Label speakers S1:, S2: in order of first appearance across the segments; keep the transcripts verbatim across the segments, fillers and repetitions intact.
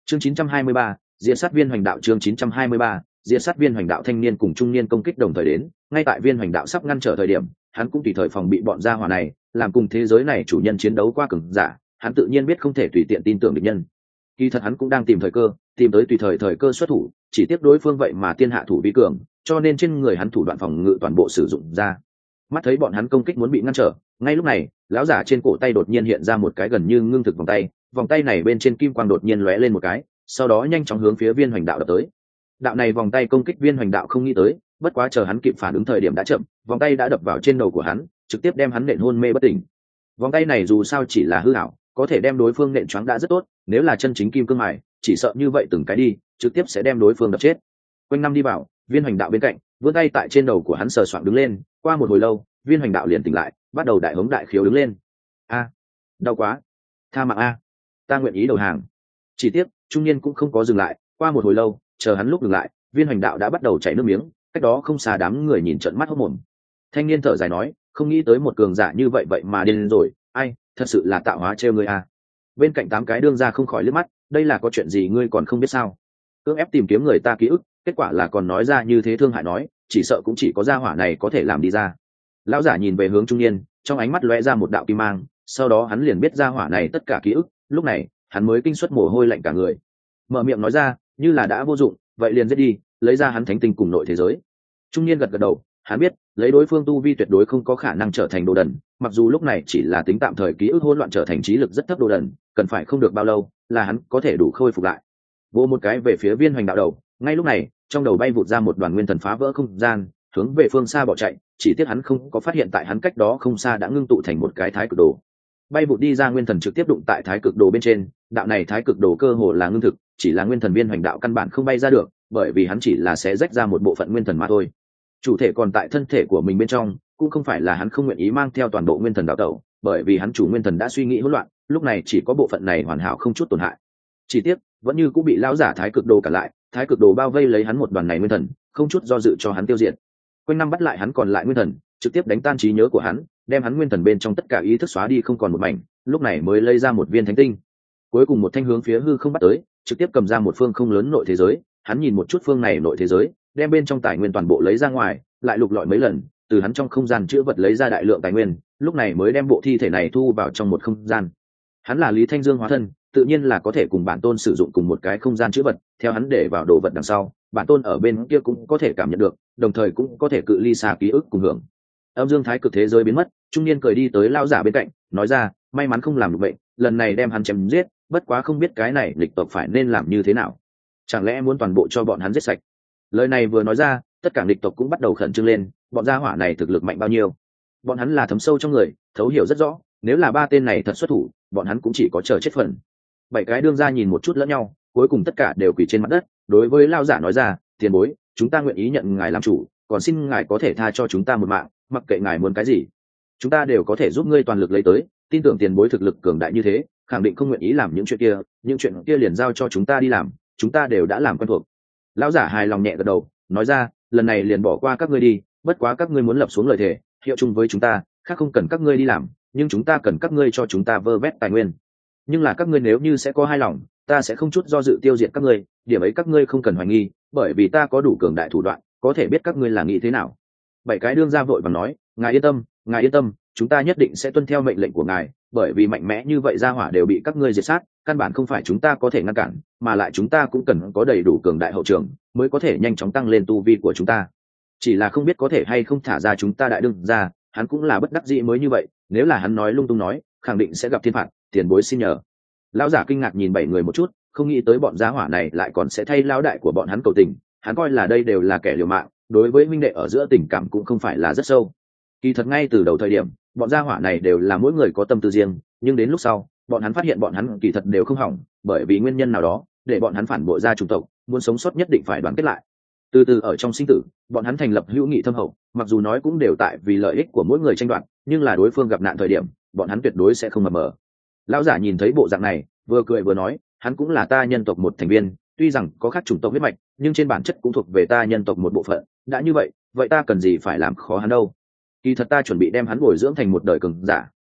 S1: chương chín trăm hai mươi ba, diện sát viên hoành đạo. Chương chín trăm hai mươi ba, diện sát viên hoành đạo. Thanh niên cùng trung niên công kích đồng thời đến, ngay tại viên hoành đạo sắp ngăn trở thời điểm, hắn cũng tùy thời phòng bị bọn gia hỏa này, làm cùng thế giới này chủ nhân chiến đấu qua cường giả, hắn tự nhiên biết không thể tùy tiện tin tưởng địch nhân. Kỳ thật hắn cũng đang tìm thời cơ, tìm tới tùy thời thời cơ xuất thủ, chỉ tiếp đối phương vậy mà tiên hạ thủ vi cường, cho nên trên người hắn thủ đoạn phòng ngự toàn bộ sử dụng ra. Mắt thấy bọn hắn công kích muốn bị ngăn trở, ngay lúc này, lão giả trên cổ tay đột nhiên hiện ra một cái gần như ngưng thực vòng tay, vòng tay này bên trên kim quang đột nhiên lóe lên một cái, sau đó nhanh chóng hướng phía viên hoành đạo đập tới. Đạo này vòng tay công kích viên hoành đạo không nghĩ tới, bất quá chờ hắn kịp phản ứng thời điểm đã chậm, vòng tay đã đập vào trên đầu của hắn, trực tiếp đem hắn nện hôn mê bất tỉnh. Vòng tay này dù sao chỉ là hư ảo, có thể đem đối phương nện choáng đã rất tốt, nếu là chân chính kim cương mài, chỉ sợ như vậy từng cái đi, trực tiếp sẽ đem đối phương đập chết. Quanh năm đi vào, viên hoành đạo bên cạnh, vươn tay tại trên đầu của hắn sờ soạng đứng lên, qua một hồi lâu, viên hoành đạo liền tỉnh lại, bắt đầu đại hống đại khiếu đứng lên. A, đau quá, tha mạng a, ta nguyện ý đầu hàng. Chỉ tiếc, trung niên cũng không có dừng lại, qua một hồi lâu, chờ hắn lúc dừng lại, viên hoành đạo đã bắt đầu chảy nước miếng, cách đó không xa đám người nhìn trợn mắt hốt mồm. Thanh niên thở dài nói, không nghĩ tới một cường giả như vậy vậy mà điên rồi, ai, thật sự là tạo hóa trêu ngươi a. Bên cạnh tám cái đương ra không khỏi liếc mắt, đây là có chuyện gì ngươi còn không biết sao? Cưỡng ép tìm kiếm người ta ký ức, kết quả là còn nói ra như thế thương hại nói, chỉ sợ cũng chỉ có gia hỏa này có thể làm đi ra. Lão giả nhìn về hướng trung niên, trong ánh mắt lóe ra một đạo kim mang, sau đó hắn liền biết gia hỏa này tất cả ký ức, lúc này hắn mới kinh suất mồ hôi lạnh cả người, mở miệng nói ra, như là đã vô dụng, vậy liền giết đi, lấy ra hắn thánh tinh cùng nội thế giới. Trung niên gật gật đầu, hắn biết lấy đối phương tu vi tuyệt đối không có khả năng trở thành đồ đần, mặc dù lúc này chỉ là tính tạm thời ký ức hỗn loạn trở thành trí lực rất thấp đồ đần, cần phải không được bao lâu là hắn có thể đủ khôi phục lại. Vô một cái về phía viên hoành đạo đầu, ngay lúc này trong đầu bay vụt ra một đoàn nguyên thần phá vỡ không gian, hướng về phương xa bỏ chạy, chỉ tiếc hắn không có phát hiện tại hắn cách đó không xa đã ngưng tụ thành một cái thái cực đồ. Bay vụt đi ra nguyên thần trực tiếp đụng tại thái cực đồ bên trên, đạo này thái cực đồ cơ hồ là ngưng thực, chỉ là nguyên thần viên hoành đạo căn bản không bay ra được, bởi vì hắn chỉ là sẽ rách ra một bộ phận nguyên thần mà thôi. Chủ thể còn tại thân thể của mình bên trong, cũng không phải là hắn không nguyện ý mang theo toàn bộ nguyên thần đạo tẩu, bởi vì hắn chủ nguyên thần đã suy nghĩ hỗn loạn, lúc này chỉ có bộ phận này hoàn hảo không chút tổn hại. Chỉ tiếc vẫn như cũng bị lão giả thái cực đồ cản lại, thái cực đồ bao vây lấy hắn một đoàn này nguyên thần, không chút do dự cho hắn tiêu diệt. Quanh năm bắt lại hắn còn lại nguyên thần, trực tiếp đánh tan trí nhớ của hắn, đem hắn nguyên thần bên trong tất cả ý thức xóa đi không còn một mảnh, lúc này mới lấy ra một viên thánh tinh. Cuối cùng một thanh hướng phía hư không bắt tới, trực tiếp cầm ra một phương không lớn nội thế giới, hắn nhìn một chút phương này nội thế giới, đem bên trong tài nguyên toàn bộ lấy ra ngoài, lại lục lọi mấy lần, từ hắn trong không gian chứa vật lấy ra đại lượng tài nguyên, lúc này mới đem bộ thi thể này thu vào trong một không gian. Hắn là Lý Thanh Dương hóa thân, tự nhiên là có thể cùng bản tôn sử dụng cùng một cái không gian chứa vật, theo hắn để vào đồ vật đằng sau, bản tôn ở bên kia cũng có thể cảm nhận được, đồng thời cũng có thể cự ly xa ký ức cùng hưởng. Âm dương thái cực thế giới biến mất, trung niên cười đi tới lão giả bên cạnh, nói ra, may mắn không làm được bệnh, lần này đem hắn chém giết, bất quá không biết cái này lịch tộc phải nên làm như thế nào. Chẳng lẽ muốn toàn bộ cho bọn hắn giết sạch? Lời này vừa nói ra, tất cả lịch tộc cũng bắt đầu khẩn trương lên, bọn gia hỏa này thực lực mạnh bao nhiêu? Bọn hắn là thấm sâu trong người, thấu hiểu rất rõ, nếu là ba tên này thật xuất thủ, bọn hắn cũng chỉ có chờ chết phần. Bảy cái đương gia nhìn một chút lẫn nhau, cuối cùng tất cả đều quỳ trên mặt đất, đối với lão giả nói ra, tiền bối, chúng ta nguyện ý nhận ngài làm chủ, còn xin ngài có thể tha cho chúng ta một mạng, mặc kệ ngài muốn cái gì, chúng ta đều có thể giúp ngươi toàn lực lấy tới, tin tưởng tiền bối thực lực cường đại như thế, khẳng định không nguyện ý làm những chuyện kia, những chuyện kia liền giao cho chúng ta đi làm, chúng ta đều đã làm quen thuộc. Lão giả hài lòng nhẹ gật đầu, nói ra, lần này liền bỏ qua các ngươi đi, bất quá các ngươi muốn lập xuống lời thề, hiệu chung với chúng ta, khác không cần các ngươi đi làm, nhưng chúng ta cần các ngươi cho chúng ta vơ vét tài nguyên. Nhưng là các ngươi nếu như sẽ có hai lòng, ta sẽ không chút do dự tiêu diệt các ngươi, điểm ấy các ngươi không cần hoài nghi, bởi vì ta có đủ cường đại thủ đoạn, có thể biết các ngươi là nghĩ thế nào. Bảy cái đương gia vội vàng nói, ngài yên tâm, ngài yên tâm, chúng ta nhất định sẽ tuân theo mệnh lệnh của ngài, bởi vì mạnh mẽ như vậy gia hỏa đều bị các ngươi diệt sát, căn bản không phải chúng ta có thể ngăn cản, mà lại chúng ta cũng cần có đầy đủ cường đại hậu trường, mới có thể nhanh chóng tăng lên tu vi của chúng ta. Chỉ là không biết có thể hay không thả ra chúng ta đại đương gia, hắn cũng là bất đắc dĩ mới như vậy, nếu là hắn nói lung tung nói, khẳng định sẽ gặp thiên phạt, tiền bối xin nhờ. Lão giả kinh ngạc nhìn bảy người một chút, không nghĩ tới bọn gia hỏa này lại còn sẽ thay lão đại của bọn hắn cầu tình, hắn coi là đây đều là kẻ liều mạng, đối với huynh đệ ở giữa tình cảm cũng không phải là rất sâu. Kỳ thật ngay từ đầu thời điểm, bọn gia hỏa này đều là mỗi người có tâm tư riêng, nhưng đến lúc sau, bọn hắn phát hiện bọn hắn kỳ thật đều không hỏng, bởi vì nguyên nhân nào đó, để bọn hắn phản bội ra chủng tộc, muốn sống sót nhất định phải đoàn kết lại. Từ từ ở trong sinh tử, bọn hắn thành lập hữu nghị thâm hậu, mặc dù nói cũng đều tại vì lợi ích của mỗi người tranh đoạt, nhưng là đối phương gặp nạn thời điểm, bọn hắn tuyệt đối sẽ không mập mờ. Lão giả nhìn thấy bộ dạng này, vừa cười vừa nói, hắn cũng là ta nhân tộc một thành viên, tuy rằng có khác chủng tộc huyết mạch, nhưng trên bản chất cũng thuộc về ta nhân tộc một bộ phận, đã như vậy, vậy ta cần gì phải làm khó hắn đâu. Kỳ thật ta chuẩn bị đem hắn bồi dưỡng thành một đời cường giả,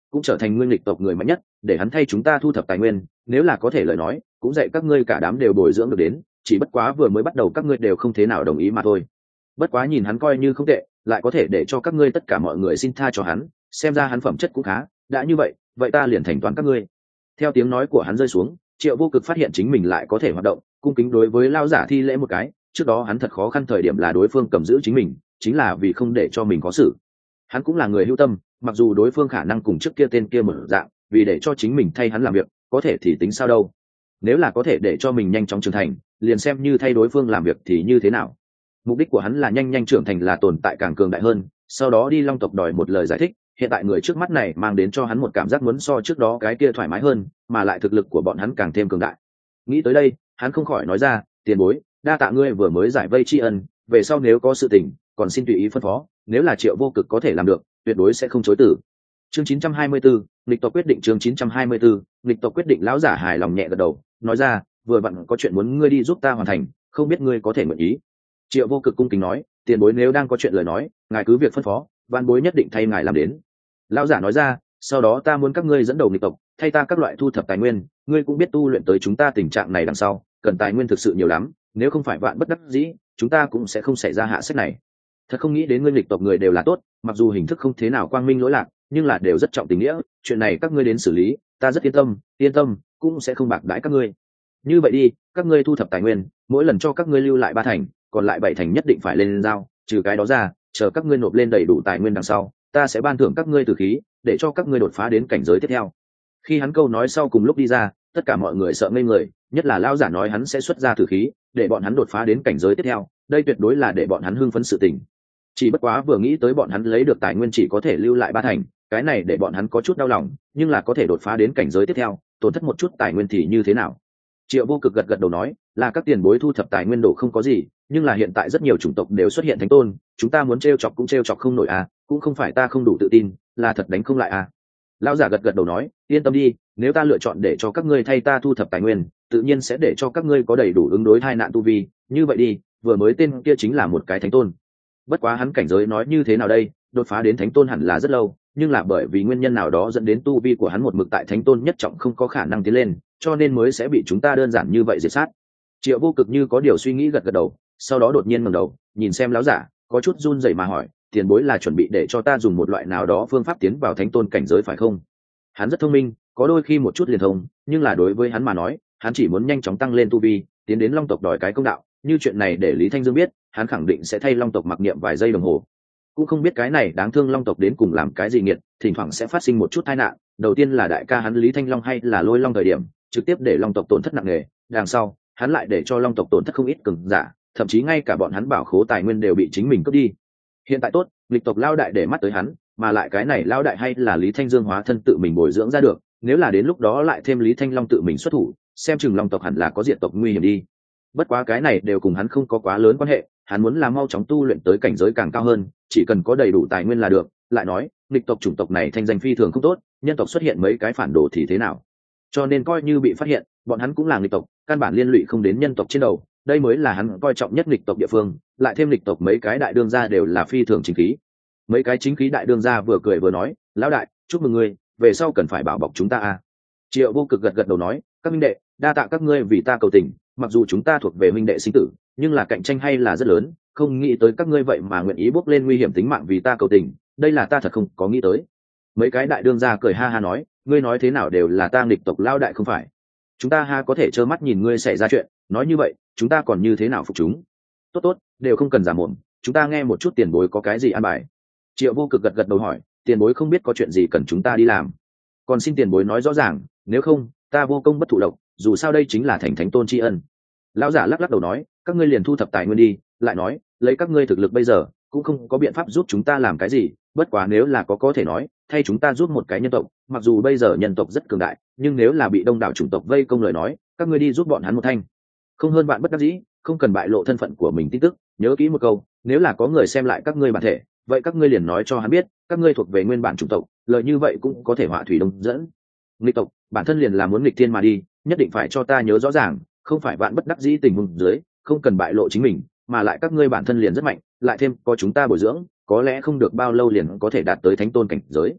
S1: cũng trở thành nguyên lịch tộc người mạnh nhất, để hắn thay chúng ta thu thập tài nguyên, nếu là có thể lời nói cũng dạy các ngươi cả đám đều bồi dưỡng được đến, chỉ bất quá vừa mới bắt đầu các ngươi đều không thế nào đồng ý mà thôi. Bất quá nhìn hắn coi như không tệ, lại có thể để cho các ngươi tất cả mọi người xin tha cho hắn, xem ra hắn phẩm chất cũng khá, đã như vậy vậy ta liền thành toán các ngươi. Theo tiếng nói của hắn rơi xuống, Triệu Vô Cực phát hiện chính mình lại có thể hoạt động, cung kính đối với lão giả thi lễ một cái. Trước đó hắn thật khó khăn thời điểm là đối phương cầm giữ chính mình, chính là vì không để cho mình có sự. Hắn cũng là người hữu tâm, mặc dù đối phương khả năng cùng trước kia tên kia mở dạng, vì để cho chính mình thay hắn làm việc, có thể thì tính sao đâu. Nếu là có thể để cho mình nhanh chóng trưởng thành, liền xem như thay đối phương làm việc thì như thế nào. Mục đích của hắn là nhanh nhanh trưởng thành, là tồn tại càng cường đại hơn, sau đó đi Long tộc đòi một lời giải thích. Hiện tại người trước mắt này mang đến cho hắn một cảm giác muốn so trước đó cái kia thoải mái hơn, mà lại thực lực của bọn hắn càng thêm cường đại. Nghĩ tới đây, hắn không khỏi nói ra, tiền bối, đa tạ ngươi vừa mới giải vây tri ân, về sau nếu có sự tình còn xin tùy ý phân phó, nếu là Triệu Vô Cực có thể làm được, tuyệt đối sẽ không chối từ. Chương chín trăm hai mươi tư, nghịch tộc quyết định. Chương chín trăm hai mươi tư, nghịch tộc quyết định. Lão giả hài lòng nhẹ gật đầu, nói ra, vừa vặn có chuyện muốn ngươi đi giúp ta hoàn thành, không biết ngươi có thể nguyện ý. Triệu Vô Cực cung kính nói, tiền bối nếu đang có chuyện lời nói, ngài cứ việc phân phó, van bối nhất định thay ngài làm đến. Lão giả nói ra, sau đó ta muốn các ngươi dẫn đầu nghịch tộc, thay ta các loại thu thập tài nguyên, ngươi cũng biết tu luyện tới chúng ta tình trạng này đằng sau, cần tài nguyên thực sự nhiều lắm, nếu không phải vạn bất đắc dĩ, chúng ta cũng sẽ không xảy ra hạ sách này. Thật không nghĩ đến ngươi nghịch tộc người đều là tốt, mặc dù hình thức không thế nào quang minh lỗi lạc, nhưng là đều rất trọng tình nghĩa, chuyện này các ngươi đến xử lý, ta rất yên tâm, yên tâm, cũng sẽ không bạc đãi các ngươi. Như vậy đi, các ngươi thu thập tài nguyên, mỗi lần cho các ngươi lưu lại ba thành, còn lại bảy thành nhất định phải lên giao, trừ cái đó ra, chờ các ngươi nộp lên đầy đủ tài nguyên đằng sau, ta sẽ ban thưởng các ngươi tử khí, để cho các ngươi đột phá đến cảnh giới tiếp theo. Khi hắn câu nói sau cùng lúc đi ra, tất cả mọi người sợ ngây người, nhất là lão giả nói hắn sẽ xuất ra tử khí, để bọn hắn đột phá đến cảnh giới tiếp theo, đây tuyệt đối là để bọn hắn hưng phấn sự tình. Chỉ bất quá vừa nghĩ tới bọn hắn lấy được tài nguyên chỉ có thể lưu lại ba thành, cái này để bọn hắn có chút đau lòng, nhưng là có thể đột phá đến cảnh giới tiếp theo, tổn thất một chút tài nguyên thì như thế nào? Triệu Vô Cực gật gật đầu nói, là các tiền bối thu thập tài nguyên độ không có gì, nhưng là hiện tại rất nhiều chủng tộc đều xuất hiện thánh tôn, chúng ta muốn trêu chọc cũng trêu chọc không nổi à, cũng không phải ta không đủ tự tin, là thật đánh không lại à. Lão giả gật gật đầu nói, yên tâm đi, nếu ta lựa chọn để cho các ngươi thay ta thu thập tài nguyên, tự nhiên sẽ để cho các ngươi có đầy đủ ứng đối tai nạn tu vi, như vậy đi, vừa mới tên kia chính là một cái thánh tôn. Bất quá hắn cảnh giới nói như thế nào đây, đột phá đến thánh tôn hẳn là rất lâu, nhưng là bởi vì nguyên nhân nào đó dẫn đến tu vi của hắn một mực tại thánh tôn nhất trọng không có khả năng tiến lên, cho nên mới sẽ bị chúng ta đơn giản như vậy diệt sát. Triệu Vô Cực như có điều suy nghĩ gật gật đầu, sau đó đột nhiên ngẩng đầu, nhìn xem lão giả, có chút run rẩy mà hỏi, tiền bối là chuẩn bị để cho ta dùng một loại nào đó phương pháp tiến vào thánh tôn cảnh giới phải không? Hắn rất thông minh, có đôi khi một chút liền thông, nhưng là đối với hắn mà nói, hắn chỉ muốn nhanh chóng tăng lên tu vi, tiến đến Long tộc đòi cái công đạo, như chuyện này để Lý Thanh Dương biết, hắn khẳng định sẽ thay Long tộc mặc niệm vài giây đồng hồ. Cũng không biết cái này đáng thương Long tộc đến cùng làm cái gì nghiệt, thỉnh thoảng sẽ phát sinh một chút tai nạn, đầu tiên là đại ca hắn Lý Thanh Long hay là Lôi Long thời điểm, trực tiếp để Long tộc tổn thất nặng nề, đằng sau, hắn lại để cho Long tộc tổn thất không ít cường giả, thậm chí ngay cả bọn hắn bảo khố tài nguyên đều bị chính mình cướp đi. Hiện tại tốt, lịch tộc lao đại để mắt tới hắn, mà lại cái này lao đại hay là Lý Thanh Dương hóa thân tự mình bồi dưỡng ra được, nếu là đến lúc đó lại thêm Lý Thanh Long tự mình xuất thủ, xem chừng Long tộc hẳn là có diệt tộc nguy hiểm đi. Bất quá cái này đều cùng hắn không có quá lớn quan hệ, hắn muốn là mau chóng tu luyện tới cảnh giới càng cao hơn, chỉ cần có đầy đủ tài nguyên là được. Lại nói, lịch tộc chủng tộc này thanh danh phi thường không tốt, nhân tộc xuất hiện mấy cái phản đồ thì thế nào? Cho nên coi như bị phát hiện, bọn hắn cũng là lịch tộc, căn bản liên lụy không đến nhân tộc trên đầu, đây mới là hắn coi trọng nhất lịch tộc địa phương, lại thêm lịch tộc mấy cái đại đương gia đều là phi thường chính khí. Mấy cái chính khí đại đương gia vừa cười vừa nói, lão đại, chúc mừng ngươi, về sau cần phải bảo bọc chúng ta a. Triệu Vô Cực gật gật đầu nói, các minh đệ, đa tạ các ngươi vì ta cầu tình, mặc dù chúng ta thuộc về minh đệ sinh tử, nhưng là cạnh tranh hay là rất lớn, không nghĩ tới các ngươi vậy mà nguyện ý bước lên nguy hiểm tính mạng vì ta cầu tình, đây là ta thật không có nghĩ tới. Mấy cái đại đương gia cười ha ha nói, ngươi nói thế nào đều là ta nghịch tộc lao đại không phải, chúng ta ha có thể trơ mắt nhìn ngươi xảy ra chuyện, nói như vậy chúng ta còn như thế nào phục chúng? Tốt tốt, đều không cần giả mồm, chúng ta nghe một chút tiền bối có cái gì an bài. Triệu Vô Cực gật gật đầu hỏi, tiền bối không biết có chuyện gì cần chúng ta đi làm, còn xin tiền bối nói rõ ràng, nếu không ta vô công bất thụ lộc, dù sao đây chính là thành thánh tôn tri ân. Lão giả lắc lắc đầu nói, các ngươi liền thu thập tài nguyên đi, lại nói lấy các ngươi thực lực bây giờ cũng không có biện pháp giúp chúng ta làm cái gì, bất quá nếu là có có thể nói thay chúng ta giúp một cái nhân tộc, mặc dù bây giờ nhân tộc rất cường đại, nhưng nếu là bị đông đảo chủng tộc vây công lời nói, các ngươi đi giúp bọn hắn một thanh, không hơn bạn bất đắc dĩ, không cần bại lộ thân phận của mình tin tức, nhớ kỹ một câu, nếu là có người xem lại các ngươi bản thể, vậy các ngươi liền nói cho hắn biết các ngươi thuộc về nguyên bản chủng tộc, lợi như vậy cũng có thể họa thủy đông dẫn. Nghịch tộc bản thân liền là muốn nghịch thiên mà đi, nhất định phải cho ta nhớ rõ ràng, không phải bạn bất đắc dĩ tình huống dưới, không cần bại lộ chính mình, mà lại các ngươi bản thân liền rất mạnh, lại thêm có chúng ta bồi dưỡng, có lẽ không được bao lâu liền có thể đạt tới thánh tôn cảnh giới.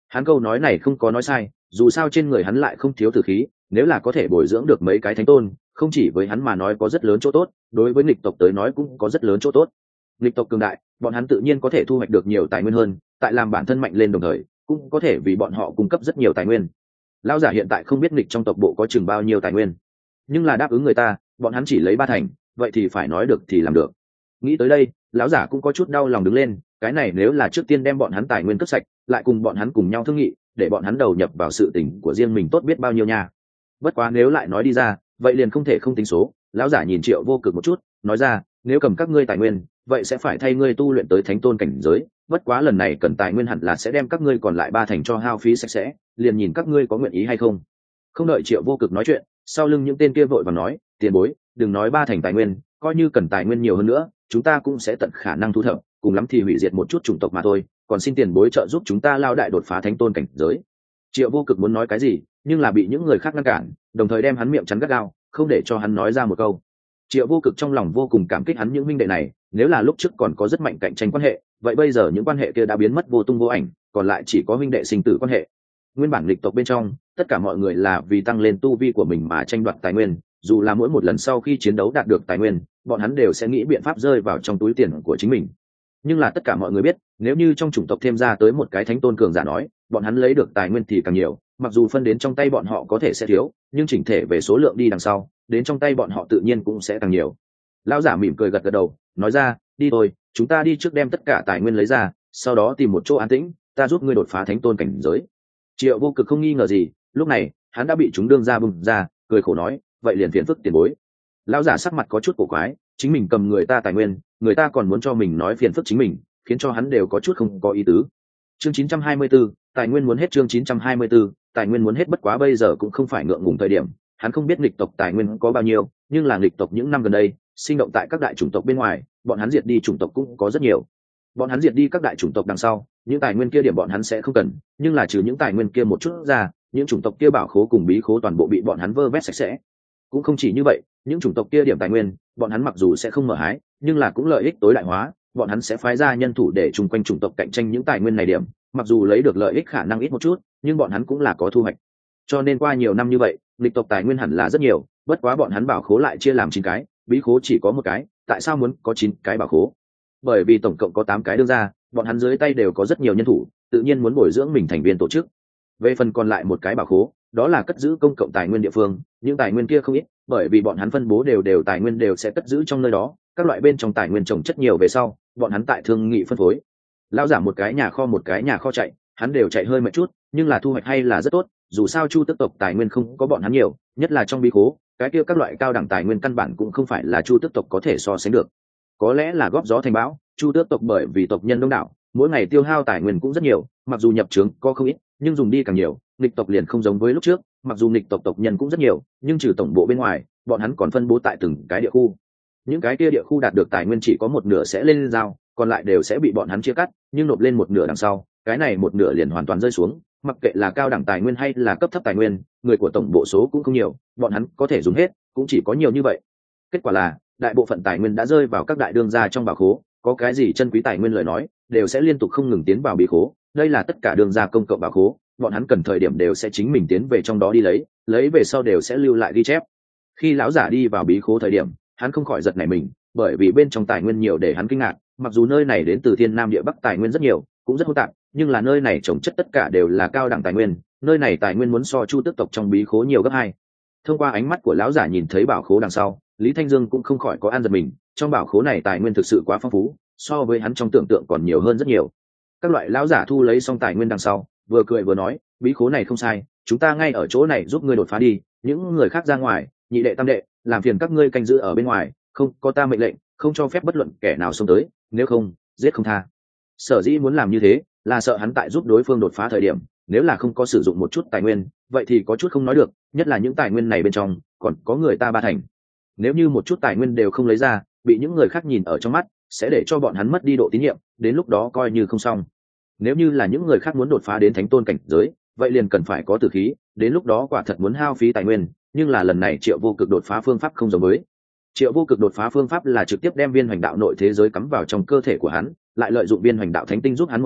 S1: Hắn câu nói này không có nói sai, dù sao trên người hắn lại không thiếu tử khí, nếu là có thể bồi dưỡng được mấy cái thánh tôn, không chỉ với hắn mà nói có rất lớn chỗ tốt, đối với nghịch tộc tới nói cũng có rất lớn chỗ tốt. Nghịch tộc cường đại, bọn hắn tự nhiên có thể thu hoạch được nhiều tài nguyên hơn, tại làm bản thân mạnh lên đồng thời, cũng có thể vì bọn họ cung cấp rất nhiều tài nguyên. Lão giả hiện tại không biết nghịch trong tộc bộ có chừng bao nhiêu tài nguyên, nhưng là đáp ứng người ta, bọn hắn chỉ lấy ba thành, vậy thì phải nói được thì làm được. Nghĩ tới đây, lão giả cũng có chút đau lòng đứng lên, cái này nếu là trước tiên đem bọn hắn tài nguyên cướp sạch, lại cùng bọn hắn cùng nhau thương nghị, để bọn hắn đầu nhập vào sự tình của riêng mình tốt biết bao nhiêu nha. Bất quá nếu lại nói đi ra, vậy liền không thể không tính số. Lão giả nhìn Triệu Vô Cực một chút, nói ra, nếu cầm các ngươi tài nguyên, vậy sẽ phải thay ngươi tu luyện tới thánh tôn cảnh giới, bất quá lần này cần tài nguyên hẳn là sẽ đem các ngươi còn lại ba thành cho hao phí sạch sẽ, liền nhìn các ngươi có nguyện ý hay không. Không đợi Triệu Vô Cực nói chuyện, sau lưng những tên kia vội vàng nói, tiền bối, đừng nói ba thành tài nguyên, coi như cần tài nguyên nhiều hơn nữa, chúng ta cũng sẽ tận khả năng thu thập, cùng lắm thì hủy diệt một chút chủng tộc mà thôi, còn xin tiền bối trợ giúp chúng ta lao đại đột phá thánh tôn cảnh giới. Triệu Vô Cực muốn nói cái gì, nhưng là bị những người khác ngăn cản, đồng thời đem hắn miệng chắn gắt gao, không để cho hắn nói ra một câu. Triệu Vô Cực trong lòng vô cùng cảm kích hắn những huynh đệ này, nếu là lúc trước còn có rất mạnh cạnh tranh quan hệ, vậy bây giờ những quan hệ kia đã biến mất vô tung vô ảnh, còn lại chỉ có huynh đệ sinh tử quan hệ. Nguyên bản lịch tộc bên trong, tất cả mọi người là vì tăng lên tu vi của mình mà tranh đoạt tài nguyên, dù là mỗi một lần sau khi chiến đấu đạt được tài nguyên, bọn hắn đều sẽ nghĩ biện pháp rơi vào trong túi tiền của chính mình. Nhưng là tất cả mọi người biết, nếu như trong chủng tộc thêm ra tới một cái thánh tôn cường giả nói, bọn hắn lấy được tài nguyên thì càng nhiều, mặc dù phân đến trong tay bọn họ có thể sẽ thiếu, nhưng chỉnh thể về số lượng đi đằng sau, đến trong tay bọn họ tự nhiên cũng sẽ càng nhiều. Lão giả mỉm cười gật gật đầu, nói ra, đi thôi, chúng ta đi trước đem tất cả tài nguyên lấy ra, sau đó tìm một chỗ an tĩnh, ta giúp ngươi đột phá thánh tôn cảnh giới. Triệu Vô Cực không nghi ngờ gì, lúc này hắn đã bị chúng đương ra bùng ra, cười khổ nói, vậy liền phiền phức tiền bối. Lão giả sắc mặt có chút cổ quái, chính mình cầm người ta tài nguyên, người ta còn muốn cho mình nói phiền phức chính mình, khiến cho hắn đều có chút không có ý tứ. Chương chín trăm hai mươi 4, tài nguyên muốn hết. Chương chín trăm hai mươi 4, tài nguyên muốn hết. Bất quá bây giờ cũng không phải ngượng ngùng thời điểm, hắn không biết nghịch tộc tài nguyên có bao nhiêu, nhưng là nghịch tộc những năm gần đây sinh động tại các đại chủng tộc bên ngoài, bọn hắn diệt đi chủng tộc cũng có rất nhiều. Bọn hắn diệt đi các đại chủng tộc đằng sau, những tài nguyên kia điểm bọn hắn sẽ không cần, nhưng là trừ những tài nguyên kia một chút ra, những chủng tộc kia bảo khố cùng bí khố toàn bộ bị bọn hắn vơ vét sạch sẽ. Cũng không chỉ như vậy, những chủng tộc kia điểm tài nguyên, bọn hắn mặc dù sẽ không mở hái, nhưng là cũng lợi ích tối đại hóa, bọn hắn sẽ phái ra nhân thủ để chung quanh chủng tộc cạnh tranh những tài nguyên này điểm, mặc dù lấy được lợi ích khả năng ít một chút, nhưng bọn hắn cũng là có thu hoạch. Cho nên qua nhiều năm như vậy, nghịch tộc tài nguyên hẳn là rất nhiều, bất quá bọn hắn bảo khố lại chia làm chín cái, bí khố chỉ có một cái, tại sao muốn có chín cái bảo khố? Bởi vì tổng cộng có tám cái đương ra, bọn hắn dưới tay đều có rất nhiều nhân thủ, tự nhiên muốn bồi dưỡng mình thành viên tổ chức. Về phần còn lại một cái bảo khố, đó là cất giữ công cộng tài nguyên địa phương, những tài nguyên kia không ít, bởi vì bọn hắn phân bố đều đều tài nguyên đều sẽ cất giữ trong nơi đó, các loại bên trong tài nguyên trồng chất nhiều về sau, bọn hắn tại thương nghị phân phối. Lão giả một cái nhà kho một cái nhà kho chạy, hắn đều chạy hơi mệt chút, nhưng là thu hoạch hay là rất tốt, dù sao Chu Tước tộc tài nguyên không có bọn hắn nhiều, nhất là trong bí khố, cái kia các loại cao đẳng tài nguyên căn bản cũng không phải là Chu Tước tộc có thể so sánh được. Có lẽ là góp gió thành bão, Chu Tước tộc bởi vì tộc nhân đông đảo, mỗi ngày tiêu hao tài nguyên cũng rất nhiều, mặc dù nhập trướng có không ít, nhưng dùng đi càng nhiều, nghịch tộc liền không giống với lúc trước, mặc dù nghịch tộc tộc nhân cũng rất nhiều, nhưng trừ tổng bộ bên ngoài, bọn hắn còn phân bố tại từng cái địa khu. Những cái kia địa khu đạt được tài nguyên chỉ có một nửa sẽ lên giao, còn lại đều sẽ bị bọn hắn chia cắt, nhưng nộp lên một nửa đằng sau, cái này một nửa liền hoàn toàn rơi xuống, mặc kệ là cao đẳng tài nguyên hay là cấp thấp tài nguyên, người của tổng bộ số cũng không nhiều, bọn hắn có thể dùng hết, cũng chỉ có nhiều như vậy. Kết quả là, đại bộ phận tài nguyên đã rơi vào các đại đương gia trong bảo khố, có cái gì chân quý tài nguyên lời nói, đều sẽ liên tục không ngừng tiến vào bí khố, đây là tất cả đương gia công cộng bảo khố, bọn hắn cần thời điểm đều sẽ chính mình tiến về trong đó đi lấy, lấy về sau đều sẽ lưu lại ghi chép. Khi lão giả đi vào bí khố thời điểm, hắn không khỏi giật nảy mình, bởi vì bên trong tài nguyên nhiều để hắn kinh ngạc, mặc dù nơi này đến từ thiên nam địa bắc tài nguyên rất nhiều, cũng rất hỗn tạp, nhưng là nơi này trồng chất tất cả đều là cao đẳng tài nguyên, nơi này tài nguyên muốn so Chu Tước tộc trong bí khố nhiều gấp hai. Thông qua ánh mắt của lão giả nhìn thấy bảo khố đằng sau, Lý Thanh Dương cũng không khỏi có an giật mình, trong bảo khố này tài nguyên thực sự quá phong phú, so với hắn trong tưởng tượng còn nhiều hơn rất nhiều. Các loại lão giả thu lấy xong tài nguyên đằng sau, vừa cười vừa nói, bí khố này không sai, chúng ta ngay ở chỗ này giúp ngươi đột phá đi, những người khác ra ngoài, nhị đệ tam đệ, làm phiền các ngươi canh giữ ở bên ngoài, không có ta mệnh lệnh, không cho phép bất luận kẻ nào xông tới, nếu không, giết không tha. Sở dĩ muốn làm như thế, là sợ hắn tại giúp đối phương đột phá thời điểm, nếu là không có sử dụng một chút tài nguyên, vậy thì có chút không nói được, nhất là những tài nguyên này bên trong, còn có người ta ba thành. Nếu như một chút tài nguyên đều không lấy ra, bị những người khác nhìn ở trong mắt, sẽ để cho bọn hắn mất đi độ tín nhiệm, đến lúc đó coi như không xong. Nếu như là những người khác muốn đột phá đến thánh tôn cảnh giới, vậy liền cần phải có tử khí, đến lúc đó quả thật muốn hao phí tài nguyên, nhưng là lần này Triệu Vô Cực đột phá phương pháp không giống với. Triệu Vô Cực đột phá phương pháp là trực tiếp đem viên hoành đạo nội thế giới cắm vào trong cơ thể của hắn, lại lợi dụng viên hoành đạo thánh tinh giúp hắn một chút,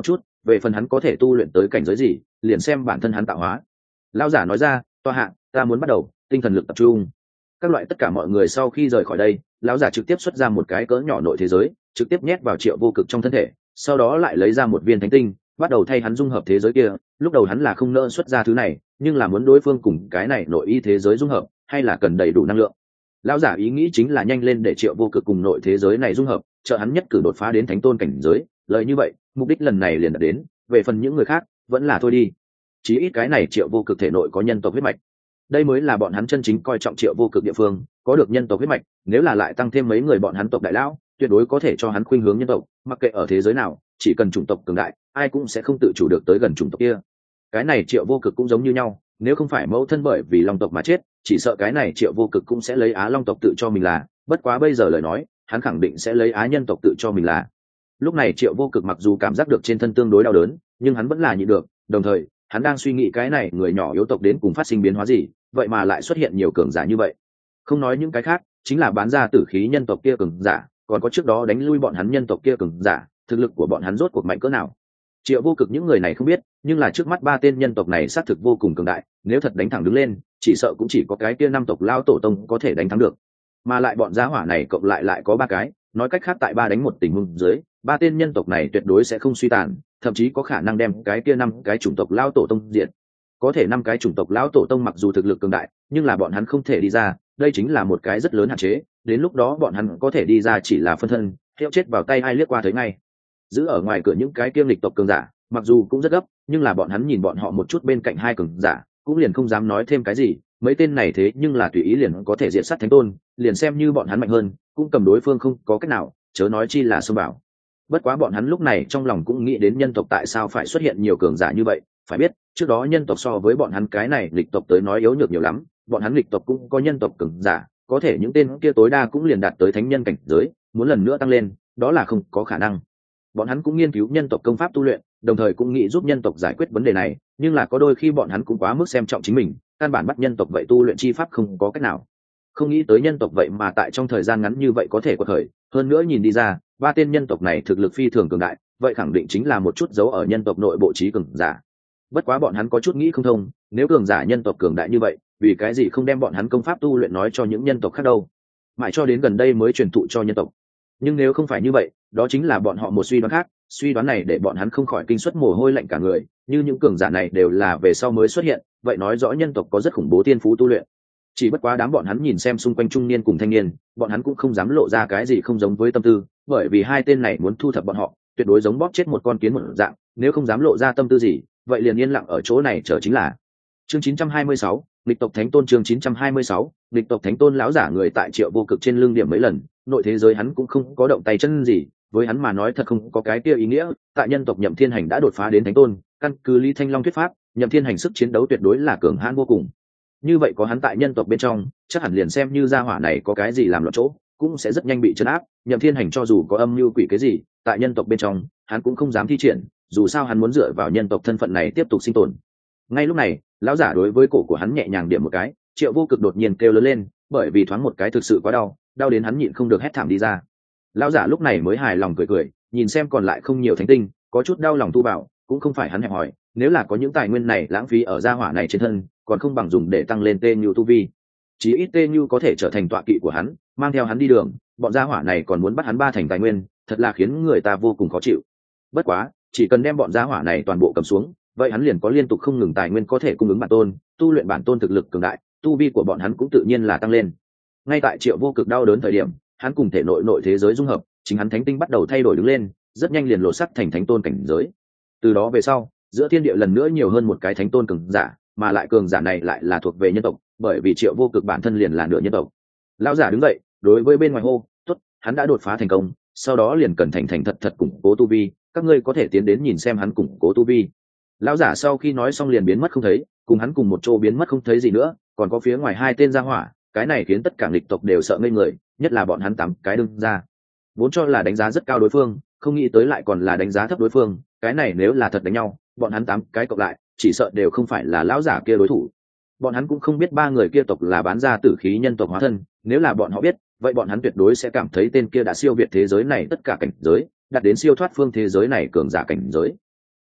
S1: về phần hắn có thể tu luyện tới cảnh giới gì liền xem bản thân hắn tạo hóa. Lão giả nói ra, tọa hạ, ta muốn bắt đầu, tinh thần lực tập trung. Các loại tất cả mọi người sau khi rời khỏi đây, lão giả trực tiếp xuất ra một cái cỡ nhỏ nội thế giới, trực tiếp nhét vào Triệu Vô Cực trong thân thể, sau đó lại lấy ra một viên thánh tinh, bắt đầu thay hắn dung hợp thế giới kia. Lúc đầu hắn là không nỡ xuất ra thứ này, nhưng là muốn đối phương cùng cái này nội y thế giới dung hợp, hay là cần đầy đủ năng lượng. Lão giả ý nghĩ chính là nhanh lên để Triệu Vô Cực cùng nội thế giới này dung hợp, trợ hắn nhất cử đột phá đến thánh tôn cảnh giới. Lời như vậy, mục đích lần này liền đạt đến. Về phần những người khác, vẫn là thôi đi. Chí ít cái này Triệu Vô Cực thể nội có nhân tộc huyết mạch, đây mới là bọn hắn chân chính coi trọng Triệu Vô Cực địa phương, có được nhân tộc huyết mạch. Nếu là lại tăng thêm mấy người bọn hắn tộc đại lão, tuyệt đối có thể cho hắn khuynh hướng nhân tộc. Mặc kệ ở thế giới nào, chỉ cần chủng tộc cường đại, ai cũng sẽ không tự chủ được tới gần chủng tộc kia. Cái này Triệu Vô Cực cũng giống như nhau, nếu không phải mẫu thân bởi vì long tộc mà chết, chỉ sợ cái này Triệu Vô Cực cũng sẽ lấy Á Long tộc tự cho mình là. Bất quá bây giờ lời nói, hắn khẳng định sẽ lấy Á nhân tộc tự cho mình là. Lúc này Triệu Vô Cực mặc dù cảm giác được trên thân tương đối đau đớn, nhưng hắn vẫn là nhịn được. Đồng thời, hắn đang suy nghĩ cái này người nhỏ yếu tộc đến cùng phát sinh biến hóa gì, vậy mà lại xuất hiện nhiều cường giả như vậy. Không nói những cái khác, chính là bán ra tử khí nhân tộc kia cường giả, còn có trước đó đánh lui bọn hắn nhân tộc kia cường giả, thực lực của bọn hắn rốt cuộc mạnh cỡ nào. Triệu Vô Cực những người này không biết, nhưng là trước mắt ba tên nhân tộc này xác thực vô cùng cường đại, nếu thật đánh thẳng đứng lên, chỉ sợ cũng chỉ có cái kia năm tộc lao tổ tông có thể đánh thắng được. Mà lại bọn gia hỏa này cộng lại lại có ba cái, nói cách khác tại ba đánh một tình huống dưới, ba tên nhân tộc này tuyệt đối sẽ không suy tàn, thậm chí có khả năng đem cái kia năm cái chủng tộc lao tổ tông diệt. Có thể năm cái chủng tộc lão tổ tông mặc dù thực lực cường đại, nhưng là bọn hắn không thể đi ra, đây chính là một cái rất lớn hạn chế. Đến lúc đó bọn hắn có thể đi ra chỉ là phân thân, theo chết vào tay ai liếc qua thấy ngay. Giữ ở ngoài cửa những cái kiêm lịch tộc cường giả, mặc dù cũng rất gấp, nhưng là bọn hắn nhìn bọn họ một chút bên cạnh hai cường giả, cũng liền không dám nói thêm cái gì. Mấy tên này thế nhưng là tùy ý liền có thể diệt sát thánh tôn, liền xem như bọn hắn mạnh hơn, cũng cầm đối phương không có cách nào, chớ nói chi là xông bảo. Bất quá bọn hắn lúc này trong lòng cũng nghĩ đến nhân tộc tại sao phải xuất hiện nhiều cường giả như vậy. Phải biết, trước đó nhân tộc so với bọn hắn cái này lịch tộc tới nói yếu nhược nhiều lắm, bọn hắn lịch tộc cũng có nhân tộc cường giả, có thể những tên kia tối đa cũng liền đạt tới thánh nhân cảnh giới, muốn lần nữa tăng lên, đó là không có khả năng. Bọn hắn cũng nghiên cứu nhân tộc công pháp tu luyện, đồng thời cũng nghĩ giúp nhân tộc giải quyết vấn đề này, nhưng là có đôi khi bọn hắn cũng quá mức xem trọng chính mình, căn bản bắt nhân tộc vậy tu luyện chi pháp không có cách nào. Không nghĩ tới nhân tộc vậy mà tại trong thời gian ngắn như vậy có thể quật khởi, hơn nữa nhìn đi ra, ba tên nhân tộc này thực lực phi thường cường đại, vậy khẳng định chính là một chút dấu ở nhân tộc nội bộ trí cường giả. Bất quá bọn hắn có chút nghĩ không thông, nếu cường giả nhân tộc cường đại như vậy, vì cái gì không đem bọn hắn công pháp tu luyện nói cho những nhân tộc khác đâu, mãi cho đến gần đây mới truyền thụ cho nhân tộc. Nhưng nếu không phải như vậy, đó chính là bọn họ một suy đoán khác, suy đoán này để bọn hắn không khỏi kinh suất mồ hôi lạnh cả người. Như những cường giả này đều là về sau mới xuất hiện, vậy nói rõ nhân tộc có rất khủng bố tiên phú tu luyện. Chỉ bất quá đám bọn hắn nhìn xem xung quanh trung niên cùng thanh niên, bọn hắn cũng không dám lộ ra cái gì không giống với tâm tư, bởi vì hai tên này muốn thu thập bọn họ, tuyệt đối giống bóp chết một con kiến một dạng, nếu không dám lộ ra tâm tư gì, vậy liền yên lặng ở chỗ này chờ chính là. Chương chín trăm hai mươi sáu, lịch tộc thánh tôn. Chương chín trăm hai mươi sáu, lịch tộc thánh tôn. Lão giả người tại Triệu Vô Cực trên lưng điểm mấy lần, nội thế giới hắn cũng không có động tay chân gì, với hắn mà nói thật không có cái kia ý nghĩa. Tại nhân tộc Nhậm Thiên Hành đã đột phá đến thánh tôn, căn cứ Lý Thanh Long thuyết pháp, Nhậm Thiên Hành sức chiến đấu tuyệt đối là cường hãn vô cùng. Như vậy có hắn tại nhân tộc bên trong, chắc hẳn liền xem như gia hỏa này có cái gì làm loạn chỗ, cũng sẽ rất nhanh bị trấn áp. Nhậm Thiên Hành cho dù có âm mưu quỷ cái gì, tại nhân tộc bên trong, hắn cũng không dám thi triển, dù sao hắn muốn dựa vào nhân tộc thân phận này tiếp tục sinh tồn. Ngay lúc này, lão giả đối với cổ của hắn nhẹ nhàng điểm một cái, Triệu Vô Cực đột nhiên kêu lớn lên, bởi vì thoáng một cái thực sự quá đau, đau đến hắn nhịn không được hét thảm đi ra. Lão giả lúc này mới hài lòng cười cười, nhìn xem còn lại không nhiều thánh tinh, có chút đau lòng tu bảo, cũng không phải hắn hẹp hỏi, nếu là có những tài nguyên này lãng phí ở gia hỏa này trên thân, còn không bằng dùng để tăng lên tên như tu vi. Chí ít tên như có thể trở thành tọa kỵ của hắn, mang theo hắn đi đường, bọn gia hỏa này còn muốn bắt hắn ba thành tài nguyên, thật là khiến người ta vô cùng khó chịu. Bất quá, chỉ cần đem bọn gia hỏa này toàn bộ cầm xuống, vậy hắn liền có liên tục không ngừng tài nguyên có thể cung ứng bản tôn, tu luyện bản tôn thực lực cường đại, tu vi của bọn hắn cũng tự nhiên là tăng lên. Ngay tại Triệu Vô Cực đau đớn thời điểm, hắn cùng thể nội nội thế giới dung hợp, chính hắn thánh tinh bắt đầu thay đổi đứng lên, rất nhanh liền lộ sắc thành thánh tôn cảnh giới. Từ đó về sau, giữa thiên địa lần nữa nhiều hơn một cái thánh tôn cường giả, mà lại cường giả này lại là thuộc về nhân tộc, bởi vì Triệu Vô Cực bản thân liền là nửa nhân tộc. Lão giả đứng dậy, đối với bên ngoài hô, "Tốt, hắn đã đột phá thành công, sau đó liền cần thành thành thật thật củng cố tu vi, các ngươi có thể tiến đến nhìn xem hắn củng cố tu vi." Lão giả sau khi nói xong liền biến mất không thấy, cùng hắn cùng một chỗ biến mất không thấy gì nữa, còn có phía ngoài hai tên gia hỏa, cái này khiến tất cả nghịch tộc đều sợ ngây người, nhất là bọn hắn tám cái đứng ra. Vốn cho là đánh giá rất cao đối phương, không nghĩ tới lại còn là đánh giá thấp đối phương, cái này nếu là thật đánh nhau, bọn hắn tám cái cộng lại, chỉ sợ đều không phải là lão giả kia đối thủ. Bọn hắn cũng không biết ba người kia tộc là bán ra tử khí nhân tộc hóa thân, nếu là bọn họ biết, vậy bọn hắn tuyệt đối sẽ cảm thấy tên kia đã siêu việt thế giới này tất cả cảnh giới, đạt đến siêu thoát phương thế giới này cường giả cảnh giới.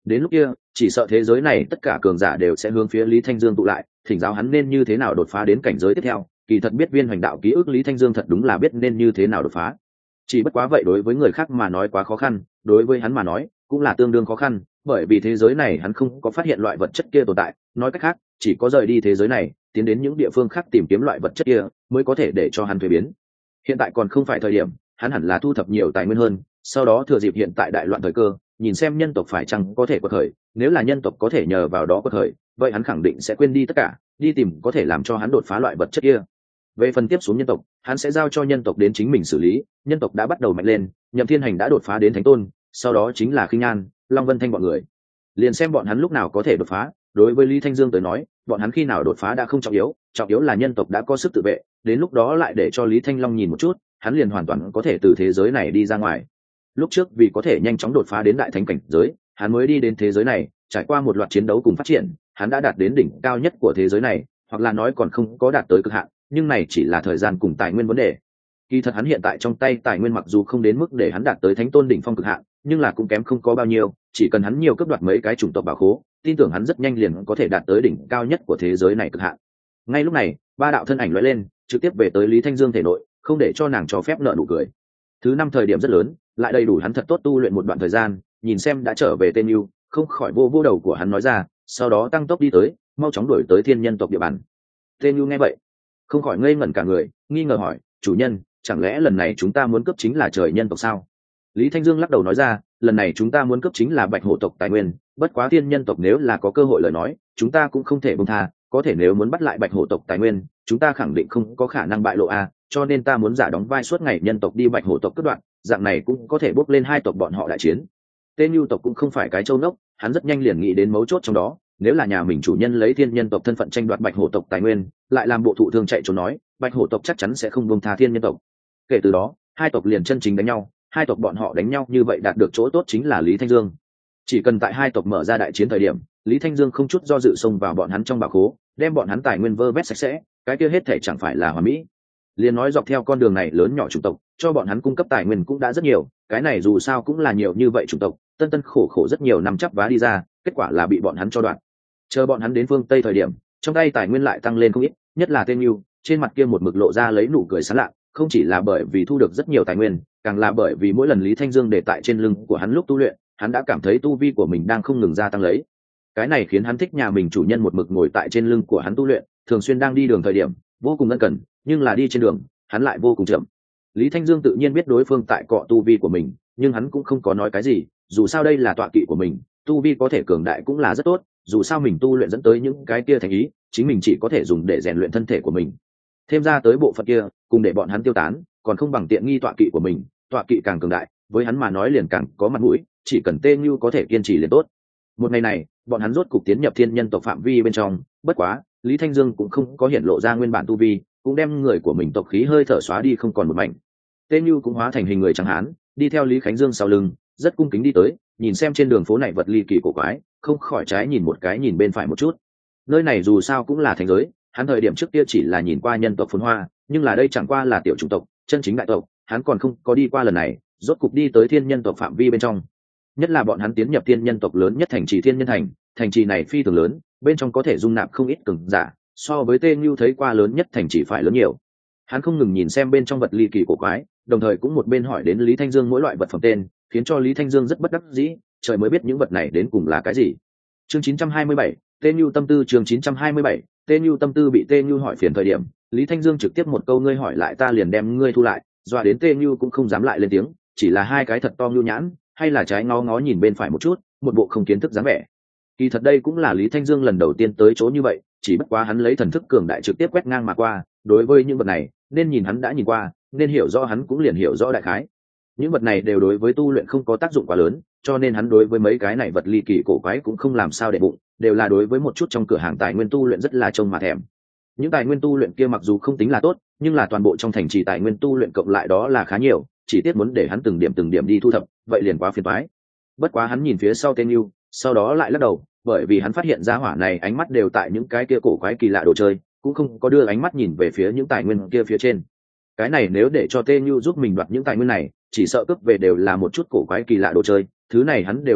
S1: Đến lúc kia chỉ sợ thế giới này tất cả cường giả đều sẽ hướng phía Lý Thanh Dương tụ lại, thỉnh giáo hắn nên như thế nào đột phá đến cảnh giới tiếp theo. Kỳ thật biết viên hoành đạo ký ức Lý Thanh Dương thật đúng là biết nên như thế nào đột phá, chỉ bất quá vậy đối với người khác mà nói quá khó khăn, đối với hắn mà nói cũng là tương đương khó khăn, bởi vì thế giới này hắn không có phát hiện loại vật chất kia tồn tại, nói cách khác chỉ có rời đi thế giới này tiến đến những địa phương khác tìm kiếm loại vật chất kia mới có thể để cho hắn thuế biến. Hiện tại còn không phải thời điểm, hắn hẳn là thu thập nhiều tài nguyên hơn, sau đó thừa dịp hiện tại đại loạn thời cơ, nhìn xem nhân tộc phải chăng có thể quật khởi. Nếu là nhân tộc có thể nhờ vào đó quật khởi, vậy hắn khẳng định sẽ quên đi tất cả, đi tìm có thể làm cho hắn đột phá loại vật chất kia. Về phần tiếp xuống nhân tộc, hắn sẽ giao cho nhân tộc đến chính mình xử lý. Nhân tộc đã bắt đầu mạnh lên, Nhậm Thiên Hành đã đột phá đến thánh tôn, sau đó chính là Khinh An, Long Vân Thanh bọn người, liền xem bọn hắn lúc nào có thể đột phá. Đối với Lý Thanh Dương tới nói, bọn hắn khi nào đột phá đã không trọng yếu, trọng yếu là nhân tộc đã có sức tự vệ, đến lúc đó lại để cho Lý Thanh Long nhìn một chút, hắn liền hoàn toàn có thể từ thế giới này đi ra ngoài. Lúc trước vì có thể nhanh chóng đột phá đến đại thánh cảnh giới, hắn mới đi đến thế giới này, trải qua một loạt chiến đấu cùng phát triển, hắn đã đạt đến đỉnh cao nhất của thế giới này, hoặc là nói còn không có đạt tới cực hạn, nhưng này chỉ là thời gian cùng tài nguyên vấn đề. Kỳ thật hắn hiện tại trong tay tài nguyên mặc dù không đến mức để hắn đạt tới thánh tôn đỉnh phong cực hạn, nhưng là cũng kém không có bao nhiêu, chỉ cần hắn nhiều cướp đoạt mấy cái chủng tộc bảo khố, tin tưởng hắn rất nhanh liền có thể đạt tới đỉnh cao nhất của thế giới này cực hạn. Ngay lúc này, ba đạo thân ảnh lóe lên, trực tiếp về tới Lý Thanh Dương thể nội, không để cho nàng cho phép nợ nụ cười. Thứ năm thời điểm rất lớn, lại đầy đủ hắn thật tốt tu luyện một đoạn thời gian, nhìn xem đã trở về tên yêu, không khỏi vô vô đầu của hắn nói ra, sau đó tăng tốc đi tới, mau chóng đuổi tới thiên nhân tộc địa bàn. Tên yêu nghe vậy, không khỏi ngây ngẩn cả người, nghi ngờ hỏi, chủ nhân, chẳng lẽ lần này chúng ta muốn cướp chính là trời nhân tộc sao? Lý Thanh Dương lắc đầu nói ra, lần này chúng ta muốn cướp chính là bạch hổ tộc tài nguyên, bất quá thiên nhân tộc nếu là có cơ hội lời nói, chúng ta cũng không thể buông tha, có thể nếu muốn bắt lại bạch hổ tộc tài nguyên, chúng ta khẳng định không có khả năng bại lộ a, cho nên ta muốn giả đóng vai suốt ngày nhân tộc đi bạch hổ tộc cướp đoạn, dạng này cũng có thể bước lên hai tộc bọn họ đại chiến. Tên Nưu tộc cũng không phải cái châu nốc, hắn rất nhanh liền nghĩ đến mấu chốt trong đó, nếu là nhà mình chủ nhân lấy thiên nhân tộc thân phận tranh đoạt bạch hổ tộc tài nguyên, lại làm bộ thụ thương chạy trốn nói, bạch hổ tộc chắc chắn sẽ không buông tha thiên nhân tộc. Kể từ đó, hai tộc liền chân chính đánh nhau, hai tộc bọn họ đánh nhau như vậy đạt được chỗ tốt chính là Lý Thanh Dương. Chỉ cần tại hai tộc mở ra đại chiến thời điểm, Lý Thanh Dương không chút do dự xông vào bọn hắn trong bảo khố, đem bọn hắn tài nguyên vơ vét sạch sẽ, cái kia hết thể chẳng phải là hoàn mỹ. Liền nói dọc theo con đường này lớn nhỏ chủng tộc, cho bọn hắn cung cấp tài nguyên cũng đã rất nhiều, cái này dù sao cũng là nhiều như vậy chủng tộc, tân tân khổ khổ rất nhiều năm chắp vá đi ra, kết quả là bị bọn hắn cho đoạn. Chờ bọn hắn đến phương Tây thời điểm, trong tay tài nguyên lại tăng lên không ít, nhất là tên Nưu, trên mặt kia một mực lộ ra lấy nụ cười sảng lạ, không chỉ là bởi vì thu được rất nhiều tài nguyên, càng là bởi vì mỗi lần Lý Thanh Dương để tại trên lưng của hắn lúc tu luyện, hắn đã cảm thấy tu vi của mình đang không ngừng gia tăng lấy. Cái này khiến hắn thích nhà mình chủ nhân một mực ngồi tại trên lưng của hắn tu luyện, thường xuyên đang đi đường thời điểm vô cùng ân cần, nhưng là đi trên đường hắn lại vô cùng chậm. Lý Thanh Dương tự nhiên biết đối phương tại cọ tu vi của mình, nhưng hắn cũng không có nói cái gì, dù sao đây là tọa kỵ của mình, tu vi có thể cường đại cũng là rất tốt, dù sao mình tu luyện dẫn tới những cái kia thành ý, chính mình chỉ có thể dùng để rèn luyện thân thể của mình. Thêm ra tới bộ phận kia, cùng để bọn hắn tiêu tán, còn không bằng tiện nghi tọa kỵ của mình, tọa kỵ càng cường đại, với hắn mà nói liền càng có mặt mũi, chỉ cần Tê Như có thể kiên trì liền tốt. Một ngày này, bọn hắn rốt cục tiến nhập thiên nhân tộc phạm vi bên trong, bất quá, Lý Thanh Dương cũng không có hiện lộ ra nguyên bản tu vi, cũng đem người của mình tộc khí hơi thở xóa đi không còn một mảnh. Tê Như cũng hóa thành hình người trắng hán, đi theo Lý Khánh Dương sau lưng, rất cung kính đi tới, nhìn xem trên đường phố này vật ly kỳ cổ quái, không khỏi trái nhìn một cái nhìn bên phải một chút. Nơi này dù sao cũng là thành giới, hắn thời điểm trước kia chỉ là nhìn qua nhân tộc phồn hoa, nhưng là đây chẳng qua là tiểu chủng tộc, chân chính đại tộc, hắn còn không có đi qua lần này, rốt cục đi tới thiên nhân tộc phạm vi bên trong. Nhất là bọn hắn tiến nhập thiên nhân tộc lớn nhất thành trì Thiên Nhân Thành, thành trì này phi thường lớn, bên trong có thể dung nạp không ít cường giả, so với Tê Như thấy qua lớn nhất thành trì phải lớn nhiều. Hắn không ngừng nhìn xem bên trong vật ly kỳ cổ quái, đồng thời cũng một bên hỏi đến Lý Thanh Dương mỗi loại vật phẩm tên, khiến cho Lý Thanh Dương rất bất đắc dĩ, trời mới biết những vật này đến cùng là cái gì. Chương chín trăm hai mươi bảy, Tê Như tâm tư chương chín trăm hai mươi bảy, Tê Như tâm tư bị Tê Như hỏi phiền thời điểm, Lý Thanh Dương trực tiếp một câu ngươi hỏi lại ta liền đem ngươi thu lại, dọa đến Tê Như cũng không dám lại lên tiếng, chỉ là hai cái thật to nhu nhãn, hay là trái ngó ngó nhìn bên phải một chút, một bộ không kiến thức dáng vẻ. Kỳ thật đây cũng là Lý Thanh Dương lần đầu tiên tới chỗ như vậy, chỉ bất quá hắn lấy thần thức cường đại trực tiếp quét ngang mà qua, đối với những vật này, nên nhìn hắn đã nhìn qua, nên hiểu rõ hắn cũng liền hiểu rõ đại khái. Những vật này đều đối với tu luyện không có tác dụng quá lớn, cho nên hắn đối với mấy cái này vật ly kỳ cổ quái cũng không làm sao để bụng, đều là đối với một chút trong cửa hàng tài nguyên tu luyện rất là trông mà thèm. Những tài nguyên tu luyện kia mặc dù không tính là tốt, nhưng là toàn bộ trong thành trì tài nguyên tu luyện cộng lại đó là khá nhiều, chỉ tiếc muốn để hắn từng điểm từng điểm đi thu thập, vậy liền quá phiền toái. Bất quá hắn nhìn phía sau tên Nưu, sau đó lại lắc đầu, bởi vì hắn phát hiện ra hỏa này ánh mắt đều tại những cái kia cổ quái kỳ lạ đồ chơi, cũng không có đưa ánh mắt nhìn về phía những tài nguyên kia phía trên. Cái này nếu để cho tên Nưu giúp mình đoạt những tài nguyên này, chỉ sợ cướp về đều là một chút cổ quái kỳ lạ đồ chơi, thứ này hắn đều không thích,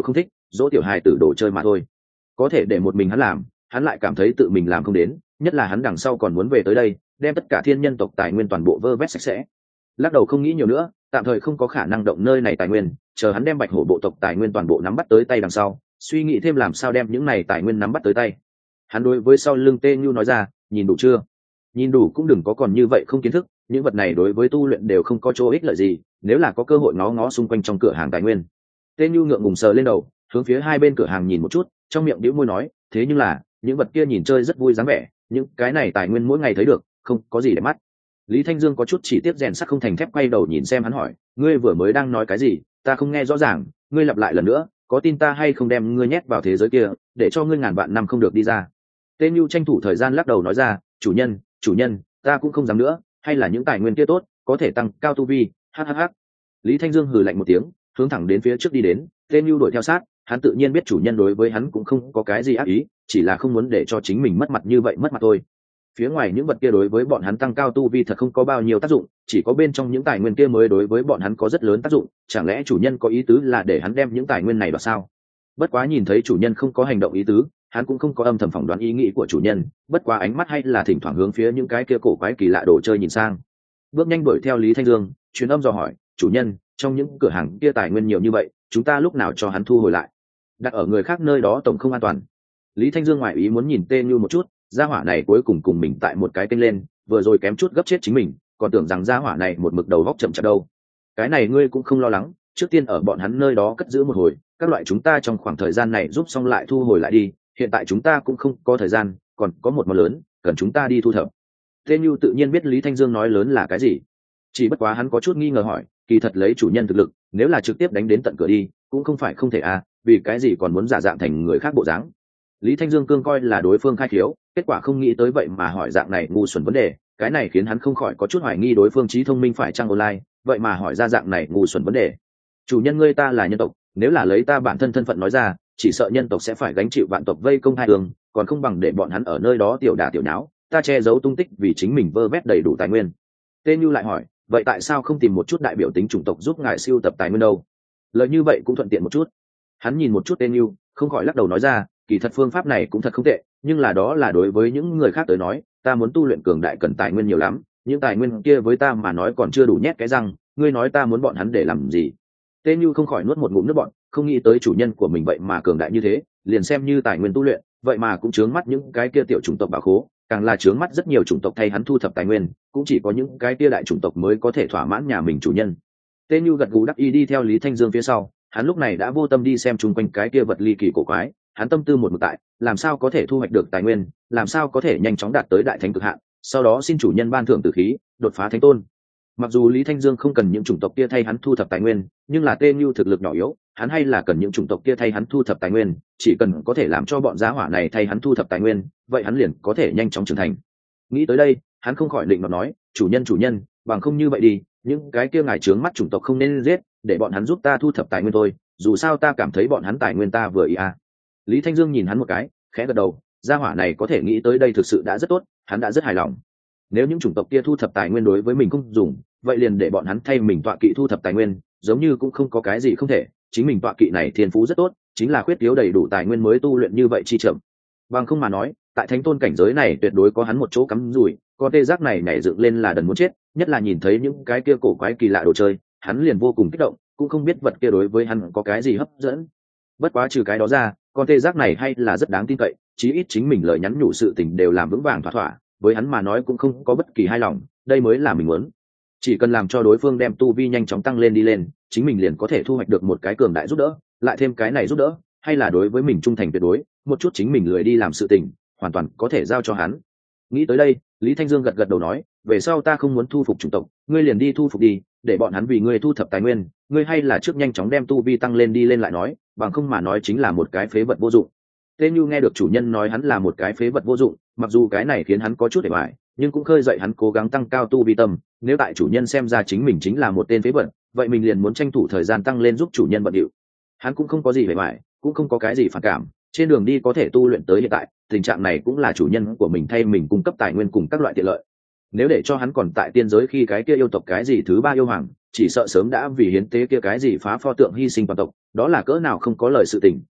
S1: dỗ tiểu hài tử đồ chơi mà thôi. Có thể để một mình hắn làm, hắn lại cảm thấy tự mình làm không đến, nhất là hắn đằng sau còn muốn về tới đây đem tất cả thiên nhân tộc tài nguyên toàn bộ vơ vét sạch sẽ. Lắc đầu không nghĩ nhiều nữa, tạm thời không có khả năng động nơi này tài nguyên, chờ hắn đem bạch hổ bộ tộc tài nguyên toàn bộ nắm bắt tới tay đằng sau, suy nghĩ thêm làm sao đem những này tài nguyên nắm bắt tới tay. Hắn đối với sau lưng Tê Như nói ra, nhìn đủ chưa? Nhìn đủ cũng đừng có còn như vậy không kiến thức, những vật này đối với tu luyện đều không có chỗ ích lợi gì, nếu là có cơ hội ngó ngó xung quanh trong cửa hàng tài nguyên. Tê Như ngượng ngùng sờ lên đầu, hướng phía hai bên cửa hàng nhìn một chút, trong miệng đĩu môi nói, thế nhưng là những vật kia nhìn chơi rất vui dáng vẻ, những cái này tài nguyên mỗi ngày thấy được, không có gì để mắt. Lý Thanh Dương có chút chỉ tiếp rèn sắt không thành thép, quay đầu nhìn xem hắn hỏi, ngươi vừa mới đang nói cái gì, ta không nghe rõ ràng, ngươi lặp lại lần nữa, có tin ta hay không đem ngươi nhét vào thế giới kia, để cho ngươi ngàn vạn năm không được đi ra. Tên Nhu tranh thủ thời gian lắc đầu nói ra, chủ nhân, chủ nhân, ta cũng không dám nữa, hay là những tài nguyên kia tốt, có thể tăng cao tu vi, hhh. Lý Thanh Dương hừ lạnh một tiếng, hướng thẳng đến phía trước đi đến, tên Nhu đuổi theo sát, hắn tự nhiên biết chủ nhân đối với hắn cũng không có cái gì ác ý, chỉ là không muốn để cho chính mình mất mặt như vậy mất mặt thôi. Phía ngoài những vật kia đối với bọn hắn tăng cao tu vi thật không có bao nhiêu tác dụng, chỉ có bên trong những tài nguyên kia mới đối với bọn hắn có rất lớn tác dụng, chẳng lẽ chủ nhân có ý tứ là để hắn đem những tài nguyên này đoạt sao? Bất quá nhìn thấy chủ nhân không có hành động ý tứ, hắn cũng không có âm thầm phỏng đoán ý nghĩ của chủ nhân, bất quá ánh mắt hay là thỉnh thoảng hướng phía những cái kia cổ quái kỳ lạ đồ chơi nhìn sang. Bước nhanh đuổi theo Lý Thanh Dương, truyền âm dò hỏi, chủ nhân, trong những cửa hàng kia tài nguyên nhiều như vậy, chúng ta lúc nào cho hắn thu hồi lại? Đặt ở người khác nơi đó tổng không an toàn. Lý Thanh Dương ngoài ý muốn nhìn Tê Như một chút, gia hỏa này cuối cùng cùng mình tại một cái kênh lên, vừa rồi kém chút gấp chết chính mình, còn tưởng rằng gia hỏa này một mực đầu góc chậm chạp đâu. Cái này ngươi cũng không lo lắng, trước tiên ở bọn hắn nơi đó cất giữ một hồi, các loại chúng ta trong khoảng thời gian này giúp xong lại thu hồi lại đi, hiện tại chúng ta cũng không có thời gian, còn có một món lớn cần chúng ta đi thu thập. Tê Như tự nhiên biết Lý Thanh Dương nói lớn là cái gì, chỉ bất quá hắn có chút nghi ngờ hỏi, kỳ thật lấy chủ nhân thực lực, nếu là trực tiếp đánh đến tận cửa đi cũng không phải không thể à, vì cái gì còn muốn giả dạng thành người khác bộ dáng. Lý Thanh Dương cương coi là đối phương khai khiếu, kết quả không nghĩ tới vậy mà hỏi dạng này ngu xuẩn vấn đề, cái này khiến hắn không khỏi có chút hoài nghi đối phương trí thông minh phải chăng online, vậy mà hỏi ra dạng này ngu xuẩn vấn đề. Chủ nhân ngươi ta là nhân tộc, nếu là lấy ta bản thân thân phận nói ra, chỉ sợ nhân tộc sẽ phải gánh chịu vạn tộc vây công hai đường, còn không bằng để bọn hắn ở nơi đó tiểu đả tiểu nháo, ta che giấu tung tích vì chính mình vơ vét đầy đủ tài nguyên. Tên Như lại hỏi, vậy tại sao không tìm một chút đại biểu tính chủng tộc giúp ngài siêu tập tài nguyên đâu? Lợi như vậy cũng thuận tiện một chút. Hắn nhìn một chút Tên Như, không khỏi lắc đầu nói ra, kỳ thật phương pháp này cũng thật không tệ, nhưng là đó là đối với những người khác tới nói, ta muốn tu luyện cường đại cần tài nguyên nhiều lắm, những tài nguyên kia với ta mà nói còn chưa đủ nhét cái răng, ngươi nói ta muốn bọn hắn để làm gì? Tên Như không khỏi nuốt một ngụm nước bọt, không nghĩ tới chủ nhân của mình vậy mà cường đại như thế, liền xem như tài nguyên tu luyện, vậy mà cũng chướng mắt những cái kia tiểu chủng tộc bảo khố, càng là chướng mắt rất nhiều chủng tộc thay hắn thu thập tài nguyên, cũng chỉ có những cái kia đại chủng tộc mới có thể thỏa mãn nhà mình chủ nhân. Tên Như gật gù đắc ý đi theo Lý Thanh Dương phía sau, hắn lúc này đã vô tâm đi xem chung quanh cái kia vật ly kỳ cổ quái, hắn tâm tư một mực tại, làm sao có thể thu hoạch được tài nguyên, làm sao có thể nhanh chóng đạt tới đại thánh cực hạn, sau đó xin chủ nhân ban thưởng tử khí, đột phá thánh tôn. Mặc dù Lý Thanh Dương không cần những chủng tộc kia thay hắn thu thập tài nguyên, nhưng là Tê Như thực lực nhỏ yếu, hắn hay là cần những chủng tộc kia thay hắn thu thập tài nguyên, chỉ cần có thể làm cho bọn giá hỏa này thay hắn thu thập tài nguyên, vậy hắn liền có thể nhanh chóng trưởng thành. Nghĩ tới đây, hắn không khỏi định mà nói, chủ nhân chủ nhân, bằng không như vậy đi, những cái kia ngài trướng mắt chủng tộc không nên giết, để bọn hắn giúp ta thu thập tài nguyên thôi, dù sao ta cảm thấy bọn hắn tài nguyên ta vừa ý à. Lý Thanh Dương nhìn hắn một cái, khẽ gật đầu, gia hỏa này có thể nghĩ tới đây thực sự đã rất tốt, hắn đã rất hài lòng. Nếu những chủng tộc kia thu thập tài nguyên đối với mình không dùng, vậy liền để bọn hắn thay mình tọa kỵ thu thập tài nguyên, giống như cũng không có cái gì không thể, chính mình tọa kỵ này thiên phú rất tốt, chính là khuyết thiếu đầy đủ tài nguyên mới tu luyện như vậy chi chậm. Bằng không mà nói, tại thánh tôn cảnh giới này tuyệt đối có hắn một chỗ cắm rủi, con tê giác này nhảy dựng lên là đần muốn chết, nhất là nhìn thấy những cái kia cổ quái kỳ lạ đồ chơi, hắn liền vô cùng kích động, cũng không biết vật kia đối với hắn có cái gì hấp dẫn. Bất quá trừ cái đó ra, con tê giác này hay là rất đáng tin cậy, chí ít chính mình lời nhắn nhủ sự tình đều làm vững vàng thỏa thỏa, với hắn mà nói cũng không có bất kỳ hai lòng, đây mới là mình muốn. Chỉ cần làm cho đối phương đem tu vi nhanh chóng tăng lên đi lên, chính mình liền có thể thu hoạch được một cái cường đại giúp đỡ, lại thêm cái này giúp đỡ, hay là đối với mình trung thành tuyệt đối, một chút chính mình lười đi làm sự tình, hoàn toàn có thể giao cho hắn. Nghĩ tới đây, Lý Thanh Dương gật gật đầu nói, về sau ta không muốn thu phục chủng tộc, ngươi liền đi thu phục đi, để bọn hắn vì ngươi thu thập tài nguyên, ngươi hay là trước nhanh chóng đem tu vi tăng lên đi lên lại nói, bằng không mà nói chính là một cái phế vật vô dụng. Tê Như nghe được chủ nhân nói hắn là một cái phế vật vô dụng, mặc dù cái này khiến hắn có chút để bại, nhưng cũng khơi dậy hắn cố gắng tăng cao tu vi tâm, nếu tại chủ nhân xem ra chính mình chính là một tên phế vật, vậy mình liền muốn tranh thủ thời gian tăng lên giúp chủ nhân bận điệu. Hắn cũng không có gì để bại, cũng không có cái gì phản cảm, trên đường đi có thể tu luyện tới hiện tại, tình trạng này cũng là chủ nhân của mình thay mình cung cấp tài nguyên cùng các loại tiện lợi. Nếu để cho hắn còn tại tiên giới khi cái kia yêu tộc cái gì thứ ba yêu hoàng, chỉ sợ sớm đã vì hiến tế kia cái gì phá pho tượng hy sinh toàn tộc, đó là cỡ nào không có lời sự tình,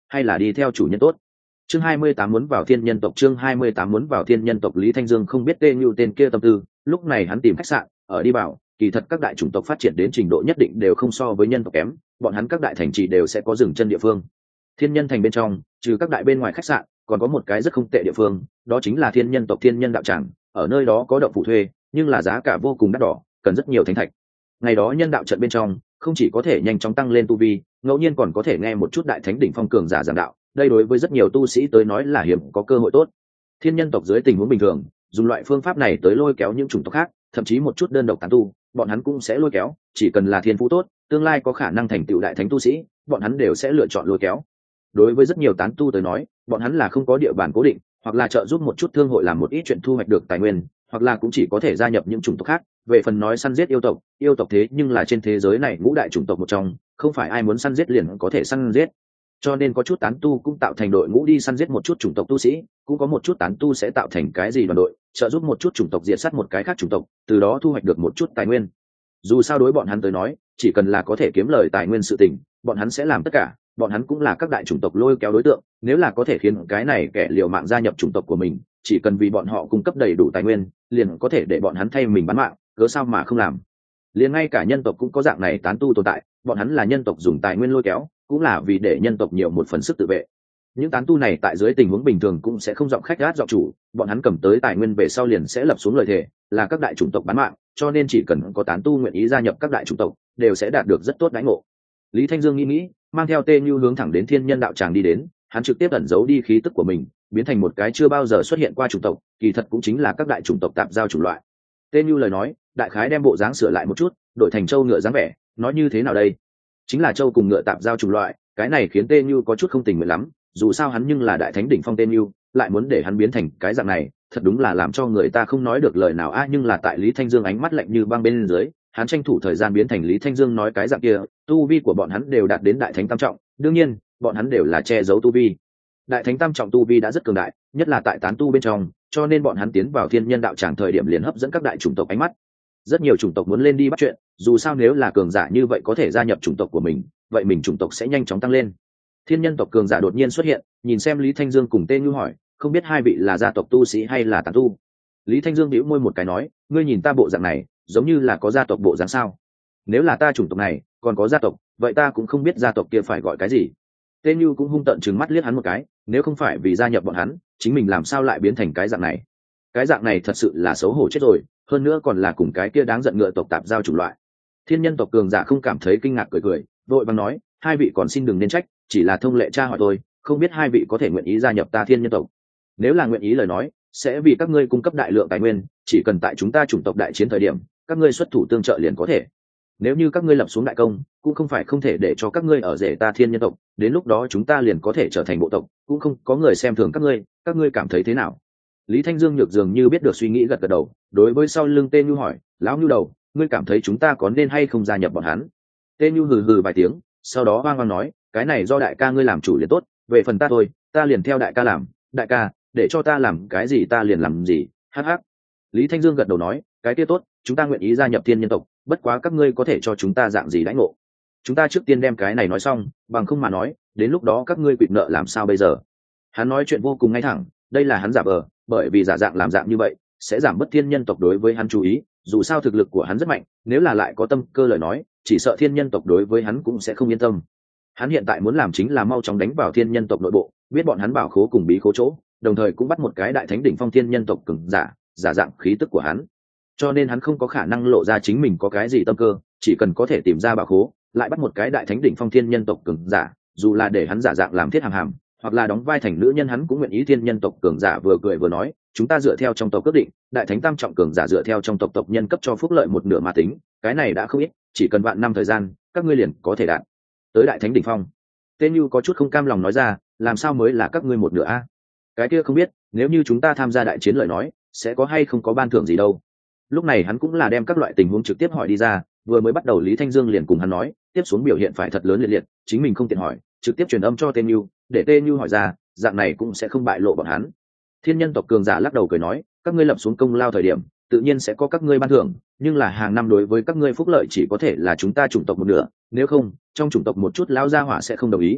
S1: hay là đi theo chủ nhân tốt? Chương hai mươi tám muốn vào thiên nhân tộc, chương hai mươi tám muốn vào thiên nhân tộc. Lý Thanh Dương không biết tên như tên kia tâm tư, lúc này hắn tìm khách sạn ở đi bảo, kỳ thật các đại chủng tộc phát triển đến trình độ nhất định đều không so với nhân tộc kém, bọn hắn các đại thành trì đều sẽ có dừng chân địa phương. Thiên nhân thành bên trong, trừ các đại bên ngoài khách sạn, còn có một cái rất không tệ địa phương, đó chính là thiên nhân tộc thiên nhân đạo tràng, ở nơi đó có động phủ thuê, nhưng là giá cả vô cùng đắt đỏ, cần rất nhiều thánh thạch. Ngày đó nhân đạo trận bên trong, không chỉ có thể nhanh chóng tăng lên tu vi, ngẫu nhiên còn có thể nghe một chút đại thánh đỉnh phong cường giả giảng đạo, đây đối với rất nhiều tu sĩ tới nói là hiếm có cơ hội tốt. Thiên nhân tộc dưới tình huống bình thường, dùng loại phương pháp này tới lôi kéo những chủng tộc khác, thậm chí một chút đơn độc tán tu, bọn hắn cũng sẽ lôi kéo, chỉ cần là thiên phú tốt, tương lai có khả năng thành tựu đại thánh tu sĩ, bọn hắn đều sẽ lựa chọn lôi kéo. Đối với rất nhiều tán tu tới nói, bọn hắn là không có địa bàn cố định, hoặc là trợ giúp một chút thương hội làm một ít chuyện thu hoạch được tài nguyên, hoặc là cũng chỉ có thể gia nhập những chủng tộc khác. Về phần nói săn giết yêu tộc, yêu tộc thế nhưng là trên thế giới này ngũ đại chủng tộc một trong, không phải ai muốn săn giết liền có thể săn giết. Cho nên có chút tán tu cũng tạo thành đội ngũ đi săn giết một chút chủng tộc tu sĩ, cũng có một chút tán tu sẽ tạo thành cái gì đoàn đội, trợ giúp một chút chủng tộc diệt sát một cái khác chủng tộc, từ đó thu hoạch được một chút tài nguyên. Dù sao đối bọn hắn tới nói, chỉ cần là có thể kiếm lời tài nguyên sự tình, bọn hắn sẽ làm tất cả, bọn hắn cũng là các đại chủng tộc lôi kéo đối tượng, nếu là có thể khiến cái này kẻ liều mạng gia nhập chủng tộc của mình, chỉ cần vì bọn họ cung cấp đầy đủ tài nguyên, liền có thể để bọn hắn thay mình bán mạng, cớ sao mà không làm. Liền ngay cả nhân tộc cũng có dạng này tán tu tồn tại, bọn hắn là nhân tộc dùng tài nguyên lôi kéo, cũng là vì để nhân tộc nhiều một phần sức tự vệ. Những tán tu này tại dưới tình huống bình thường cũng sẽ không giọng khách gát giọng chủ, bọn hắn cầm tới tài nguyên về sau liền sẽ lập xuống lời thề, là các đại chủng tộc bán mạng, cho nên chỉ cần có tán tu nguyện ý gia nhập các đại chủng tộc, đều sẽ đạt được rất tốt đãi ngộ. Lý Thanh Dương nghĩ nghĩ, mang theo Tê Như hướng thẳng đến thiên nhân đạo tràng đi đến, hắn trực tiếp ẩn giấu đi khí tức của mình, biến thành một cái chưa bao giờ xuất hiện qua chủng tộc, kỳ thật cũng chính là các đại chủng tộc tạp giao chủng loại. Tê Như lời nói, đại khái đem bộ dáng sửa lại một chút, đổi thành trâu ngựa dáng vẻ, nói như thế nào đây? Chính là trâu cùng ngựa tạp giao chủng loại, cái này khiến Tê Như có chút không tình nguyện lắm, dù sao hắn nhưng là đại thánh đỉnh phong Tê Như, lại muốn để hắn biến thành cái dạng này, thật đúng là làm cho người ta không nói được lời nào a. À, nhưng là tại Lý Thanh Dương ánh mắt lạnh như băng bên dưới, hắn tranh thủ thời gian biến thành Lý Thanh Dương nói cái dạng kia, tu vi của bọn hắn đều đạt đến đại thánh tam trọng, đương nhiên, bọn hắn đều là che giấu tu vi. Đại thánh tam trọng tu vi đã rất cường đại, nhất là tại tán tu bên trong, cho nên bọn hắn tiến vào thiên nhân đạo tràng thời điểm liền hấp dẫn các đại chủng tộc ánh mắt. Rất nhiều chủng tộc muốn lên đi bắt chuyện, dù sao nếu là cường giả như vậy có thể gia nhập chủng tộc của mình, vậy mình chủng tộc sẽ nhanh chóng tăng lên. Thiên nhân tộc cường giả đột nhiên xuất hiện, nhìn xem Lý Thanh Dương cùng Tê Như hỏi, không biết hai vị là gia tộc tu sĩ hay là tán tu? Lý Thanh Dương bĩu môi một cái nói, ngươi nhìn ta bộ dạng này, giống như là có gia tộc bộ dáng sao? Nếu là ta chủng tộc này, còn có gia tộc, vậy ta cũng không biết gia tộc kia phải gọi cái gì. Tê Như cũng hung tợn trừng mắt liếc hắn một cái, nếu không phải vì gia nhập bọn hắn, chính mình làm sao lại biến thành cái dạng này? Cái dạng này thật sự là xấu hổ chết rồi, hơn nữa còn là cùng cái kia đáng giận ngựa tộc tạp giao chủng loại. Thiên nhân tộc cường giả không cảm thấy kinh ngạc cười cười, vội vàng nói, hai vị còn xin đừng nên trách, chỉ là thông lệ tra hỏi tôi, không biết hai vị có thể nguyện ý gia nhập ta thiên nhân tộc. Nếu là nguyện ý lời nói, sẽ vì các ngươi cung cấp đại lượng tài nguyên, chỉ cần tại chúng ta chủng tộc đại chiến thời điểm, các ngươi xuất thủ tương trợ liền có thể. Nếu như các ngươi lập xuống đại công, cũng không phải không thể để cho các ngươi ở rể ta thiên nhân tộc, đến lúc đó chúng ta liền có thể trở thành bộ tộc, cũng không có người xem thường các ngươi, các ngươi cảm thấy thế nào? Lý Thanh Dương nhược dường như biết được suy nghĩ gật gật đầu, đối với sau lưng Tê Như hỏi, lão Nhu đầu, ngươi cảm thấy chúng ta có nên hay không gia nhập bọn hắn? Tê Như hừ hừ vài tiếng, sau đó hoang hoang nói, cái này do đại ca ngươi làm chủ liền tốt, về phần ta thôi, ta liền theo đại ca làm, đại ca, để cho ta làm cái gì ta liền làm gì, hắc hắc. Lý Thanh Dương gật đầu nói, cái kia tốt, chúng ta nguyện ý gia nhập thiên nhân tộc, bất quá các ngươi có thể cho chúng ta dạng gì đãi ngộ? Chúng ta trước tiên đem cái này nói xong, bằng không mà nói, đến lúc đó các ngươi quỵt nợ làm sao bây giờ? Hắn nói chuyện vô cùng ngay thẳng, đây là hắn giả vờ, bởi vì giả dạng làm dạng như vậy, sẽ giảm bớt thiên nhân tộc đối với hắn chú ý, dù sao thực lực của hắn rất mạnh, nếu là lại có tâm cơ lời nói, chỉ sợ thiên nhân tộc đối với hắn cũng sẽ không yên tâm. Hắn hiện tại muốn làm chính là mau chóng đánh vào thiên nhân tộc nội bộ, biết bọn hắn bảo khố cùng bí khố chỗ, đồng thời cũng bắt một cái đại thánh đỉnh phong thiên nhân tộc cường giả, giả dạng khí tức của hắn. Cho nên hắn không có khả năng lộ ra chính mình có cái gì tâm cơ, chỉ cần có thể tìm ra bảo khố, lại bắt một cái đại thánh đỉnh phong thiên nhân tộc cường giả, dù là để hắn giả dạng làm thiết hàng hàm, hoặc là đóng vai thành nữ nhân hắn cũng nguyện ý. Thiên nhân tộc cường giả vừa cười vừa nói, chúng ta dựa theo trong tộc quyết định, đại thánh tam trọng cường giả dựa theo trong tộc tộc nhân cấp cho phúc lợi một nửa mà tính, cái này đã không ít, chỉ cần vạn năm thời gian, các ngươi liền có thể đạt tới đại thánh đỉnh phong. Tên Như có chút không cam lòng nói ra, làm sao mới là các ngươi một nửa a? Cái kia không biết, nếu như chúng ta tham gia đại chiến lời nói, sẽ có hay không có ban thưởng gì đâu. Lúc này hắn cũng là đem các loại tình huống trực tiếp hỏi đi ra, vừa mới bắt đầu Lý Thanh Dương liền cùng hắn nói, tiếp xuống biểu hiện phải thật lớn liệt liệt, chính mình không tiện hỏi, trực tiếp truyền âm cho Tên Như, để Tên Như hỏi ra, dạng này cũng sẽ không bại lộ bọn hắn. Thiên nhân tộc cường giả lắc đầu cười nói, các ngươi lập xuống công lao thời điểm, tự nhiên sẽ có các ngươi ban thưởng, nhưng là hàng năm đối với các ngươi phúc lợi chỉ có thể là chúng ta chủng tộc một nửa, nếu không, trong chủng tộc một chút lão gia hỏa sẽ không đồng ý.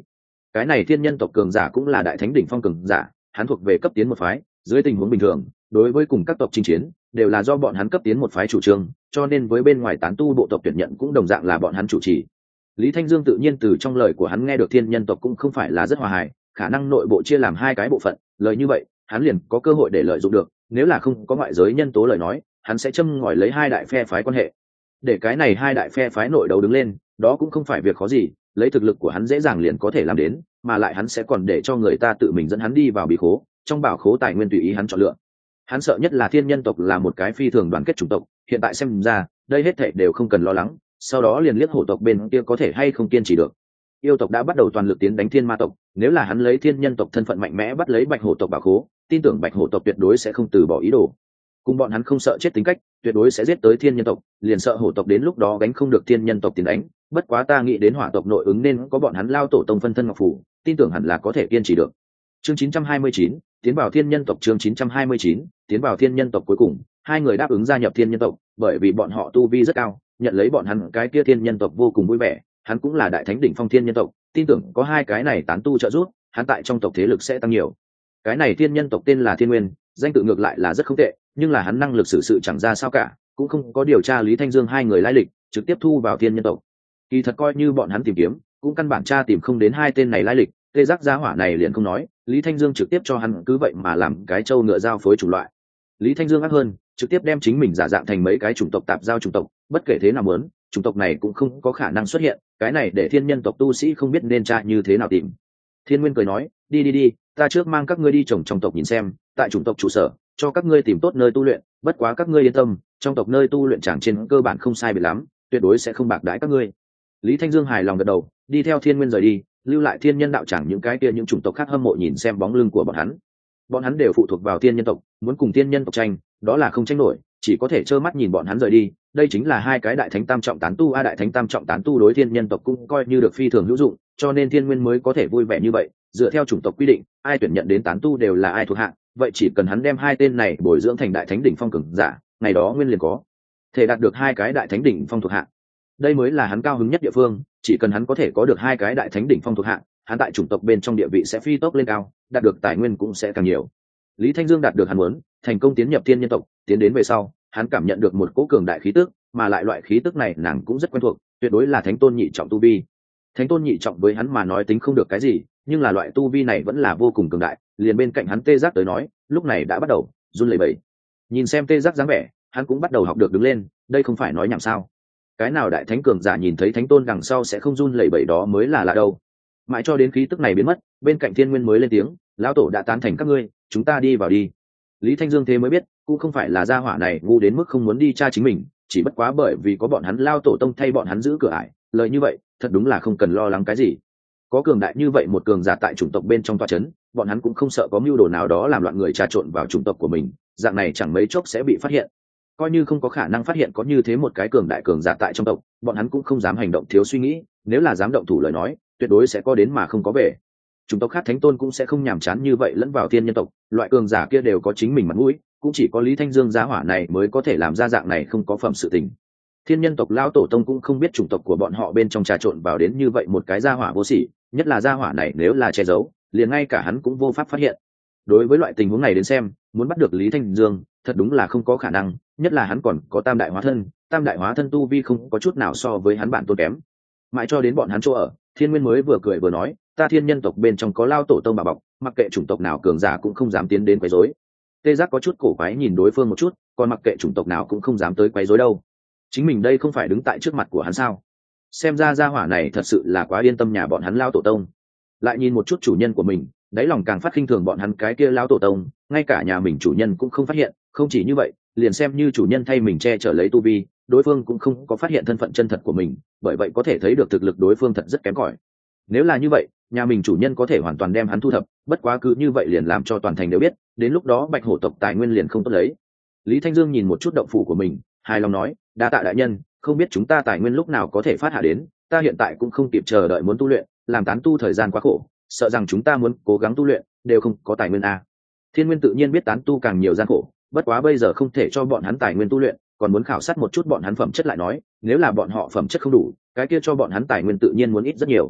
S1: cái này thiên nhân tộc cường giả cũng là đại thánh đỉnh phong cường giả, hắn thuộc về cấp tiến một phái, dưới tình huống bình thường đối với cùng các tộc chinh chiến đều là do bọn hắn cấp tiến một phái chủ trương, cho nên với bên ngoài tán tu bộ tộc tuyển nhận cũng đồng dạng là bọn hắn chủ trì. Lý Thanh Dương tự nhiên từ trong lời của hắn nghe được thiên nhân tộc cũng không phải là rất hòa hài, khả năng nội bộ chia làm hai cái bộ phận, lời như vậy hắn liền có cơ hội để lợi dụng được, nếu là không có ngoại giới nhân tố lời nói hắn sẽ châm ngòi lấy hai đại phe phái quan hệ, để cái này hai đại phe phái nội đấu đứng lên, đó cũng không phải việc khó gì, lấy thực lực của hắn dễ dàng liền có thể làm đến, mà lại hắn sẽ còn để cho người ta tự mình dẫn hắn đi vào bí khố, trong bảo khố tài nguyên tùy ý hắn chọn lựa. Hắn sợ nhất là thiên nhân tộc là một cái phi thường đoàn kết chủng tộc, hiện tại xem ra đây hết thảy đều không cần lo lắng, sau đó liền liếc hổ tộc bên kia có thể hay không kiên trì được. Yêu tộc đã bắt đầu toàn lực tiến đánh thiên ma tộc, nếu là hắn lấy thiên nhân tộc thân phận mạnh mẽ bắt lấy bạch hổ tộc bảo khố, tin tưởng bạch hổ tộc tuyệt đối sẽ không từ bỏ ý đồ. Cùng bọn hắn không sợ chết tính cách, tuyệt đối sẽ giết tới thiên nhân tộc, liền sợ hổ tộc đến lúc đó gánh không được thiên nhân tộc tiến đánh. Bất quá ta nghĩ đến hỏa tộc nội ứng nên có bọn hắn lao tổ tông phân thân ngọc phủ, tin tưởng hẳn là có thể kiên trì được. Chương chín trăm hai mươi chín, tiến vào thiên nhân tộc. Chương chín trăm hai mươi chín, tiến vào thiên nhân tộc. Cuối cùng hai người đáp ứng gia nhập thiên nhân tộc, bởi vì bọn họ tu vi rất cao, nhận lấy bọn hắn cái kia thiên nhân tộc vô cùng vui vẻ. Hắn cũng là đại thánh đỉnh phong thiên nhân tộc, tin tưởng có hai cái này tán tu trợ giúp, hắn tại trong tộc thế lực sẽ tăng nhiều. Cái này thiên nhân tộc tên là Thiên Nguyên, danh tự ngược lại là rất không tệ, nhưng là hắn năng lực xử sự chẳng ra sao cả, cũng không có điều tra Lý Thanh Dương hai người lai lịch, trực tiếp thu vào thiên nhân tộc. Kỳ thật coi như bọn hắn tìm kiếm, cũng căn bản tra tìm không đến hai tên này lai lịch, tê giác giá hỏa này liền không nói, Lý Thanh Dương trực tiếp cho hắn cứ vậy mà làm cái trâu ngựa giao phối chủng loại. Lý Thanh Dương ác hơn, trực tiếp đem chính mình giả dạng thành mấy cái chủng tộc tạp giao chủng tộc, bất kể thế nào muốn, chủng tộc này cũng không có khả năng xuất hiện, cái này để thiên nhân tộc tu sĩ không biết nên tra như thế nào tìm. Thiên Nguyên cười nói, đi đi đi, ta trước mang các ngươi đi trồng trong tộc nhìn xem, tại chủng tộc trụ sở, cho các ngươi tìm tốt nơi tu luyện, bất quá các ngươi yên tâm, trong tộc nơi tu luyện chẳng trên cơ bản không sai biệt lắm, tuyệt đối sẽ không bạc đãi các ngươi. Lý Thanh Dương hài lòng gật đầu, đi theo Thiên Nguyên rời đi, lưu lại thiên nhân đạo chẳng những cái kia những chủng tộc khác hâm mộ nhìn xem bóng lưng của bọn hắn. Bọn hắn đều phụ thuộc vào thiên nhân tộc, muốn cùng thiên nhân tộc tranh, đó là không tranh nổi, chỉ có thể trơ mắt nhìn bọn hắn rời đi. Đây chính là hai cái đại thánh tam trọng tán tu a, đại thánh tam trọng tán tu đối thiên nhân tộc cũng coi như được phi thường hữu dụng, cho nên Thiên Nguyên mới có thể vui vẻ như vậy. Dựa theo chủng tộc quy định, ai tuyển nhận đến tán tu đều là ai thuộc hạng, vậy chỉ cần hắn đem hai tên này bồi dưỡng thành đại thánh đỉnh phong cường giả, ngày đó Nguyên liền có thể đạt được hai cái đại thánh đỉnh phong thuộc hạng. Đây mới là hắn cao hứng nhất địa phương, chỉ cần hắn có thể có được hai cái đại thánh đỉnh phong thuộc hạng, hắn tại chủng tộc bên trong địa vị sẽ phi tốc lên cao, đạt được tài nguyên cũng sẽ càng nhiều. Lý Thanh Dương đạt được hắn muốn, thành công tiến nhập thiên nhân tộc, tiến đến về sau, hắn cảm nhận được một cỗ cường đại khí tức, mà lại loại khí tức này nàng cũng rất quen thuộc, tuyệt đối là thánh tôn nhị trọng tu vi. Thánh tôn nhị trọng với hắn mà nói tính không được cái gì, nhưng là loại tu vi này vẫn là vô cùng cường đại, liền bên cạnh hắn tê giác tới nói, lúc này đã bắt đầu run lẩy bẩy. Nhìn xem tê giác dáng vẻ, hắn cũng bắt đầu học được đứng lên, đây không phải nói nhảm sao? Cái nào đại thánh cường giả nhìn thấy thánh tôn đằng sau sẽ không run lẩy bẩy, đó mới là lạ đâu. Mãi cho đến khí tức này biến mất, bên cạnh Thiên Nguyên mới lên tiếng, lão tổ đã tán thành các ngươi, chúng ta đi vào đi. Lý Thanh Dương thế mới biết, cũng không phải là gia hỏa này ngu đến mức không muốn đi tra chính mình, chỉ bất quá bởi vì có bọn hắn lao tổ tông thay bọn hắn giữ cửa ải, lời như vậy, thật đúng là không cần lo lắng cái gì. Có cường đại như vậy một cường giả tại chủng tộc bên trong tọa chấn, bọn hắn cũng không sợ có mưu đồ nào đó làm loạn người trà trộn vào chủng tộc của mình, dạng này chẳng mấy chốc sẽ bị phát hiện. Coi như không có khả năng phát hiện có như thế một cái cường đại cường giả tại trong tộc, bọn hắn cũng không dám hành động thiếu suy nghĩ, nếu là dám động thủ lời nói, tuyệt đối sẽ có đến mà không có về. Chủng tộc khác thánh tôn cũng sẽ không nhàm chán như vậy lẫn vào thiên nhân tộc, loại cường giả kia đều có chính mình mặt mũi, cũng chỉ có Lý Thanh Dương giá hỏa này mới có thể làm ra dạng này không có phẩm sự tình. Thiên nhân tộc lao tổ tông cũng không biết chủng tộc của bọn họ bên trong trà trộn vào đến như vậy một cái gia hỏa vô sỉ, nhất là gia hỏa này nếu là che giấu, liền ngay cả hắn cũng vô pháp phát hiện. Đối với loại tình huống này đến xem, muốn bắt được Lý Thanh Dương, thật đúng là không có khả năng, nhất là hắn còn có tam đại hóa thân, tam đại hóa thân tu vi không có chút nào so với hắn bản tôn kém. Mãi cho đến bọn hắn chỗ ở, Thiên Nguyên mới vừa cười vừa nói, ta thiên nhân tộc bên trong có lao tổ tông bà bọc, mặc kệ chủng tộc nào cường giả cũng không dám tiến đến quấy rối. Tê Giác có chút cổ quái nhìn đối phương một chút, còn mặc kệ chủng tộc nào cũng không dám tới quấy rối đâu. Chính mình đây không phải đứng tại trước mặt của hắn sao? Xem ra gia hỏa này thật sự là quá yên tâm nhà bọn hắn lao tổ tông. Lại nhìn một chút chủ nhân của mình, đáy lòng càng phát khinh thường bọn hắn cái kia lao tổ tông, ngay cả nhà mình chủ nhân cũng không phát hiện, không chỉ như vậy, liền xem như chủ nhân thay mình che chở lấy tu vi, đối phương cũng không có phát hiện thân phận chân thật của mình, bởi vậy có thể thấy được thực lực đối phương thật rất kém cỏi. Nếu là như vậy, nhà mình chủ nhân có thể hoàn toàn đem hắn thu thập, bất quá cứ như vậy liền làm cho toàn thành đều biết, đến lúc đó bạch hổ tộc tài nguyên liền không tốt lấy. Lý Thanh Dương nhìn một chút động phủ của mình, hài lòng nói, đa tạ đại nhân, không biết chúng ta tài nguyên lúc nào có thể phát hạ đến, ta hiện tại cũng không kịp chờ đợi muốn tu luyện, làm tán tu thời gian quá khổ, sợ rằng chúng ta muốn cố gắng tu luyện đều không có tài nguyên a. Thiên Nguyên tự nhiên biết tán tu càng nhiều gian khổ, bất quá bây giờ không thể cho bọn hắn tài nguyên tu luyện, còn muốn khảo sát một chút bọn hắn phẩm chất lại nói, nếu là bọn họ phẩm chất không đủ, cái kia cho bọn hắn tài nguyên tự nhiên muốn ít rất nhiều.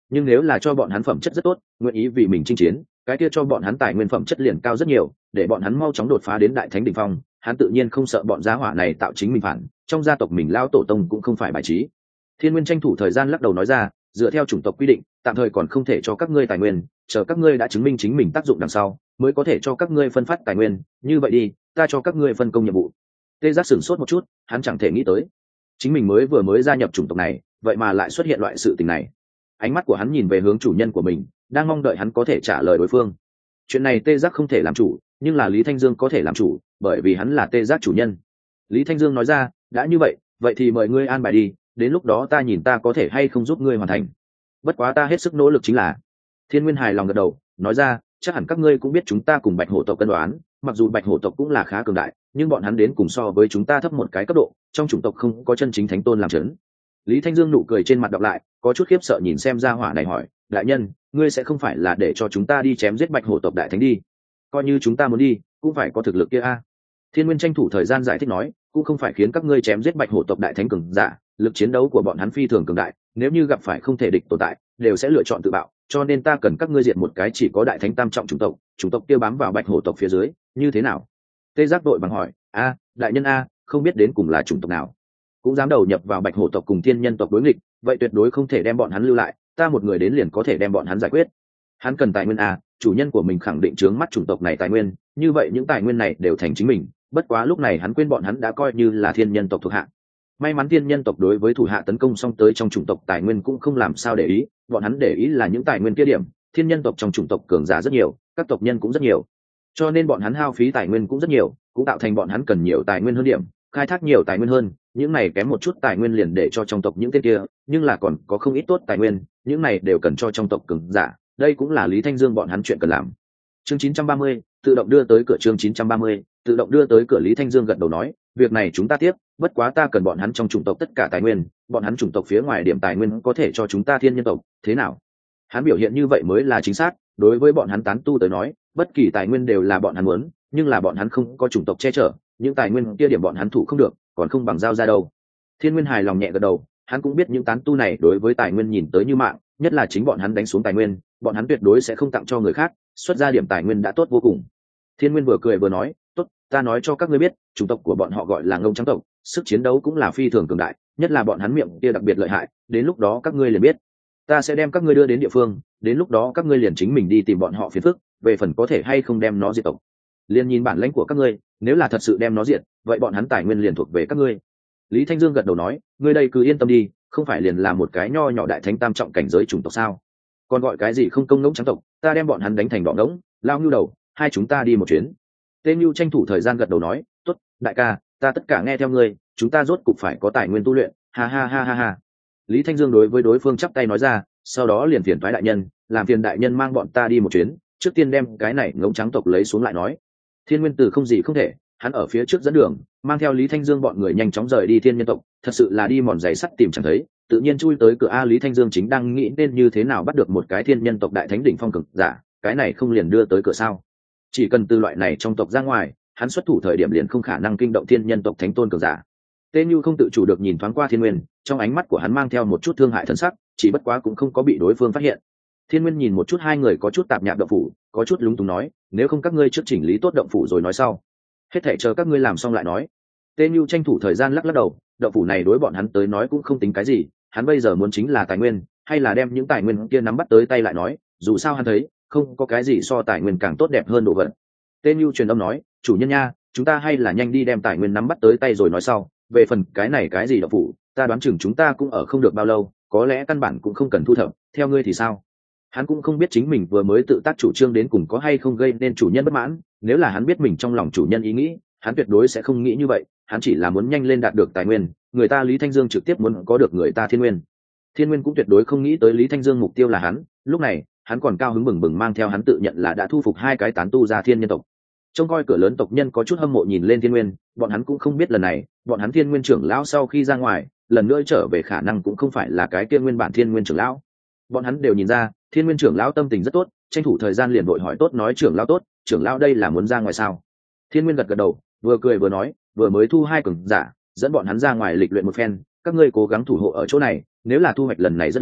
S1: nhưng nếu là cho bọn hắn phẩm chất rất tốt, nguyện ý vì mình chinh chiến, cái kia cho bọn hắn tài nguyên phẩm chất liền cao rất nhiều, để bọn hắn mau chóng đột phá đến đại thánh đỉnh phong, hắn tự nhiên không sợ bọn gia hỏa này tạo chính mình phản, trong gia tộc mình lao tổ tông cũng không phải bài trí. Thiên Nguyên tranh thủ thời gian lắc đầu nói ra, dựa theo chủng tộc quy định, tạm thời còn không thể cho các ngươi tài nguyên, chờ các ngươi đã chứng minh chính mình tác dụng đằng sau, mới có thể cho các ngươi phân phát tài nguyên, như vậy đi, ta cho các ngươi phân công nhiệm vụ. Tê Giác sửng sốt một chút, hắn chẳng thể nghĩ tới, chính mình mới vừa mới gia nhập chủng tộc này, vậy mà lại xuất hiện loại sự tình này. Ánh mắt của hắn nhìn về hướng chủ nhân của mình, đang mong đợi hắn có thể trả lời đối phương. Chuyện này Tê Giác không thể làm chủ, nhưng là Lý Thanh Dương có thể làm chủ, bởi vì hắn là Tê Giác chủ nhân. Lý Thanh Dương nói ra, đã như vậy, vậy thì mời ngươi an bài đi, đến lúc đó ta nhìn ta có thể hay không giúp ngươi hoàn thành. Bất quá ta hết sức nỗ lực chính là. Thiên Nguyên hài lòng gật đầu, nói ra, chắc hẳn các ngươi cũng biết chúng ta cùng Bạch Hổ tộc cân đoán, mặc dù Bạch Hổ tộc cũng là khá cường đại, nhưng bọn hắn đến cùng so với chúng ta thấp một cái cấp độ, trong chủng tộc không có chân chính thánh tôn làm trấn. Lý Thanh Dương nụ cười trên mặt đọc lại, có chút khiếp sợ nhìn xem gia hỏa này hỏi, đại nhân, ngươi sẽ không phải là để cho chúng ta đi chém giết Bạch Hổ tộc đại thánh đi? Coi như chúng ta muốn đi, cũng phải có thực lực kia a. Thiên Nguyên tranh thủ thời gian giải thích nói, cũng không phải khiến các ngươi chém giết Bạch Hổ tộc đại thánh cường giả, lực chiến đấu của bọn hắn phi thường cường đại, nếu như gặp phải không thể địch tồn tại, đều sẽ lựa chọn tự bạo, cho nên ta cần các ngươi diệt một cái chỉ có đại thánh tam trọng chủng tộc, chủng tộc kia bám vào Bạch Hổ tộc phía dưới, như thế nào? Tê Giác đội bằng hỏi, a, đại nhân a, không biết đến cùng là chủng tộc nào, cũng dám đầu nhập vào Bạch Hổ tộc cùng Thiên Nhân tộc đối nghịch, vậy tuyệt đối không thể đem bọn hắn lưu lại, ta một người đến liền có thể đem bọn hắn giải quyết. Hắn cần tài nguyên a, chủ nhân của mình khẳng định trướng mắt chủng tộc này tài nguyên, như vậy những tài nguyên này đều thành chính mình, bất quá lúc này hắn quên bọn hắn đã coi như là Thiên Nhân tộc thuộc hạ. May mắn Thiên Nhân tộc đối với thủ hạ tấn công xong tới trong chủng tộc tài nguyên cũng không làm sao để ý, bọn hắn để ý là những tài nguyên kia điểm, Thiên Nhân tộc trong chủng tộc cường giả rất nhiều, các tộc nhân cũng rất nhiều, cho nên bọn hắn hao phí tài nguyên cũng rất nhiều, cũng tạo thành bọn hắn cần nhiều tài nguyên hơn điểm, khai thác nhiều tài nguyên hơn, những này kém một chút tài nguyên liền để cho trong tộc những tên kia, nhưng là còn có không ít tốt tài nguyên, những này đều cần cho trong tộc cường giả, đây cũng là Lý Thanh Dương bọn hắn chuyện cần làm. Chương chín trăm ba mươi, tự động đưa tới cửa. Chương chín trăm ba mươi, tự động đưa tới cửa. Lý Thanh Dương gật đầu nói, việc này chúng ta tiếp, bất quá ta cần bọn hắn trong chủng tộc tất cả tài nguyên, bọn hắn chủng tộc phía ngoài điểm tài nguyên có thể cho chúng ta Thiên Nhân tộc, thế nào? Hắn biểu hiện như vậy mới là chính xác, đối với bọn hắn tán tu tới nói, bất kỳ tài nguyên đều là bọn hắn muốn, nhưng là bọn hắn không có chủng tộc che chở, những tài nguyên kia điểm bọn hắn thủ không được, còn không bằng giao ra đâu. Thiên Nguyên hài lòng nhẹ gật đầu, hắn cũng biết những tán tu này đối với tài nguyên nhìn tới như mạng, nhất là chính bọn hắn đánh xuống tài nguyên, bọn hắn tuyệt đối sẽ không tặng cho người khác, xuất ra điểm tài nguyên đã tốt vô cùng. Thiên Nguyên vừa cười vừa nói, tốt, ta nói cho các ngươi biết, chủng tộc của bọn họ gọi là Ngông Trắng tộc, sức chiến đấu cũng là phi thường cường đại, nhất là bọn hắn miệng kia đặc biệt lợi hại, đến lúc đó các ngươi liền biết. Ta sẽ đem các ngươi đưa đến địa phương, đến lúc đó các ngươi liền chính mình đi tìm bọn họ phiền phức, về phần có thể hay không đem nó diệt tộc, liền nhìn bản lãnh của các ngươi, nếu là thật sự đem nó diệt, vậy bọn hắn tài nguyên liền thuộc về các ngươi. Lý Thanh Dương gật đầu nói, ngươi đây cứ yên tâm đi, không phải liền là một cái nho nhỏ đại thánh tam trọng cảnh giới chủng tộc sao? Còn gọi cái gì không công ngỗng trắng tộc, ta đem bọn hắn đánh thành đỏ ngỗng, lao ngưu đầu, hai chúng ta đi một chuyến. Tên Nưu tranh thủ thời gian gật đầu nói, tốt, đại ca, ta tất cả nghe theo ngươi, chúng ta rốt cục phải có tài nguyên tu luyện, ha ha ha ha ha. Lý Thanh Dương đối với đối phương chắp tay nói ra, sau đó liền phiền toái đại nhân, làm phiền đại nhân mang bọn ta đi một chuyến, trước tiên đem cái này ngỗng trắng tộc lấy xuống lại nói. Thiên Nguyên Tử không gì không thể, hắn ở phía trước dẫn đường, mang theo Lý Thanh Dương bọn người nhanh chóng rời đi Thiên Nhân tộc, thật sự là đi mòn giày sắt tìm chẳng thấy, tự nhiên chui tới cửa a. Lý Thanh Dương chính đang nghĩ nên như thế nào bắt được một cái Thiên Nhân tộc đại thánh đỉnh phong cực giả, cái này không liền đưa tới cửa sao? Chỉ cần từ loại này trong tộc ra ngoài, hắn xuất thủ thời điểm liền không khả năng kinh động Thiên Nhân tộc thánh tôn cực giả. Tê Như không tự chủ được nhìn thoáng qua Thiên Nguyên, trong ánh mắt của hắn mang theo một chút thương hại thân sắc, chỉ bất quá cũng không có bị đối phương phát hiện. Thiên Nguyên nhìn một chút hai người có chút tạp nhạp động phủ, có chút lúng túng nói, nếu không các ngươi trước chỉnh lý tốt động phủ rồi nói sau, hết thảy chờ các ngươi làm xong lại nói. Tê Như tranh thủ thời gian lắc lắc đầu, động phủ này đối bọn hắn tới nói cũng không tính cái gì, hắn bây giờ muốn chính là tài nguyên, hay là đem những tài nguyên kia nắm bắt tới tay lại nói, dù sao hắn thấy không có cái gì so tài nguyên càng tốt đẹp hơn đồ vật. Tê Như truyền âm nói, chủ nhân nha, chúng ta hay là nhanh đi đem tài nguyên nắm bắt tới tay rồi nói sau, về phần cái này cái gì động phủ, ta đoán chừng chúng ta cũng ở không được bao lâu, có lẽ căn bản cũng không cần thu thập, theo ngươi thì sao? Hắn cũng không biết chính mình vừa mới tự tác chủ trương đến cùng có hay không gây nên chủ nhân bất mãn, nếu là hắn biết mình trong lòng chủ nhân ý nghĩ, hắn tuyệt đối sẽ không nghĩ như vậy, hắn chỉ là muốn nhanh lên đạt được tài nguyên, người ta Lý Thanh Dương trực tiếp muốn có được người ta Thiên Nguyên. Thiên Nguyên cũng tuyệt đối không nghĩ tới Lý Thanh Dương mục tiêu là hắn, lúc này, hắn còn cao hứng bừng bừng mang theo hắn tự nhận là đã thu phục hai cái tán tu ra Thiên Nhân tộc. Trông coi cửa lớn tộc nhân có chút hâm mộ nhìn lên Thiên Nguyên, bọn hắn cũng không biết lần này, bọn hắn Thiên Nguyên trưởng lão sau khi ra ngoài, lần nữa trở về khả năng cũng không phải là cái kia nguyên bản Thiên Nguyên trưởng lão. Bọn hắn đều nhìn ra, Thiên Nguyên trưởng lão tâm tình rất tốt, tranh thủ thời gian liền vội hỏi tốt nói trưởng lão tốt, trưởng lão đây là muốn ra ngoài sao? Thiên Nguyên gật gật đầu, vừa cười vừa nói, vừa mới thu hai cường giả, dẫn bọn hắn ra ngoài lịch luyện một phen, các ngươi cố gắng thủ hộ ở chỗ này, nếu là thu hoạch lần này rất lớn,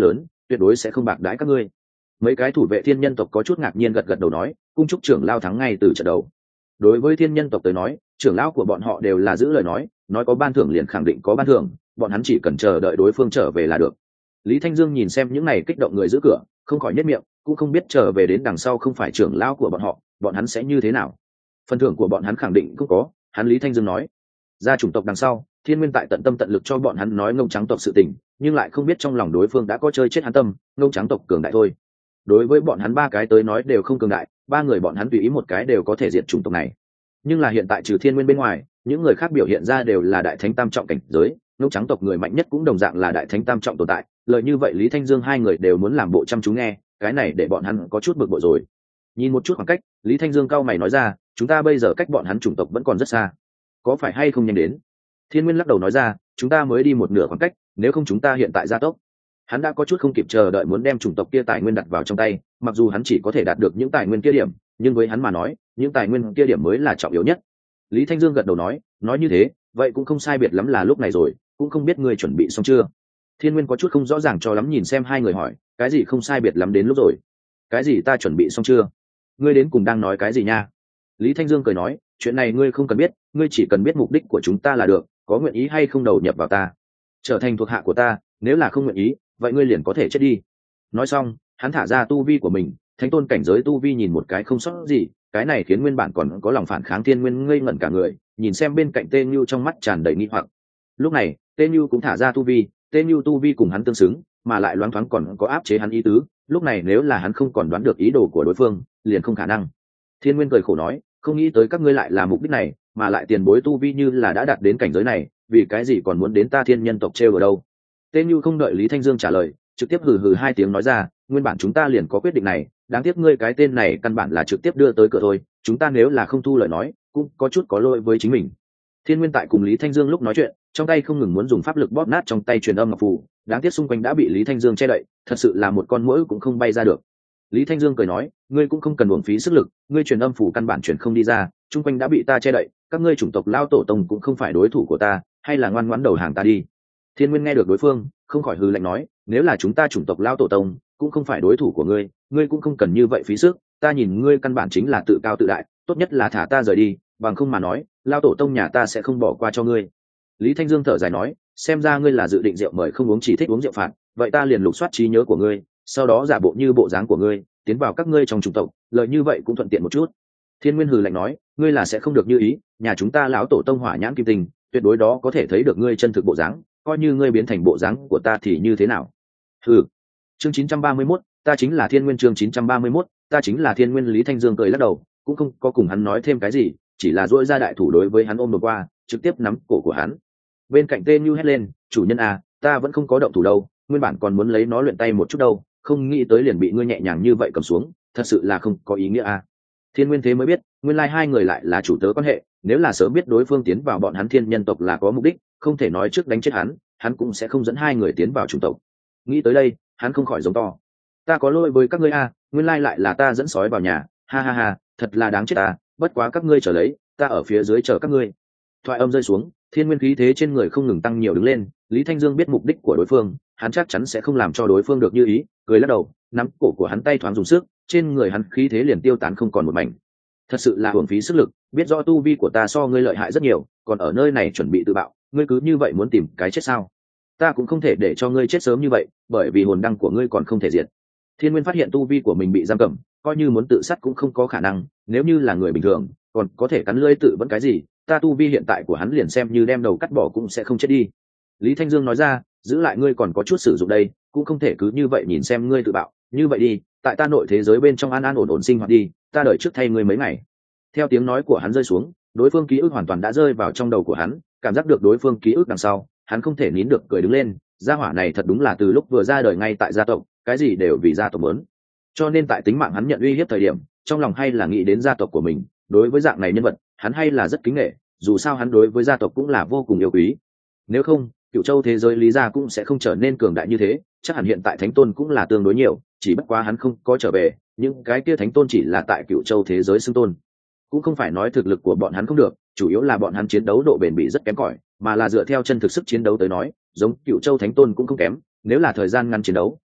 S1: tuyệt đối sẽ không bạc đãi các ngươi. Mấy cái thủ vệ thiên nhân tộc có chút ngạc nhiên gật gật đầu nói, cung chúc trưởng lao thắng ngay từ trận đầu. Đối với thiên nhân tộc tới nói, trưởng lão của bọn họ đều là giữ lời nói, nói có ban thưởng liền khẳng định có ban thưởng, bọn hắn chỉ cần chờ đợi đối phương trở về là được. Lý Thanh Dương nhìn xem những này kích động người giữ cửa, không khỏi nhếch miệng, cũng không biết trở về đến đằng sau không phải trưởng lão của bọn họ, bọn hắn sẽ như thế nào. Phần thưởng của bọn hắn khẳng định cũng có, hắn Lý Thanh Dương nói. Ra chủng tộc đằng sau, Thiên Nguyên tại tận tâm tận lực cho bọn hắn nói ngông trắng tộc sự tình, nhưng lại không biết trong lòng đối phương đã có chơi chết hắn tâm, ngông trắng tộc cường đại thôi. Đối với bọn hắn ba cái tới nói đều không cường đại, ba người bọn hắn tùy ý một cái đều có thể diệt chủng tộc này. Nhưng là hiện tại trừ Thiên Nguyên bên ngoài, những người khác biểu hiện ra đều là đại thánh tam trọng cảnh giới, ngông trắng tộc người mạnh nhất cũng đồng dạng là đại thánh tam trọng tồn tại. Lời như vậy Lý Thanh Dương hai người đều muốn làm bộ chăm chú nghe, cái này để bọn hắn có chút bực bội rồi. Nhìn một chút khoảng cách, Lý Thanh Dương cau mày nói ra, chúng ta bây giờ cách bọn hắn chủng tộc vẫn còn rất xa, có phải hay không nhanh đến? Thiên Nguyên lắc đầu nói ra, chúng ta mới đi một nửa khoảng cách, nếu không chúng ta hiện tại gia tốc. Hắn đã có chút không kịp chờ đợi muốn đem chủng tộc kia tài nguyên đặt vào trong tay, mặc dù hắn chỉ có thể đạt được những tài nguyên kia điểm, nhưng với hắn mà nói, những tài nguyên kia điểm mới là trọng yếu nhất. Lý Thanh Dương gật đầu nói, nói như thế, vậy cũng không sai biệt lắm là lúc này rồi, cũng không biết ngươi chuẩn bị xong chưa? Thiên Nguyên có chút không rõ ràng cho lắm nhìn xem hai người hỏi, cái gì không sai biệt lắm đến lúc rồi? Cái gì ta chuẩn bị xong chưa? Ngươi đến cùng đang nói cái gì nha? Lý Thanh Dương cười nói, chuyện này ngươi không cần biết, ngươi chỉ cần biết mục đích của chúng ta là được, có nguyện ý hay không đầu nhập vào ta, trở thành thuộc hạ của ta, nếu là không nguyện ý, vậy ngươi liền có thể chết đi. Nói xong, hắn thả ra tu vi của mình, thánh tôn cảnh giới tu vi nhìn một cái không sót gì, cái này khiến nguyên bản còn có lòng phản kháng Thiên Nguyên ngây ngẩn cả người, nhìn xem bên cạnh Tê Nhu trong mắt tràn đầy nghi hoặc. Lúc này, Tê Nhu cũng thả ra tu vi, Tê Nhu tu vi cùng hắn tương xứng, mà lại loáng thoáng còn có áp chế hắn ý tứ, lúc này nếu là hắn không còn đoán được ý đồ của đối phương, liền không khả năng. Thiên Nguyên cười khổ nói, không nghĩ tới các ngươi lại là mục đích này, mà lại tiền bối tu vi như là đã đạt đến cảnh giới này, vì cái gì còn muốn đến ta thiên nhân tộc trêu ở đâu? Tê Như không đợi Lý Thanh Dương trả lời, trực tiếp hừ hừ hai tiếng nói ra, nguyên bản chúng ta liền có quyết định này, đáng tiếc ngươi cái tên này căn bản là trực tiếp đưa tới cửa thôi, chúng ta nếu là không thu lời nói, cũng có chút có lỗi với chính mình. Thiên Nguyên tại cùng Lý Thanh Dương lúc nói chuyện, trong tay không ngừng muốn dùng pháp lực bóp nát trong tay truyền âm ngọc phù, đáng tiếc xung quanh đã bị Lý Thanh Dương che đậy, thật sự là một con muỗi cũng không bay ra được. Lý Thanh Dương cười nói, ngươi cũng không cần uổng phí sức lực, ngươi truyền âm phủ căn bản truyền không đi ra, chung quanh đã bị ta che đậy, các ngươi chủng tộc lao tổ tông cũng không phải đối thủ của ta, hay là ngoan ngoãn đầu hàng ta đi. Thiên Nguyên nghe được đối phương, không khỏi hừ lạnh nói, nếu là chúng ta chủng tộc lao tổ tông cũng không phải đối thủ của ngươi, ngươi cũng không cần như vậy phí sức, ta nhìn ngươi căn bản chính là tự cao tự đại, tốt nhất là thả ta rời đi, bằng không mà nói, lao tổ tông nhà ta sẽ không bỏ qua cho ngươi. Lý Thanh Dương thở dài nói, xem ra ngươi là dự định rượu mời không uống chỉ thích uống rượu phạt, vậy ta liền lục soát trí nhớ của ngươi, sau đó giả bộ như bộ dáng của ngươi, tiến vào các ngươi trong chủng tộc, lợi như vậy cũng thuận tiện một chút. Thiên Nguyên hừ lạnh nói, ngươi là sẽ không được như ý, nhà chúng ta lão tổ tông hỏa nhãn kim tinh, tuyệt đối đó có thể thấy được ngươi chân thực bộ dáng, coi như ngươi biến thành bộ dáng của ta thì như thế nào? Hừ. Chương chín trăm ba mươi mốt, ta chính là Thiên Nguyên. Chương chín trăm ba mươi mốt, ta chính là Thiên Nguyên. Lý Thanh Dương cười lắc đầu, cũng không có cùng hắn nói thêm cái gì, chỉ là duỗi ra đại thủ đối với hắn ôm đột qua, trực tiếp nắm cổ của hắn. Bên cạnh Tên Như hét lên, chủ nhân à, ta vẫn không có động thủ đâu, nguyên bản còn muốn lấy nó luyện tay một chút đâu, không nghĩ tới liền bị ngươi nhẹ nhàng như vậy cầm xuống, thật sự là không có ý nghĩa à. Thiên Nguyên thế mới biết, nguyên lai hai người lại là chủ tớ quan hệ, nếu là sớm biết đối phương tiến vào bọn hắn thiên nhân tộc là có mục đích, không thể nói trước đánh chết hắn, hắn cũng sẽ không dẫn hai người tiến vào chủng tộc. Nghĩ tới đây, hắn không khỏi giống to, ta có lỗi với các ngươi à, nguyên lai lại là ta dẫn sói vào nhà, ha ha ha, thật là đáng chết à, bất quá các ngươi chờ lấy, ta ở phía dưới chờ các ngươi. Thoại âm rơi xuống, Thiên Nguyên khí thế trên người không ngừng tăng nhiều đứng lên, Lý Thanh Dương biết mục đích của đối phương, hắn chắc chắn sẽ không làm cho đối phương được như ý, cười lắc đầu, nắm cổ của hắn tay thoáng dùng sức, trên người hắn khí thế liền tiêu tán không còn một mảnh. Thật sự là uổng phí sức lực, biết rõ tu vi của ta so ngươi lợi hại rất nhiều, còn ở nơi này chuẩn bị tự bạo, ngươi cứ như vậy muốn tìm cái chết sao? Ta cũng không thể để cho ngươi chết sớm như vậy, bởi vì hồn đăng của ngươi còn không thể diệt. Thiên Nguyên phát hiện tu vi của mình bị giam cầm, coi như muốn tự sát cũng không có khả năng, nếu như là người bình thường, còn có thể cắn lưỡi tự vẫn cái gì, ta tu vi hiện tại của hắn liền xem như đem đầu cắt bỏ cũng sẽ không chết đi. Lý Thanh Dương nói ra, giữ lại ngươi còn có chút sử dụng đây, cũng không thể cứ như vậy nhìn xem ngươi tự bạo, như vậy đi, tại ta nội thế giới bên trong an an ổn ổn sinh hoạt đi, ta đợi trước thay ngươi mấy ngày. Theo tiếng nói của hắn rơi xuống, đối phương ký ức hoàn toàn đã rơi vào trong đầu của hắn, cảm giác được đối phương ký ức đằng sau, hắn không thể nín được cười đứng lên, gia hỏa này thật đúng là từ lúc vừa ra đời ngay tại gia tộc, cái gì đều vì gia tộc muốn. Cho nên tại tính mạng hắn nhận uy hiếp thời điểm, trong lòng hay là nghĩ đến gia tộc của mình, đối với dạng này nhân vật, hắn hay là rất kính nể, dù sao hắn đối với gia tộc cũng là vô cùng yêu quý. Nếu không, Cựu Châu thế giới Lý gia cũng sẽ không trở nên cường đại như thế, chắc hẳn hiện tại thánh tôn cũng là tương đối nhiều, chỉ bất quá hắn không có trở về, những cái kia thánh tôn chỉ là tại Cựu Châu thế giới xưng tôn. Cũng không phải nói thực lực của bọn hắn không được, chủ yếu là bọn hắn chiến đấu độ bền bỉ rất kém cỏi, mà là dựa theo chân thực sức chiến đấu tới nói, giống Cựu Châu thánh tôn cũng không kém, nếu là thời gian ngắn chiến đấu,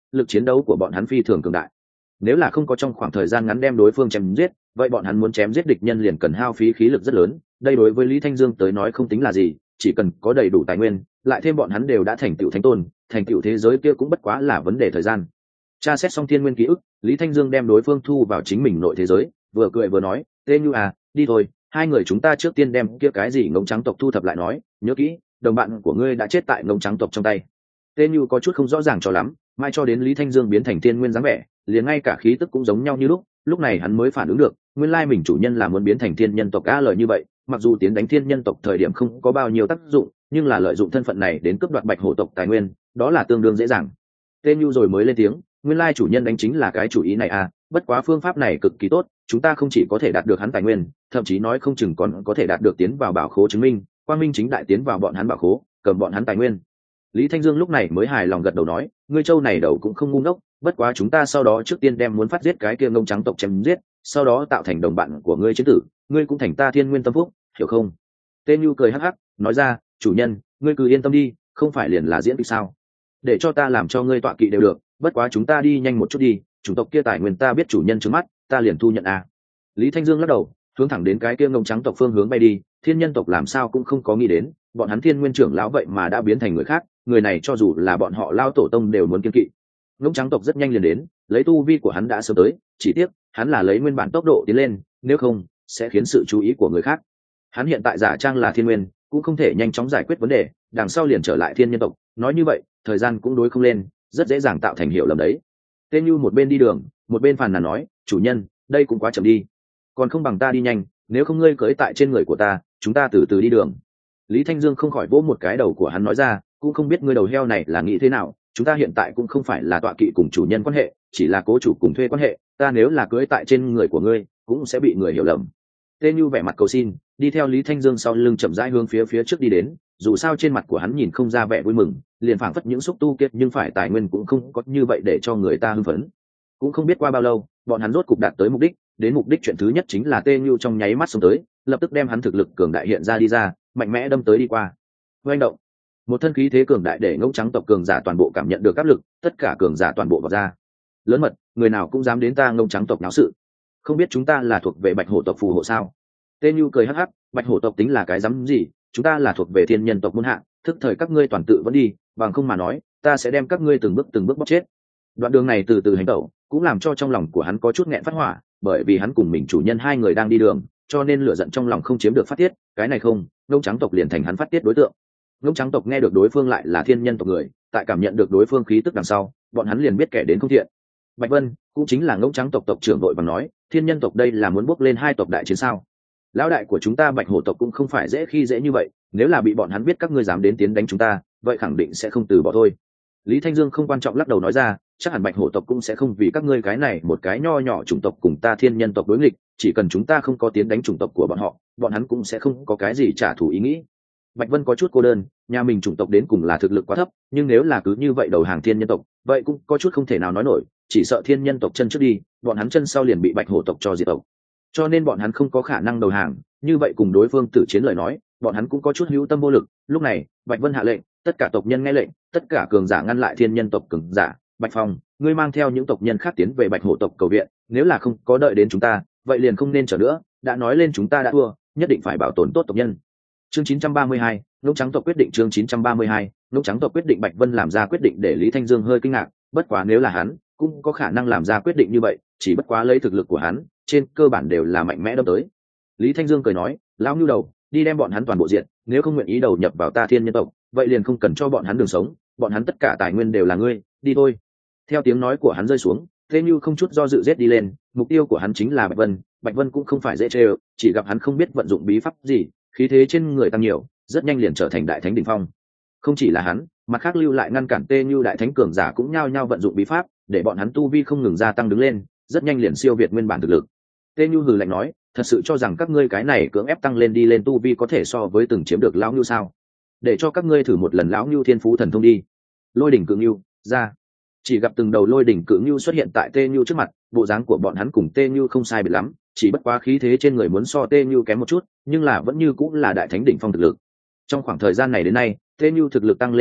S1: lực chiến đấu của bọn hắn phi thường cường đại. Nếu là không có trong khoảng thời gian ngắn đem đối phương chém giết, vậy bọn hắn muốn chém giết địch nhân liền cần hao phí khí lực rất lớn. Đây đối với Lý Thanh Dương tới nói không tính là gì, chỉ cần có đầy đủ tài nguyên, lại thêm bọn hắn đều đã thành tựu thánh tôn, thành tựu thế giới kia cũng bất quá là vấn đề thời gian. Tra xét xong thiên nguyên ký ức, Lý Thanh Dương đem đối phương thu vào chính mình nội thế giới, vừa cười vừa nói, "Tê Như à, đi thôi, hai người chúng ta trước tiên đem kia cái gì ngông trắng tộc thu thập lại nói, nhớ kỹ, đồng bạn của ngươi đã chết tại ngông trắng tộc trong tay." Tê Như có chút không rõ ràng cho lắm, mai cho đến Lý Thanh Dương biến thành thiên nguyên dáng vẻ, liền ngay cả khí tức cũng giống nhau như lúc, lúc này hắn mới phản ứng được, nguyên lai mình chủ nhân là muốn biến thành thiên nhân tộc á lời như vậy, mặc dù tiến đánh thiên nhân tộc thời điểm không có bao nhiêu tác dụng, nhưng là lợi dụng thân phận này đến cướp đoạt bạch hổ tộc tài nguyên, đó là tương đương dễ dàng. Tê Như rồi mới lên tiếng, nguyên lai chủ nhân đánh chính là cái chủ ý này à, bất quá phương pháp này cực kỳ tốt, chúng ta không chỉ có thể đạt được hắn tài nguyên, thậm chí nói không chừng còn có thể đạt được tiến vào bảo khố chứng minh, quang minh chính đại tiến vào bọn hắn bảo khố, cầm bọn hắn tài nguyên. Lý Thanh Dương lúc này mới hài lòng gật đầu nói, ngươi châu này đầu cũng không ngu ngốc, bất quá chúng ta sau đó trước tiên đem muốn phát giết cái kia ngông trắng tộc chém giết, sau đó tạo thành đồng bạn của ngươi chiến tử, ngươi cũng thành ta thiên nguyên tâm phúc, hiểu không? Tên Nhu cười hắc hắc, nói ra, chủ nhân, ngươi cứ yên tâm đi, không phải liền là diễn kịch sao? Để cho ta làm cho ngươi tọa kỵ đều được, bất quá chúng ta đi nhanh một chút đi, chủng tộc kia tài nguyên ta biết chủ nhân trước mắt, ta liền thu nhận à. Lý Thanh Dương lắc đầu, hướng thẳng đến cái kia ngông trắng tộc phương hướng bay đi, thiên nhân tộc làm sao cũng không có nghĩ đến, bọn hắn thiên nguyên trưởng lão vậy mà đã biến thành người khác, người này cho dù là bọn họ lao tổ tông đều muốn kiêng kỵ. Ngông trắng tộc rất nhanh liền đến, lấy tu vi của hắn đã sớm tới, chỉ tiếc hắn là lấy nguyên bản tốc độ tiến lên, nếu không sẽ khiến sự chú ý của người khác. Hắn hiện tại giả trang là thiên nguyên, cũng không thể nhanh chóng giải quyết vấn đề, đằng sau liền trở lại thiên nhân tộc, nói như vậy thời gian cũng đối không lên, rất dễ dàng tạo thành hiểu lầm đấy. Tên Nhu một bên đi đường một bên phàn nàn nói, chủ nhân, đây cũng quá chậm đi, còn không bằng ta đi nhanh, nếu không ngươi cưỡi tại trên người của ta, chúng ta từ từ đi đường. Lý Thanh Dương không khỏi vỗ một cái đầu của hắn nói ra, cũng không biết ngươi đầu heo này là nghĩ thế nào, chúng ta hiện tại cũng không phải là tọa kỵ cùng chủ nhân quan hệ, chỉ là cố chủ cùng thuê quan hệ, ta nếu là cưỡi tại trên người của ngươi cũng sẽ bị người hiểu lầm. Tên Nhu vẻ mặt cầu xin, đi theo Lý Thanh Dương sau lưng chậm rãi hướng phía phía trước đi đến, dù sao trên mặt của hắn nhìn không ra vẻ vui mừng, liền phảng phất những xúc tu kiệt nhưng phải tài nguyên cũng không có như vậy để cho người ta hưng phấn. Cũng không biết qua bao lâu, bọn hắn rốt cục đạt tới mục đích, đến mục đích chuyện thứ nhất chính là Tên Nhu trong nháy mắt xông tới, lập tức đem hắn thực lực cường đại hiện ra đi ra, mạnh mẽ đâm tới đi qua. Oanh động, một thân khí thế cường đại để ngỗng trắng tộc cường giả toàn bộ cảm nhận được áp lực, tất cả cường giả toàn bộ vào ra. Lớn mật, người nào cũng dám đến ta ngỗng trắng tộc náo sự, không biết chúng ta là thuộc về bạch hổ tộc phù hộ sao? Tên Nhu cười hắc hắc, bạch hổ tộc tính là cái dám gì, chúng ta là thuộc về thiên nhân tộc muôn hạ, thức thời các ngươi toàn tự vẫn đi, bằng không mà nói ta sẽ đem các ngươi từng bước từng bước bóc chết. Đoạn đường này từ từ hành tẩu cũng làm cho trong lòng của hắn có chút nghẹn phát hỏa, bởi vì hắn cùng mình chủ nhân hai người đang đi đường, cho nên lửa giận trong lòng không chiếm được phát tiết, cái này không, ngỗng trắng tộc liền thành hắn phát tiết đối tượng. Ngỗng trắng tộc nghe được đối phương lại là thiên nhân tộc người, tại cảm nhận được đối phương khí tức đằng sau, bọn hắn liền biết kẻ đến không thiện. Bạch Vân cũng chính là ngỗng trắng tộc tộc trưởng đội bằng nói, thiên nhân tộc đây là muốn bước lên hai tộc đại chiến sao? Lão đại của chúng ta bạch hổ tộc cũng không phải dễ khi dễ như vậy, nếu là bị bọn hắn biết các ngươi dám đến tiến đánh chúng ta, vậy khẳng định sẽ không từ bỏ thôi. Lý Thanh Dương không quan trọng lắc đầu nói ra, chắc hẳn bạch hổ tộc cũng sẽ không vì các ngươi cái này một cái nho nhỏ chủng tộc cùng ta thiên nhân tộc đối nghịch, chỉ cần chúng ta không có tiến đánh chủng tộc của bọn họ, bọn hắn cũng sẽ không có cái gì trả thù ý nghĩ. Bạch Vân có chút cô đơn, nhà mình chủng tộc đến cùng là thực lực quá thấp, nhưng nếu là cứ như vậy đầu hàng thiên nhân tộc, vậy cũng có chút không thể nào nói nổi, chỉ sợ thiên nhân tộc chân trước đi, bọn hắn chân sau liền bị bạch hổ tộc cho diệt tộc. Cho nên bọn hắn không có khả năng đầu hàng, như vậy cùng đối phương tử chiến lời nói, bọn hắn cũng có chút hữu tâm vô lực. Lúc này, Bạch Vân hạ lệnh, tất cả tộc nhân nghe lệnh, tất cả cường giả ngăn lại thiên nhân tộc cường giả. Bạch Phong, ngươi mang theo những tộc nhân khác tiến về bạch hổ tộc cầu viện, nếu là không có đợi đến chúng ta, vậy liền không nên chờ nữa, đã nói lên chúng ta đã thua, nhất định phải bảo tồn tốt tộc nhân. Chương chín trăm ba mươi hai, ngỗng trắng tộc quyết định. Chương chín trăm ba mươi hai, ngỗng trắng tộc quyết định. Bạch Vân làm ra quyết định để Lý Thanh Dương hơi kinh ngạc, bất quá nếu là hắn, cũng có khả năng làm ra quyết định như vậy, chỉ bất quá lấy thực lực của hắn, trên cơ bản đều là mạnh mẽ đâm tới. Lý Thanh Dương cười nói, lão nhu đầu, đi đem bọn hắn toàn bộ diện, nếu không nguyện ý đầu nhập vào ta thiên nhân tộc, vậy liền không cần cho bọn hắn đường sống, bọn hắn tất cả tài nguyên đều là ngươi, đi thôi. Theo tiếng nói của hắn rơi xuống, Thế Như không chút do dự giết đi lên, mục tiêu của hắn chính là Bạch Vân. Bạch Vân cũng không phải dễ chơi, chỉ gặp hắn không biết vận dụng bí pháp gì, khí thế trên người tăng nhiều, rất nhanh liền trở thành đại thánh đỉnh phong. Không chỉ là hắn, mặt khác lưu lại ngăn cản Tê Như đại thánh cường giả cũng nhao nhao vận dụng bí pháp, để bọn hắn tu vi không ngừng gia tăng đứng lên, rất nhanh liền siêu việt nguyên bản thực lực. Tê Như hừ lạnh nói, thật sự cho rằng các ngươi cái này cưỡng ép tăng lên đi lên tu vi có thể so với từng chiếm được lão nhu sao? Để cho các ngươi thử một lần lão nhu thiên phú thần thông đi. Lôi đỉnh cự nhu ra. Chỉ gặp từng đầu lôi đỉnh cự nhu xuất hiện tại Tê Như trước mặt, bộ dáng của bọn hắn cùng Tê Như không sai biệt lắm, chỉ bất quá khí thế trên người muốn so Tê Như kém một chút, nhưng là vẫn như cũng là đại thánh đỉnh phong thực lực. Trong khoảng thời gian này đến nay, Tê Như thực lực tăng lên không ít,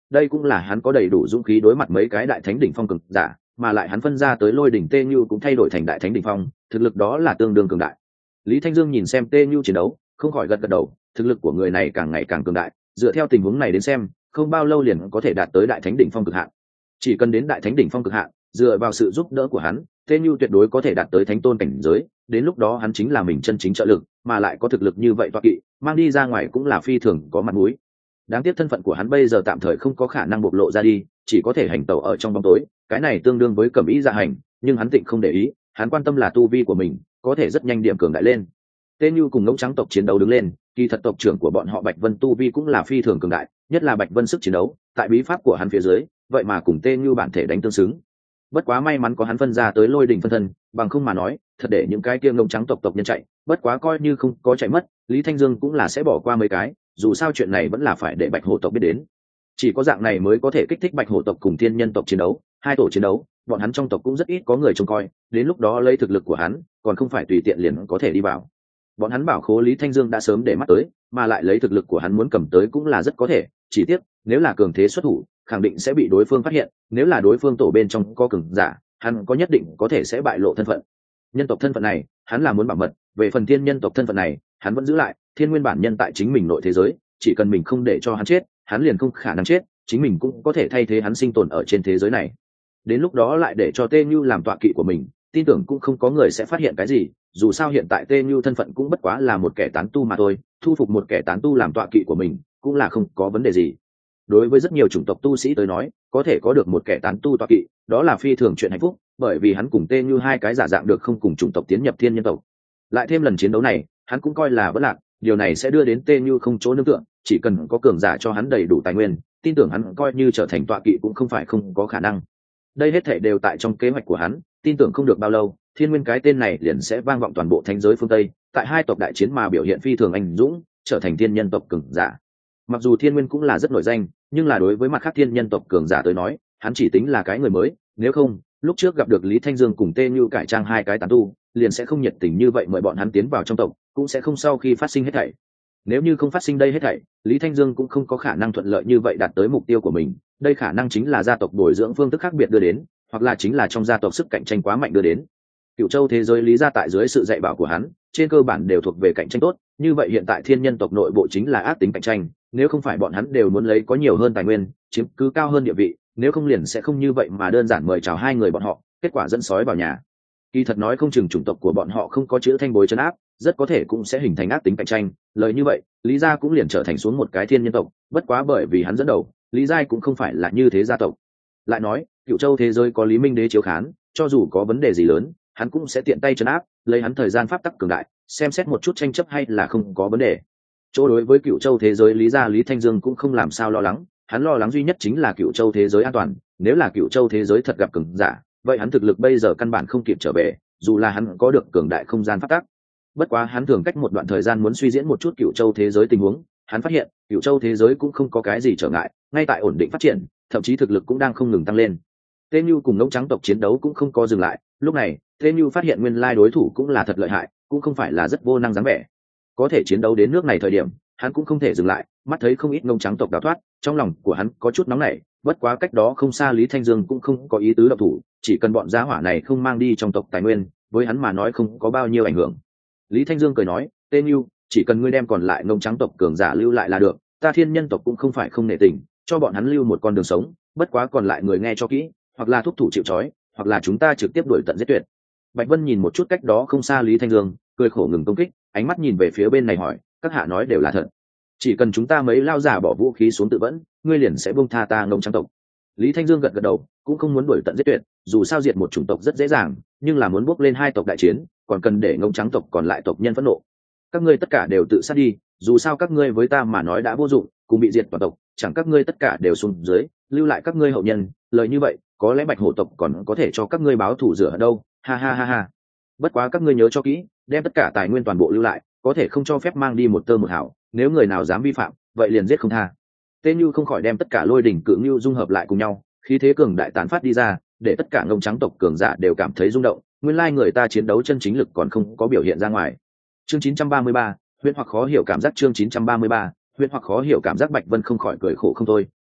S1: đây cũng là hắn có đầy đủ dũng khí đối mặt mấy cái đại thánh đỉnh phong cường giả, mà lại hắn phân ra tới lôi đỉnh Tê Như cũng thay đổi thành đại thánh đỉnh phong, thực lực đó là tương đương cường đại. Lý Thanh Dương nhìn xem Tê Như chiến đấu, không khỏi gật gật đầu, thực lực của người này càng ngày càng cường đại, dựa theo tình huống này đến xem, không bao lâu liền có thể đạt tới đại thánh đỉnh phong cực hạn. Chỉ cần đến đại thánh đỉnh phong cực hạn, dựa vào sự giúp đỡ của hắn, Tê Như tuyệt đối có thể đạt tới thánh tôn cảnh giới, đến lúc đó hắn chính là mình chân chính trợ lực, mà lại có thực lực như vậy toa kỵ, mang đi ra ngoài cũng là phi thường có mặt mũi. Đáng tiếc thân phận của hắn bây giờ tạm thời không có khả năng bộc lộ ra đi, chỉ có thể hành tẩu ở trong bóng tối, cái này tương đương với cẩm ý dạ hành, nhưng hắn tịnh không để ý, hắn quan tâm là tu vi của mình, có thể rất nhanh điểm cường đại lên. Tê Như cùng ngỗng trắng tộc chiến đấu đứng lên, kỳ thật tộc trưởng của bọn họ Bạch Vân tu vi cũng là phi thường cường đại, nhất là Bạch Vân sức chiến đấu, tại bí pháp của hắn phía dưới, vậy mà cùng Tê Như bản thể đánh tương xứng. Bất quá may mắn có hắn phân ra tới lôi đỉnh phân thân, bằng không mà nói, thật để những cái kia ngỗng trắng tộc tộc nhân chạy, bất quá coi như không có chạy mất, Lý Thanh Dương cũng là sẽ bỏ qua mấy cái, dù sao chuyện này vẫn là phải để Bạch Hổ tộc biết đến. Chỉ có dạng này mới có thể kích thích Bạch Hổ tộc cùng Thiên Nhân tộc chiến đấu, hai tổ chiến đấu, bọn hắn trong tộc cũng rất ít có người trông coi, đến lúc đó lấy thực lực của hắn, còn không phải tùy tiện liền có thể đi vào. Bọn hắn bảo khố Lý Thanh Dương đã sớm để mắt tới, mà lại lấy thực lực của hắn muốn cầm tới cũng là rất có thể, chỉ tiếc, nếu là cường thế xuất thủ, khẳng định sẽ bị đối phương phát hiện, nếu là đối phương tổ bên trong có cường giả, hắn có nhất định có thể sẽ bại lộ thân phận. Nhân tộc thân phận này, hắn là muốn bảo mật, về phần thiên nhân tộc thân phận này, hắn vẫn giữ lại, thiên nguyên bản nhân tại chính mình nội thế giới, chỉ cần mình không để cho hắn chết, hắn liền không khả năng chết, chính mình cũng có thể thay thế hắn sinh tồn ở trên thế giới này. Đến lúc đó lại để cho Tê Như làm tọa kỵ của mình, tin tưởng cũng không có người sẽ phát hiện cái gì, dù sao hiện tại Tê Như thân phận cũng bất quá là một kẻ tán tu mà thôi, thu phục một kẻ tán tu làm tọa kỵ của mình, cũng là không có vấn đề gì. Đối với rất nhiều chủng tộc tu sĩ tới nói, có thể có được một kẻ tán tu tọa kỵ, đó là phi thường chuyện hạnh phúc, bởi vì hắn cùng Tê Như hai cái giả dạng được không cùng chủng tộc tiến nhập thiên nhân tộc. Lại thêm lần chiến đấu này, hắn cũng coi là vất lạc, điều này sẽ đưa đến Tê Như không chỗ nương tựa, chỉ cần có cường giả cho hắn đầy đủ tài nguyên, tin tưởng hắn coi như trở thành tọa kỵ cũng không phải không có khả năng. Đây hết thảy đều tại trong kế hoạch của hắn, tin tưởng không được bao lâu, Thiên Nguyên cái tên này liền sẽ vang vọng toàn bộ thánh giới phương Tây, tại hai tộc đại chiến mà biểu hiện phi thường anh dũng, trở thành thiên nhân tộc cường giả. Mặc dù Thiên Nguyên cũng là rất nổi danh, nhưng là đối với mặt khác thiên nhân tộc cường giả tới nói, hắn chỉ tính là cái người mới, nếu không, lúc trước gặp được Lý Thanh Dương cùng Tê Như cải trang hai cái tán tu, liền sẽ không nhiệt tình như vậy mời bọn hắn tiến vào trong tộc, cũng sẽ không sau khi phát sinh hết thảy. Nếu như không phát sinh đây hết thảy, Lý Thanh Dương cũng không có khả năng thuận lợi như vậy đạt tới mục tiêu của mình, đây khả năng chính là gia tộc bồi dưỡng phương thức khác biệt đưa đến, hoặc là chính là trong gia tộc sức cạnh tranh quá mạnh đưa đến. Cựu châu thế giới Lý gia tại dưới sự dạy bảo của hắn, trên cơ bản đều thuộc về cạnh tranh tốt, như vậy hiện tại thiên nhân tộc nội bộ chính là ác tính cạnh tranh, nếu không phải bọn hắn đều muốn lấy có nhiều hơn tài nguyên, chiếm cứ cao hơn địa vị, nếu không liền sẽ không như vậy mà đơn giản mời chào hai người bọn họ, kết quả dẫn sói vào nhà. Kỳ thật nói không chừng chủng tộc của bọn họ không có chữ thanh bối trấn áp, rất có thể cũng sẽ hình thành ác tính cạnh tranh, lời như vậy, Lý gia cũng liền trở thành xuống một cái thiên nhân tộc, bất quá bởi vì hắn dẫn đầu, Lý gia cũng không phải là như thế gia tộc. Lại nói, Cựu châu thế giới có Lý Minh đế chiếu khán, cho dù có vấn đề gì lớn, hắn cũng sẽ tiện tay trấn áp, lấy hắn thời gian pháp tắc cường đại, xem xét một chút tranh chấp hay là không có vấn đề. Chỗ đối với Cựu châu thế giới Lý gia Lý Thanh Dương cũng không làm sao lo lắng, hắn lo lắng duy nhất chính là Cựu châu thế giới an toàn, nếu là Cựu châu thế giới thật gặp cường giả, vậy hắn thực lực bây giờ căn bản không kịp trở về, dù là hắn có được cường đại không gian pháp tắc. Bất quá hắn thường cách một đoạn thời gian muốn suy diễn một chút Cựu châu thế giới tình huống, hắn phát hiện Cựu châu thế giới cũng không có cái gì trở ngại, ngay tại ổn định phát triển, thậm chí thực lực cũng đang không ngừng tăng lên. Tê Như cùng ngỗng trắng tộc chiến đấu cũng không có dừng lại, lúc này Tê Như phát hiện nguyên lai đối thủ cũng là thật lợi hại, cũng không phải là rất vô năng dáng vẻ. Có thể chiến đấu đến nước này thời điểm, hắn cũng không thể dừng lại, mắt thấy không ít ngỗng trắng tộc đào thoát, trong lòng của hắn có chút nóng nảy, bất quá cách đó không xa Lý Thanh Dương cũng không có ý tứ động thủ, chỉ cần bọn gia hỏa này không mang đi trong tộc tài nguyên, với hắn mà nói không có bao nhiêu ảnh hưởng. Lý Thanh Dương cười nói, Tê Như, chỉ cần ngươi đem còn lại ngỗng trắng tộc cường giả lưu lại là được, ta thiên nhân tộc cũng không phải không nể tình, cho bọn hắn lưu một con đường sống, bất quá còn lại người nghe cho kỹ, hoặc là thúc thủ chịu trói, hoặc là chúng ta trực tiếp đuổi tận giết tuyệt. Bạch Vân nhìn một chút cách đó không xa Lý Thanh Dương, cười khổ ngừng công kích, ánh mắt nhìn về phía bên này hỏi, các hạ nói đều là thật, chỉ cần chúng ta mấy lao giả bỏ vũ khí xuống tự vẫn, ngươi liền sẽ buông tha ta ngỗng trắng tộc. Lý Thanh Dương gật gật đầu, cũng không muốn đuổi tận giết tuyệt, dù sao diệt một chủng tộc rất dễ dàng, nhưng là muốn bước lên hai tộc đại chiến, còn cần để ngỗng trắng tộc còn lại tộc nhân phẫn nộ. Các ngươi tất cả đều tự sát đi, dù sao các ngươi với ta mà nói đã vô dụng, cùng bị diệt toàn tộc, chẳng các ngươi tất cả đều xuống dưới, lưu lại các ngươi hậu nhân, lời như vậy, có lẽ Bạch Hổ tộc còn có thể cho các ngươi báo thù rửa ở đâu, ha ha ha ha. Bất quá các ngươi nhớ cho kỹ, đem tất cả tài nguyên toàn bộ lưu lại, có thể không cho phép mang đi một tơ một hào, nếu người nào dám vi phạm, vậy liền giết không tha. Tê Như không khỏi đem tất cả lôi đỉnh cự như dung hợp lại cùng nhau, khí thế cường đại tán phát đi ra, để tất cả ngông trắng tộc cường giả đều cảm thấy rung động, nguyên lai người ta chiến đấu chân chính lực còn không có biểu hiện ra ngoài. Chương chín trăm ba mươi ba, huyễn hoặc khó hiểu cảm giác chương chín trăm ba mươi ba, huyễn hoặc khó hiểu cảm giác Bạch Vân không khỏi cười khổ không thôi,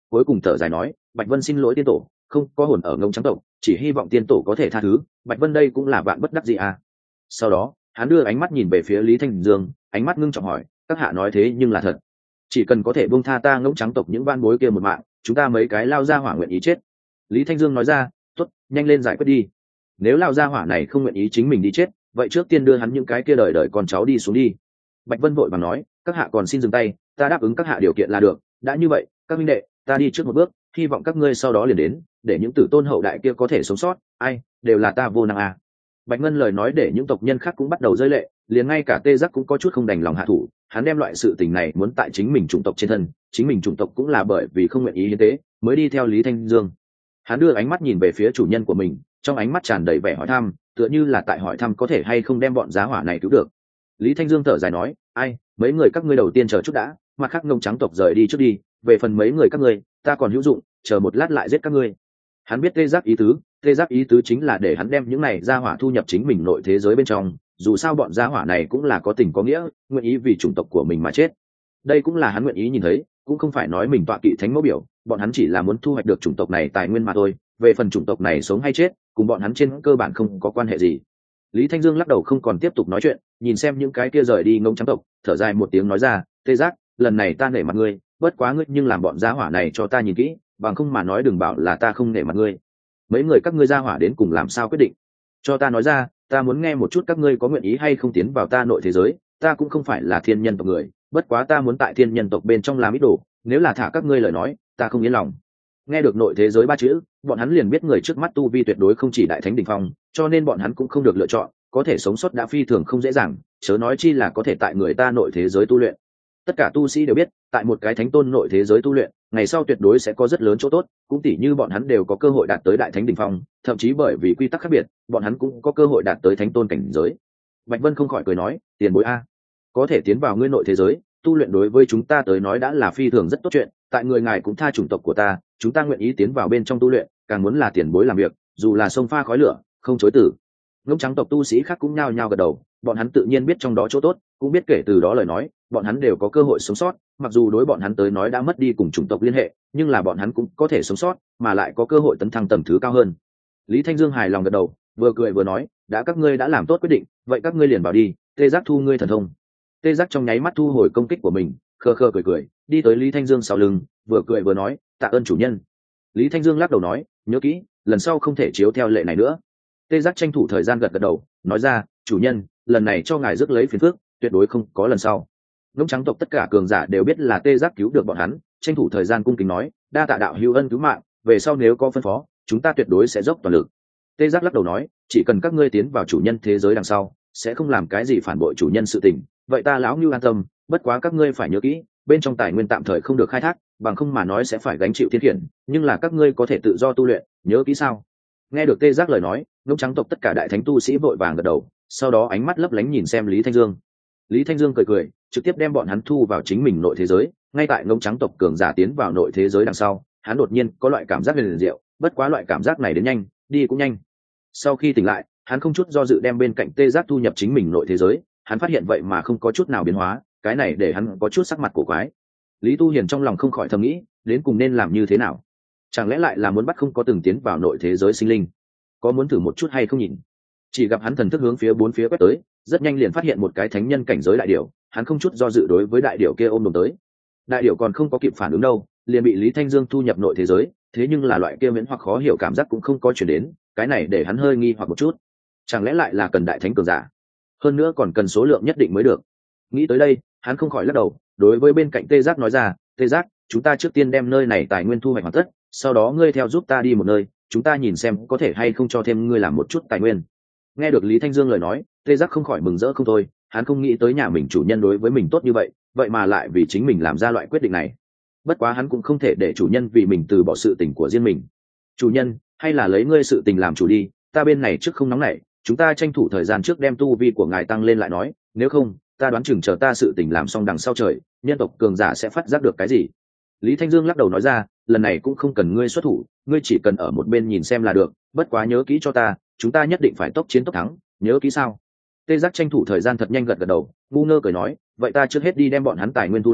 S1: cuối cùng thở dài nói, Bạch Vân xin lỗi tiên tổ, không có hồn ở ngông trắng tộc, chỉ hy vọng tiên tổ có thể tha thứ. Bạch Vân đây cũng là vạn bất đắc dĩ à. Sau đó hắn đưa ánh mắt nhìn về phía Lý Thanh Dương, ánh mắt ngưng trọng hỏi, các hạ nói thế nhưng là thật, chỉ cần có thể buông tha ta ngông trắng tộc những van bối kia một mạng, chúng ta mấy cái lao ra hỏa nguyện ý chết. Lý Thanh Dương nói ra, tốt, nhanh lên giải quyết đi. Nếu lao ra hỏa này không nguyện ý chính mình đi chết, vậy trước tiên đưa hắn những cái kia đời đời con cháu đi xuống đi. Bạch Vân vội vàng nói, các hạ còn xin dừng tay, ta đáp ứng các hạ điều kiện là được. Đã như vậy, các minh đệ, ta đi trước một bước, hy vọng các ngươi sau đó liền đến, để những tử tôn hậu đại kia có thể sống sót. Ai, đều là ta vô năng à. Bạch Ngân lời nói để những tộc nhân khác cũng bắt đầu rơi lệ, liền ngay cả Tê Giác cũng có chút không đành lòng hạ thủ. Hắn đem loại sự tình này muốn tại chính mình chủng tộc trên thân, chính mình chủng tộc cũng là bởi vì không nguyện ý hiến tế mới đi theo Lý Thanh Dương. Hắn đưa ánh mắt nhìn về phía chủ nhân của mình, trong ánh mắt tràn đầy vẻ hỏi thăm, tựa như là tại hỏi thăm có thể hay không đem bọn giá hỏa này cứu được. Lý Thanh Dương thở dài nói, ai, mấy người các ngươi đầu tiên chờ chút đã, mặt khác ngông trắng tộc rời đi trước đi, về phần mấy người các ngươi, ta còn hữu dụng, chờ một lát lại giết các ngươi. Hắn biết Tê Giác ý tứ, Tê Giác ý tứ chính là để hắn đem những này gia hỏa thu nhập chính mình nội thế giới bên trong, dù sao bọn gia hỏa này cũng là có tình có nghĩa, nguyện ý vì chủng tộc của mình mà chết. Đây cũng là hắn nguyện ý nhìn thấy, cũng không phải nói mình tọa kỵ thánh mẫu biểu, bọn hắn chỉ là muốn thu hoạch được chủng tộc này tài nguyên mà thôi, về phần chủng tộc này sống hay chết, cùng bọn hắn trên cơ bản không có quan hệ gì. Lý Thanh Dương lắc đầu không còn tiếp tục nói chuyện, nhìn xem những cái kia rời đi ngông trắng tộc, thở dài một tiếng nói ra, Tê Giác, lần này ta nể mặt ngươi, bất quá ngươi nhưng làm bọn gia hỏa này cho ta nhìn kỹ, bằng không mà nói đừng bảo là ta không nể mặt ngươi. Mấy người các ngươi gia hỏa đến cùng làm sao quyết định? Cho ta nói ra, ta muốn nghe một chút các ngươi có nguyện ý hay không tiến vào ta nội thế giới. Ta cũng không phải là thiên nhân tộc người, bất quá ta muốn tại thiên nhân tộc bên trong làm ít đồ, nếu là thả các ngươi lời nói, ta không yên lòng. Nghe được nội thế giới ba chữ, bọn hắn liền biết người trước mắt tu vi tuyệt đối không chỉ đại thánh đỉnh phong, cho nên bọn hắn cũng không được lựa chọn, có thể sống sót đã phi thường không dễ dàng, chớ nói chi là có thể tại người ta nội thế giới tu luyện. Tất cả tu sĩ đều biết, tại một cái thánh tôn nội thế giới tu luyện, ngày sau tuyệt đối sẽ có rất lớn chỗ tốt, cũng tỉ như bọn hắn đều có cơ hội đạt tới đại thánh đỉnh phong, thậm chí bởi vì quy tắc khác biệt, bọn hắn cũng có cơ hội đạt tới thánh tôn cảnh giới. Bạch Vân không khỏi cười nói, tiền bối a, có thể tiến vào ngươi nội thế giới, tu luyện đối với chúng ta tới nói đã là phi thường rất tốt chuyện, tại người ngài cũng tha chủng tộc của ta, chúng ta nguyện ý tiến vào bên trong tu luyện, càng muốn là tiền bối làm việc, dù là sông pha khói lửa, không chối từ. Ngông trắng tộc tu sĩ khác cũng nhao nhao gật đầu, bọn hắn tự nhiên biết trong đó chỗ tốt, cũng biết kể từ đó lời nói, bọn hắn đều có cơ hội sống sót, mặc dù đối bọn hắn tới nói đã mất đi cùng chủng tộc liên hệ, nhưng là bọn hắn cũng có thể sống sót, mà lại có cơ hội tấn thăng tầm thứ cao hơn. Lý Thanh Dương hài lòng gật đầu, vừa cười vừa nói, đã các ngươi đã làm tốt quyết định, vậy các ngươi liền vào đi, Tê Giác thu ngươi thần thông. Tê Giác trong nháy mắt thu hồi công kích của mình, khơ khơ cười cười, đi tới Lý Thanh Dương sau lưng, vừa cười vừa nói, tạ ơn chủ nhân. Lý Thanh Dương lắc đầu nói, nhớ kỹ, lần sau không thể chiếu theo lệ này nữa. Tê Giác tranh thủ thời gian gật gật đầu, nói ra, chủ nhân, lần này cho ngài rước lấy phiền phước, tuyệt đối không có lần sau. Ngông trắng tộc tất cả cường giả đều biết là Tê Giác cứu được bọn hắn, tranh thủ thời gian cung kính nói, đa tạ đạo hữu ân cứu mạng, về sau nếu có phân phó, chúng ta tuyệt đối sẽ dốc toàn lực. Tê Giác lắc đầu nói, chỉ cần các ngươi tiến vào chủ nhân thế giới đằng sau, sẽ không làm cái gì phản bội chủ nhân sự tình, vậy ta lão Nưu an tâm, bất quá các ngươi phải nhớ kỹ, bên trong tài nguyên tạm thời không được khai thác, bằng không mà nói sẽ phải gánh chịu thiên khiển, nhưng là các ngươi có thể tự do tu luyện, nhớ kỹ sao? Nghe được Tê Giác lời nói, ngông trắng tộc tất cả đại thánh tu sĩ vội vàng gật đầu, sau đó ánh mắt lấp lánh nhìn xem Lý Thanh Dương. Lý Thanh Dương cười cười, trực tiếp đem bọn hắn thu vào chính mình nội thế giới. Ngay tại ngông trắng tộc cường giả tiến vào nội thế giới đằng sau, hắn đột nhiên có loại cảm giác huyền diệu, bất quá loại cảm giác này đến nhanh, đi cũng nhanh. Sau khi tỉnh lại, hắn không chút do dự đem bên cạnh Tê Giác thu nhập chính mình nội thế giới. Hắn phát hiện vậy mà không có chút nào biến hóa, cái này để hắn có chút sắc mặt cổ quái. Lý Tu Hiền trong lòng không khỏi thầm nghĩ, đến cùng nên làm như thế nào? Chẳng lẽ lại là muốn bắt không có từng tiến vào nội thế giới sinh linh? Có muốn thử một chút hay không nhìn? Chỉ gặp hắn thần thức hướng phía bốn phía quét tới, rất nhanh liền phát hiện một cái thánh nhân cảnh giới đại điểu, hắn không chút do dự đối với đại điểu kia ôm đồm tới. Đại điểu còn không có kịp phản ứng đâu, liền bị Lý Thanh Dương thu nhập nội thế giới, thế nhưng là loại kia miễn hoặc khó hiểu cảm giác cũng không có chuyển đến, cái này để hắn hơi nghi hoặc một chút. Chẳng lẽ lại là cần đại thánh cường giả? Hơn nữa còn cần số lượng nhất định mới được. Nghĩ tới đây, hắn không khỏi lắc đầu, đối với bên cạnh Tê Giác nói ra, Tê Giác, chúng ta trước tiên đem nơi này tài nguyên thu hoạch hoàn tất, sau đó ngươi theo giúp ta đi một nơi, chúng ta nhìn xem có thể hay không cho thêm ngươi làm một chút tài nguyên. Nghe được Lý Thanh Dương lời nói, Tê Giác không khỏi mừng rỡ không thôi, hắn không nghĩ tới nhà mình chủ nhân đối với mình tốt như vậy, vậy mà lại vì chính mình làm ra loại quyết định này. Bất quá hắn cũng không thể để chủ nhân vì mình từ bỏ sự tình của riêng mình. Chủ nhân, hay là lấy ngươi sự tình làm chủ đi, ta bên này trước không nóng nảy, chúng ta tranh thủ thời gian trước đem tu vi của ngài tăng lên lại nói, nếu không, ta đoán chừng chờ ta sự tình làm xong đằng sau trời, nhân tộc cường giả sẽ phát giác được cái gì. Lý Thanh Dương lắc đầu nói ra, lần này cũng không cần ngươi xuất thủ, ngươi chỉ cần ở một bên nhìn xem là được, bất quá nhớ kỹ cho ta, chúng ta nhất định phải tốc chiến tốc thắng, nhớ kỹ sao? Tê Giác tranh thủ thời gian thật nhanh gật gật đầu, ngu ngơ cười nói, vậy ta trước hết đi đem bọn hắn tài nguyên thu lại,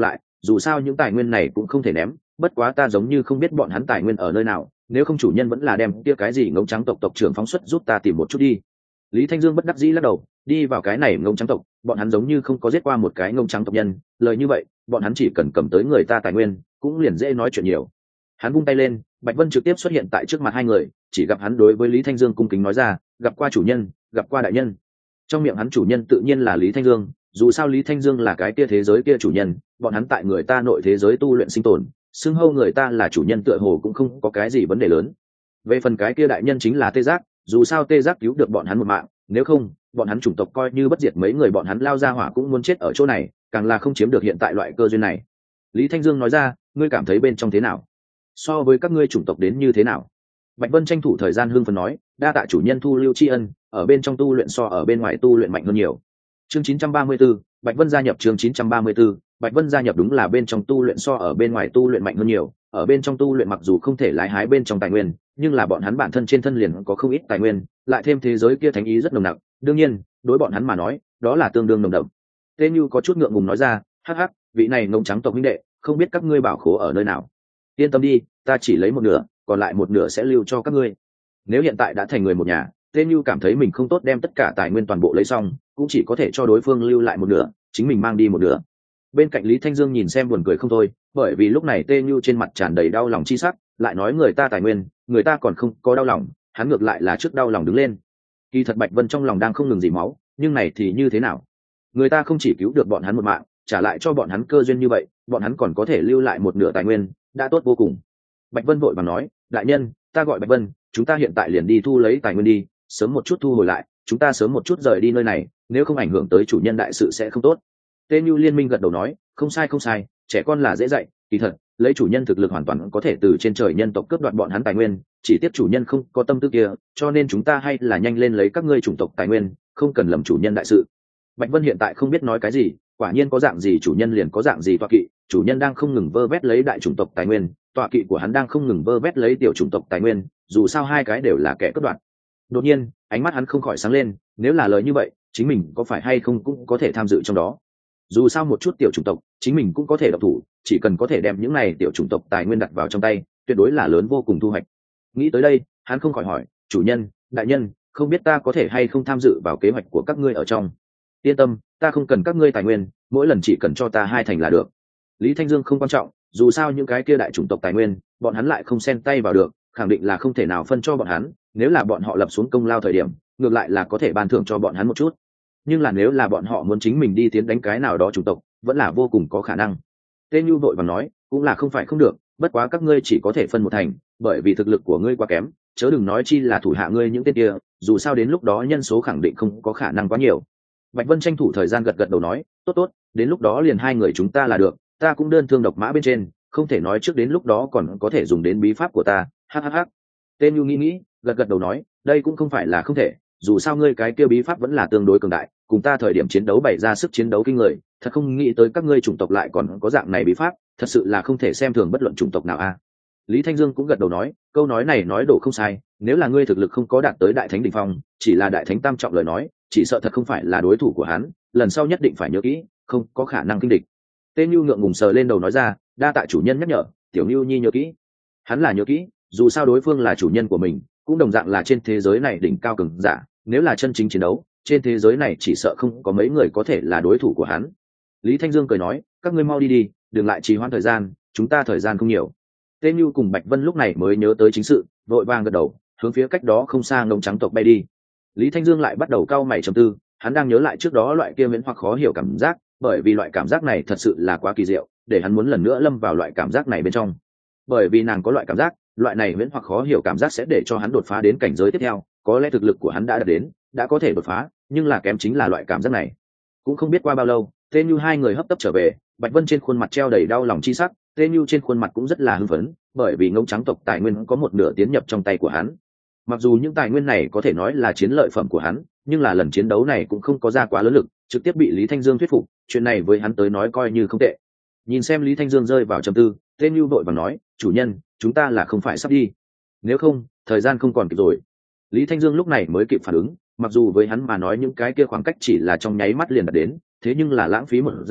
S1: dù sao những tài nguyên này cũng không thể ném, bất quá ta giống như không biết bọn hắn tài nguyên ở nơi nào, nếu không chủ nhân vẫn là đem kia cái gì ngông trắng tộc tộc trưởng phóng xuất giúp ta tìm một chút đi. Lý Thanh Dương bất đắc dĩ lắc đầu, đi vào cái này ngông trắng tộc, bọn hắn giống như không có giết qua một cái ngông trắng tộc nhân, lời như vậy bọn hắn chỉ cần cầm tới người ta tài nguyên cũng liền dễ nói chuyện nhiều. Hắn vung tay lên, Bạch Vân trực tiếp xuất hiện tại trước mặt hai người, chỉ gặp hắn đối với Lý Thanh Dương cung kính nói ra, gặp qua chủ nhân, gặp qua đại nhân. Trong miệng hắn chủ nhân tự nhiên là Lý Thanh Dương, dù sao Lý Thanh Dương là cái kia thế giới kia chủ nhân, bọn hắn tại người ta nội thế giới tu luyện sinh tồn, xưng hô người ta là chủ nhân tựa hồ cũng không có cái gì vấn đề lớn. Về phần cái kia đại nhân chính là Tê Giác, dù sao Tê Giác cứu được bọn hắn một mạng, nếu không bọn hắn chủng tộc coi như bất diệt mấy người bọn hắn lao ra hỏa cũng muốn chết ở chỗ này, càng là không chiếm được hiện tại loại cơ duyên này. Lý Thanh Dương nói ra, ngươi cảm thấy bên trong thế nào, so với các ngươi chủng tộc đến như thế nào? Bạch Vân tranh thủ thời gian hưng phấn nói, đa tạ chủ nhân thu lưu tri ân, ở bên trong tu luyện so ở bên ngoài tu luyện mạnh hơn nhiều. Chương chín trăm ba mươi 34, Bạch Vân gia nhập chương chín trăm ba mươi 34, Bạch Vân gia nhập đúng là bên trong tu luyện so ở bên ngoài tu luyện mạnh hơn nhiều, ở bên trong tu luyện mặc dù không thể lái hái bên trong tài nguyên, nhưng là bọn hắn bản thân trên thân liền có không ít tài nguyên, lại thêm thế giới kia thánh ý rất nồng nặc, đương nhiên, đối bọn hắn mà nói, đó là tương đương nồng đậm. Tên Như có chút ngượng ngùng nói ra, hắc hắc, vị này ngông trắng tộc huynh đệ, không biết các ngươi bảo khố ở nơi nào. Yên tâm đi, ta chỉ lấy một nửa, còn lại một nửa sẽ lưu cho các ngươi. Nếu hiện tại đã thành người một nhà, Tên Như cảm thấy mình không tốt đem tất cả tài nguyên toàn bộ lấy xong, cũng chỉ có thể cho đối phương lưu lại một nửa, chính mình mang đi một nửa. Bên cạnh Lý Thanh Dương nhìn xem buồn cười không thôi, bởi vì lúc này Tê Như trên mặt tràn đầy đau lòng chi sắc, lại nói người ta tài nguyên, người ta còn không có đau lòng, hắn ngược lại là trước đau lòng đứng lên. Kỳ thật Bạch Vân trong lòng đang không ngừng dỉ máu, nhưng này thì như thế nào? Người ta không chỉ cứu được bọn hắn một mạng, trả lại cho bọn hắn cơ duyên như vậy, bọn hắn còn có thể lưu lại một nửa tài nguyên, đã tốt vô cùng. Bạch Vân vội vàng nói, đại nhân, ta gọi Bạch Vân, chúng ta hiện tại liền đi thu lấy tài nguyên đi, sớm một chút thu hồi lại, chúng ta sớm một chút rời đi nơi này, nếu không ảnh hưởng tới chủ nhân đại sự sẽ không tốt. Tê Như liên minh gật đầu nói, không sai không sai, trẻ con là dễ dạy, kỳ thật, lấy chủ nhân thực lực hoàn toàn có thể từ trên trời nhân tộc cướp đoạt bọn hắn tài nguyên, chỉ tiếc chủ nhân không có tâm tư kia, cho nên chúng ta hay là nhanh lên lấy các ngươi chủng tộc tài nguyên, không cần lầm chủ nhân đại sự. Bạch Vân hiện tại không biết nói cái gì, quả nhiên có dạng gì chủ nhân liền có dạng gì tọa kỵ, chủ nhân đang không ngừng vơ vét lấy đại chủng tộc tài nguyên, tọa kỵ của hắn đang không ngừng vơ vét lấy tiểu chủng tộc tài nguyên, dù sao hai cái đều là kẻ cướp đoạt. Đột nhiên, ánh mắt hắn không khỏi sáng lên, nếu là lời như vậy, chính mình có phải hay không cũng có thể tham dự trong đó. Dù sao một chút tiểu chủng tộc, chính mình cũng có thể độc thủ, chỉ cần có thể đem những này tiểu chủng tộc tài nguyên đặt vào trong tay, tuyệt đối là lớn vô cùng thu hoạch. Nghĩ tới đây, hắn không khỏi hỏi, chủ nhân, đại nhân, không biết ta có thể hay không tham dự vào kế hoạch của các ngươi ở trong? Yên tâm, ta không cần các ngươi tài nguyên, mỗi lần chỉ cần cho ta hai thành là được. Lý Thanh Dương không quan trọng, dù sao những cái kia đại chủng tộc tài nguyên, bọn hắn lại không xen tay vào được, khẳng định là không thể nào phân cho bọn hắn, nếu là bọn họ lập xuống công lao thời điểm, ngược lại là có thể ban thưởng cho bọn hắn một chút. Nhưng là nếu là bọn họ muốn chính mình đi tiến đánh cái nào đó chủng tộc, vẫn là vô cùng có khả năng. Tê Như vội vàng nói, cũng là không phải không được, bất quá các ngươi chỉ có thể phân một thành, bởi vì thực lực của ngươi quá kém, chớ đừng nói chi là thủ hạ ngươi những tên kia, dù sao đến lúc đó nhân số khẳng định không có khả năng quá nhiều. Bạch Vân tranh thủ thời gian gật gật đầu nói, tốt tốt, đến lúc đó liền hai người chúng ta là được, ta cũng đơn thương độc mã bên trên, không thể nói trước đến lúc đó còn có thể dùng đến bí pháp của ta. Hhh. Tên Như nghĩ nghĩ, gật gật đầu nói, đây cũng không phải là không thể, dù sao ngươi cái kia bí pháp vẫn là tương đối cường đại, cùng ta thời điểm chiến đấu bày ra sức chiến đấu kinh người, thật không nghĩ tới các ngươi chủng tộc lại còn có dạng này bí pháp, thật sự là không thể xem thường bất luận chủng tộc nào a. Lý Thanh Dương cũng gật đầu nói, câu nói này nói đổ không sai, nếu là ngươi thực lực không có đạt tới đại thánh đỉnh phong, chỉ là đại thánh tam trọng lời nói, chỉ sợ thật không phải là đối thủ của hắn, lần sau nhất định phải nhớ kỹ, không có khả năng kinh địch. Tên Nhu ngượng ngùng sờ lên đầu nói ra, đa tạ chủ nhân nhắc nhở, tiểu Nhu nhi nhớ kỹ. Hắn là nhớ kỹ, dù sao đối phương là chủ nhân của mình, cũng đồng dạng là trên thế giới này đỉnh cao cường giả, nếu là chân chính chiến đấu, trên thế giới này chỉ sợ không có mấy người có thể là đối thủ của hắn. Lý Thanh Dương cười nói, các ngươi mau đi đi, đừng lại trì hoãn thời gian, chúng ta thời gian không nhiều. Tên Nhu cùng Bạch Vân lúc này mới nhớ tới chính sự, vội vàng gật đầu, hướng phía cách đó không xa ngông trắng tộc bay đi. Lý Thanh Dương lại bắt đầu cau mày trầm tư, hắn đang nhớ lại trước đó loại kia miễn hoặc khó hiểu cảm giác, bởi vì loại cảm giác này thật sự là quá kỳ diệu, để hắn muốn lần nữa lâm vào loại cảm giác này bên trong. Bởi vì nàng có loại cảm giác, loại này miễn hoặc khó hiểu cảm giác sẽ để cho hắn đột phá đến cảnh giới tiếp theo, có lẽ thực lực của hắn đã đạt đến, đã có thể đột phá, nhưng là kém chính là loại cảm giác này. Cũng không biết qua bao lâu, Tên Nhu hai người hấp tấp trở về, Bạch Vân trên khuôn mặt treo đầy đau lòng chi sắc, Tên Nhu trên khuôn mặt cũng rất là hưng phấn, bởi vì ngông trắng tộc tài nguyên có một nửa tiến nhập trong tay của hắn. Mặc dù những tài nguyên này có thể nói là chiến lợi phẩm của hắn, nhưng là lần chiến đấu này cũng không có ra quá lớn lực, trực tiếp bị Lý Thanh Dương thuyết phục, chuyện này với hắn tới nói coi như không tệ. Nhìn xem Lý Thanh Dương rơi vào trầm tư, Tên Nhu vội vàng nói, chủ nhân, chúng ta là không phải sắp đi, nếu không thời gian không còn kịp rồi. Lý Thanh Dương lúc này mới kịp phản ứng, mặc dù với hắn mà nói những cái kia khoảng cách chỉ là trong nháy mắt liền đạt đến, thế nhưng là lãng phí một giây,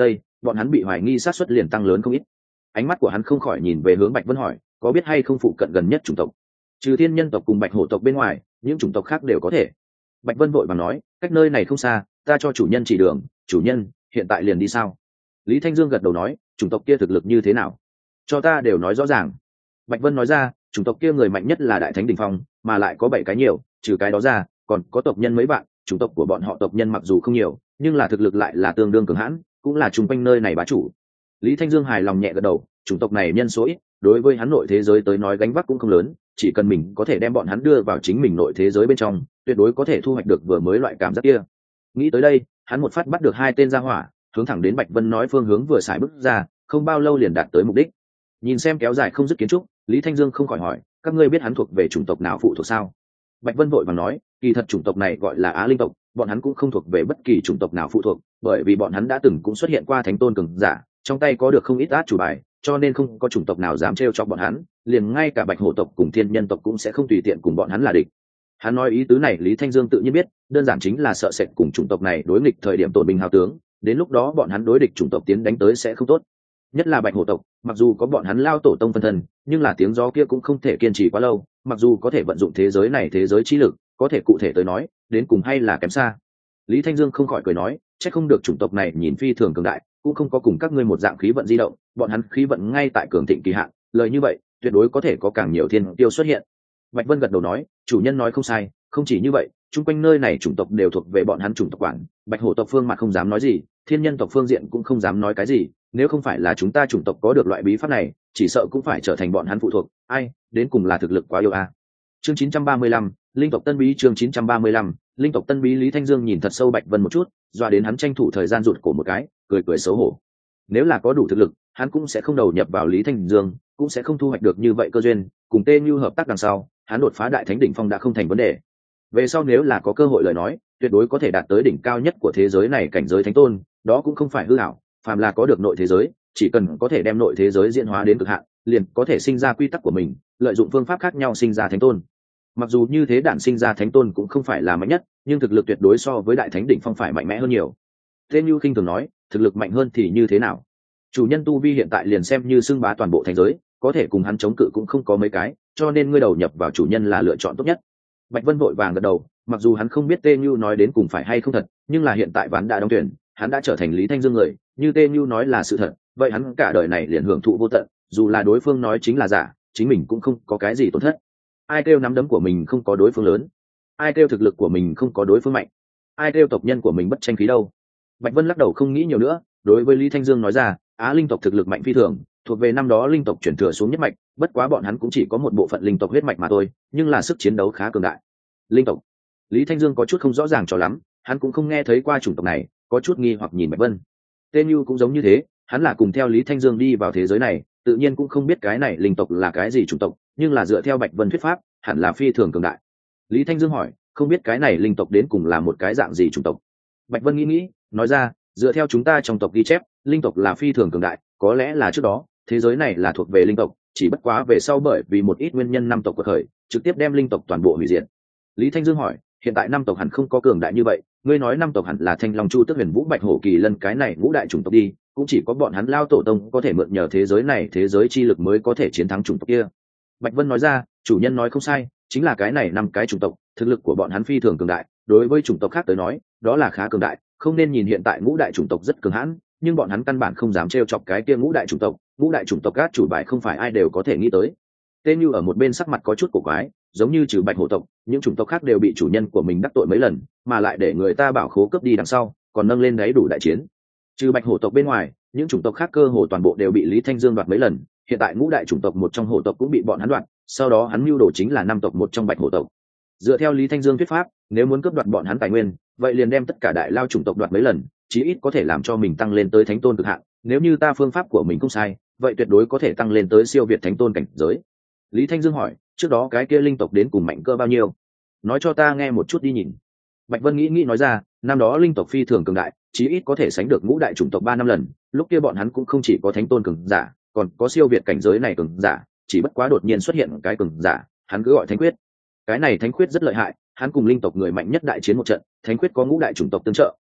S1: bọn hắn bị hoài nghi sát suất liền tăng lớn không ít. Ánh mắt của hắn không khỏi nhìn về hướng Bạch Vân hỏi, có biết hay không phụ cận gần nhất chủng tộc? Trừ thiên nhân tộc cùng bạch hổ tộc bên ngoài, những chủng tộc khác đều có thể. Bạch Vân vội vàng nói, cách nơi này không xa, ta cho chủ nhân chỉ đường. Chủ nhân, hiện tại liền đi sao? Lý Thanh Dương gật đầu nói, chủng tộc kia thực lực như thế nào, cho ta đều nói rõ ràng. Bạch Vân nói ra, chủng tộc kia người mạnh nhất là đại thánh đỉnh phong, mà lại có bảy cái nhiều, trừ cái đó ra còn có tộc nhân mấy bạn. Chủng tộc của bọn họ tộc nhân mặc dù không nhiều, nhưng là thực lực lại là tương đương cường hãn, cũng là chung quanh nơi này bá chủ. Lý Thanh Dương hài lòng nhẹ gật đầu, chủng tộc này nhân số ít, đối với hắn nội thế giới tới nói gánh vác cũng không lớn, chỉ cần mình có thể đem bọn hắn đưa vào chính mình nội thế giới bên trong, tuyệt đối có thể thu hoạch được vừa mới loại cảm giác kia. Nghĩ tới đây, hắn một phát bắt được hai tên gia hỏa, hướng thẳng đến Bạch Vân nói phương hướng vừa xài bước ra, không bao lâu liền đạt tới mục đích. Nhìn xem kéo dài không dứt kiến trúc, Lý Thanh Dương không khỏi hỏi, các ngươi biết hắn thuộc về chủng tộc nào phụ thuộc sao? Bạch Vân vội vàng nói, kỳ thật chủng tộc này gọi là Á Linh tộc, bọn hắn cũng không thuộc về bất kỳ chủng tộc nào phụ thuộc, bởi vì bọn hắn đã từng cũng xuất hiện qua thánh tôn cường giả, trong tay có được không ít át chủ bài, cho nên không có chủng tộc nào dám trêu chọc bọn hắn, liền ngay cả bạch hổ tộc cùng thiên nhân tộc cũng sẽ không tùy tiện cùng bọn hắn là địch. Hắn nói ý tứ này Lý Thanh Dương tự nhiên biết, đơn giản chính là sợ sệt cùng chủng tộc này đối nghịch thời điểm tổn binh hao tướng, đến lúc đó bọn hắn đối địch chủng tộc tiến đánh tới sẽ không tốt. Nhất là bạch hổ tộc, mặc dù có bọn hắn lao tổ tông phân thân, nhưng là tiếng gió kia cũng không thể kiên trì quá lâu, mặc dù có thể vận dụng thế giới này thế giới trí lực, có thể cụ thể tới nói, đến cùng hay là kém xa. Lý Thanh Dương không khỏi cười nói, chắc không được chủng tộc này nhìn phi thường cường đại, cũng không có cùng các ngươi một dạng khí vận di động, bọn hắn khí vận ngay tại cường thịnh kỳ hạn, lời như vậy tuyệt đối có thể có càng nhiều thiên tiêu xuất hiện. Bạch Vân gật đầu nói, chủ nhân nói không sai, không chỉ như vậy, chung quanh nơi này chủng tộc đều thuộc về bọn hắn chủng tộc quản, bạch hổ tộc phương mặt không dám nói gì, thiên nhân tộc phương diện cũng không dám nói cái gì, nếu không phải là chúng ta chủng tộc có được loại bí pháp này, chỉ sợ cũng phải trở thành bọn hắn phụ thuộc. Ai, đến cùng là thực lực quá yêu a. À. Chương chín trăm ba mươi lăm, linh tộc tân bí. Chương chín trăm ba mươi lăm, linh tộc tân bí. Lý Thanh Dương nhìn thật sâu Bạch Vân một chút, doa đến hắn tranh thủ thời gian rụt cổ một cái, cười cười xấu hổ. Nếu là có đủ thực lực, hắn cũng sẽ không đầu nhập vào Lý Thanh Dương, cũng sẽ không thu hoạch được như vậy cơ duyên, cùng Tê Như hợp tác đằng sau, hắn đột phá đại thánh đỉnh phong đã không thành vấn đề. Về sau nếu là có cơ hội lời nói, tuyệt đối có thể đạt tới đỉnh cao nhất của thế giới này, cảnh giới thánh tôn, đó cũng không phải hư ảo, phàm là có được nội thế giới, chỉ cần có thể đem nội thế giới diễn hóa đến cực hạn, liền có thể sinh ra quy tắc của mình, lợi dụng phương pháp khác nhau sinh ra thánh tôn. Mặc dù như thế đản sinh ra thánh tôn cũng không phải là mạnh nhất, nhưng thực lực tuyệt đối so với đại thánh đỉnh phong phải mạnh mẽ hơn nhiều. Tê Như khinh thường nói, thực lực mạnh hơn thì như thế nào? Chủ nhân tu vi hiện tại liền xem như xưng bá toàn bộ thánh giới, có thể cùng hắn chống cự cũng không có mấy cái, cho nên ngươi đầu nhập vào chủ nhân là lựa chọn tốt nhất. Bạch Vân vội vàng gật đầu, mặc dù hắn không biết Tê Như nói đến cùng phải hay không thật, nhưng là hiện tại ván đã đóng tuyển, hắn đã trở thành Lý Thanh Dương người, như Tê Như nói là sự thật, vậy hắn cả đời này liền hưởng thụ vô tận, dù là đối phương nói chính là giả, chính mình cũng không có cái gì tổn thất. Ai kêu nắm đấm của mình không có đối phương lớn, ai kêu thực lực của mình không có đối phương mạnh, ai kêu tộc nhân của mình bất tranh khí đâu. Bạch Vân lắc đầu không nghĩ nhiều nữa, đối với Lý Thanh Dương nói ra, Á linh tộc thực lực mạnh phi thường, thuộc về năm đó linh tộc chuyển thừa xuống nhất mạch, bất quá bọn hắn cũng chỉ có một bộ phận linh tộc huyết mạch mà thôi, nhưng là sức chiến đấu khá cường đại. Linh tộc? Lý Thanh Dương có chút không rõ ràng cho lắm, hắn cũng không nghe thấy qua chủng tộc này, có chút nghi hoặc nhìn Bạch Vân. Tên Như cũng giống như thế, hắn là cùng theo Lý Thanh Dương đi vào thế giới này, tự nhiên cũng không biết cái này linh tộc là cái gì chủng tộc, nhưng là dựa theo Bạch Vân thuyết pháp, hẳn là phi thường cường đại. Lý Thanh Dương hỏi, không biết cái này linh tộc đến cùng là một cái dạng gì chủng tộc? Bạch Vân nghĩ nghĩ, nói ra, dựa theo chúng ta trong tộc ghi chép, linh tộc là phi thường cường đại, có lẽ là trước đó thế giới này là thuộc về linh tộc, chỉ bất quá về sau bởi vì một ít nguyên nhân năm tộc quật khởi, trực tiếp đem linh tộc toàn bộ hủy diệt. Lý Thanh Dương hỏi, hiện tại năm tộc hẳn không có cường đại như vậy, ngươi nói năm tộc hẳn là Thanh Long Chu Tức Huyền Vũ Bạch Hổ Kỳ Lân cái này ngũ đại chủng tộc đi, cũng chỉ có bọn hắn lao tổ tông có thể mượn nhờ thế giới này thế giới chi lực mới có thể chiến thắng chủng tộc kia. Bạch Vân nói ra, chủ nhân nói không sai, chính là cái này năm cái chủng tộc, thực lực của bọn hắn phi thường cường đại, đối với chủng tộc khác tới nói, đó là khá cường đại, không nên nhìn hiện tại ngũ đại chủng tộc rất cường hãn, nhưng bọn hắn căn bản không dám trêu chọc cái kia ngũ đại chủng tộc, ngũ đại chủng tộc các chủ bài không phải ai đều có thể nghĩ tới. Tên Như ở một bên sắc mặt có chút cổ quái, giống như trừ Bạch Hổ tộc, những chủng tộc khác đều bị chủ nhân của mình đắc tội mấy lần, mà lại để người ta bảo khố cướp đi đằng sau, còn nâng lên đấy đủ đại chiến. Trừ Bạch Hổ tộc bên ngoài, những chủng tộc khác cơ hồ toàn bộ đều bị Lý Thanh Dương đoạt mấy lần, hiện tại ngũ đại chủng tộc một trong hổ tộc cũng bị bọn hắn đoạt, sau đó hắn mưu đồ chính là năm tộc một trong Bạch Hổ tộc. Dựa theo Lý Thanh Dương thuyết pháp, nếu muốn cướp đoạt bọn hắn tài nguyên, vậy liền đem tất cả đại lao chủng tộc đoạt mấy lần, chí ít có thể làm cho mình tăng lên tới thánh tôn cực hạn, nếu như ta phương pháp của mình không sai, vậy tuyệt đối có thể tăng lên tới siêu việt thánh tôn cảnh giới. Lý Thanh Dương hỏi, trước đó cái kia linh tộc đến cùng mạnh cơ bao nhiêu? Nói cho ta nghe một chút đi nhìn. Bạch Vân nghĩ nghĩ nói ra, năm đó linh tộc phi thường cường đại, chí ít có thể sánh được ngũ đại chủng tộc ba năm lần, lúc kia bọn hắn cũng không chỉ có thánh tôn cường giả, còn có siêu việt cảnh giới này cường giả, chỉ bất quá đột nhiên xuất hiện cái cường giả, hắn cứ gọi thánh quyết. Cái này thánh quyết rất lợi hại, hắn cùng linh tộc người mạnh nhất đại chiến một trận, thánh quyết có ngũ đại chủng tộc tương trợ,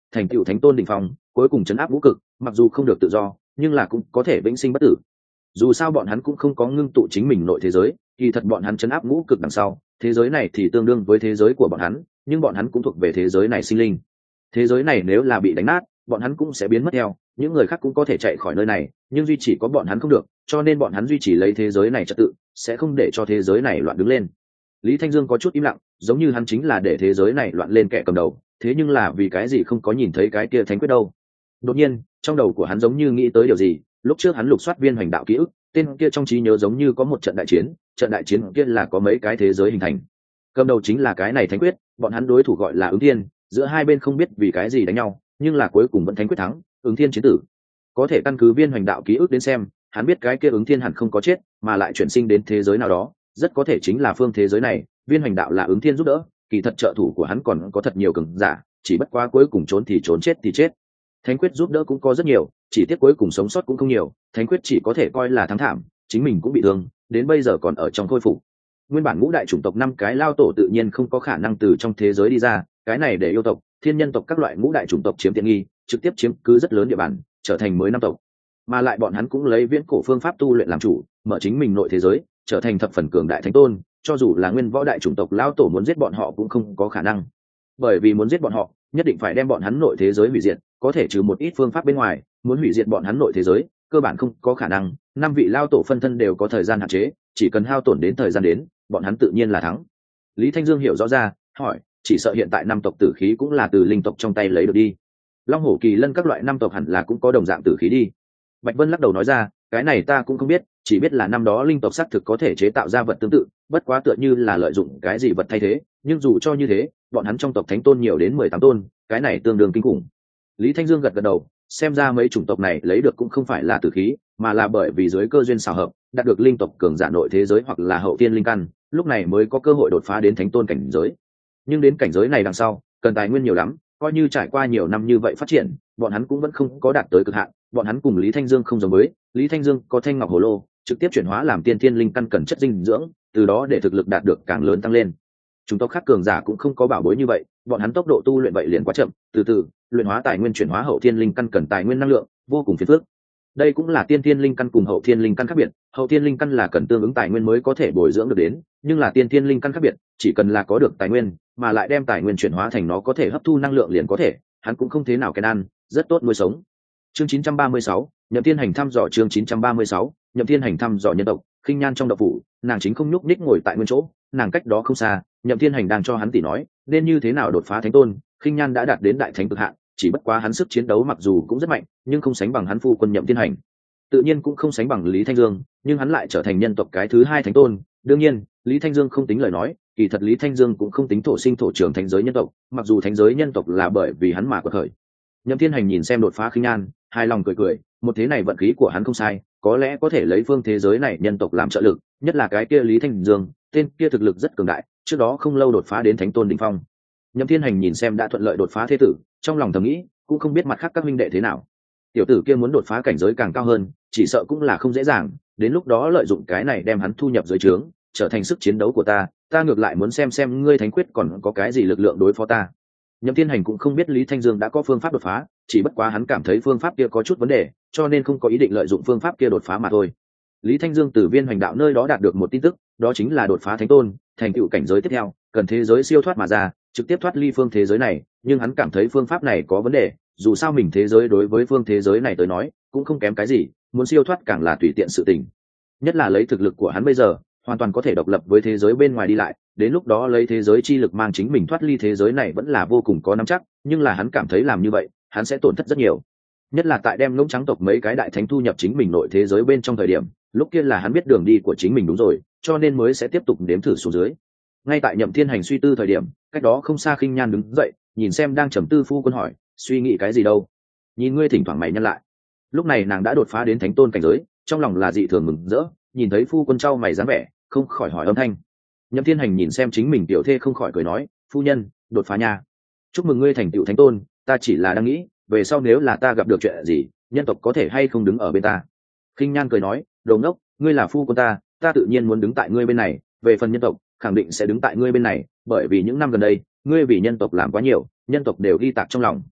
S1: thành tựu thánh tôn đỉnh phong, cuối cùng chấn áp ngũ cực, mặc dù không được tự do nhưng là cũng có thể vĩnh sinh bất tử. Dù sao bọn hắn cũng không có ngưng tụ chính mình nội thế giới, kỳ thật bọn hắn chấn áp ngũ cực đằng sau, thế giới này thì tương đương với thế giới của bọn hắn, nhưng bọn hắn cũng thuộc về thế giới này sinh linh. Thế giới này nếu là bị đánh nát, bọn hắn cũng sẽ biến mất theo, những người khác cũng có thể chạy khỏi nơi này, nhưng duy chỉ có bọn hắn không được, cho nên bọn hắn duy trì lấy thế giới này trật tự, sẽ không để cho thế giới này loạn đứng lên. Lý Thanh Dương có chút im lặng, giống như hắn chính là để thế giới này loạn lên kẻ cầm đầu, thế nhưng là vì cái gì không có nhìn thấy cái kia thánh quyết đâu? Đột nhiên, trong đầu của hắn giống như nghĩ tới điều gì, lúc trước hắn lục soát viên hoành đạo ký ức, tên kia trong trí nhớ giống như có một trận đại chiến, trận đại chiến kia là có mấy cái thế giới hình thành. Cầm đầu chính là cái này thánh quyết, bọn hắn đối thủ gọi là Ứng Thiên, giữa hai bên không biết vì cái gì đánh nhau, nhưng là cuối cùng vẫn thánh quyết thắng, Ứng Thiên chiến tử. Có thể căn cứ viên hoành đạo ký ức đến xem, hắn biết cái kia Ứng Thiên hẳn không có chết, mà lại chuyển sinh đến thế giới nào đó, rất có thể chính là phương thế giới này, viên hoành đạo là Ứng Thiên giúp đỡ, kỳ thật trợ thủ của hắn còn có thật nhiều cường giả, chỉ bất quá cuối cùng trốn thì trốn chết thì chết. Thánh quyết giúp đỡ cũng có rất nhiều, chỉ tiếc cuối cùng sống sót cũng không nhiều, thánh quyết chỉ có thể coi là thắng thảm, chính mình cũng bị thương, đến bây giờ còn ở trong khôi phục. Nguyên bản ngũ đại chủng tộc năm cái lao tổ tự nhiên không có khả năng từ trong thế giới đi ra, cái này để yêu tộc, thiên nhân tộc các loại ngũ đại chủng tộc chiếm tiện nghi, trực tiếp chiếm cứ rất lớn địa bàn, trở thành mới năm tộc. Mà lại bọn hắn cũng lấy viễn cổ phương pháp tu luyện làm chủ, mở chính mình nội thế giới, trở thành thập phần cường đại thánh tôn, cho dù là nguyên võ đại chủng tộc lao tổ muốn giết bọn họ cũng không có khả năng. Bởi vì muốn giết bọn họ, nhất định phải đem bọn hắn nội thế giới hủy diệt, có thể trừ một ít phương pháp bên ngoài, muốn hủy diệt bọn hắn nội thế giới, cơ bản không có khả năng. Năm vị lao tổ phân thân đều có thời gian hạn chế, chỉ cần hao tổn đến thời gian đến, bọn hắn tự nhiên là thắng. Lý Thanh Dương hiểu rõ ra, hỏi, chỉ sợ hiện tại năm tộc tử khí cũng là từ linh tộc trong tay lấy được đi. Long Hổ Kỳ Lân các loại năm tộc hẳn là cũng có đồng dạng tử khí đi. Bạch Vân lắc đầu nói ra, cái này ta cũng không biết, chỉ biết là năm đó linh tộc xác thực có thể chế tạo ra vật tương tự, bất quá tựa như là lợi dụng cái gì vật thay thế, nhưng dù cho như thế, bọn hắn trong tộc thánh tôn nhiều đến mười tám tôn, cái này tương đương kinh khủng. Lý Thanh Dương gật gật đầu, xem ra mấy chủng tộc này lấy được cũng không phải là tử khí, mà là bởi vì dưới cơ duyên xào hợp, đạt được linh tộc cường giả nội thế giới hoặc là hậu tiên linh căn, lúc này mới có cơ hội đột phá đến thánh tôn cảnh giới. Nhưng đến cảnh giới này đằng sau, cần tài nguyên nhiều lắm, coi như trải qua nhiều năm như vậy phát triển, bọn hắn cũng vẫn không có đạt tới cực hạn. Bọn hắn cùng Lý Thanh Dương không giống với, Lý Thanh Dương có thanh ngọc hồ lô, trực tiếp chuyển hóa làm tiên thiên linh căn cần chất dinh dưỡng, từ đó để thực lực đạt được càng lớn tăng lên. Chúng tộc khác cường giả cũng không có bảo bối như vậy, bọn hắn tốc độ tu luyện vậy liền quá chậm, từ từ luyện hóa tài nguyên chuyển hóa hậu thiên linh căn cần tài nguyên năng lượng, vô cùng phiền phức. Đây cũng là tiên thiên linh căn cùng hậu thiên linh căn khác biệt, hậu thiên linh căn là cần tương ứng tài nguyên mới có thể bồi dưỡng được đến, nhưng là tiên thiên linh căn khác biệt, chỉ cần là có được tài nguyên, mà lại đem tài nguyên chuyển hóa thành nó có thể hấp thu năng lượng liền có thể, hắn cũng không thế nào kén ăn, rất tốt nuôi sống. Chương chín trăm ba mươi sáu, Nhậm Thiên Hành thăm dò chương chín trăm ba mươi sáu, Nhậm Thiên Hành thăm dò nhân tộc, Khinh Nhan trong đậu phủ, nàng chính không nhúc nhích ngồi tại nguyên chỗ, nàng cách đó không xa, Nhậm Thiên Hành đang cho hắn tỉ nói, nên như thế nào đột phá thánh tôn, Khinh Nhan đã đạt đến đại thánh cực hạn, chỉ bất quá hắn sức chiến đấu mặc dù cũng rất mạnh, nhưng không sánh bằng hắn phu quân Nhậm Thiên Hành. Tự nhiên cũng không sánh bằng Lý Thanh Dương, nhưng hắn lại trở thành nhân tộc cái thứ hai thánh tôn, đương nhiên, Lý Thanh Dương không tính lời nói, kỳ thật Lý Thanh Dương cũng không tính thổ sinh thổ trưởng thánh giới nhân tộc, mặc dù thánh giới nhân tộc là bởi vì hắn mà quật khởi. Nhậm Thiên Hành nhìn xem đột phá Khinh Nhan, hài lòng cười cười, một thế này vận khí của hắn không sai, có lẽ có thể lấy phương thế giới này nhân tộc làm trợ lực, nhất là cái kia Lý Thanh Dương, tên kia thực lực rất cường đại, trước đó không lâu đột phá đến thánh tôn đỉnh phong. Nhậm Thiên Hành nhìn xem đã thuận lợi đột phá thế tử, trong lòng thầm nghĩ, cũng không biết mặt khác các huynh đệ thế nào. Tiểu tử kia muốn đột phá cảnh giới càng cao hơn, chỉ sợ cũng là không dễ dàng, đến lúc đó lợi dụng cái này đem hắn thu nhập dưới trướng, trở thành sức chiến đấu của ta, ta ngược lại muốn xem xem ngươi thánh quyết còn có cái gì lực lượng đối phó ta. Nhậm Thiên Hành cũng không biết Lý Thanh Dương đã có phương pháp đột phá, chỉ bất quá hắn cảm thấy phương pháp kia có chút vấn đề, cho nên không có ý định lợi dụng phương pháp kia đột phá mà thôi. Lý Thanh Dương từ viên hoành đạo nơi đó đạt được một tin tức, đó chính là đột phá thánh tôn, thành tựu cảnh giới tiếp theo, cần thế giới siêu thoát mà ra, trực tiếp thoát ly phương thế giới này, nhưng hắn cảm thấy phương pháp này có vấn đề, dù sao mình thế giới đối với phương thế giới này tới nói, cũng không kém cái gì, muốn siêu thoát càng là tùy tiện sự tình. Nhất là lấy thực lực của hắn bây giờ, hoàn toàn có thể độc lập với thế giới bên ngoài đi lại, đến lúc đó lấy thế giới chi lực mang chính mình thoát ly thế giới này vẫn là vô cùng có nắm chắc, nhưng là hắn cảm thấy làm như vậy, hắn sẽ tổn thất rất nhiều. Nhất là tại đem Lũng Trắng tộc mấy cái đại thánh thu nhập chính mình nội thế giới bên trong thời điểm, lúc kia là hắn biết đường đi của chính mình đúng rồi, cho nên mới sẽ tiếp tục nếm thử xuống dưới. Ngay tại Nhậm Thiên Hành suy tư thời điểm, cách đó không xa Khinh Nhan đứng dậy, nhìn xem đang trầm tư phu quân hỏi, suy nghĩ cái gì đâu? Nhìn ngươi thỉnh thoảng mày nhăn lại. Lúc này nàng đã đột phá đến thánh tôn cảnh giới, trong lòng là dị thường mừng rỡ, nhìn thấy phu quân trao mày dáng vẻ, không khỏi hỏi âm thanh. Nhậm Thiên Hành nhìn xem chính mình tiểu thê không khỏi cười nói, phu nhân, đột phá nha, chúc mừng ngươi thành tựu thánh tôn, ta chỉ là đang nghĩ, về sau nếu là ta gặp được chuyện gì, nhân tộc có thể hay không đứng ở bên ta. Khinh Nhan cười nói, đồ ngốc, ngươi là phu quân ta, ta tự nhiên muốn đứng tại ngươi bên này, về phần nhân tộc, khẳng định sẽ đứng tại ngươi bên này, bởi vì những năm gần đây, ngươi vì nhân tộc làm quá nhiều, nhân tộc đều ghi tạc trong lòng.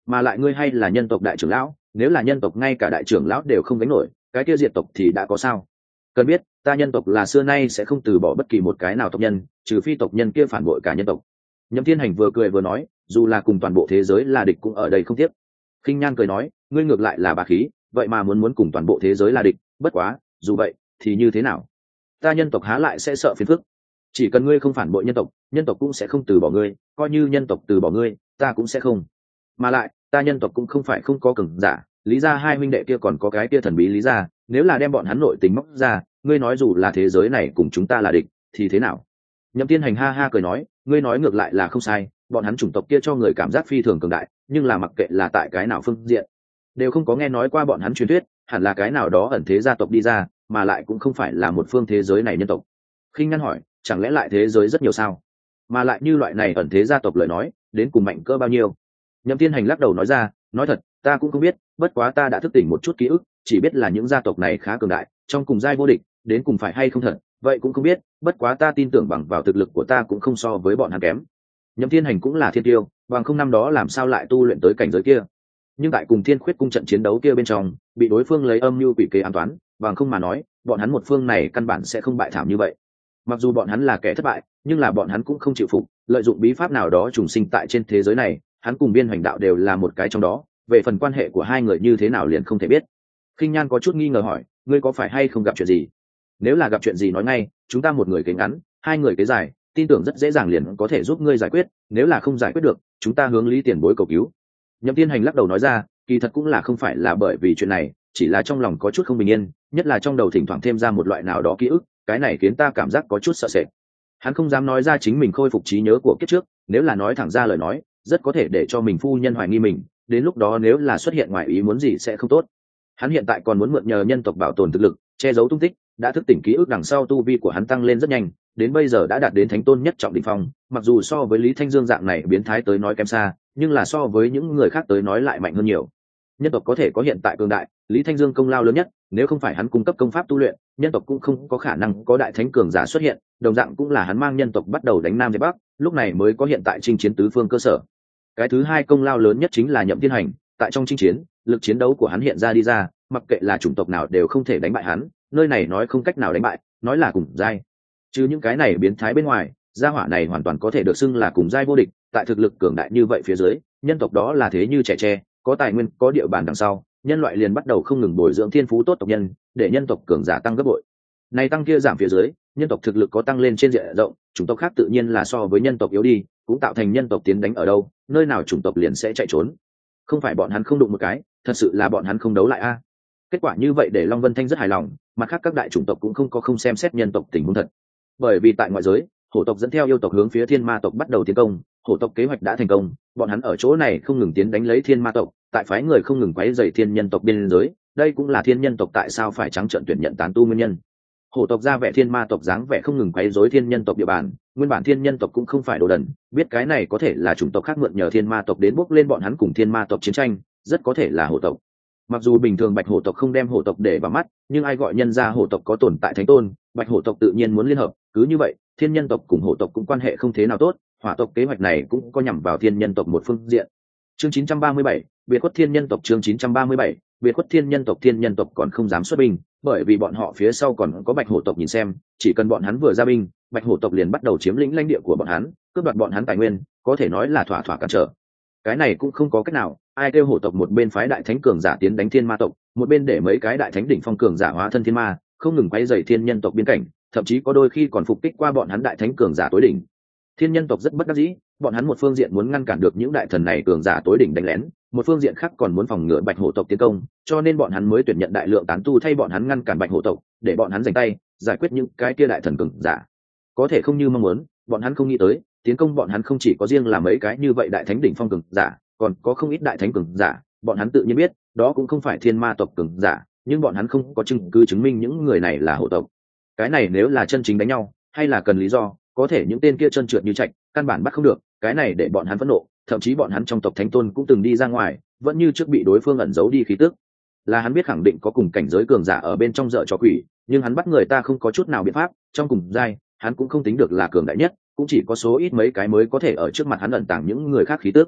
S1: mà lại ngươi hay là nhân tộc đại trưởng lão, nếu là nhân tộc ngay cả đại trưởng lão đều không gánh nổi, cái kia diệt tộc thì đã có sao? Cần biết, ta nhân tộc là xưa nay sẽ không từ bỏ bất kỳ một cái nào tộc nhân, trừ phi tộc nhân kia phản bội cả nhân tộc. Nhậm Thiên Hành vừa cười vừa nói, dù là cùng toàn bộ thế giới là địch cũng ở đây không tiếc. Khinh Nhan cười nói, ngươi ngược lại là bá khí, vậy mà muốn muốn cùng toàn bộ thế giới là địch, bất quá, dù vậy thì như thế nào? Ta nhân tộc há lại sẽ sợ phiền phức? Chỉ cần ngươi không phản bội nhân tộc, nhân tộc cũng sẽ không từ bỏ ngươi, coi như nhân tộc từ bỏ ngươi, ta cũng sẽ không. Mà lại, ta nhân tộc cũng không phải không có cường giả, Lý gia hai huynh đệ kia còn có cái kia thần bí Lý gia, nếu là đem bọn hắn nội tình móc ra, ngươi nói dù là thế giới này cùng chúng ta là địch, thì thế nào? Nhậm Thiên Hành ha ha cười nói, ngươi nói ngược lại là không sai, bọn hắn chủng tộc kia cho người cảm giác phi thường cường đại, nhưng là mặc kệ là tại cái nào phương diện, đều không có nghe nói qua bọn hắn truyền thuyết, hẳn là cái nào đó ẩn thế gia tộc đi ra, mà lại cũng không phải là một phương thế giới này nhân tộc. Khinh Ngăn hỏi, chẳng lẽ lại thế giới rất nhiều sao? Mà lại như loại này ẩn thế gia tộc lời nói, đến cùng mạnh cỡ bao nhiêu? Nhậm Thiên Hành lắc đầu nói ra, nói thật, ta cũng không biết, bất quá ta đã thức tỉnh một chút ký ức, chỉ biết là những gia tộc này khá cường đại, trong cùng giai vô địch, đến cùng phải hay không thật, vậy cũng không biết, bất quá ta tin tưởng bằng vào thực lực của ta cũng không so với bọn hắn kém. Nhậm Thiên Hành cũng là thiên tiêu, bằng không năm đó làm sao lại tu luyện tới cảnh giới kia. Nhưng tại cùng Thiên Khuyết cung trận chiến đấu kia bên trong, bị đối phương lấy âm mưu quỷ kế an toán, bằng không mà nói, bọn hắn một phương này căn bản sẽ không bại thảm như vậy. Mặc dù bọn hắn là kẻ thất bại, nhưng là bọn hắn cũng không chịu phục, lợi dụng bí pháp nào đó trùng sinh tại trên thế giới này, hắn cùng Biên Hoành đạo đều là một cái trong đó, về phần quan hệ của hai người như thế nào liền không thể biết. Khinh Nhan có chút nghi ngờ hỏi, ngươi có phải hay không gặp chuyện gì? Nếu là gặp chuyện gì nói ngay, chúng ta một người kế ngắn, hai người kế dài, tin tưởng rất dễ dàng liền có thể giúp ngươi giải quyết, nếu là không giải quyết được, chúng ta hướng Lý tiền bối cầu cứu. Nhậm Thiên Hành lắc đầu nói ra, kỳ thật cũng là không phải là bởi vì chuyện này, chỉ là trong lòng có chút không bình yên, nhất là trong đầu thỉnh thoảng thêm ra một loại nào đó ký ức, cái này khiến ta cảm giác có chút sợ sệt. Hắn không dám nói ra chính mình khôi phục trí nhớ của kiếp trước, nếu là nói thẳng ra lời nói, rất có thể để cho mình phu nhân hoài nghi mình, đến lúc đó nếu là xuất hiện ngoài ý muốn gì sẽ không tốt. Hắn hiện tại còn muốn mượn nhờ nhân tộc bảo tồn thực lực, che giấu tung tích, đã thức tỉnh ký ức đằng sau tu vi của hắn tăng lên rất nhanh, đến bây giờ đã đạt đến thánh tôn nhất trọng đỉnh phong, mặc dù so với Lý Thanh Dương dạng này biến thái tới nói kém xa, nhưng là so với những người khác tới nói lại mạnh hơn nhiều. Nhân tộc có thể có hiện tại cường đại, Lý Thanh Dương công lao lớn nhất, nếu không phải hắn cung cấp công pháp tu luyện, nhân tộc cũng không có khả năng có đại thánh cường giả xuất hiện, đồng dạng cũng là hắn mang nhân tộc bắt đầu đánh Nam Giải Bắc, lúc này mới có hiện tại chinh chiến tứ phương cơ sở. Cái thứ hai công lao lớn nhất chính là Nhậm Thiên Hành, tại trong chinh chiến, lực chiến đấu của hắn hiện ra đi ra, mặc kệ là chủng tộc nào đều không thể đánh bại hắn, nơi này nói không cách nào đánh bại, nói là cùng giai. Chứ những cái này biến thái bên ngoài, gia hỏa này hoàn toàn có thể được xưng là cùng giai vô địch, tại thực lực cường đại như vậy phía dưới, nhân tộc đó là thế như trẻ tre, có tài nguyên, có địa bàn đằng sau, nhân loại liền bắt đầu không ngừng bồi dưỡng thiên phú tốt tộc nhân, để nhân tộc cường giả tăng gấp bội. Này tăng kia giảm phía dưới, nhân tộc thực lực có tăng lên trên diện rộng, chủng tộc khác tự nhiên là so với nhân tộc yếu đi, cũng tạo thành nhân tộc tiến đánh ở đâu, nơi nào chủng tộc liền sẽ chạy trốn. Không phải bọn hắn không đụng một cái, thật sự là bọn hắn không đấu lại a. Kết quả như vậy để Long Vân Thanh rất hài lòng, mặt khác các đại chủng tộc cũng không có không xem xét nhân tộc tình huống thật. Bởi vì tại ngoại giới, hổ tộc dẫn theo yêu tộc hướng phía thiên ma tộc bắt đầu tiến công, hổ tộc kế hoạch đã thành công, bọn hắn ở chỗ này không ngừng tiến đánh lấy thiên ma tộc, tại phái người không ngừng quấy rầy thiên nhân tộc biên giới, đây cũng là thiên nhân tộc tại sao phải trắng trợn tuyển nhận tán tu nguyên nhân. Hổ tộc ra vẻ thiên ma tộc dáng vẻ không ngừng quấy rối thiên nhân tộc địa bàn, nguyên bản thiên nhân tộc cũng không phải đồ đần, biết cái này có thể là chủng tộc khác mượn nhờ thiên ma tộc đến bốc lên bọn hắn cùng thiên ma tộc chiến tranh, rất có thể là hổ tộc. Mặc dù bình thường bạch hổ tộc không đem hổ tộc để vào mắt, nhưng ai gọi nhân ra hổ tộc có tồn tại thánh tôn, bạch hổ tộc tự nhiên muốn liên hợp, cứ như vậy thiên nhân tộc cùng hổ tộc cũng quan hệ không thế nào tốt, hỏa tộc kế hoạch này cũng có nhằm vào thiên nhân tộc một phương diện. Chương chín trăm ba mươi bảy, biệt khuất thiên nhân tộc. Chương chín trăm ba mươi bảy, biệt khuất thiên nhân tộc. Thiên nhân tộc còn không dám xuất binh, bởi vì bọn họ phía sau còn có bạch hổ tộc nhìn xem, chỉ cần bọn hắn vừa ra binh, bạch hổ tộc liền bắt đầu chiếm lĩnh lãnh địa của bọn hắn, cướp đoạt bọn hắn tài nguyên, có thể nói là thỏa thỏa cản trở. Cái này cũng không có cách nào, ai kêu hổ tộc một bên phái đại thánh cường giả tiến đánh thiên ma tộc, một bên để mấy cái đại thánh đỉnh phong cường giả hóa thân thiên ma, không ngừng quấy rầy thiên nhân tộc biên cảnh, thậm chí có đôi khi còn phục kích qua bọn hắn đại thánh cường giả tối đỉnh. Thiên nhân tộc rất bất đắc dĩ, bọn hắn một phương diện muốn ngăn cản được những đại thần này cường giả tối đỉnh đánh lén, một phương diện khác còn muốn phòng ngừa bạch hổ tộc tiến công, cho nên bọn hắn mới tuyển nhận đại lượng tán tu thay bọn hắn ngăn cản bạch hổ tộc, để bọn hắn giành tay giải quyết những cái kia đại thần cường giả. Có thể không như mong muốn, bọn hắn không nghĩ tới, tiến công bọn hắn không chỉ có riêng là mấy cái như vậy đại thánh đỉnh phong cường giả, còn có không ít đại thánh cường giả, bọn hắn tự nhiên biết, đó cũng không phải thiên ma tộc cường giả, nhưng bọn hắn không có chứng cứ chứng minh những người này là hổ tộc. Cái này nếu là chân chính đánh nhau, hay là cần lý do, có thể những tên kia trơn trượt như trạch, căn bản bắt không được, cái này để bọn hắn phẫn nộ, thậm chí bọn hắn trong tộc thánh tôn cũng từng đi ra ngoài, vẫn như trước bị đối phương ẩn giấu đi khí tức. Là hắn biết khẳng định có cùng cảnh giới cường giả ở bên trong dợ trò quỷ, nhưng hắn bắt người ta không có chút nào biện pháp, trong cùng giai, hắn cũng không tính được là cường đại nhất, cũng chỉ có số ít mấy cái mới có thể ở trước mặt hắn ẩn tàng những người khác khí tức.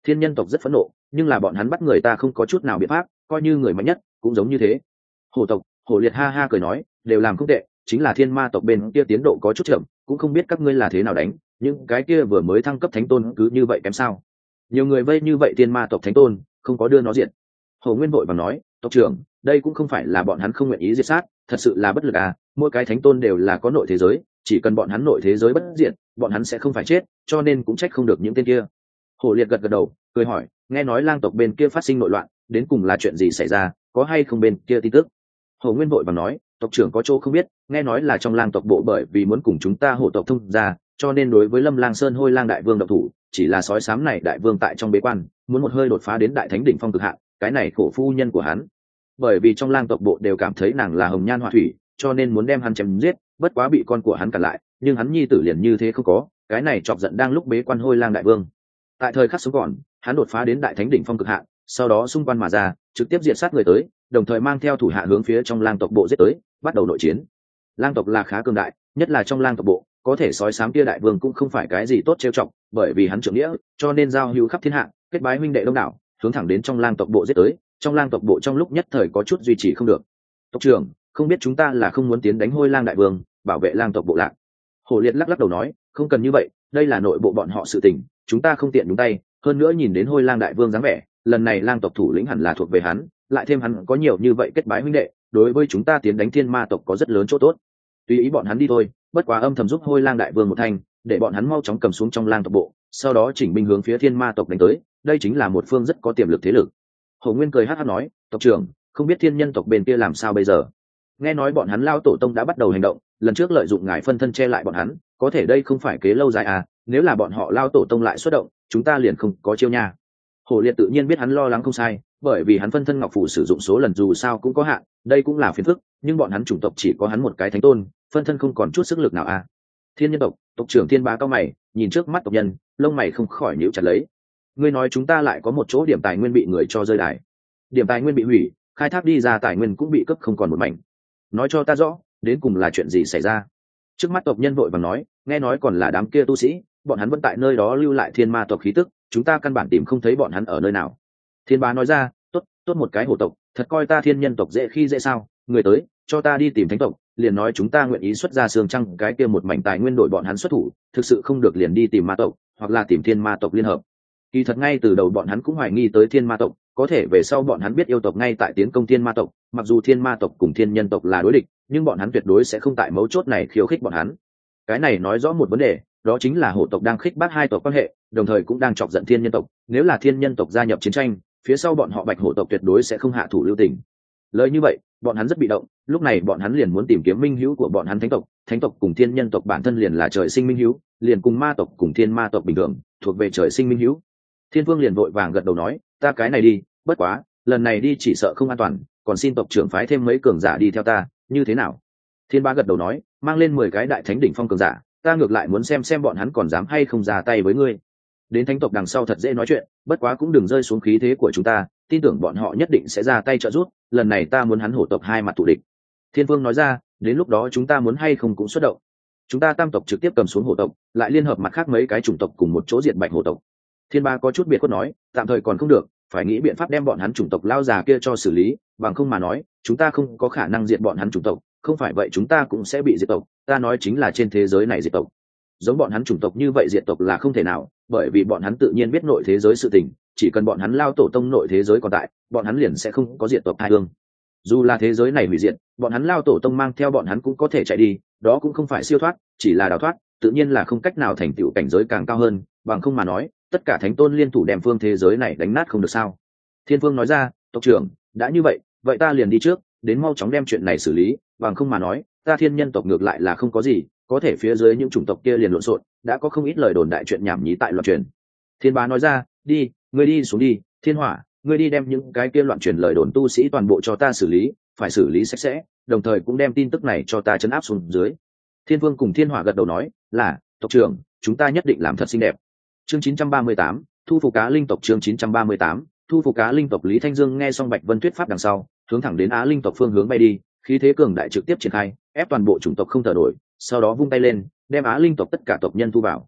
S1: Thiên nhân tộc rất phẫn nộ, nhưng là bọn hắn bắt người ta không có chút nào biện pháp, coi như người mạnh nhất cũng giống như thế. Hổ tộc, Hổ Liệt ha ha cười nói, đều làm không tệ, chính là thiên ma tộc bên kia tiến độ có chút chậm, cũng không biết các ngươi là thế nào đánh, những cái kia vừa mới thăng cấp thánh tôn cứ như vậy kém sao? Nhiều người vây như vậy thiên ma tộc thánh tôn, không có đưa nó diện. Hổ Nguyên vội vàng nói, tộc trưởng, đây cũng không phải là bọn hắn không nguyện ý diệt sát, thật sự là bất lực à, mỗi cái thánh tôn đều là có nội thế giới, chỉ cần bọn hắn nội thế giới bất diệt, bọn hắn sẽ không phải chết, cho nên cũng trách không được những tên kia. Hổ Liệt gật gật đầu, cười hỏi, nghe nói lang tộc bên kia phát sinh nội loạn, đến cùng là chuyện gì xảy ra, có hay không bên kia tin tức? Hổ Nguyên vội vàng nói, tộc trưởng có chỗ không biết, nghe nói là trong lang tộc bộ bởi vì muốn cùng chúng ta hổ tộc thông ra, cho nên đối với Lâm Lang Sơn Hôi Lang đại vương động thủ, chỉ là sói xám này đại vương tại trong bế quan, muốn một hơi đột phá đến đại thánh đỉnh phong cực hạn, cái này khổ phu nhân của hắn. Bởi vì trong lang tộc bộ đều cảm thấy nàng là hồng nhan họa thủy, cho nên muốn đem hắn chém giết, bất quá bị con của hắn cản lại, nhưng hắn nhi tử liền như thế không có, cái này chọc giận đang lúc bế quan Hôi Lang đại vương. Tại thời khắc sống còn, hắn đột phá đến đại thánh đỉnh phong cực hạn, sau đó xung quanh mà ra, trực tiếp diệt sát người tới, đồng thời mang theo thủ hạ hướng phía trong lang tộc bộ giết tới, bắt đầu nội chiến. Lang tộc là khá cường đại, nhất là trong lang tộc bộ, có thể sói xám kia đại vương cũng không phải cái gì tốt trêu chọc, bởi vì hắn trưởng nghĩa, cho nên giao hữu khắp thiên hạ, kết bái huynh đệ đông đảo, hướng thẳng đến trong lang tộc bộ giết tới, trong lang tộc bộ trong lúc nhất thời có chút duy trì không được. Tộc trưởng, không biết chúng ta là không muốn tiến đánh Hôi Lang đại vương, bảo vệ lang tộc bộ lạc. Hổ Liệt lắc lắc đầu nói, không cần như vậy, đây là nội bộ bọn họ sự tình, chúng ta không tiện nhúng tay, hơn nữa nhìn đến Hôi Lang đại vương dáng vẻ, lần này lang tộc thủ lĩnh hẳn là thuộc về hắn, lại thêm hắn có nhiều như vậy kết bái huynh đệ, đối với chúng ta tiến đánh thiên ma tộc có rất lớn chỗ tốt. Tùy ý bọn hắn đi thôi, bất quá âm thầm giúp Hôi Lang đại vương một thành, để bọn hắn mau chóng cầm xuống trong lang tộc bộ, sau đó chỉnh binh hướng phía thiên ma tộc đánh tới, đây chính là một phương rất có tiềm lực thế lực. Hổ Nguyên cười hắc hắc nói, tộc trưởng, không biết thiên nhân tộc bên kia làm sao bây giờ? Nghe nói bọn hắn lao tổ tông đã bắt đầu hành động, lần trước lợi dụng ngài phân thân che lại bọn hắn, có thể đây không phải kế lâu dài à, nếu là bọn họ lao tổ tông lại xuất động, chúng ta liền không có chiêu nha. Hổ Liệt tự nhiên biết hắn lo lắng không sai, bởi vì hắn phân thân ngọc phủ sử dụng số lần dù sao cũng có hạn, đây cũng là phiền phức, nhưng bọn hắn chủng tộc chỉ có hắn một cái thánh tôn, phân thân không còn chút sức lực nào à. Thiên nhân tộc, tộc trưởng Thiên Bá cao mày, nhìn trước mắt tộc nhân, lông mày không khỏi nhíu chặt lấy. Ngươi nói chúng ta lại có một chỗ điểm tài nguyên bị người cho rơi đài, điểm tài nguyên bị hủy, khai thác đi ra tài nguyên cũng bị cướp không còn một mảnh. Nói cho ta rõ, đến cùng là chuyện gì xảy ra? Trước mắt tộc nhân vội vàng nói, nghe nói còn là đám kia tu sĩ, bọn hắn vẫn tại nơi đó lưu lại thiên ma tộc khí tức, chúng ta căn bản tìm không thấy bọn hắn ở nơi nào. Thiên Bá nói ra, tốt, tốt một cái hổ tộc, thật coi ta thiên nhân tộc dễ khi dễ sao? Người tới, cho ta đi tìm thánh tộc, liền nói chúng ta nguyện ý xuất ra xương trăng cái kia một mảnh tài nguyên đổi bọn hắn xuất thủ, thực sự không được liền đi tìm ma tộc, hoặc là tìm thiên ma tộc liên hợp. Kỳ thật ngay từ đầu bọn hắn cũng hoài nghi tới thiên ma tộc, có thể về sau bọn hắn biết yêu tộc ngay tại tiến công thiên ma tộc, mặc dù thiên ma tộc cùng thiên nhân tộc là đối địch, nhưng bọn hắn tuyệt đối sẽ không tại mấu chốt này khiêu khích bọn hắn. Cái này nói rõ một vấn đề, đó chính là hổ tộc đang khích bác hai tộc quan hệ, đồng thời cũng đang chọc giận thiên nhân tộc, nếu là thiên nhân tộc gia nhập chiến tranh, phía sau bọn họ bạch hổ tộc tuyệt đối sẽ không hạ thủ lưu tình. Lời như vậy, bọn hắn rất bị động, lúc này bọn hắn liền muốn tìm kiếm minh hữu của bọn hắn thánh tộc, thánh tộc cùng thiên nhân tộc bản thân liền là trời sinh minh hữu, liền cùng ma tộc cùng thiên ma tộc bình thường, thuộc về trời sinh minh hữu. Thiên Vương liền vội vàng gật đầu nói, ta cái này đi, bất quá, lần này đi chỉ sợ không an toàn, còn xin tộc trưởng phái thêm mấy cường giả đi theo ta, như thế nào? Thiên Bá gật đầu nói, mang lên mười cái đại thánh đỉnh phong cường giả, ta ngược lại muốn xem xem bọn hắn còn dám hay không ra tay với ngươi. Đến thánh tộc đằng sau thật dễ nói chuyện, bất quá cũng đừng rơi xuống khí thế của chúng ta, tin tưởng bọn họ nhất định sẽ ra tay trợ giúp, lần này ta muốn hắn hổ tộc hai mặt thù địch. Thiên Vương nói ra, đến lúc đó chúng ta muốn hay không cũng xuất động. Chúng ta tam tộc trực tiếp cầm xuống hổ tộc, lại liên hợp mặt khác mấy cái chủng tộc cùng một chỗ diệt bạch hổ tộc. Thiên Bá có chút biệt khuất nói, tạm thời còn không được, phải nghĩ biện pháp đem bọn hắn chủng tộc lao già kia cho xử lý, bằng không mà nói, chúng ta không có khả năng diệt bọn hắn chủng tộc, không phải vậy chúng ta cũng sẽ bị diệt tộc, ta nói chính là trên thế giới này diệt tộc. Giống bọn hắn chủng tộc như vậy diệt tộc là không thể nào, bởi vì bọn hắn tự nhiên biết nội thế giới sự tình, chỉ cần bọn hắn lao tổ tông nội thế giới còn tại, bọn hắn liền sẽ không có diệt tộc hai hương. Dù là thế giới này hủy diệt, bọn hắn lao tổ tông mang theo bọn hắn cũng có thể chạy đi, đó cũng không phải siêu thoát, chỉ là đào thoát, tự nhiên là không cách nào thành tựu cảnh giới càng cao hơn, bằng không mà nói, tất cả thánh tôn liên thủ đem phương thế giới này đánh nát không được sao? Thiên Vương nói ra, tộc trưởng, đã như vậy, vậy ta liền đi trước, đến mau chóng đem chuyện này xử lý, bằng không mà nói, ta thiên nhân tộc ngược lại là không có gì, có thể phía dưới những chủng tộc kia liền lộn xộn, đã có không ít lời đồn đại chuyện nhảm nhí tại loạn truyền. Thiên Bá nói ra, đi, ngươi đi xuống đi, Thiên Hỏa, ngươi đi đem những cái kia loạn truyền lời đồn tu sĩ toàn bộ cho ta xử lý, phải xử lý sạch sẽ, đồng thời cũng đem tin tức này cho ta trấn áp xuống dưới. Thiên Vương cùng Thiên Hỏa gật đầu nói, là, tộc trưởng, chúng ta nhất định làm thật xinh đẹp. Chương chín trăm ba mươi tám, thu phục cá linh tộc. Chương chín trăm ba mươi tám, thu phục cá linh tộc. Lý Thanh Dương nghe xong Bạch Vân thuyết pháp đằng sau, hướng thẳng đến Á linh tộc phương hướng bay đi, khí thế cường đại trực tiếp triển khai, ép toàn bộ chủng tộc không thở nổi, sau đó vung tay lên, đem Á linh tộc tất cả tộc nhân thu vào.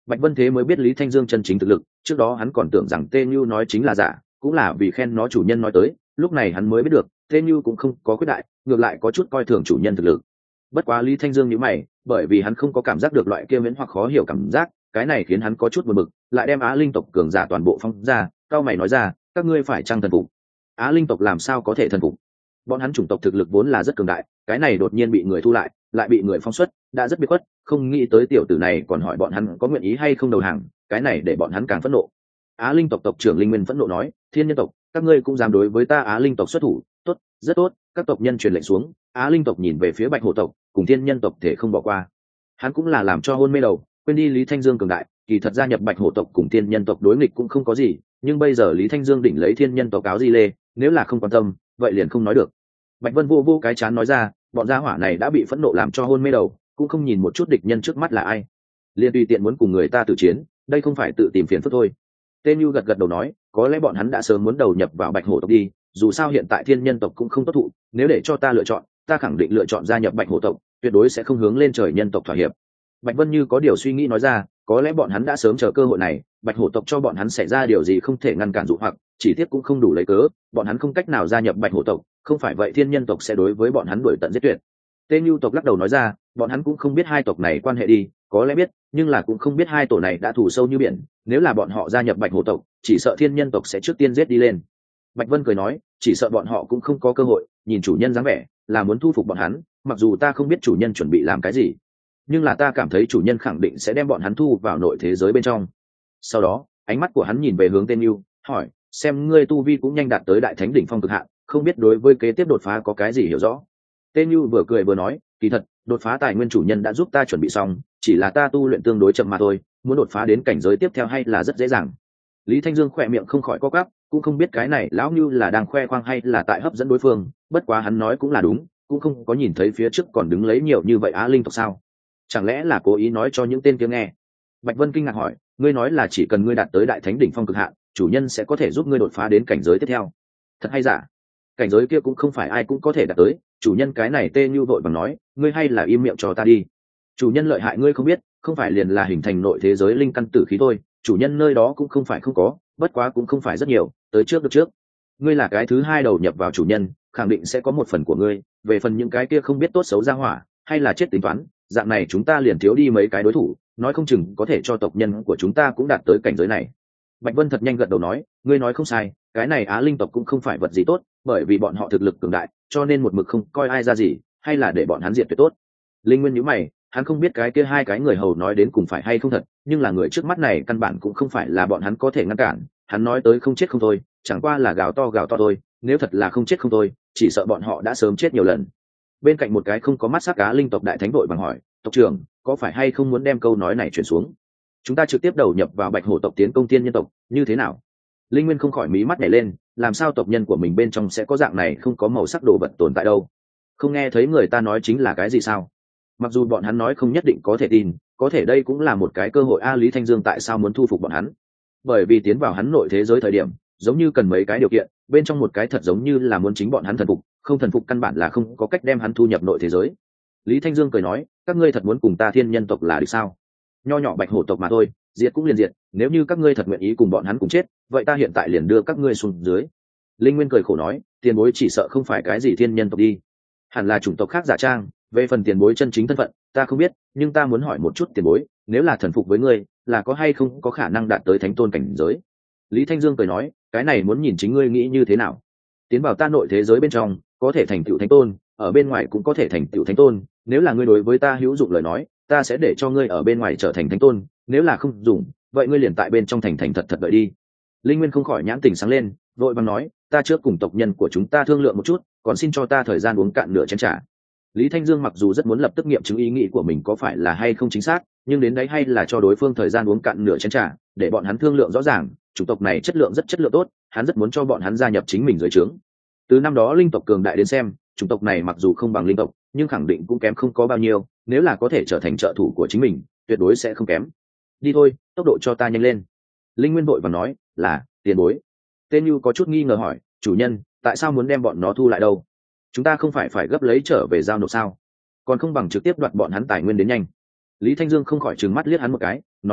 S1: Bạch Vân thế mới biết Lý Thanh Dương chân chính thực lực, trước đó hắn còn tưởng rằng Tê Như nói chính là giả, cũng là vì khen nó chủ nhân nói tới, lúc này hắn mới biết được Tê Như cũng không có khuyết đại, ngược lại có chút coi thường chủ nhân thực lực. Bất quá Lý Thanh Dương nhíu mày, bởi vì hắn không có cảm giác được loại kia miễn hoặc khó hiểu cảm giác, cái này khiến hắn có chút buồn bực, lại đem Á Linh tộc cường giả toàn bộ phóng ra, cao mày nói ra, các ngươi phải chăng thần phục? Á Linh tộc làm sao có thể thần phục? Bọn hắn chủng tộc thực lực vốn là rất cường đại, cái này đột nhiên bị người thu lại, lại bị người phóng xuất, đã rất biệt khuất, không nghĩ tới tiểu tử này còn hỏi bọn hắn có nguyện ý hay không đầu hàng, cái này để bọn hắn càng phẫn nộ. Á Linh tộc tộc trưởng Linh Nguyên phẫn nộ nói, Thiên Nhân tộc, các ngươi cũng dám đối với ta Á Linh tộc xuất thủ, tốt, rất tốt, các tộc nhân truyền lệnh xuống. Á Linh tộc nhìn về phía Bạch Hổ tộc, cùng Thiên Nhân tộc thể không bỏ qua. Hắn cũng là làm cho hôn mê đầu, quên đi Lý Thanh Dương cường đại, kỳ thật gia nhập Bạch Hổ tộc cùng Thiên Nhân tộc đối nghịch cũng không có gì, nhưng bây giờ Lý Thanh Dương định lấy Thiên Nhân tộc áo di lê, nếu là không quan tâm, vậy liền không nói được. Bạch Vân vô vô cái chán nói ra, bọn gia hỏa này đã bị phẫn nộ làm cho hôn mê đầu, cũng không nhìn một chút địch nhân trước mắt là ai, liền tùy tiện muốn cùng người ta tự chiến, đây không phải tự tìm phiền phức thôi. Tên Nhu gật gật đầu nói, có lẽ bọn hắn đã sớm muốn đầu nhập vào Bạch Hổ tộc đi, dù sao hiện tại Thiên Nhân tộc cũng không tốt thụ, nếu để cho ta lựa chọn, ta khẳng định lựa chọn gia nhập Bạch Hổ tộc, tuyệt đối sẽ không hướng lên trời nhân tộc thỏa hiệp. Bạch Vân Như có điều suy nghĩ nói ra, có lẽ bọn hắn đã sớm chờ cơ hội này, Bạch Hổ tộc cho bọn hắn xảy ra điều gì không thể ngăn cản dụ hoặc, chỉ tiếc cũng không đủ lấy cớ, bọn hắn không cách nào gia nhập Bạch Hổ tộc, không phải vậy Thiên Nhân tộc sẽ đối với bọn hắn đuổi tận giết tuyệt. Tên Nhu tộc lắc đầu nói ra, bọn hắn cũng không biết hai tộc này quan hệ đi, có lẽ biết, nhưng là cũng không biết hai tổ này đã thù sâu như biển, nếu là bọn họ gia nhập Bạch Hổ tộc, chỉ sợ Thiên Nhân tộc sẽ trước tiên giết đi lên. Bạch Vân cười nói, chỉ sợ bọn họ cũng không có cơ hội, nhìn chủ nhân dáng vẻ, là muốn thu phục bọn hắn, mặc dù ta không biết chủ nhân chuẩn bị làm cái gì, nhưng là ta cảm thấy chủ nhân khẳng định sẽ đem bọn hắn thu vào nội thế giới bên trong. Sau đó, ánh mắt của hắn nhìn về hướng Tên Nhu, hỏi, xem ngươi tu vi cũng nhanh đạt tới đại thánh đỉnh phong cực hạn, không biết đối với kế tiếp đột phá có cái gì hiểu rõ. Tên Nhu vừa cười vừa nói, kỳ thật, đột phá tài nguyên chủ nhân đã giúp ta chuẩn bị xong, chỉ là ta tu luyện tương đối chậm mà thôi, muốn đột phá đến cảnh giới tiếp theo hay là rất dễ dàng. Lý Thanh Dương khỏe miệng không khỏi co quắp, cũng không biết cái này lão Nhu là đang khoe khoang hay là tại hấp dẫn đối phương, bất quá hắn nói cũng là đúng, cũng không có nhìn thấy phía trước còn đứng lấy nhiều như vậy Á Linh tộc sao? Chẳng lẽ là cố ý nói cho những tên kia nghe? Bạch Vân kinh ngạc hỏi, ngươi nói là chỉ cần ngươi đạt tới đại thánh đỉnh phong cực hạn, chủ nhân sẽ có thể giúp ngươi đột phá đến cảnh giới tiếp theo? Thật hay giả? Cảnh giới kia cũng không phải ai cũng có thể đạt tới, chủ nhân cái này Tê Như vội bằng nói, ngươi hay là im miệng cho ta đi. Chủ nhân lợi hại ngươi không biết, không phải liền là hình thành nội thế giới linh căn tử khí thôi, chủ nhân nơi đó cũng không phải không có, bất quá cũng không phải rất nhiều, tới trước được trước. Ngươi là cái thứ hai đầu nhập vào chủ nhân, khẳng định sẽ có một phần của ngươi, về phần những cái kia không biết tốt xấu ra hỏa, hay là chết tính toán, dạng này chúng ta liền thiếu đi mấy cái đối thủ, nói không chừng có thể cho tộc nhân của chúng ta cũng đạt tới cảnh giới này. Bạch Vân thật nhanh gật đầu nói, ngươi nói không sai, cái này Á Linh tộc cũng không phải vật gì tốt, bởi vì bọn họ thực lực cường đại, cho nên một mực không coi ai ra gì, hay là để bọn hắn diệt tuyệt tốt. Linh Nguyên nhíu mày, hắn không biết cái kia hai cái người hầu nói đến cùng phải hay không thật, nhưng là người trước mắt này căn bản cũng không phải là bọn hắn có thể ngăn cản, hắn nói tới không chết không thôi, chẳng qua là gào to gào to thôi, nếu thật là không chết không thôi, chỉ sợ bọn họ đã sớm chết nhiều lần. Bên cạnh một cái không có mắt sắc Á Linh tộc đại thánh vội bằng hỏi, tộc trưởng, có phải hay không muốn đem câu nói này chuyển xuống? Chúng ta trực tiếp đầu nhập vào Bạch Hổ tộc tiến công Thiên Nhân tộc, như thế nào? Linh Nguyên không khỏi mí mắt nhảy lên, làm sao tộc nhân của mình bên trong sẽ có dạng này không có màu sắc đồ vật tồn tại đâu? Không nghe thấy người ta nói chính là cái gì sao? Mặc dù bọn hắn nói không nhất định có thể tin, có thể đây cũng là một cái cơ hội. A Lý Thanh Dương tại sao muốn thu phục bọn hắn? Bởi vì tiến vào hắn nội thế giới thời điểm, giống như cần mấy cái điều kiện, bên trong một cái thật giống như là muốn chính bọn hắn thần phục, không thần phục căn bản là không có cách đem hắn thu nhập nội thế giới. Lý Thanh Dương cười nói, các ngươi thật muốn cùng ta Thiên Nhân tộc là được sao? Nho nhỏ Bạch Hổ tộc mà thôi, diệt cũng liền diệt, nếu như các ngươi thật nguyện ý cùng bọn hắn cùng chết, vậy ta hiện tại liền đưa các ngươi xuống dưới. Linh Nguyên cười khổ nói, tiền bối chỉ sợ không phải cái gì Thiên Nhân tộc đi, hẳn là chủng tộc khác giả trang, về phần tiền bối chân chính thân phận ta không biết, nhưng ta muốn hỏi một chút tiền bối, nếu là thần phục với ngươi, là có hay không có khả năng đạt tới thánh tôn cảnh giới? Lý Thanh Dương cười nói, cái này muốn nhìn chính ngươi nghĩ như thế nào. Tiến vào ta nội thế giới bên trong, có thể thành tựu thánh tôn, ở bên ngoài cũng có thể thành tựu thánh tôn, nếu là ngươi đối với ta hữu dụng lời nói, ta sẽ để cho ngươi ở bên ngoài trở thành thánh tôn, nếu là không dùng, vậy ngươi liền tại bên trong thành thành thật thật đợi đi. Linh Nguyên không khỏi nhãn tình sáng lên, vội vàng nói, ta trước cùng tộc nhân của chúng ta thương lượng một chút, còn xin cho ta thời gian uống cạn nửa chén trà. Lý Thanh Dương mặc dù rất muốn lập tức nghiệm chứng ý nghĩ của mình có phải là hay không chính xác, nhưng đến đấy hay là cho đối phương thời gian uống cạn nửa chén trà, để bọn hắn thương lượng rõ ràng, chủng tộc này chất lượng rất chất lượng tốt, hắn rất muốn cho bọn hắn gia nhập chính mình dưới trướng. Từ năm đó linh tộc cường đại đến xem, chủng tộc này mặc dù không bằng linh tộc, nhưng khẳng định cũng kém không có bao nhiêu, nếu là có thể trở thành trợ thủ của chính mình, tuyệt đối sẽ không kém. Đi thôi, tốc độ cho ta nhanh lên. Linh Nguyên vội vàng nói, là tiền bối. Tên Nhu có chút nghi ngờ hỏi, chủ nhân, tại sao muốn đem bọn nó thu lại đâu? Chúng ta không phải phải gấp lấy trở về giao nộp sao? Còn không bằng trực tiếp đoạt bọn hắn tài nguyên đến nhanh. Lý Thanh Dương không khỏi trừng mắt liếc hắn một cái, nói ra,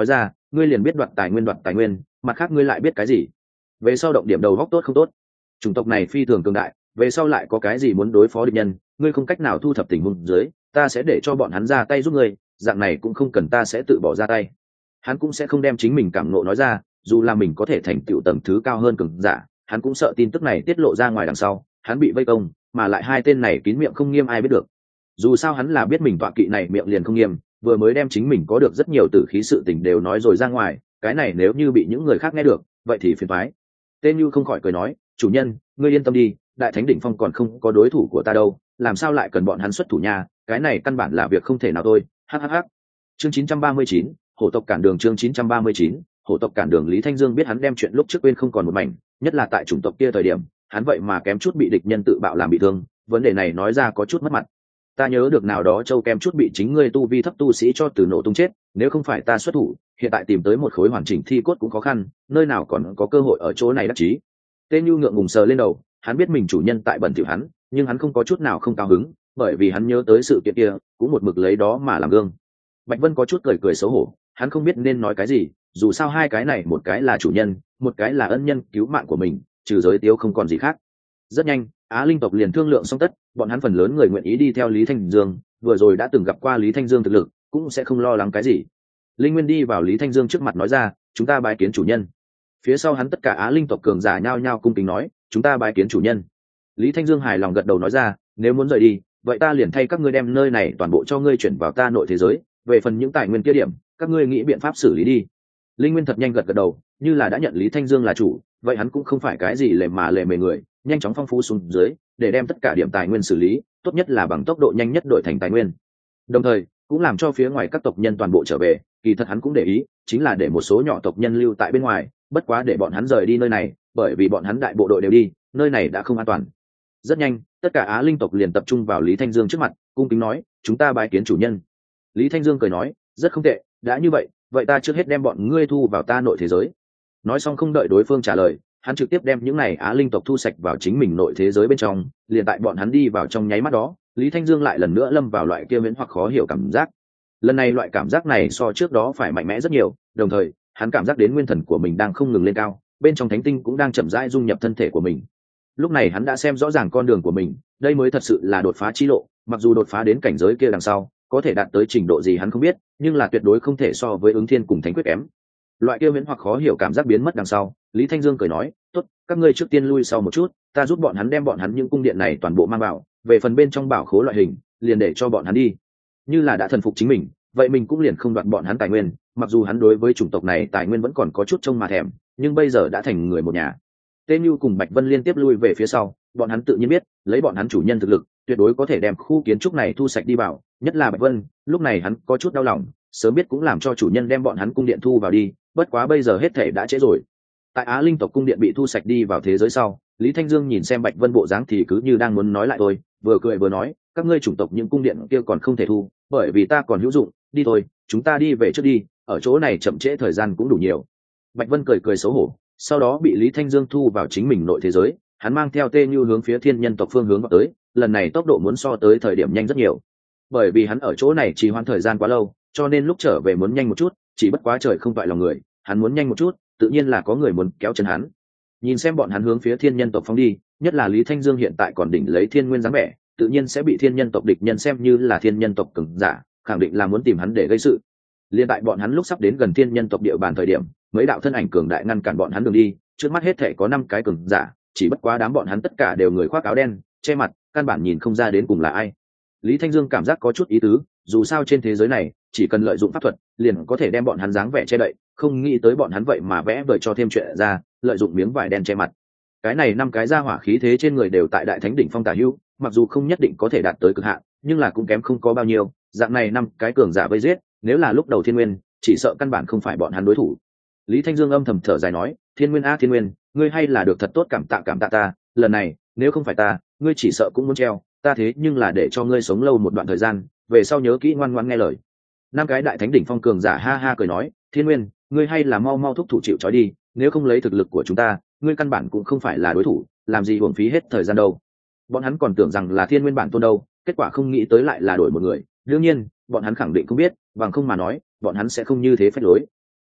S1: ngươi liền biết đoạt tài nguyên đoạt tài nguyên, mặt khác ngươi lại biết cái gì? Về sau động điểm đầu góc tốt không tốt? Chủng tộc này phi thường cường đại, về sau lại có cái gì muốn đối phó địch nhân, ngươi không cách nào thu thập tình huống dưới, ta sẽ để cho bọn hắn ra tay giúp ngươi, dạng này cũng không cần ta sẽ tự bỏ ra tay. Hắn cũng sẽ không đem chính mình cảm ngộ nói ra, dù là mình có thể thành tựu tầng thứ cao hơn cường giả, hắn cũng sợ tin tức này tiết lộ ra ngoài đằng sau, hắn bị vây công, mà lại hai tên này kín miệng không nghiêm ai biết được. Dù sao hắn là biết mình tọa kỵ này miệng liền không nghiêm, vừa mới đem chính mình có được rất nhiều tử khí sự tình đều nói rồi ra ngoài, cái này nếu như bị những người khác nghe được, vậy thì phiền toái. Tên Như không khỏi cười nói, chủ nhân, ngươi yên tâm đi, đại thánh đỉnh phong còn không có đối thủ của ta đâu, làm sao lại cần bọn hắn xuất thủ nha, cái này căn bản là việc không thể nào thôi. Hắc chương chín trăm ba mươi chín, hổ tộc cản đường chương chín trăm ba mươi chín, hổ tộc cản đường. Lý Thanh Dương biết hắn đem chuyện lúc trước quên không còn một mảnh, nhất là tại chủng tộc kia thời điểm, hắn vậy mà kém chút bị địch nhân tự bạo làm bị thương, vấn đề này nói ra có chút mất mặt. Ta nhớ được nào đó châu kém chút bị chính ngươi tu vi thấp tu sĩ cho từ nổ tung chết, nếu không phải ta xuất thủ, hiện tại tìm tới một khối hoàn chỉnh thi cốt cũng khó khăn, nơi nào còn có cơ hội ở chỗ này đắc chí. Tên Nhu ngượng ngùng sờ lên đầu, hắn biết mình chủ nhân tại bẩn thỉu hắn, nhưng hắn không có chút nào không cao hứng, bởi vì hắn nhớ tới sự kiện kia, cũng một mực lấy đó mà làm gương. Bạch Vân có chút cười cười xấu hổ, hắn không biết nên nói cái gì, dù sao hai cái này một cái là chủ nhân, một cái là ân nhân cứu mạng của mình, trừ giới tiêu không còn gì khác. Rất nhanh, Á Linh tộc liền thương lượng xong tất, bọn hắn phần lớn người nguyện ý đi theo Lý Thanh Dương, vừa rồi đã từng gặp qua Lý Thanh Dương thực lực, cũng sẽ không lo lắng cái gì. Linh Nguyên đi vào Lý Thanh Dương trước mặt nói ra, chúng ta bái kiến chủ nhân. Phía sau hắn tất cả Á Linh tộc cường giả nhao nhao cung kính nói, chúng ta bái kiến chủ nhân. Lý Thanh Dương hài lòng gật đầu nói ra, nếu muốn rời đi, vậy ta liền thay các ngươi đem nơi này toàn bộ cho ngươi chuyển vào ta nội thế giới, về phần những tài nguyên kia điểm, các ngươi nghĩ biện pháp xử lý đi. Linh Nguyên thật nhanh gật gật đầu, như là đã nhận Lý Thanh Dương là chủ, vậy hắn cũng không phải cái gì lề mà lề mề người, nhanh chóng phong phú xuống dưới, để đem tất cả điểm tài nguyên xử lý, tốt nhất là bằng tốc độ nhanh nhất đổi thành tài nguyên. Đồng thời, cũng làm cho phía ngoài các tộc nhân toàn bộ trở về, kỳ thật hắn cũng để ý, chính là để một số nhỏ tộc nhân lưu tại bên ngoài, bất quá để bọn hắn rời đi nơi này, bởi vì bọn hắn đại bộ đội đều đi, nơi này đã không an toàn. Rất nhanh, tất cả Á Linh tộc liền tập trung vào Lý Thanh Dương trước mặt, cung kính nói, chúng ta bái kiến chủ nhân. Lý Thanh Dương cười nói, rất không tệ, đã như vậy, vậy ta trước hết đem bọn ngươi thu vào ta nội thế giới. Nói xong không đợi đối phương trả lời, hắn trực tiếp đem những này Á Linh tộc thu sạch vào chính mình nội thế giới bên trong, liền tại bọn hắn đi vào trong nháy mắt đó, Lý Thanh Dương lại lần nữa lâm vào loại kia miễn hoặc khó hiểu cảm giác. Lần này loại cảm giác này so trước đó phải mạnh mẽ rất nhiều, đồng thời, hắn cảm giác đến nguyên thần của mình đang không ngừng lên cao, bên trong thánh tinh cũng đang chậm rãi dung nhập thân thể của mình. Lúc này hắn đã xem rõ ràng con đường của mình, đây mới thật sự là đột phá chi lộ, mặc dù đột phá đến cảnh giới kia đằng sau, có thể đạt tới trình độ gì hắn không biết, nhưng là tuyệt đối không thể so với ứng thiên cùng thánh quyết kém. Loại kia miễn hoặc khó hiểu cảm giác biến mất đằng sau, Lý Thanh Dương cười nói, tốt, các ngươi trước tiên lui sau một chút, ta giúp bọn hắn đem bọn hắn những cung điện này toàn bộ mang vào, về phần bên trong bảo khố loại hình, liền để cho bọn hắn đi. Như là đã thần phục chính mình, vậy mình cũng liền không đoạt bọn hắn tài nguyên, mặc dù hắn đối với chủng tộc này tài nguyên vẫn còn có chút trông mà thèm, nhưng bây giờ đã thành người một nhà. Tên Nhu cùng Bạch Vân liên tiếp lui về phía sau, bọn hắn tự nhiên biết, lấy bọn hắn chủ nhân thực lực, tuyệt đối có thể đem khu kiến trúc này thu sạch đi vào, nhất là Bạch Vân, lúc này hắn có chút đau lòng, sớm biết cũng làm cho chủ nhân đem bọn hắn cung điện thu vào đi, bất quá bây giờ hết thể đã trễ rồi. Tại Á Linh tộc cung điện bị thu sạch đi vào thế giới sau, Lý Thanh Dương nhìn xem Bạch Vân bộ dáng thì cứ như đang muốn nói lại thôi, vừa cười vừa nói, các ngươi chủng tộc những cung điện kia còn không thể thu, bởi vì ta còn hữu dụng, đi thôi, chúng ta đi về trước đi, ở chỗ này chậm trễ thời gian cũng đủ nhiều. Bạch Vân cười cười xấu hổ, sau đó bị Lý Thanh Dương thu vào chính mình nội thế giới, hắn mang theo Tê Như hướng phía Thiên Nhân tộc phương hướng vào tới, lần này tốc độ muốn so tới thời điểm nhanh rất nhiều. Bởi vì hắn ở chỗ này trì hoãn thời gian quá lâu, cho nên lúc trở về muốn nhanh một chút, chỉ bất quá trời không toại lòng người, hắn muốn nhanh một chút, tự nhiên là có người muốn kéo chân hắn. Nhìn xem bọn hắn hướng phía Thiên Nhân tộc phóng đi, nhất là Lý Thanh Dương hiện tại còn đỉnh lấy Thiên Nguyên dáng vẻ, tự nhiên sẽ bị Thiên Nhân tộc địch nhân xem như là Thiên Nhân tộc cường giả, khẳng định là muốn tìm hắn để gây sự. Liên tại bọn hắn lúc sắp đến gần Thiên Nhân tộc địa bàn thời điểm, mấy đạo thân ảnh cường đại ngăn cản bọn hắn đường đi, trước mắt hết thể có năm cái cường giả, chỉ bất quá đám bọn hắn tất cả đều người khoác áo đen, che mặt, căn bản nhìn không ra đến cùng là ai. Lý Thanh Dương cảm giác có chút ý tứ, dù sao trên thế giới này, chỉ cần lợi dụng pháp thuật, liền có thể đem bọn hắn dáng vẻ che đậy, không nghĩ tới bọn hắn vậy mà vẽ vời cho thêm chuyện ra, lợi dụng miếng vải đen che mặt. Cái này năm cái ra hỏa khí thế trên người đều tại đại thánh đỉnh phong tả hữu, mặc dù không nhất định có thể đạt tới cực hạn, nhưng là cũng kém không có bao nhiêu, dạng này năm cái cường giả vây giết, nếu là lúc đầu Thiên Nguyên, chỉ sợ căn bản không phải bọn hắn đối thủ. Lý Thanh Dương âm thầm thở dài nói, Thiên Nguyên a Thiên Nguyên, ngươi hay là được thật tốt cảm tạ cảm tạ ta, lần này, nếu không phải ta, ngươi chỉ sợ cũng muốn treo, ta thế nhưng là để cho ngươi sống lâu một đoạn thời gian, về sau nhớ kỹ ngoan ngoãn nghe lời. Năm cái đại thánh đỉnh phong cường giả ha ha cười nói, Thiên Nguyên, ngươi hay là mau mau thúc thủ chịu trói đi, nếu không lấy thực lực của chúng ta, ngươi căn bản cũng không phải là đối thủ, làm gì uổng phí hết thời gian đâu. Bọn hắn còn tưởng rằng là Thiên Nguyên bản tôn đâu, kết quả không nghĩ tới lại là đổi một người, đương nhiên, bọn hắn khẳng định không biết, bằng không mà nói, bọn hắn sẽ không như thế phách lối.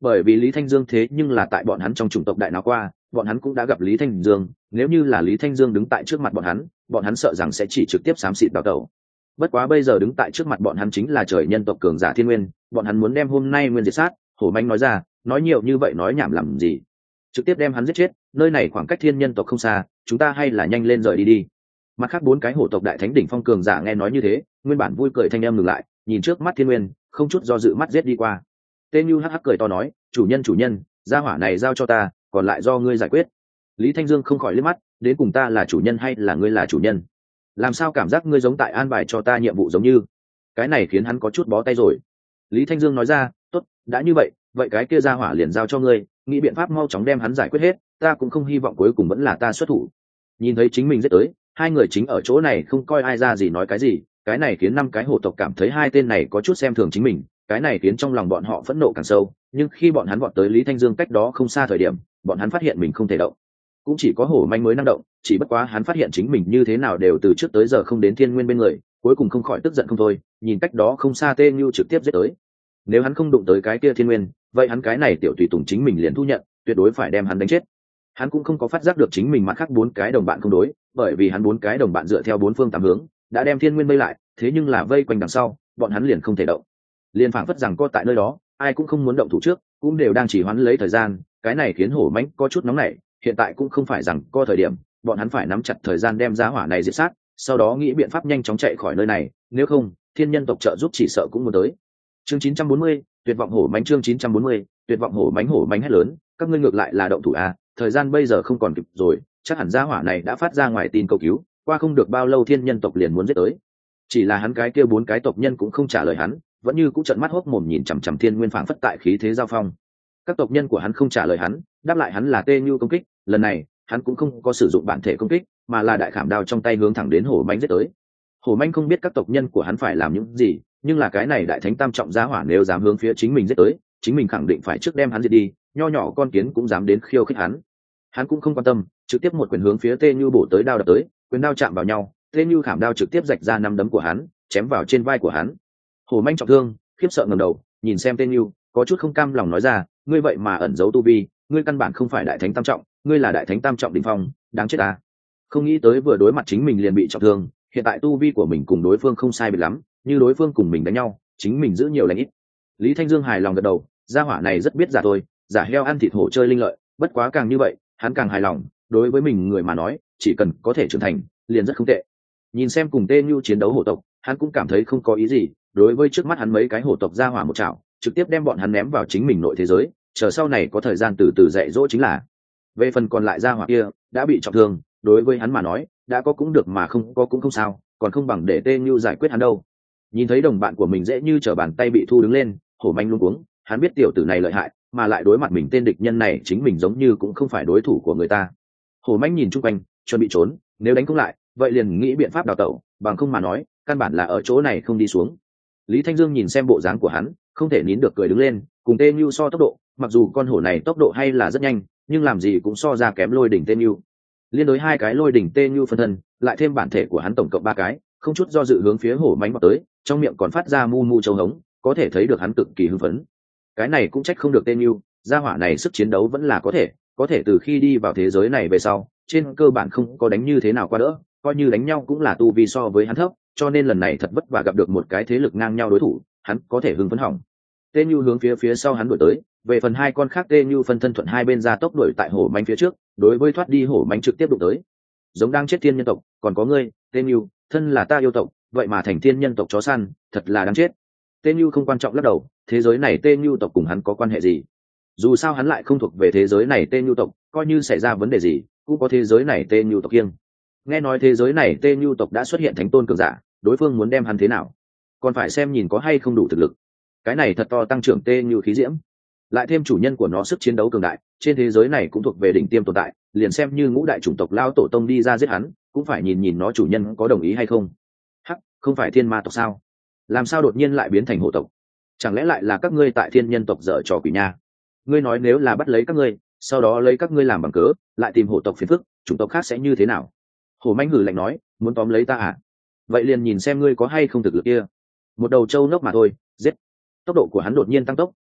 S1: bởi vì Lý Thanh Dương thế nhưng là tại bọn hắn trong chủng tộc đại nào qua, bọn hắn cũng đã gặp Lý Thanh Dương, nếu như là Lý Thanh Dương đứng tại trước mặt bọn hắn, bọn hắn sợ rằng sẽ chỉ trực tiếp xám xịt đào tẩu. Bất quá bây giờ đứng tại trước mặt bọn hắn chính là trời nhân tộc cường giả Thiên Nguyên, bọn hắn muốn đem hôm nay nguyên diệt sát. Hổ Manh nói ra, nói nhiều như vậy nói nhảm làm gì, trực tiếp đem hắn giết chết, nơi này khoảng cách thiên nhân tộc không xa, chúng ta hay là nhanh lên rời đi đi. Mặt khác bốn cái hổ tộc đại thánh đỉnh phong cường giả nghe nói như thế, nguyên bản vui cười thanh em ngừng lại, nhìn trước mắt Thiên Nguyên, không chút do dự mắt giết đi qua. Tên Nhu hắc hắc cười to nói, chủ nhân chủ nhân, gia hỏa này giao cho ta, còn lại do ngươi giải quyết. Lý Thanh Dương không khỏi liếc mắt, đến cùng ta là chủ nhân hay là ngươi là chủ nhân? Làm sao cảm giác ngươi giống tại an bài cho ta nhiệm vụ giống như? Cái này khiến hắn có chút bó tay rồi. Lý Thanh Dương nói ra, tốt, đã như vậy, vậy cái kia gia hỏa liền giao cho ngươi, nghĩ biện pháp mau chóng đem hắn giải quyết hết, ta cũng không hy vọng cuối cùng vẫn là ta xuất thủ. Nhìn thấy chính mình giết tới, hai người chính ở chỗ này không coi ai ra gì nói cái gì, cái này khiến năm cái hổ tộc cảm thấy hai tên này có chút xem thường chính mình, cái này khiến trong lòng bọn họ phẫn nộ càng sâu, nhưng khi bọn hắn vọt tới Lý Thanh Dương cách đó không xa thời điểm, bọn hắn phát hiện mình không thể động. Cũng chỉ có Hổ Manh mới năng động, chỉ bất quá hắn phát hiện chính mình như thế nào đều từ trước tới giờ không đến Thiên Nguyên bên người, cuối cùng không khỏi tức giận không thôi, nhìn cách đó không xa Tê Như trực tiếp giết tới. Nếu hắn không đụng tới cái kia Thiên Nguyên, vậy hắn cái này tiểu tùy tùng chính mình liền thu nhận, tuyệt đối phải đem hắn đánh chết. Hắn cũng không có phát giác được chính mình mặt khác bốn cái đồng bạn không đối, bởi vì hắn bốn cái đồng bạn dựa theo bốn phương tám hướng, đã đem Thiên Nguyên vây lại, thế nhưng là vây quanh đằng sau, bọn hắn liền không thể động. Liên phảng phất rằng co tại nơi đó, ai cũng không muốn động thủ trước, cũng đều đang chỉ hoãn lấy thời gian, cái này khiến Hổ Mãnh có chút nóng nảy, hiện tại cũng không phải rằng co thời điểm, bọn hắn phải nắm chặt thời gian đem giá hỏa này diệt sát, sau đó nghĩ biện pháp nhanh chóng chạy khỏi nơi này, nếu không, thiên nhân tộc trợ giúp chỉ sợ cũng muốn tới. Chương chín trăm bốn mươi, tuyệt vọng Hổ Mãnh chương chín trăm bốn mươi, tuyệt vọng Hổ Mãnh Hổ Mãnh hét lớn, các ngươi ngược lại là động thủ à, thời gian bây giờ không còn kịp rồi, chắc hẳn giá hỏa này đã phát ra ngoài tin cầu cứu, qua không được bao lâu thiên nhân tộc liền muốn giết tới. Chỉ là hắn cái kia bốn cái tộc nhân cũng không trả lời hắn, vẫn như cũng trợn mắt hốc mồm nhìn chằm chằm Thiên Nguyên phảng phất tại khí thế giao phong. Các tộc nhân của hắn không trả lời hắn, đáp lại hắn là Tê Như công kích, lần này hắn cũng không có sử dụng bản thể công kích, mà là đại khảm đao trong tay hướng thẳng đến Hổ Mãnh giết tới. Hổ Mãnh không biết các tộc nhân của hắn phải làm những gì, nhưng là cái này đại thánh tam trọng giá hỏa nếu dám hướng phía chính mình giết tới, chính mình khẳng định phải trước đem hắn diệt đi, nho nhỏ con kiến cũng dám đến khiêu khích hắn. Hắn cũng không quan tâm, trực tiếp một quyền hướng phía Tê Như bổ tới đao đập tới, quyền đao chạm vào nhau, Tê Như khảm đao trực tiếp rạch ra năm đấm của hắn, chém vào trên vai của hắn. Hổ Mãnh trọng thương, khiếp sợ ngẩng đầu, nhìn xem Tê Như, có chút không cam lòng nói ra, ngươi vậy mà ẩn giấu tu vi, ngươi căn bản không phải đại thánh tam trọng, ngươi là đại thánh tam trọng đỉnh phong, đáng chết ta. Không nghĩ tới vừa đối mặt chính mình liền bị trọng thương, hiện tại tu vi của mình cùng đối phương không sai biệt lắm, như đối phương cùng mình đánh nhau, chính mình giữ nhiều lành ít. Lý Thanh Dương hài lòng gật đầu, gia hỏa này rất biết giả thôi, giả heo ăn thịt hổ chơi linh lợi, bất quá càng như vậy, hắn càng hài lòng, đối với mình người mà nói, chỉ cần có thể trưởng thành, liền rất không tệ. Nhìn xem cùng Tê Như chiến đấu hổ tộc, hắn cũng cảm thấy không có ý gì, đối với trước mắt hắn mấy cái hổ tộc gia hỏa một chảo, trực tiếp đem bọn hắn ném vào chính mình nội thế giới, chờ sau này có thời gian từ từ dạy dỗ chính là. Về phần còn lại gia hỏa kia, đã bị trọng thương, đối với hắn mà nói, đã có cũng được mà không có cũng không sao, còn không bằng để Tê Như giải quyết hắn đâu. Nhìn thấy đồng bạn của mình dễ như trở bàn tay bị thu đứng lên, Hổ Manh luống cuống, hắn biết tiểu tử này lợi hại, mà lại đối mặt mình tên địch nhân này chính mình giống như cũng không phải đối thủ của người ta. Hổ Manh nhìn chung quanh, chuẩn bị trốn, nếu đánh không lại, vậy liền nghĩ biện pháp đào tẩu, bằng không mà nói, căn bản là ở chỗ này không đi xuống. Lý Thanh Dương nhìn xem bộ dáng của hắn, không thể nín được cười đứng lên, cùng Tê Như so tốc độ, mặc dù con hổ này tốc độ hay là rất nhanh, nhưng làm gì cũng so ra kém Lôi đỉnh Tê Như. Liên đối hai cái Lôi đỉnh Tê Như phân thân, lại thêm bản thể của hắn tổng cộng ba cái, không chút do dự hướng phía Hổ Mãnh vọt tới, trong miệng còn phát ra mu mu châu hống, có thể thấy được hắn cực kỳ hưng phấn. Cái này cũng trách không được Tê Như, gia hỏa này sức chiến đấu vẫn là có thể, có thể từ khi đi vào thế giới này về sau, trên cơ bản không có đánh như thế nào qua đỡ, coi như đánh nhau cũng là tu vi so với hắn thấp, cho nên lần này thật vất vả gặp được một cái thế lực ngang nhau đối thủ, hắn có thể hưng phấn hỏng. Tê Như hướng phía phía sau hắn đuổi tới, về phần hai con khác Tê Như phân thân thuận hai bên ra tốc đuổi tại Hổ Mãnh phía trước, đối với thoát đi Hổ Mãnh trực tiếp đụng tới. Giống đang chết thiên nhân tộc, còn có ngươi, Tê Như, thân là ta yêu tộc, vậy mà thành thiên nhân tộc chó săn, thật là đáng chết. Tê Như không quan trọng lắc đầu, thế giới này Tê Như tộc cùng hắn có quan hệ gì? Dù sao hắn lại không thuộc về thế giới này Tê Như tộc, coi như xảy ra vấn đề gì, cũng có thế giới này Tê Như tộc kiêng. Nghe nói thế giới này Tê Như tộc đã xuất hiện thánh tôn cường giả, đối phương muốn đem hắn thế nào, còn phải xem nhìn có hay không đủ thực lực. Cái này thật to tăng trưởng Tê Như khí diễm, lại thêm chủ nhân của nó sức chiến đấu cường đại, trên thế giới này cũng thuộc về đỉnh tiêm tồn tại, liền xem như ngũ đại chủng tộc lao tổ tông đi ra giết hắn, cũng phải nhìn nhìn nó chủ nhân có đồng ý hay không. Hắc, không phải thiên ma tộc sao? Làm sao đột nhiên lại biến thành hổ tộc? Chẳng lẽ lại là các ngươi tại thiên nhân tộc dở trò quỷ nha? Ngươi nói nếu là bắt lấy các ngươi, sau đó lấy các ngươi làm bằng cớ, lại tìm hổ tộc phiền phức, chủng tộc khác sẽ như thế nào? Hổ Mãnh hừ lạnh nói, muốn tóm lấy ta à? Vậy liền nhìn xem ngươi có hay không thực lực kia. Một đầu trâu nốc mà thôi, giết. Tốc độ của hắn đột nhiên tăng tốc,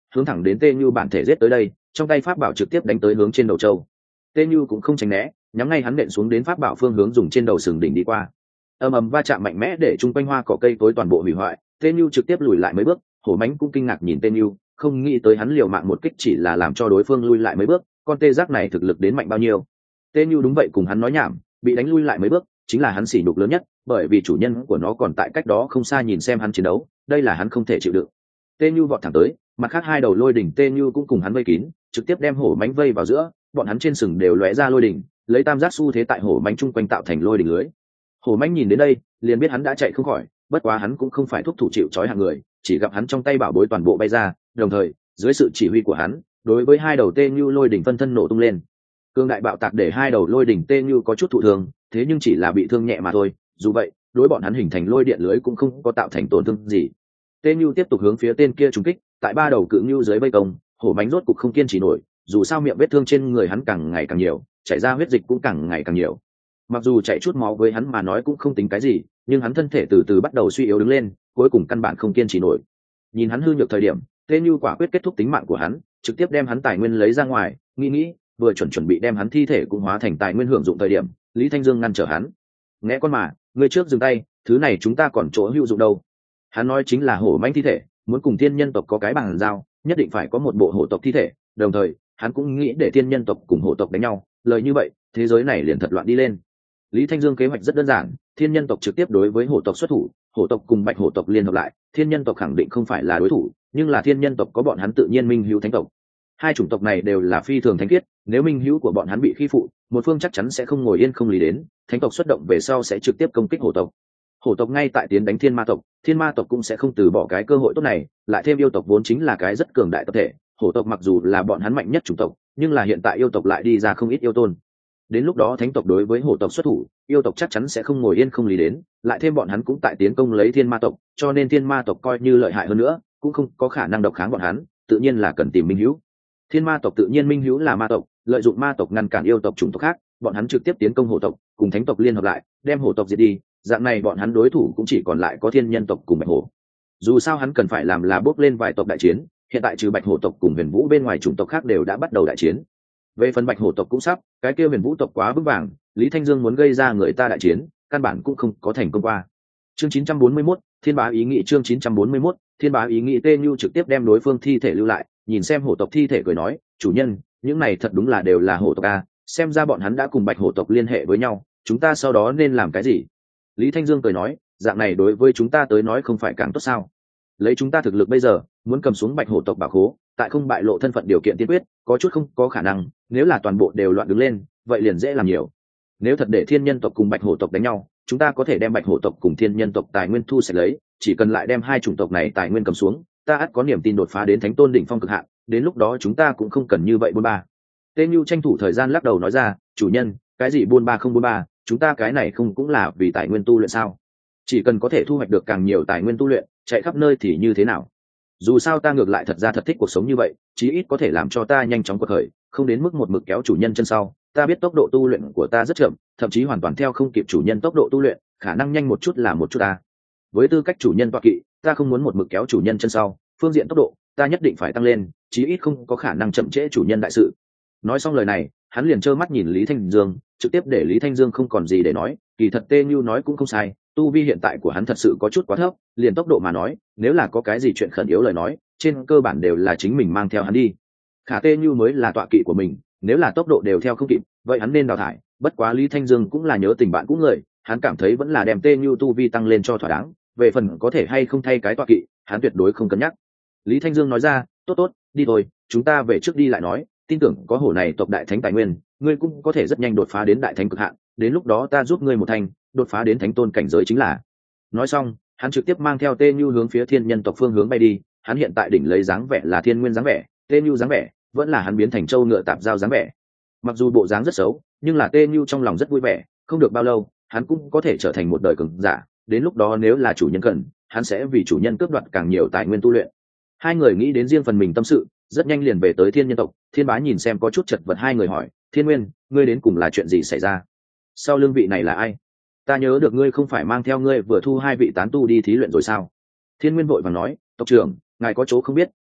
S1: hướng thẳng đến Tê Như bản thể giết tới đây, trong tay pháp bảo trực tiếp đánh tới hướng trên đầu châu. Tê Như cũng không tránh né, nhắm ngay hắn nện xuống đến pháp bảo phương hướng dùng trên đầu sừng đỉnh đi qua. Ầm ầm va chạm mạnh mẽ để chung quanh hoa cỏ cây tối toàn bộ hủy hoại, Tê Như trực tiếp lùi lại mấy bước, Hổ Mãnh cũng kinh ngạc nhìn Tê Như, không nghĩ tới hắn liều mạng một kích chỉ là làm cho đối phương lui lại mấy bước, con tê giác này thực lực đến mạnh bao nhiêu. Tê Như đúng vậy cùng hắn nói nhảm, bị đánh lui lại mấy bước, chính là hắn sỉ nhục lớn nhất, bởi vì chủ nhân của nó còn tại cách đó không xa nhìn xem hắn chiến đấu, đây là hắn không thể chịu đựng. Tê Như vọt thẳng tới, mặt khác hai đầu lôi đỉnh Tê Như cũng cùng hắn vây kín, trực tiếp đem Hổ Mãnh vây vào giữa, bọn hắn trên sừng đều lóe ra lôi đỉnh, lấy tam giác xu thế tại Hổ Mãnh chung quanh tạo thành lôi đỉnh lưới. Hổ Mãnh nhìn đến đây, liền biết hắn đã chạy không khỏi, bất quá hắn cũng không phải thúc thủ chịu trói hạng người, chỉ gặp hắn trong tay bảo bối toàn bộ bay ra, đồng thời, dưới sự chỉ huy của hắn, đối với hai đầu Tê Như lôi đỉnh phân thân nổ tung lên. Cương đại bạo tạc để hai đầu lôi đỉnh Tê Như có chút thụ thương, thế nhưng chỉ là bị thương nhẹ mà thôi, dù vậy, đối bọn hắn hình thành lôi điện lưới cũng không có tạo thành tổn thương gì. Tê Như tiếp tục hướng phía tên kia trúng kích, tại ba đầu cự như dưới vây công, Hổ Mãnh rốt cục không kiên trì nổi, dù sao miệng vết thương trên người hắn càng ngày càng nhiều, chảy ra huyết dịch cũng càng ngày càng nhiều. Mặc dù chảy chút máu với hắn mà nói cũng không tính cái gì, nhưng hắn thân thể từ từ bắt đầu suy yếu đứng lên, cuối cùng căn bản không kiên trì nổi. Nhìn hắn hư nhược thời điểm, Tê Như quả quyết kết thúc tính mạng của hắn, trực tiếp đem hắn tài nguyên lấy ra ngoài, nghĩ nghĩ, vừa chuẩn chuẩn bị đem hắn thi thể cũng hóa thành tài nguyên hưởng dụng thời điểm, Lý Thanh Dương ngăn trở hắn. "Nghe con mà, ngươi trước dừng tay, thứ này chúng ta còn chỗ hữu dụng đâu." Hắn nói chính là Hổ Mãnh thi thể, muốn cùng thiên nhân tộc có cái bằng giao, nhất định phải có một bộ hổ tộc thi thể, đồng thời, hắn cũng nghĩ để thiên nhân tộc cùng hổ tộc đánh nhau, lời như vậy, thế giới này liền thật loạn đi lên. Lý Thanh Dương kế hoạch rất đơn giản, thiên nhân tộc trực tiếp đối với hổ tộc xuất thủ, hổ tộc cùng bạch hổ tộc liên hợp lại, thiên nhân tộc khẳng định không phải là đối thủ, nhưng là thiên nhân tộc có bọn hắn tự nhiên minh hữu thánh tộc. Hai chủng tộc này đều là phi thường thánh khiết, nếu minh hữu của bọn hắn bị khi phụ, một phương chắc chắn sẽ không ngồi yên không lý đến, thánh tộc xuất động về sau sẽ trực tiếp công kích hổ tộc. Hổ tộc ngay tại tiến đánh thiên ma tộc, thiên ma tộc cũng sẽ không từ bỏ cái cơ hội tốt này, lại thêm yêu tộc vốn chính là cái rất cường đại tập thể, hổ tộc mặc dù là bọn hắn mạnh nhất chủng tộc, nhưng là hiện tại yêu tộc lại đi ra không ít yêu tôn. Đến lúc đó thánh tộc đối với hổ tộc xuất thủ, yêu tộc chắc chắn sẽ không ngồi yên không lý đến, lại thêm bọn hắn cũng tại tiến công lấy thiên ma tộc, cho nên thiên ma tộc coi như lợi hại hơn nữa, cũng không có khả năng độc kháng bọn hắn, tự nhiên là cần tìm minh hữu. Thiên ma tộc tự nhiên minh hữu là ma tộc, lợi dụng ma tộc ngăn cản yêu tộc chủng tộc khác, bọn hắn trực tiếp tiến công hổ tộc, cùng thánh tộc liên hợp lại, đem hổ tộc diệt đi, dạng này bọn hắn đối thủ cũng chỉ còn lại có thiên nhân tộc cùng bạch hổ. Dù sao hắn cần phải làm là bước lên vài tộc đại chiến, hiện tại trừ bạch hổ tộc cùng huyền vũ bên ngoài chủng tộc khác đều đã bắt đầu đại chiến. Về phần bạch hổ tộc cũng sắp, cái kia huyền vũ tộc quá vững vàng, Lý Thanh Dương muốn gây ra người ta đại chiến, căn bản cũng không có thành công qua. Chương chín trăm bốn mươi mốt, Thiên Bá ý nghĩ chương chín trăm bốn mươi mốt, Thiên Bá ý nghĩ Tê Như trực tiếp đem đối phương thi thể lưu lại, nhìn xem hổ tộc thi thể cười nói, chủ nhân, những này thật đúng là đều là hổ tộc a, xem ra bọn hắn đã cùng bạch hổ tộc liên hệ với nhau, chúng ta sau đó nên làm cái gì? Lý Thanh Dương cười nói, dạng này đối với chúng ta tới nói không phải càng tốt sao? Lấy chúng ta thực lực bây giờ, muốn cầm xuống bạch hổ tộc bảo khố, tại không bại lộ thân phận điều kiện tiên quyết, có chút không có khả năng, nếu là toàn bộ đều loạn đứng lên, vậy liền dễ làm nhiều. Nếu thật để thiên nhân tộc cùng bạch hổ tộc đánh nhau, chúng ta có thể đem bạch hổ tộc cùng thiên nhân tộc tài nguyên thu sạch lấy, chỉ cần lại đem hai chủng tộc này tài nguyên cầm xuống, ta ắt có niềm tin đột phá đến thánh tôn đỉnh phong cực hạn, đến lúc đó chúng ta cũng không cần như vậy buôn ba. Tê Như tranh thủ thời gian lắc đầu nói ra, chủ nhân, cái gì buôn ba không buôn ba, chúng ta cái này không cũng là vì tài nguyên tu luyện sao? Chỉ cần có thể thu hoạch được càng nhiều tài nguyên tu luyện, chạy khắp nơi thì như thế nào? Dù sao ta ngược lại thật ra thật thích cuộc sống như vậy, chí ít có thể làm cho ta nhanh chóng quật khởi, không đến mức một mực kéo chủ nhân chân sau. Ta biết tốc độ tu luyện của ta rất chậm, thậm chí hoàn toàn theo không kịp chủ nhân tốc độ tu luyện, khả năng nhanh một chút là một chút ta. Với tư cách chủ nhân tọa kỵ, ta không muốn một mực kéo chủ nhân chân sau, phương diện tốc độ, ta nhất định phải tăng lên, chí ít không có khả năng chậm trễ chủ nhân đại sự. Nói xong lời này, hắn liền trơ mắt nhìn Lý Thanh Dương, trực tiếp để Lý Thanh Dương không còn gì để nói, kỳ thật Tê Như nói cũng không sai, tu vi hiện tại của hắn thật sự có chút quá thấp, liền tốc độ mà nói, nếu là có cái gì chuyện khẩn yếu lời nói, trên cơ bản đều là chính mình mang theo hắn đi. Khả Tê Như mới là tọa kỵ của mình, nếu là tốc độ đều theo không kịp, vậy hắn nên đào thải, bất quá Lý Thanh Dương cũng là nhớ tình bạn cũ người, hắn cảm thấy vẫn là đem Tê Như tu vi tăng lên cho thỏa đáng, về phần có thể hay không thay cái tọa kỵ, hắn tuyệt đối không cân nhắc. Lý Thanh Dương nói ra, tốt tốt, đi thôi, chúng ta về trước đi lại nói, tin tưởng có hổ này tộc đại thánh tài nguyên, ngươi cũng có thể rất nhanh đột phá đến đại thánh cực hạn, đến lúc đó ta giúp ngươi một thành, đột phá đến thánh tôn cảnh giới chính là. Nói xong, hắn trực tiếp mang theo Tê Như hướng phía thiên nhân tộc phương hướng bay đi, hắn hiện tại đỉnh lấy dáng vẻ là thiên nguyên dáng vẻ, Tê Như dáng vẻ vẫn là hắn biến thành trâu ngựa tạp giao dáng vẻ. Mặc dù bộ dáng rất xấu, nhưng là Tê Như trong lòng rất vui vẻ, không được bao lâu, hắn cũng có thể trở thành một đời cường giả, đến lúc đó nếu là chủ nhân cần, hắn sẽ vì chủ nhân cướp đoạt càng nhiều tài nguyên tu luyện. Hai người nghĩ đến riêng phần mình tâm sự, rất nhanh liền về tới thiên nhân tộc. Thiên Bá nhìn xem có chút chật vật hai người hỏi, Thiên Nguyên, ngươi đến cùng là chuyện gì xảy ra? Sau lưng vị này là ai? Ta nhớ được ngươi không phải mang theo ngươi vừa thu hai vị tán tu đi thí luyện rồi sao? Thiên Nguyên vội vàng nói, tộc trưởng, ngài có chỗ không biết,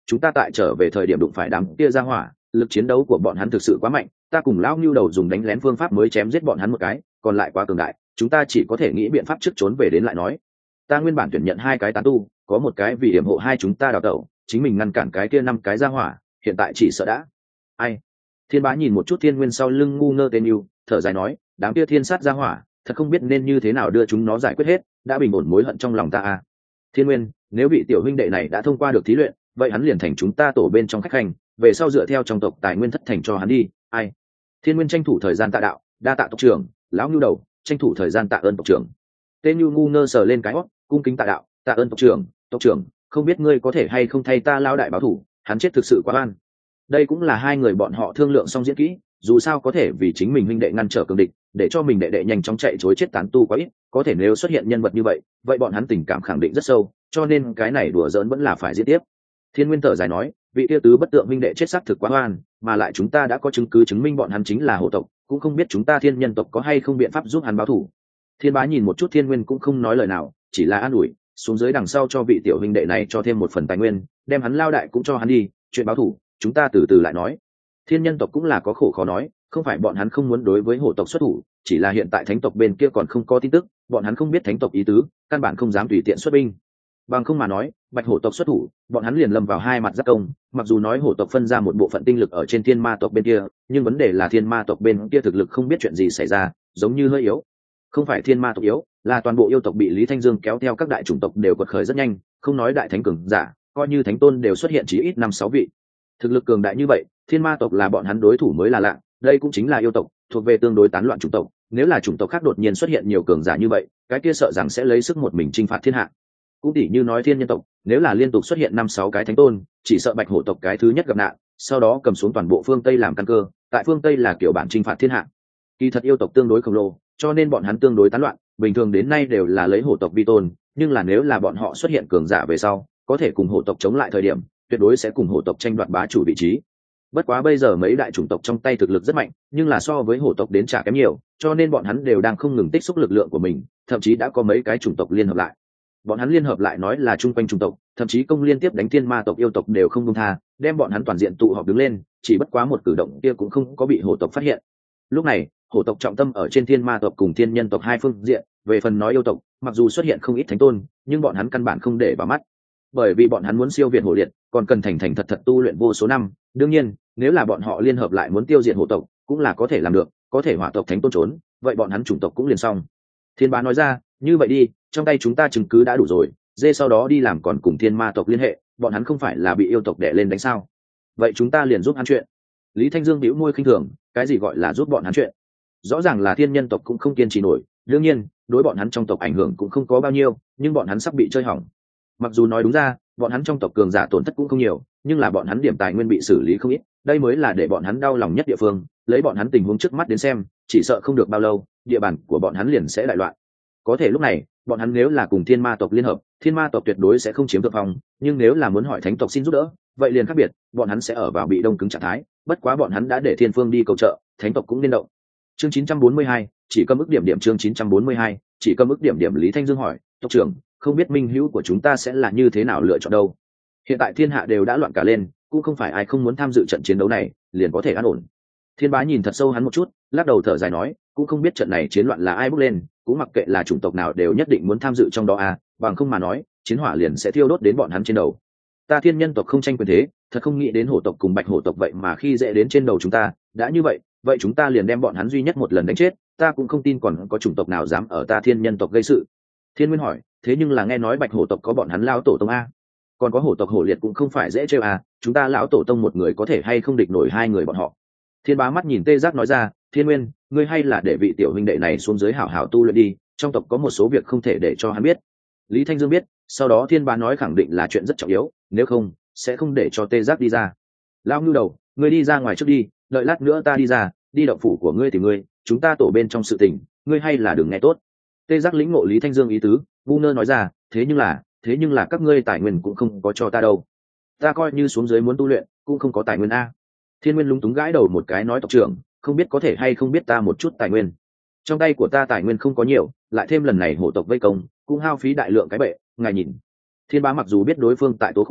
S1: chúng ta tại trở về thời điểm đụng phải đám kia ra hỏa, lực chiến đấu của bọn hắn thực sự quá mạnh, ta cùng lão ngưu đầu dùng đánh lén phương pháp mới chém giết bọn hắn một cái, còn lại quá cường đại, chúng ta chỉ có thể nghĩ biện pháp trước trốn về đến lại nói. Ta nguyên bản tuyển nhận hai cái tán tu, có một cái vì hiểm hộ hai chúng ta đào tẩu, chính mình ngăn cản cái kia năm cái ra hỏa, hiện tại chỉ sợ đã. Ai? Thiên Bá nhìn một chút Thiên Nguyên sau lưng ngu ngơ tên yêu, thở dài nói, đám kia thiên sát ra hỏa, thật không biết nên như thế nào đưa chúng nó giải quyết hết, đã bình ổn mối hận trong lòng ta à. Thiên Nguyên, nếu vị tiểu huynh đệ này đã thông qua được thí luyện, vậy hắn liền thành chúng ta tổ bên trong khách hành, về sau dựa theo trong tộc tài nguyên thất thành cho hắn đi. Ai? Thiên Nguyên tranh thủ thời gian tạ đạo, đa tạ tộc trưởng, lão nhu đầu, tranh thủ thời gian tạ ơn tộc trưởng. Tên nhu ngu ngơ sờ lên cái hót, cung kính tạ đạo, tạ ơn tộc trưởng, tộc trưởng, không biết ngươi có thể hay không thay ta lao đại báo thủ, hắn chết thực sự quá oan. Đây cũng là hai người bọn họ thương lượng xong diễn kỹ, dù sao có thể vì chính mình huynh đệ ngăn trở cường địch, để cho mình đệ đệ nhanh chóng chạy chối chết tán tu quá ít, có thể nếu xuất hiện nhân vật như vậy, vậy bọn hắn tình cảm khẳng định rất sâu, cho nên cái này đùa giỡn vẫn là phải diễn tiếp. Thiên Nguyên thở dài nói, vị kia tứ bất tượng huynh đệ chết xác thực quá oan, mà lại chúng ta đã có chứng cứ chứng minh bọn hắn chính là hổ tộc, cũng không biết chúng ta Thiên nhân tộc có hay không biện pháp giúp hắn báo thù. Thiên Bá nhìn một chút Thiên Nguyên cũng không nói lời nào, chỉ là an ủi, xuống dưới đằng sau cho vị tiểu huynh đệ này cho thêm một phần tài nguyên, đem hắn lao đại cũng cho hắn đi, chuyện báo thù chúng ta từ từ lại nói. Thiên nhân tộc cũng là có khổ khó nói, không phải bọn hắn không muốn đối với hổ tộc xuất thủ, chỉ là hiện tại thánh tộc bên kia còn không có tin tức, bọn hắn không biết thánh tộc ý tứ, căn bản không dám tùy tiện xuất binh. Bằng không mà nói, bạch hổ tộc xuất thủ, bọn hắn liền lâm vào hai mặt giáp công, mặc dù nói hổ tộc phân ra một bộ phận tinh lực ở trên thiên ma tộc bên kia, nhưng vấn đề là thiên ma tộc bên kia thực lực không biết chuyện gì xảy ra, giống như hơi yếu. Không phải thiên ma tộc yếu, là toàn bộ yêu tộc bị Lý Thanh Dương kéo theo các đại chủng tộc đều quật khởi rất nhanh, không nói đại thánh cường giả, coi như thánh tôn đều xuất hiện chỉ ít năm sáu vị. Thực lực cường đại như vậy, thiên ma tộc là bọn hắn đối thủ mới là lạ, đây cũng chính là yêu tộc, thuộc về tương đối tán loạn chủng tộc, nếu là chủng tộc khác đột nhiên xuất hiện nhiều cường giả như vậy, cái kia sợ rằng sẽ lấy sức một mình chinh phạt thiên hạ. Cũng tỉ như nói thiên nhân tộc, nếu là liên tục xuất hiện năm sáu cái thánh tôn, chỉ sợ bạch hổ tộc cái thứ nhất gặp nạn, sau đó cầm xuống toàn bộ phương Tây làm căn cơ, tại phương Tây là kiểu bản chinh phạt thiên hạ. Kỳ thật yêu tộc tương đối khổng lồ, cho nên bọn hắn tương đối tán loạn, bình thường đến nay đều là lấy hổ tộc vi tôn, nhưng là nếu là bọn họ xuất hiện cường giả về sau, có thể cùng hổ tộc chống lại thời điểm, tuyệt đối sẽ cùng hổ tộc tranh đoạt bá chủ vị trí. Bất quá bây giờ mấy đại chủng tộc trong tay thực lực rất mạnh, nhưng là so với hổ tộc đến trả kém nhiều, cho nên bọn hắn đều đang không ngừng tích xúc lực lượng của mình, thậm chí đã có mấy cái chủng tộc liên hợp lại. Bọn hắn liên hợp lại nói là chung quanh chủng tộc, thậm chí công liên tiếp đánh thiên ma tộc yêu tộc đều không buông tha, đem bọn hắn toàn diện tụ họp đứng lên, chỉ bất quá một cử động kia cũng không có bị hổ tộc phát hiện. Lúc này, hổ tộc trọng tâm ở trên thiên ma tộc cùng thiên nhân tộc hai phương diện, về phần nói yêu tộc, mặc dù xuất hiện không ít thánh tôn, nhưng bọn hắn căn bản không để vào mắt. Bởi vì bọn hắn muốn siêu việt hổ liệt, còn cần thành thành thật thật tu luyện vô số năm, đương nhiên, nếu là bọn họ liên hợp lại muốn tiêu diệt hổ tộc, cũng là có thể làm được, có thể hỏa tộc thánh tôn trốn, vậy bọn hắn chủng tộc cũng liền xong. Thiên Bá nói ra, như vậy đi, trong tay chúng ta chứng cứ đã đủ rồi, dê sau đó đi làm còn cùng thiên ma tộc liên hệ, bọn hắn không phải là bị yêu tộc đè lên đánh sao? Vậy chúng ta liền giúp hắn chuyện. Lý Thanh Dương bĩu môi khinh thường, cái gì gọi là giúp bọn hắn chuyện? Rõ ràng là thiên nhân tộc cũng không kiên trì nổi, đương nhiên, đối bọn hắn trong tộc ảnh hưởng cũng không có bao nhiêu, nhưng bọn hắn sắp bị chơi hỏng. Mặc dù nói đúng ra, bọn hắn trong tộc cường giả tổn thất cũng không nhiều, nhưng là bọn hắn điểm tài nguyên bị xử lý không ít, đây mới là để bọn hắn đau lòng nhất địa phương. Lấy bọn hắn tình huống trước mắt đến xem, chỉ sợ không được bao lâu, địa bàn của bọn hắn liền sẽ đại loạn. Có thể lúc này, bọn hắn nếu là cùng thiên ma tộc liên hợp, thiên ma tộc tuyệt đối sẽ không chiếm thượng phong, nhưng nếu là muốn hỏi thánh tộc xin giúp đỡ, vậy liền khác biệt, bọn hắn sẽ ở vào bị đông cứng trạng thái. Bất quá bọn hắn đã để thiên phương đi cầu trợ, thánh tộc cũng nên động. Chương chín trăm bốn mươi hai, chỉ cấm ức điểm điểm chương chín trăm bốn mươi hai, chỉ cấm ức điểm điểm Lý Thanh Dương hỏi, tộc trưởng, không biết minh hữu của chúng ta sẽ là như thế nào lựa chọn đâu? Hiện tại thiên hạ đều đã loạn cả lên, cũng không phải ai không muốn tham dự trận chiến đấu này liền có thể an ổn. Thiên Bá nhìn thật sâu hắn một chút, lắc đầu thở dài nói, cũng không biết trận này chiến loạn là ai bốc lên, cũng mặc kệ là chủng tộc nào đều nhất định muốn tham dự trong đó à, bằng không mà nói, chiến hỏa liền sẽ thiêu đốt đến bọn hắn trên đầu. Ta thiên nhân tộc không tranh quyền thế, thật không nghĩ đến hổ tộc cùng bạch hổ tộc vậy mà khi dễ đến trên đầu chúng ta, đã như vậy, vậy chúng ta liền đem bọn hắn duy nhất một lần đánh chết, ta cũng không tin còn có chủng tộc nào dám ở ta thiên nhân tộc gây sự. Thiên Nguyên hỏi, thế nhưng là nghe nói bạch hổ tộc có bọn hắn lao tổ tông a, còn có hổ tộc hổ liệt cũng không phải dễ chơi à, chúng ta lão tổ tông một người có thể hay không địch nổi hai người bọn họ. Thiên Bá mắt nhìn Tê Giác nói ra, Thiên Nguyên, ngươi hay là để vị tiểu huynh đệ này xuống dưới hảo hảo tu luyện đi, trong tộc có một số việc không thể để cho hắn biết. Lý Thanh Dương biết, sau đó Thiên Bá nói khẳng định là chuyện rất trọng yếu, nếu không sẽ không để cho Tê Giác đi ra. Lão ngưu đầu, ngươi đi ra ngoài trước đi, đợi lát nữa ta đi ra, đi động phủ của ngươi thì ngươi, chúng ta tổ bên trong sự tình, ngươi hay là đừng nghe tốt. Tê Giác lĩnh ngộ Lý Thanh Dương ý tứ, ngu ngơ nói ra, thế nhưng là, thế nhưng là các ngươi tài nguyên cũng không có cho ta đâu, ta coi như xuống dưới muốn tu luyện, cũng không có tài nguyên a. Thiên Nguyên lúng túng gãi đầu một cái nói, tộc trưởng, không biết có thể hay không biết ta một chút tài nguyên. Trong tay của ta tài nguyên không có nhiều, lại thêm lần này hổ tộc vây công, cũng hao phí đại lượng cái bệ, ngài nhìn. Thiên Bá mặc dù biết đối phương tại tố khổ,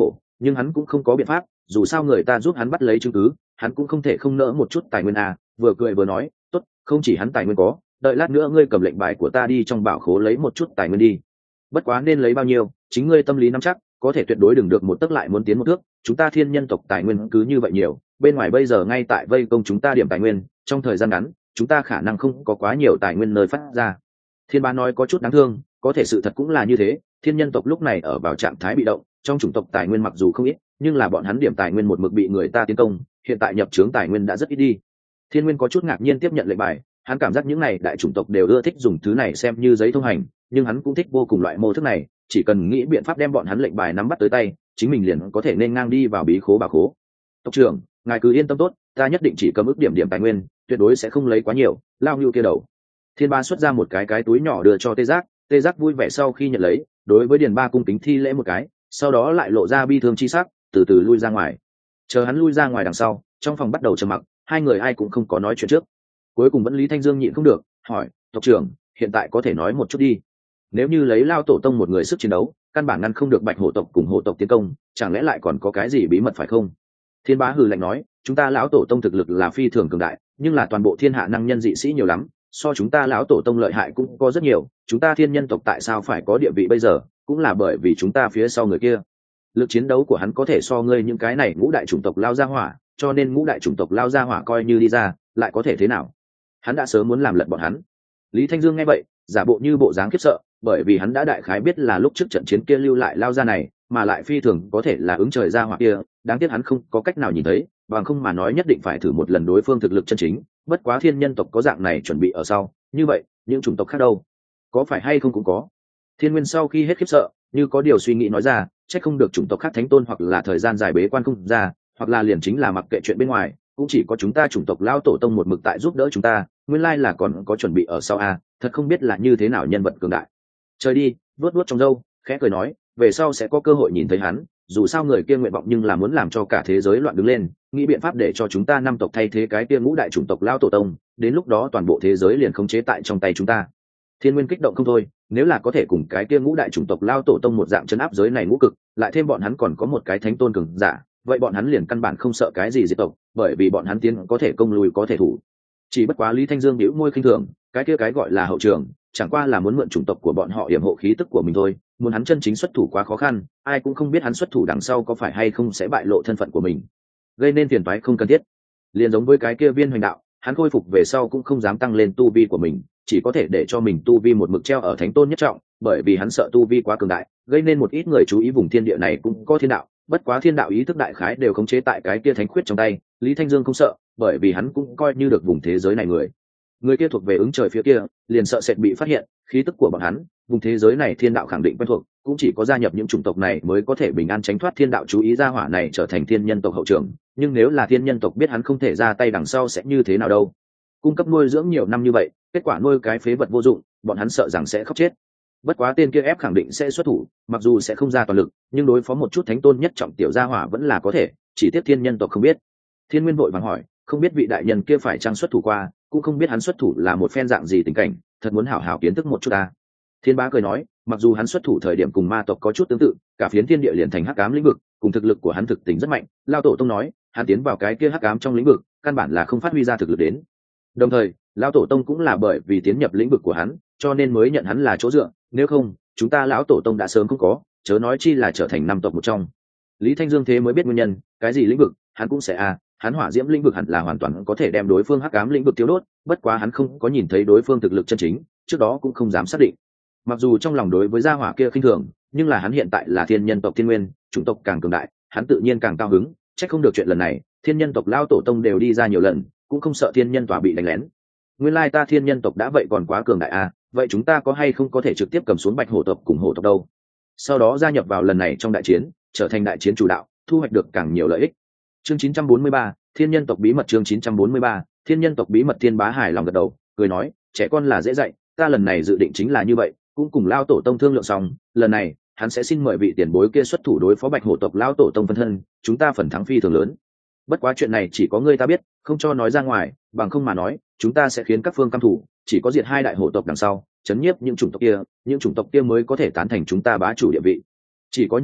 S1: nhưng hắn cũng không có biện pháp, dù sao người ta giúp hắn bắt lấy chứng cứ, hắn cũng không thể không nỡ một chút tài nguyên à. Vừa cười vừa nói, tốt, không chỉ hắn tài nguyên có, đợi lát nữa ngươi cầm lệnh bài của ta đi trong bảo khố lấy một chút tài nguyên đi, bất quá nên lấy bao nhiêu chính ngươi tâm lý nắm chắc, có thể tuyệt đối đừng được một tấc lại muốn tiến một thước. Chúng ta thiên nhân tộc tài nguyên cứ như vậy nhiều, bên ngoài bây giờ ngay tại vây công chúng ta điểm tài nguyên, trong thời gian ngắn chúng ta khả năng không có quá nhiều tài nguyên nơi phát ra. Thiên Bá nói có chút đáng thương, có thể sự thật cũng là như thế. Thiên nhân tộc lúc này ở vào trạng thái bị động, trong chủng tộc tài nguyên mặc dù không ít, nhưng là bọn hắn điểm tài nguyên một mực bị người ta tiến công, hiện tại nhập trướng tài nguyên đã rất ít đi. Thiên Nguyên có chút ngạc nhiên tiếp nhận lệnh bài, hắn cảm giác những này đại chủng tộc đều ưa thích dùng thứ này xem như giấy thông hành, nhưng hắn cũng thích vô cùng loại mô thức này, chỉ cần nghĩ biện pháp đem bọn hắn lệnh bài nắm bắt tới tay, chính mình liền có thể nên ngang đi vào bí khố bảo khố. Tộc trưởng, ngài cứ yên tâm tốt, ta nhất định chỉ cầm ước điểm điểm tài nguyên, tuyệt đối sẽ không lấy quá nhiều. Lao Nưu kia đầu. Thiên Ba xuất ra một cái cái túi nhỏ đưa cho Tê Giác, Tê Giác vui vẻ sau khi nhận lấy, đối với Điền Ba cung kính thi lễ một cái, sau đó lại lộ ra bi thương chi sắc, từ từ lui ra ngoài. Chờ hắn lui ra ngoài đằng sau, trong phòng bắt đầu trầm mặc, hai người ai cũng không có nói chuyện trước. Cuối cùng vẫn Lý Thanh Dương nhịn không được, hỏi, tộc trưởng, hiện tại có thể nói một chút đi. Nếu như lấy Lao tổ tông một người sức chiến đấu, căn bản ngăn không được Bạch hổ tộc cùng hổ tộc tiến công, chẳng lẽ lại còn có cái gì bí mật phải không? Thiên Bá hừ lạnh nói, chúng ta lão tổ tông thực lực là phi thường cường đại, nhưng là toàn bộ thiên hạ năng nhân dị sĩ nhiều lắm, so chúng ta lão tổ tông lợi hại cũng có rất nhiều. Chúng ta thiên nhân tộc tại sao phải có địa vị bây giờ, cũng là bởi vì chúng ta phía sau người kia. Lực chiến đấu của hắn có thể so ngươi những cái này ngũ đại chủng tộc lao ra hỏa, cho nên ngũ đại chủng tộc lao ra hỏa coi như đi ra, lại có thể thế nào? Hắn đã sớm muốn làm lật bọn hắn. Lý Thanh Dương nghe vậy, giả bộ như bộ dáng khiếp sợ, bởi vì hắn đã đại khái biết là lúc trước trận chiến kia lưu lại lao ra này, mà lại phi thường có thể là ứng trời ra hỏa kia, đáng tiếc hắn không có cách nào nhìn thấy, bằng không mà nói nhất định phải thử một lần đối phương thực lực chân chính. Bất quá thiên nhân tộc có dạng này chuẩn bị ở sau, như vậy những chủng tộc khác đâu, có phải hay không cũng có. Thiên Nguyên sau khi hết khiếp sợ, như có điều suy nghĩ nói ra, chắc không được chủng tộc khác thánh tôn hoặc là thời gian dài bế quan không ra, hoặc là liền chính là mặc kệ chuyện bên ngoài, cũng chỉ có chúng ta chủng tộc lao tổ tông một mực tại giúp đỡ chúng ta, nguyên lai là còn có chuẩn bị ở sau a, thật không biết là như thế nào nhân vật cường đại. Trời đi, vuốt vuốt trong râu, khẽ cười nói, về sau sẽ có cơ hội nhìn thấy hắn, dù sao người kia nguyện vọng nhưng là muốn làm cho cả thế giới loạn đứng lên, nghĩ biện pháp để cho chúng ta năm tộc thay thế cái kia ngũ đại chủng tộc lao tổ tông, đến lúc đó toàn bộ thế giới liền khống chế tại trong tay chúng ta. Thiên Nguyên kích động không thôi, nếu là có thể cùng cái kia ngũ đại chủng tộc lao tổ tông một dạng chấn áp giới này ngũ cực, lại thêm bọn hắn còn có một cái thánh tôn cường giả, vậy bọn hắn liền căn bản không sợ cái gì diệt tộc, bởi vì bọn hắn tiến có thể công lùi có thể thủ. Chỉ bất quá Lý Thanh Dương bĩu môi khinh thường, cái kia cái gọi là hậu trường, chẳng qua là muốn mượn chủng tộc của bọn họ yểm hộ khí tức của mình thôi, muốn hắn chân chính xuất thủ quá khó khăn, ai cũng không biết hắn xuất thủ đằng sau có phải hay không sẽ bại lộ thân phận của mình, gây nên phiền toái không cần thiết. Liền giống với cái kia Viên Hoành Đạo, hắn khôi phục về sau cũng không dám tăng lên tu vi của mình, chỉ có thể để cho mình tu vi một mực treo ở thánh tôn nhất trọng, bởi vì hắn sợ tu vi quá cường đại, gây nên một ít người chú ý vùng thiên địa này cũng có thiên đạo, bất quá thiên đạo ý thức đại khái đều khống chế tại cái kia thánh khuyết trong tay. Lý Thanh Dương không sợ, bởi vì hắn cũng coi như được vùng thế giới này người. Người kia thuộc về ứng trời phía kia, liền sợ sệt bị phát hiện, khí tức của bọn hắn, vùng thế giới này thiên đạo khẳng định quen thuộc, cũng chỉ có gia nhập những chủng tộc này mới có thể bình an tránh thoát thiên đạo chú ý, ra hỏa này trở thành thiên nhân tộc hậu trường. Nhưng nếu là thiên nhân tộc biết hắn không thể ra tay đằng sau sẽ như thế nào đâu? Cung cấp nuôi dưỡng nhiều năm như vậy, kết quả nuôi cái phế vật vô dụng, bọn hắn sợ rằng sẽ khóc chết. Bất quá tên kia ép khẳng định sẽ xuất thủ, mặc dù sẽ không ra toàn lực, nhưng đối phó một chút thánh tôn nhất trọng tiểu gia hỏa vẫn là có thể, chỉ tiếc thiên nhân tộc không biết. Thiên Nguyên vội vàng hỏi, không biết vị đại nhân kia phải trang xuất thủ qua, cũng không biết hắn xuất thủ là một phen dạng gì tình cảnh, thật muốn hảo hảo kiến thức một chút ta. Thiên Bá cười nói, mặc dù hắn xuất thủ thời điểm cùng ma tộc có chút tương tự, cả phiến thiên địa liền thành hắc ám lĩnh vực, cùng thực lực của hắn thực tính rất mạnh. Lao tổ tông nói, hắn tiến vào cái kia hắc ám trong lĩnh vực, căn bản là không phát huy ra thực lực đến. Đồng thời, Lão tổ tông cũng là bởi vì tiến nhập lĩnh vực của hắn, cho nên mới nhận hắn là chỗ dựa, nếu không, chúng ta lão tổ tông đã sớm không có, chớ nói chi là trở thành năm tộc một trong. Lý Thanh Dương thế mới biết nguyên nhân, cái gì lĩnh vực, hắn cũng sẽ à, hắn hỏa diễm lĩnh vực hẳn là hoàn toàn có thể đem đối phương hắc ám lĩnh vực tiêu đốt, bất quá hắn không có nhìn thấy đối phương thực lực chân chính, trước đó cũng không dám xác định. Mặc dù trong lòng đối với gia hỏa kia khinh thường, nhưng là hắn hiện tại là thiên nhân tộc thiên nguyên, chủng tộc càng cường đại, hắn tự nhiên càng cao hứng, chắc không được chuyện lần này, thiên nhân tộc lão tổ tông đều đi ra nhiều lần, cũng không sợ thiên nhân tòa bị đánh lén. Nguyên lai ta thiên nhân tộc đã vậy còn quá cường đại à, vậy chúng ta có hay không có thể trực tiếp cầm xuống Bạch hổ tộc cùng hổ tộc đâu? Sau đó gia nhập vào lần này trong đại chiến, trở thành đại chiến chủ đạo, thu hoạch được càng nhiều lợi ích. Chương chín trăm bốn mươi ba, thiên nhân tộc bí mật. Chương chín trăm bốn mươi ba, thiên nhân tộc bí mật. Thiên Bá hài lòng gật đầu, cười nói, trẻ con là dễ dạy, ta lần này dự định chính là như vậy, cũng cùng lao tổ tông thương lượng xong, lần này hắn sẽ xin mời vị tiền bối kia xuất thủ đối phó Bạch hổ tộc lao tổ tông phân thân, chúng ta phần thắng phi thường lớn. Bất quá chuyện này chỉ có ngươi ta biết, không cho nói ra ngoài, bằng không mà nói, chúng ta sẽ khiến các phương căm thủ, chỉ có diệt hai đại hổ tộc đằng sau, chấn nhiếp những chủng tộc kia, những chủng tộc kia mới có thể tán thành chúng ta bá chủ địa vị. Chỉ có như thế,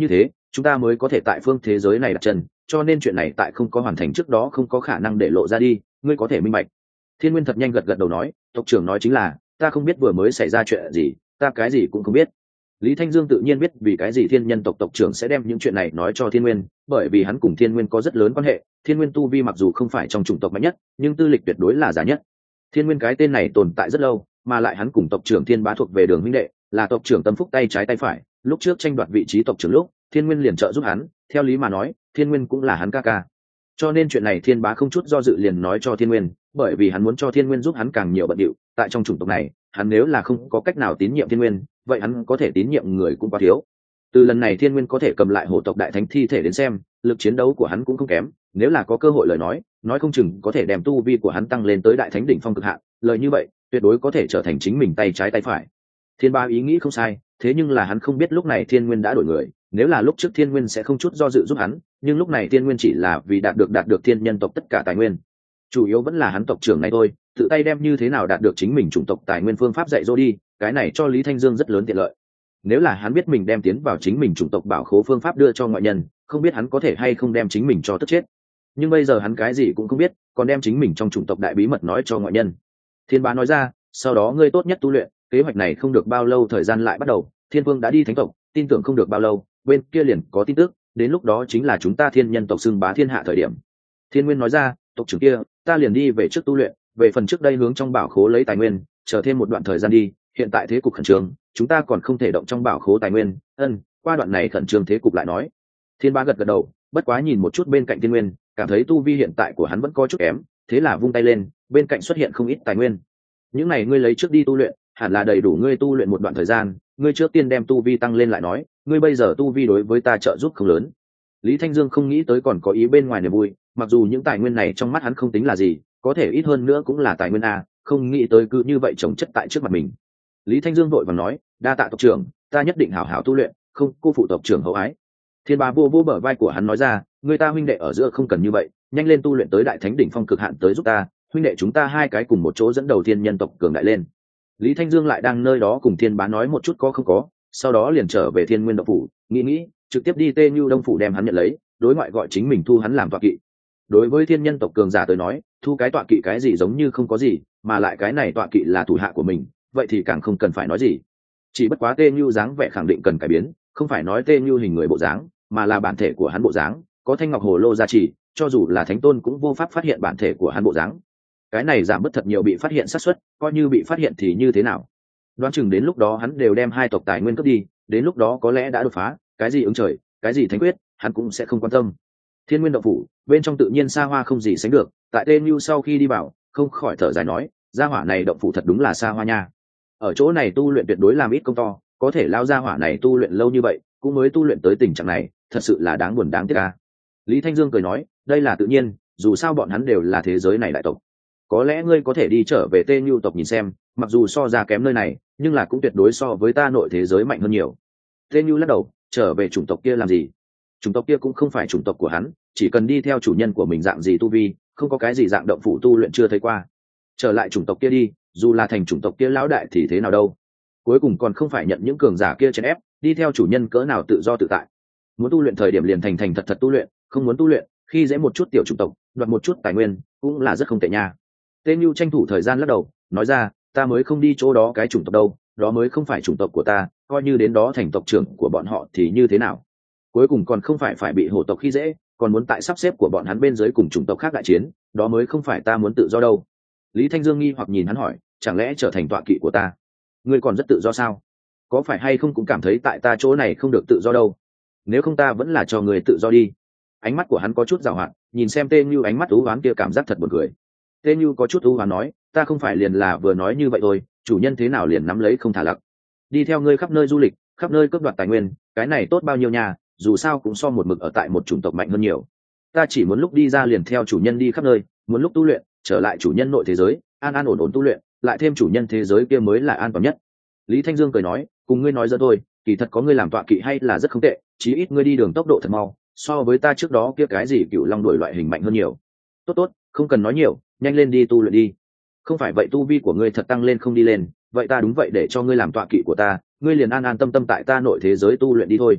S1: chúng ta mới có thể tại phương thế giới này đặt chân, cho nên chuyện này tại không có hoàn thành trước đó không có khả năng để lộ ra đi, ngươi có thể minh bạch. Thiên Nguyên thật nhanh gật gật đầu nói, tộc trưởng nói chính là, ta không biết vừa mới xảy ra chuyện gì, ta cái gì cũng không biết. Lý Thanh Dương tự nhiên biết vì cái gì Thiên Nhân tộc tộc trưởng sẽ đem những chuyện này nói cho Thiên Nguyên, bởi vì hắn cùng Thiên Nguyên có rất lớn quan hệ. Thiên Nguyên tu vi mặc dù không phải trong chủng tộc mạnh nhất, nhưng tư lịch tuyệt đối là giả nhất. Thiên Nguyên cái tên này tồn tại rất lâu, mà lại hắn cùng tộc trưởng Thiên Bá thuộc về đường huynh đệ, là tộc trưởng tâm phúc tay trái tay phải. Lúc trước tranh đoạt vị trí tộc trưởng lúc, Thiên Nguyên liền trợ giúp hắn, theo lý mà nói, Thiên Nguyên cũng là hắn ca ca. Cho nên chuyện này Thiên Bá không chút do dự liền nói cho Thiên Nguyên, bởi vì hắn muốn cho Thiên Nguyên giúp hắn càng nhiều bận điệu. Tại trong chủng tộc này, hắn nếu là không có cách nào tín nhiệm Thiên Nguyên, vậy hắn có thể tín nhiệm người cũng quá thiếu. Từ lần này Thiên Nguyên có thể cầm lại hổ tộc đại thánh thi thể đến xem, lực chiến đấu của hắn cũng không kém, nếu là có cơ hội lời nói, nói không chừng có thể đem tu vi của hắn tăng lên tới đại thánh đỉnh phong cực hạn, lời như vậy, tuyệt đối có thể trở thành chính mình tay trái tay phải. Thiên Bá ý nghĩ không sai, thế nhưng là hắn không biết lúc này Thiên Nguyên đã đổi người, nếu là lúc trước Thiên Nguyên sẽ không chút do dự giúp hắn, nhưng lúc này Thiên Nguyên chỉ là vì đạt được đạt được thiên nhân tộc tất cả tài nguyên, chủ yếu vẫn là hắn tộc trưởng này thôi, tự tay đem như thế nào đạt được chính mình chủng tộc tài nguyên phương pháp dạy dỗ đi, cái này cho Lý Thanh Dương rất lớn tiện lợi. Nếu là hắn biết mình đem tiến vào chính mình chủng tộc bảo khố phương pháp đưa cho ngoại nhân, không biết hắn có thể hay không đem chính mình cho tức chết. Nhưng bây giờ hắn cái gì cũng không biết, còn đem chính mình trong chủng tộc đại bí mật nói cho ngoại nhân. Thiên Bá nói ra, sau đó ngươi tốt nhất tu luyện, kế hoạch này không được bao lâu thời gian lại bắt đầu, Thiên Vương đã đi thánh tộc, tin tưởng không được bao lâu, bên kia liền có tin tức, đến lúc đó chính là chúng ta thiên nhân tộc xưng bá thiên hạ thời điểm. Thiên Nguyên nói ra, tộc trưởng kia, ta liền đi về trước tu luyện, về phần trước đây hướng trong bảo khố lấy tài nguyên, chờ thêm một đoạn thời gian đi, hiện tại thế cục khẩn trương, chúng ta còn không thể động trong bảo khố tài nguyên, ân, qua đoạn này khẩn trương thế cục lại nói. Thiên Bá gật gật đầu, bất quá nhìn một chút bên cạnh Thiên Nguyên, cảm thấy tu vi hiện tại của hắn vẫn có chút kém, thế là vung tay lên, bên cạnh xuất hiện không ít tài nguyên. Những này ngươi lấy trước đi tu luyện, hẳn là đầy đủ ngươi tu luyện một đoạn thời gian, ngươi trước tiên đem tu vi tăng lên lại nói, ngươi bây giờ tu vi đối với ta trợ giúp không lớn. Lý Thanh Dương không nghĩ tới còn có ý bên ngoài niềm vui, mặc dù những tài nguyên này trong mắt hắn không tính là gì, có thể ít hơn nữa cũng là tài nguyên a, không nghĩ tới cứ như vậy chồng chất tại trước mặt mình. Lý Thanh Dương vội vàng nói, đa tạ tộc trưởng, ta nhất định hảo hảo tu luyện, không cô phụ tộc trưởng hậu ái. Thiên Bá vô vô bờ vai của hắn nói ra, người ta huynh đệ ở giữa không cần như vậy, nhanh lên tu luyện tới đại thánh đỉnh phong cực hạn tới giúp ta, huynh đệ chúng ta hai cái cùng một chỗ dẫn đầu thiên nhân tộc cường đại lên. Lý Thanh Dương lại đang nơi đó cùng Thiên Bá nói một chút có không có, sau đó liền trở về Thiên Nguyên động phủ, nghĩ nghĩ, trực tiếp đi Tê Nhu Đông phủ đem hắn nhận lấy, đối ngoại gọi chính mình thu hắn làm tọa kỵ. Đối với thiên nhân tộc cường giả tới nói, thu cái tọa kỵ cái gì giống như không có gì, mà lại cái này tọa kỵ là thủ hạ của mình, vậy thì càng không cần phải nói gì. Chỉ bất quá Tê Nhu dáng vẻ khẳng định cần cải biến, không phải nói Tê Nhu hình người bộ dáng, mà là bản thể của hắn bộ dáng, có thanh ngọc hồ lô gia trì, cho dù là thánh tôn cũng vô pháp phát hiện bản thể của hắn bộ dáng. Cái này giảm bớt thật nhiều bị phát hiện xác suất, coi như bị phát hiện thì như thế nào? Đoán chừng đến lúc đó hắn đều đem hai tộc tài nguyên cướp đi, đến lúc đó có lẽ đã đột phá, cái gì ứng trời, cái gì thánh quyết, hắn cũng sẽ không quan tâm. Thiên Nguyên động phủ bên trong tự nhiên xa hoa không gì sánh được, tại Tê Nhu sau khi đi vào, không khỏi thở dài nói, gia hỏa này động phủ thật đúng là xa hoa nha. Ở chỗ này tu luyện tuyệt đối làm ít công to, có thể lao gia hỏa này tu luyện lâu như vậy, cũng mới tu luyện tới tình trạng này, thật sự là đáng buồn đáng tiếc a. Lý Thanh Dương cười nói, đây là tự nhiên, dù sao bọn hắn đều là thế giới này đại tộc. Có lẽ ngươi có thể đi trở về Tê Nhu tộc nhìn xem, mặc dù so ra kém nơi này, nhưng là cũng tuyệt đối so với ta nội thế giới mạnh hơn nhiều. Tê Nhu lắc đầu, trở về chủng tộc kia làm gì? Chủng tộc kia cũng không phải chủng tộc của hắn, chỉ cần đi theo chủ nhân của mình dạng gì tu vi, không có cái gì dạng động phủ tu luyện chưa thấy qua. Trở lại chủng tộc kia đi, dù là thành chủng tộc kia lão đại thì thế nào đâu. Cuối cùng còn không phải nhận những cường giả kia chèn ép, đi theo chủ nhân cỡ nào tự do tự tại. Muốn tu luyện thời điểm liền thành thành thật thật tu luyện, không muốn tu luyện, khi dễ một chút tiểu chủng tộc, đoạt một chút tài nguyên, cũng là rất không tệ nha. Tên Nhu tranh thủ thời gian lắc đầu, nói ra, ta mới không đi chỗ đó cái chủng tộc đâu, đó mới không phải chủng tộc của ta, coi như đến đó thành tộc trưởng của bọn họ thì như thế nào. Cuối cùng còn không phải phải bị hổ tộc khi dễ, còn muốn tại sắp xếp của bọn hắn bên dưới cùng chủng tộc khác đại chiến, đó mới không phải ta muốn tự do đâu. Lý Thanh Dương nghi hoặc nhìn hắn hỏi, chẳng lẽ trở thành tọa kỵ của ta, ngươi còn rất tự do sao? Có phải hay không cũng cảm thấy tại ta chỗ này không được tự do đâu? Nếu không ta vẫn là cho người tự do đi. Ánh mắt của hắn có chút giảo hoạt, nhìn xem Tên Nhu ánh mắt ú oán kia cảm giác thật buồn cười. Tên Nhu có chút ú oán nói, ta không phải liền là vừa nói như vậy thôi, chủ nhân thế nào liền nắm lấy không thả lặc. Đi theo ngươi khắp nơi du lịch, khắp nơi cướp đoạt tài nguyên, cái này tốt bao nhiêu nhà, dù sao cũng so một mực ở tại một chủng tộc mạnh hơn nhiều. Ta chỉ muốn lúc đi ra liền theo chủ nhân đi khắp nơi, muốn lúc tu luyện trở lại chủ nhân nội thế giới, an an ổn ổn tu luyện, lại thêm chủ nhân thế giới kia mới là an toàn nhất. Lý Thanh Dương cười nói, cùng ngươi nói dẫn thôi, kỳ thật có ngươi làm tọa kỵ hay là rất không tệ, chí ít ngươi đi đường tốc độ thật mau, so với ta trước đó kia cái gì cựu long đuổi loại hình mạnh hơn nhiều. Tốt tốt, không cần nói nhiều, nhanh lên đi tu luyện đi. Không phải vậy tu vi của ngươi thật tăng lên không đi lên, vậy ta đúng vậy để cho ngươi làm tọa kỵ của ta, ngươi liền an an tâm tâm tại ta nội thế giới tu luyện đi thôi.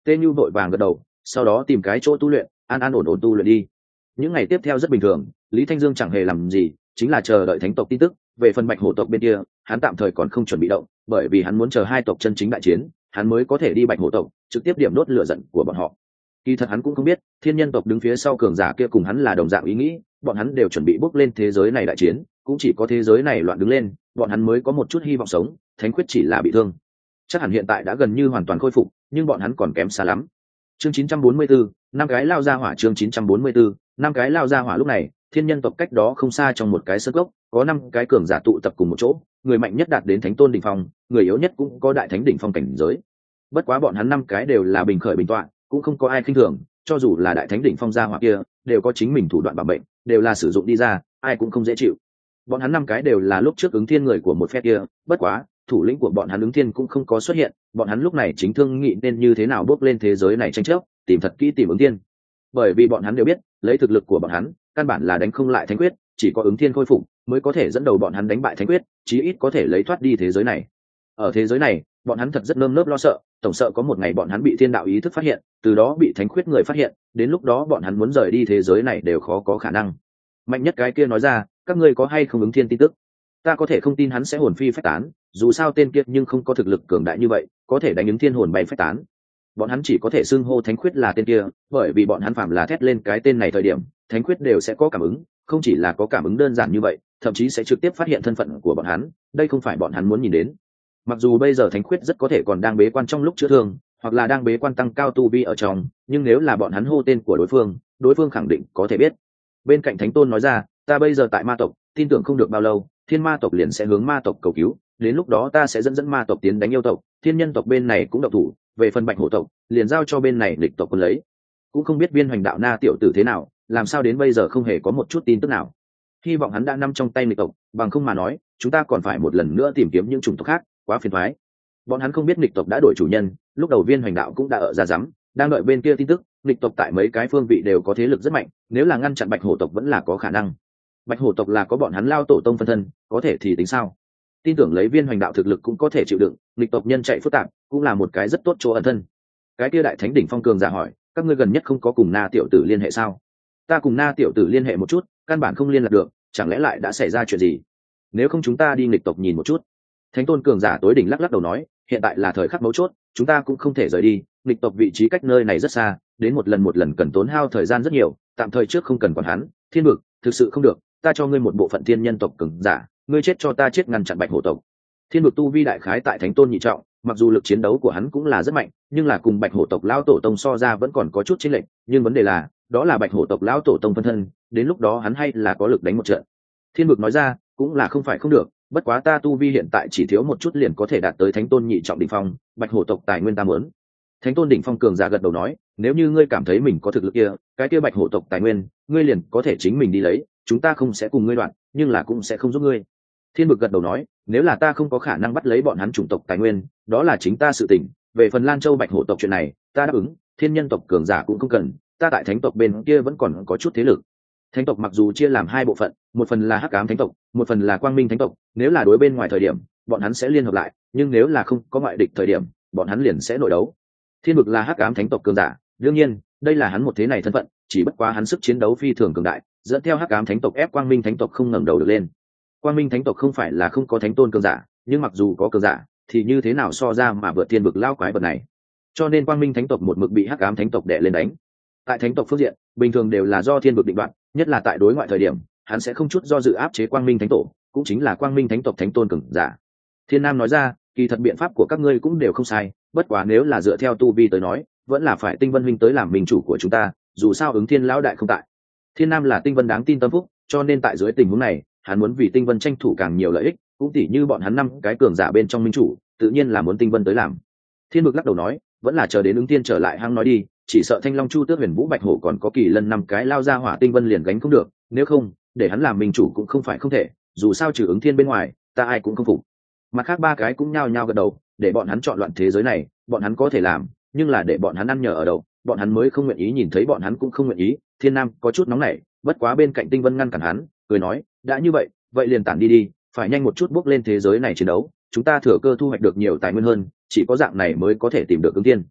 S1: Tê Như vội vàng gật đầu, sau đó tìm cái chỗ tu luyện, an an ổn ổn tu luyện đi. Những ngày tiếp theo rất bình thường, Lý Thanh Dương chẳng hề làm gì, chính là chờ đợi thánh tộc tin tức. Về phần Bạch Hổ tộc bên kia, hắn tạm thời còn không chuẩn bị động, bởi vì hắn muốn chờ hai tộc chân chính đại chiến, hắn mới có thể đi Bạch Hổ tộc, trực tiếp điểm đốt lửa giận của bọn họ. Kỳ thật hắn cũng không biết, Thiên Nhân tộc đứng phía sau cường giả kia cùng hắn là đồng dạng ý nghĩ, bọn hắn đều chuẩn bị bước lên thế giới này đại chiến, cũng chỉ có thế giới này loạn đứng lên, bọn hắn mới có một chút hy vọng sống. Thánh Quyết chỉ là bị thương, chắc hẳn hiện tại đã gần như hoàn toàn khôi phục, nhưng bọn hắn còn kém xa lắm. Chương chín trăm bốn mươi tư, năm cái lao ra hỏa. Chương chín trăm bốn mươi tư, năm cái lao ra hỏa. Lúc này Thiên Nhân tộc cách đó không xa trong một cái sơn cốc, có năm cái cường giả tụ tập cùng một chỗ, người mạnh nhất đạt đến thánh tôn đỉnh phong, người yếu nhất cũng có đại thánh đỉnh phong cảnh giới. Bất quá bọn hắn năm cái đều là bình khởi bình tọa, cũng không có ai khinh thường, cho dù là đại thánh đỉnh phong gia hỏa kia, đều có chính mình thủ đoạn bảo mệnh, đều là sử dụng đi ra, ai cũng không dễ chịu. Bọn hắn năm cái đều là lúc trước ứng thiên người của một phe kia, bất quá thủ lĩnh của bọn hắn ứng thiên cũng không có xuất hiện, bọn hắn lúc này chính thương nghị nên như thế nào bước lên thế giới này tranh chấp, tìm thật kỹ tìm ứng thiên. Bởi vì bọn hắn đều biết, lấy thực lực của bọn hắn, căn bản là đánh không lại Thánh Quyết, chỉ có ứng thiên khôi phục mới có thể dẫn đầu bọn hắn đánh bại Thánh Quyết, chí ít có thể lấy thoát đi thế giới này. Ở thế giới này, bọn hắn thật rất nơm nớp lo sợ, tổng sợ có một ngày bọn hắn bị thiên đạo ý thức phát hiện, từ đó bị Thánh Quyết người phát hiện, đến lúc đó bọn hắn muốn rời đi thế giới này đều khó có khả năng. Mạnh nhất cái kia nói ra, các ngươi có hay không ứng thiên tin tức? Ta có thể không tin hắn sẽ hồn phi phách tán, dù sao tên kia nhưng không có thực lực cường đại như vậy, có thể đánh ứng thiên hồn bay phách tán. Bọn hắn chỉ có thể xưng hô Thánh Quyết là tên kia, bởi vì bọn hắn phạm là thét lên cái tên này thời điểm, Thánh Quyết đều sẽ có cảm ứng, không chỉ là có cảm ứng đơn giản như vậy, thậm chí sẽ trực tiếp phát hiện thân phận của bọn hắn, đây không phải bọn hắn muốn nhìn đến. Mặc dù bây giờ Thánh Quyết rất có thể còn đang bế quan trong lúc chữa thương, hoặc là đang bế quan tăng cao tu vi ở trong, nhưng nếu là bọn hắn hô tên của đối phương, đối phương khẳng định có thể biết. Bên cạnh Thánh Tôn nói ra, ta bây giờ tại ma tộc, tin tưởng không được bao lâu, Thiên Ma tộc liền sẽ hướng ma tộc cầu cứu, đến lúc đó ta sẽ dẫn dẫn ma tộc tiến đánh yêu tộc, Thiên Nhân tộc bên này cũng động thủ, về phần Bạch Hổ tộc, liền giao cho bên này lịch tộc quân lấy. Cũng không biết Viên Hoành đạo na tiểu tử thế nào, làm sao đến bây giờ không hề có một chút tin tức nào. Hy vọng hắn đã nằm trong tay lịch tộc, bằng không mà nói, chúng ta còn phải một lần nữa tìm kiếm những chủng tộc khác, quá phiền toái. Bọn hắn không biết lịch tộc đã đổi chủ nhân, lúc đầu Viên Hoành đạo cũng đã ở ra rắm, đang đợi bên kia tin tức. Lịch tộc tại mấy cái phương vị đều có thế lực rất mạnh, nếu là ngăn chặn Bạch Hổ tộc vẫn là có khả năng. Bạch Hổ tộc là có bọn hắn lao tổ tông phân thân, có thể thì tính sao? Tin tưởng lấy Viên Hoành đạo thực lực cũng có thể chịu đựng, lịch tộc nhân chạy phức tạp, cũng là một cái rất tốt chỗ ẩn thân. Cái kia đại thánh đỉnh phong cường giả hỏi, các ngươi gần nhất không có cùng Na tiểu tử liên hệ sao? Ta cùng Na tiểu tử liên hệ một chút, căn bản không liên lạc được, chẳng lẽ lại đã xảy ra chuyện gì? Nếu không chúng ta đi lịch tộc nhìn một chút. Thánh tôn cường giả tối đỉnh lắc lắc đầu nói, hiện tại là thời khắc mấu chốt, chúng ta cũng không thể rời đi, lịch tộc vị trí cách nơi này rất xa, đến một lần một lần cần tốn hao thời gian rất nhiều, tạm thời trước không cần quản hắn. Thiên vực, thực sự không được, ta cho ngươi một bộ phận thiên nhân tộc cường giả, ngươi chết cho ta chết ngăn chặn Bạch Hổ tộc. Thiên vực tu vi đại khái tại thánh tôn nhị trọng, mặc dù lực chiến đấu của hắn cũng là rất mạnh, nhưng là cùng Bạch Hổ tộc lão tổ tông so ra vẫn còn có chút chênh lệch, nhưng vấn đề là, đó là Bạch Hổ tộc lão tổ tông phân thân, đến lúc đó hắn hay là có lực đánh một trận. Thiên vực nói ra, cũng là không phải không được, bất quá ta tu vi hiện tại chỉ thiếu một chút liền có thể đạt tới thánh tôn nhị trọng đỉnh phong, Bạch Hổ tộc tài nguyên ta muốn. Thánh tôn đỉnh phong cường giả gật đầu nói, nếu như ngươi cảm thấy mình có thực lực kia, cái kia Bạch Hổ tộc tài nguyên, ngươi liền có thể chính mình đi lấy, chúng ta không sẽ cùng ngươi đoạn, nhưng là cũng sẽ không giúp ngươi. Thiên vực gật đầu nói, nếu là ta không có khả năng bắt lấy bọn hắn chủng tộc tài nguyên, đó là chính ta sự tình, về phần Lan Châu Bạch Hổ tộc chuyện này, ta đáp ứng, thiên nhân tộc cường giả cũng không cần, ta tại thánh tộc bên kia vẫn còn có chút thế lực. Thánh tộc mặc dù chia làm hai bộ phận, một phần là Hắc Ám thánh tộc, một phần là Quang Minh thánh tộc, nếu là đối bên ngoài thời điểm, bọn hắn sẽ liên hợp lại, nhưng nếu là không có ngoại địch thời điểm, bọn hắn liền sẽ nội đấu. Thiên vực là Hắc Ám thánh tộc cường giả, đương nhiên, đây là hắn một thế này thân phận, chỉ bất quá hắn sức chiến đấu phi thường cường đại, dẫn theo Hắc Ám thánh tộc ép Quang Minh thánh tộc không ngẩng đầu được lên. Quang Minh thánh tộc không phải là không có thánh tôn cường giả, nhưng mặc dù có cường giả, thì như thế nào so ra mà vượt thiên vực lao quái vật này. Cho nên Quang Minh thánh tộc một mực bị Hắc Ám thánh tộc đè lên đánh. Tại thánh tộc phương diện, bình thường đều là do thiên vực định đoạt, nhất là tại đối ngoại thời điểm, hắn sẽ không chút do dự áp chế Quang Minh thánh tổ, cũng chính là Quang Minh thánh tộc thánh tôn cường giả. Thiên Nam nói ra, kỳ thật biện pháp của các ngươi cũng đều không sai, bất quá nếu là dựa theo tu vi tới nói, vẫn là phải Tinh Vân huynh tới làm minh chủ của chúng ta, dù sao ứng thiên lão đại không tại. Thiên Nam là Tinh Vân đáng tin tâm phúc, cho nên tại dưới tình huống này, hắn muốn vì Tinh Vân tranh thủ càng nhiều lợi ích, cũng tỉ như bọn hắn năm cái cường giả bên trong minh chủ, tự nhiên là muốn Tinh Vân tới làm. Thiên Vực lắc đầu nói, vẫn là chờ đến ứng thiên trở lại hăng nói đi, chỉ sợ Thanh Long Chu Tước Huyền Vũ Bạch Hổ còn có Kỳ Lân năm cái lao ra hỏa Tinh Vân liền gánh không được, nếu không, để hắn làm minh chủ cũng không phải không thể, dù sao trừ ứng thiên bên ngoài, ta ai cũng không phục. Mặt khác ba cái cũng nhao nhao gật đầu, để bọn hắn chọn loạn thế giới này, bọn hắn có thể làm, nhưng là để bọn hắn ăn nhờ ở đậu, bọn hắn mới không nguyện ý, nhìn thấy bọn hắn cũng không nguyện ý. Thiên Nam có chút nóng nảy, bất quá bên cạnh Tinh Vân ngăn cản hắn, cười nói, đã như vậy, vậy liền tản đi đi, phải nhanh một chút bước lên thế giới này chiến đấu, chúng ta thừa cơ thu hoạch được nhiều tài nguyên hơn, chỉ có dạng này mới có thể tìm được ứng thiên.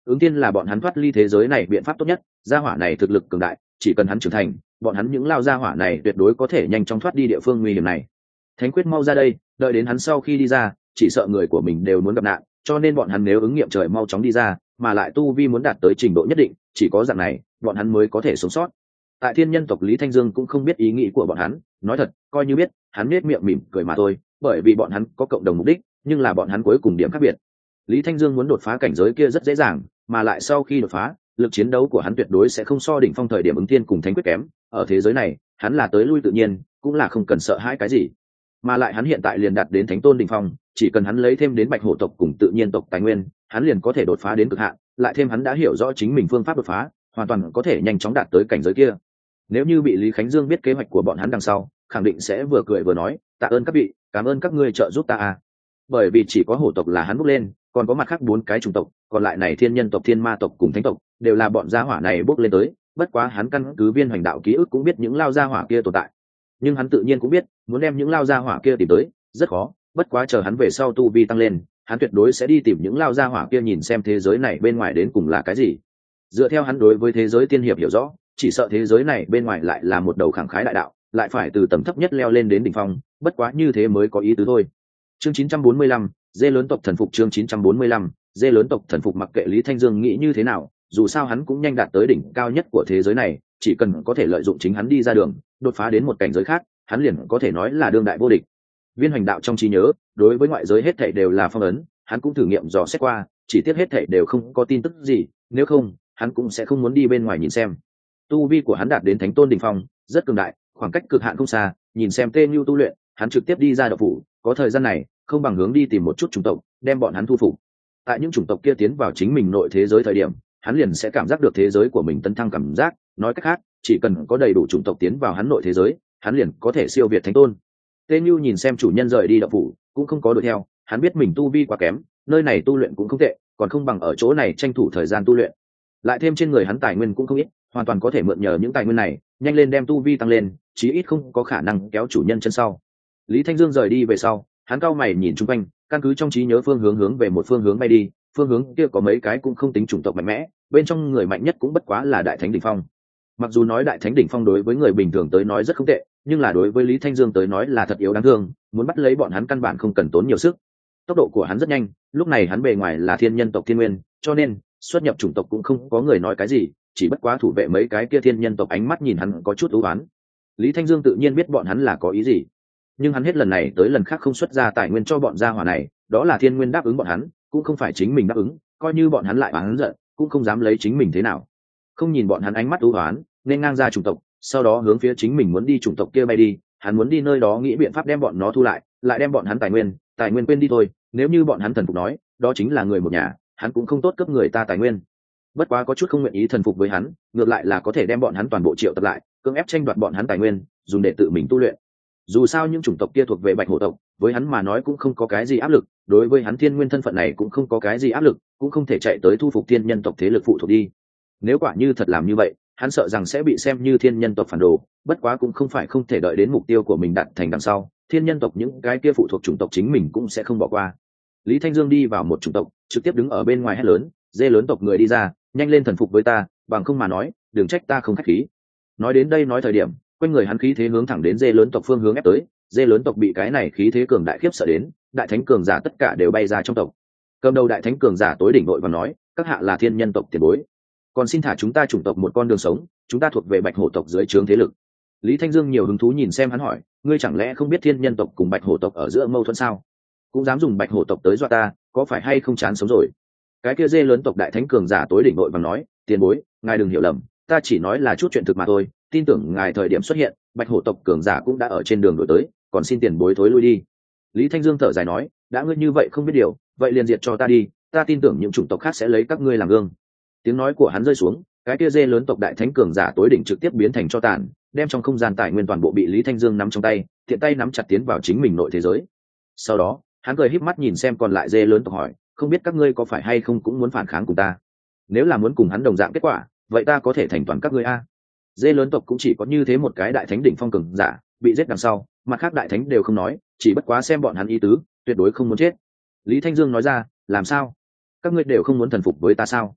S1: Ứng Thiên là bọn hắn thoát ly thế giới này biện pháp tốt nhất, gia hỏa này thực lực cường đại, chỉ cần hắn trưởng thành, bọn hắn những lao gia hỏa này tuyệt đối có thể nhanh chóng thoát đi địa phương nguy hiểm này. Thánh quyết mau ra đây, đợi đến hắn sau khi đi ra, chỉ sợ người của mình đều muốn gặp nạn, cho nên bọn hắn nếu ứng nghiệm trời mau chóng đi ra, mà lại tu vi muốn đạt tới trình độ nhất định, chỉ có dạng này, bọn hắn mới có thể sống sót. Tại thiên nhân tộc Lý Thanh Dương cũng không biết ý nghĩ của bọn hắn, nói thật, coi như biết, hắn nết miệng mỉm cười mà thôi, bởi vì bọn hắn có cộng đồng mục đích, nhưng là bọn hắn cuối cùng điểm khác biệt. Lý Thanh Dương muốn đột phá cảnh giới kia rất dễ dàng, mà lại sau khi đột phá, lực chiến đấu của hắn tuyệt đối sẽ không so đỉnh phong thời điểm ứng thiên cùng thánh quyết kém, ở thế giới này, hắn là tới lui tự nhiên, cũng là không cần sợ hãi cái gì. Mà lại hắn hiện tại liền đạt đến thánh tôn đỉnh phong, chỉ cần hắn lấy thêm đến bạch hổ tộc cùng tự nhiên tộc tài nguyên, hắn liền có thể đột phá đến cực hạn, lại thêm hắn đã hiểu rõ chính mình phương pháp đột phá, hoàn toàn có thể nhanh chóng đạt tới cảnh giới kia. Nếu như bị Lý Khánh Dương biết kế hoạch của bọn hắn đằng sau, khẳng định sẽ vừa cười vừa nói, tạ ơn các vị, cảm ơn các ngươi trợ giúp ta à. Bởi vì chỉ có hổ tộc là hắn bốc lên, còn có mặt khác bốn cái chủng tộc, còn lại này thiên nhân tộc, thiên ma tộc cùng thánh tộc, đều là bọn gia hỏa này bốc lên tới, bất quá hắn căn cứ viên hoành đạo ký ức cũng biết những lao gia hỏa kia tồn tại. Nhưng hắn tự nhiên cũng biết, muốn đem những lao gia hỏa kia tìm tới, rất khó, bất quá chờ hắn về sau tu vi tăng lên, hắn tuyệt đối sẽ đi tìm những lao gia hỏa kia nhìn xem thế giới này bên ngoài đến cùng là cái gì. Dựa theo hắn đối với thế giới tiên hiệp hiểu rõ, chỉ sợ thế giới này bên ngoài lại là một đầu khẳng khái đại đạo, lại phải từ tầm thấp nhất leo lên đến đỉnh phong, bất quá như thế mới có ý tứ thôi. Chương chín trăm bốn mươi lăm, dê lớn tộc thần phục. Chương chín trăm bốn mươi lăm, dê lớn tộc thần phục. Mặc kệ Lý Thanh Dương nghĩ như thế nào, dù sao hắn cũng nhanh đạt tới đỉnh cao nhất của thế giới này, chỉ cần có thể lợi dụng chính hắn đi ra đường, đột phá đến một cảnh giới khác, hắn liền có thể nói là đương đại vô địch. Viên hoành đạo trong trí nhớ, đối với ngoại giới hết thảy đều là phong ấn, hắn cũng thử nghiệm dò xét qua, chỉ tiếc hết thảy đều không có tin tức gì, nếu không, hắn cũng sẽ không muốn đi bên ngoài nhìn xem. Tu vi của hắn đạt đến thánh tôn đỉnh phong, rất cường đại, khoảng cách cực hạn không xa, nhìn xem Tê Nhu tu luyện, hắn trực tiếp đi ra đạo phủ, có thời gian này, không bằng hướng đi tìm một chút chủng tộc, đem bọn hắn thu phục. Tại những chủng tộc kia tiến vào chính mình nội thế giới thời điểm, hắn liền sẽ cảm giác được thế giới của mình tấn thăng cảm giác, nói cách khác, chỉ cần có đầy đủ chủng tộc tiến vào hắn nội thế giới, hắn liền có thể siêu việt thánh tôn. Tê Nhu nhìn xem chủ nhân rời đi đạo phủ, cũng không có đuổi theo, hắn biết mình tu vi quá kém, nơi này tu luyện cũng không tệ, còn không bằng ở chỗ này tranh thủ thời gian tu luyện. Lại thêm trên người hắn tài nguyên cũng không ít, hoàn toàn có thể mượn nhờ những tài nguyên này, nhanh lên đem tu vi tăng lên, chí ít không có khả năng kéo chủ nhân chân sau. Lý Thanh Dương rời đi về sau, hắn cau mày nhìn chung quanh, căn cứ trong trí nhớ phương hướng hướng về một phương hướng bay đi, phương hướng kia có mấy cái cũng không tính chủng tộc mạnh mẽ, bên trong người mạnh nhất cũng bất quá là đại thánh đỉnh phong. Mặc dù nói đại thánh đỉnh phong đối với người bình thường tới nói rất không tệ, nhưng là đối với Lý Thanh Dương tới nói là thật yếu đáng thương, muốn bắt lấy bọn hắn căn bản không cần tốn nhiều sức. Tốc độ của hắn rất nhanh, lúc này hắn bề ngoài là thiên nhân tộc thiên nguyên, cho nên xuất nhập chủng tộc cũng không có người nói cái gì, chỉ bất quá thủ vệ mấy cái kia thiên nhân tộc ánh mắt nhìn hắn có chút ưu ái. Lý Thanh Dương tự nhiên biết bọn hắn là có ý gì, nhưng hắn hết lần này tới lần khác không xuất ra tài nguyên cho bọn gia hỏa này, đó là thiên nguyên đáp ứng bọn hắn, cũng không phải chính mình đáp ứng, coi như bọn hắn lại oán giận, cũng không dám lấy chính mình thế nào. Không nhìn bọn hắn ánh mắt ưu ái, nên ngang ra chủng tộc, sau đó hướng phía chính mình muốn đi chủng tộc kia bay đi, hắn muốn đi nơi đó nghĩ biện pháp đem bọn nó thu lại, lại đem bọn hắn tài nguyên, tài nguyên quên đi thôi, nếu như bọn hắn thần phục nói, đó chính là người một nhà, hắn cũng không tốt cấp người ta tài nguyên. Bất quá có chút không nguyện ý thần phục với hắn, ngược lại là có thể đem bọn hắn toàn bộ triệu tập lại, cưỡng ép tranh đoạt bọn hắn tài nguyên, dùng để tự mình tu luyện. Dù sao những chủng tộc kia thuộc về bạch hổ tộc, với hắn mà nói cũng không có cái gì áp lực, đối với hắn thiên nguyên thân phận này cũng không có cái gì áp lực, cũng không thể chạy tới thu phục thiên nhân tộc thế lực phụ thuộc đi. Nếu quả như thật làm như vậy, hắn sợ rằng sẽ bị xem như thiên nhân tộc phản đồ, bất quá cũng không phải không thể đợi đến mục tiêu của mình đạt thành đằng sau, thiên nhân tộc những cái kia phụ thuộc chủng tộc chính mình cũng sẽ không bỏ qua. Lý Thanh Dương đi vào một chủng tộc, trực tiếp đứng ở bên ngoài hét lớn, dê lớn tộc người đi ra, nhanh lên thần phục với ta, bằng không mà nói, đừng trách ta không khách khí. Nói đến đây nói thời điểm, quanh người hắn khí thế hướng thẳng đến dê lớn tộc phương hướng ép tới, dê lớn tộc bị cái này khí thế cường đại khiếp sợ đến, đại thánh cường giả tất cả đều bay ra trong tộc. Cầm đầu đại thánh cường giả tối đỉnh đội và nói, các hạ là thiên nhân tộc tiền bối, còn xin thả chúng ta chủng tộc một con đường sống, chúng ta thuộc về bạch hổ tộc dưới trướng thế lực. Lý Thanh Dương nhiều hứng thú nhìn xem hắn hỏi, ngươi chẳng lẽ không biết thiên nhân tộc cùng bạch hổ tộc ở giữa mâu thuẫn sao? Cũng dám dùng bạch hổ tộc tới dọa ta, có phải hay không chán sống rồi? Cái kia dê lớn tộc đại thánh cường giả tối đỉnh đội và nói, tiền bối, ngài đừng hiểu lầm, ta chỉ nói là chút chuyện thực mà thôi, tin tưởng ngài thời điểm xuất hiện, bạch hổ tộc cường giả cũng đã ở trên đường đổi tới, còn xin tiền bối thối lui đi. Lý Thanh Dương thở dài nói, đã ngươi như vậy không biết điều, vậy liền diệt cho ta đi, ta tin tưởng những chủng tộc khác sẽ lấy các ngươi làm gương. Tiếng nói của hắn rơi xuống, cái kia dê lớn tộc đại thánh cường giả tối đỉnh trực tiếp biến thành cho tàn, đem trong không gian tài nguyên toàn bộ bị Lý Thanh Dương nắm trong tay, tiện tay nắm chặt tiến vào chính mình nội thế giới. Sau đó, hắn cười híp mắt nhìn xem còn lại dê lớn tộc hỏi, không biết các ngươi có phải hay không cũng muốn phản kháng cùng ta? Nếu là muốn cùng hắn đồng dạng kết quả, vậy ta có thể thành toàn các ngươi a. Dê lớn tộc cũng chỉ có như thế một cái đại thánh đỉnh phong cường giả, bị giết đằng sau, mặt khác đại thánh đều không nói, chỉ bất quá xem bọn hắn ý tứ, tuyệt đối không muốn chết. Lý Thanh Dương nói ra, làm sao? Các ngươi đều không muốn thần phục với ta sao?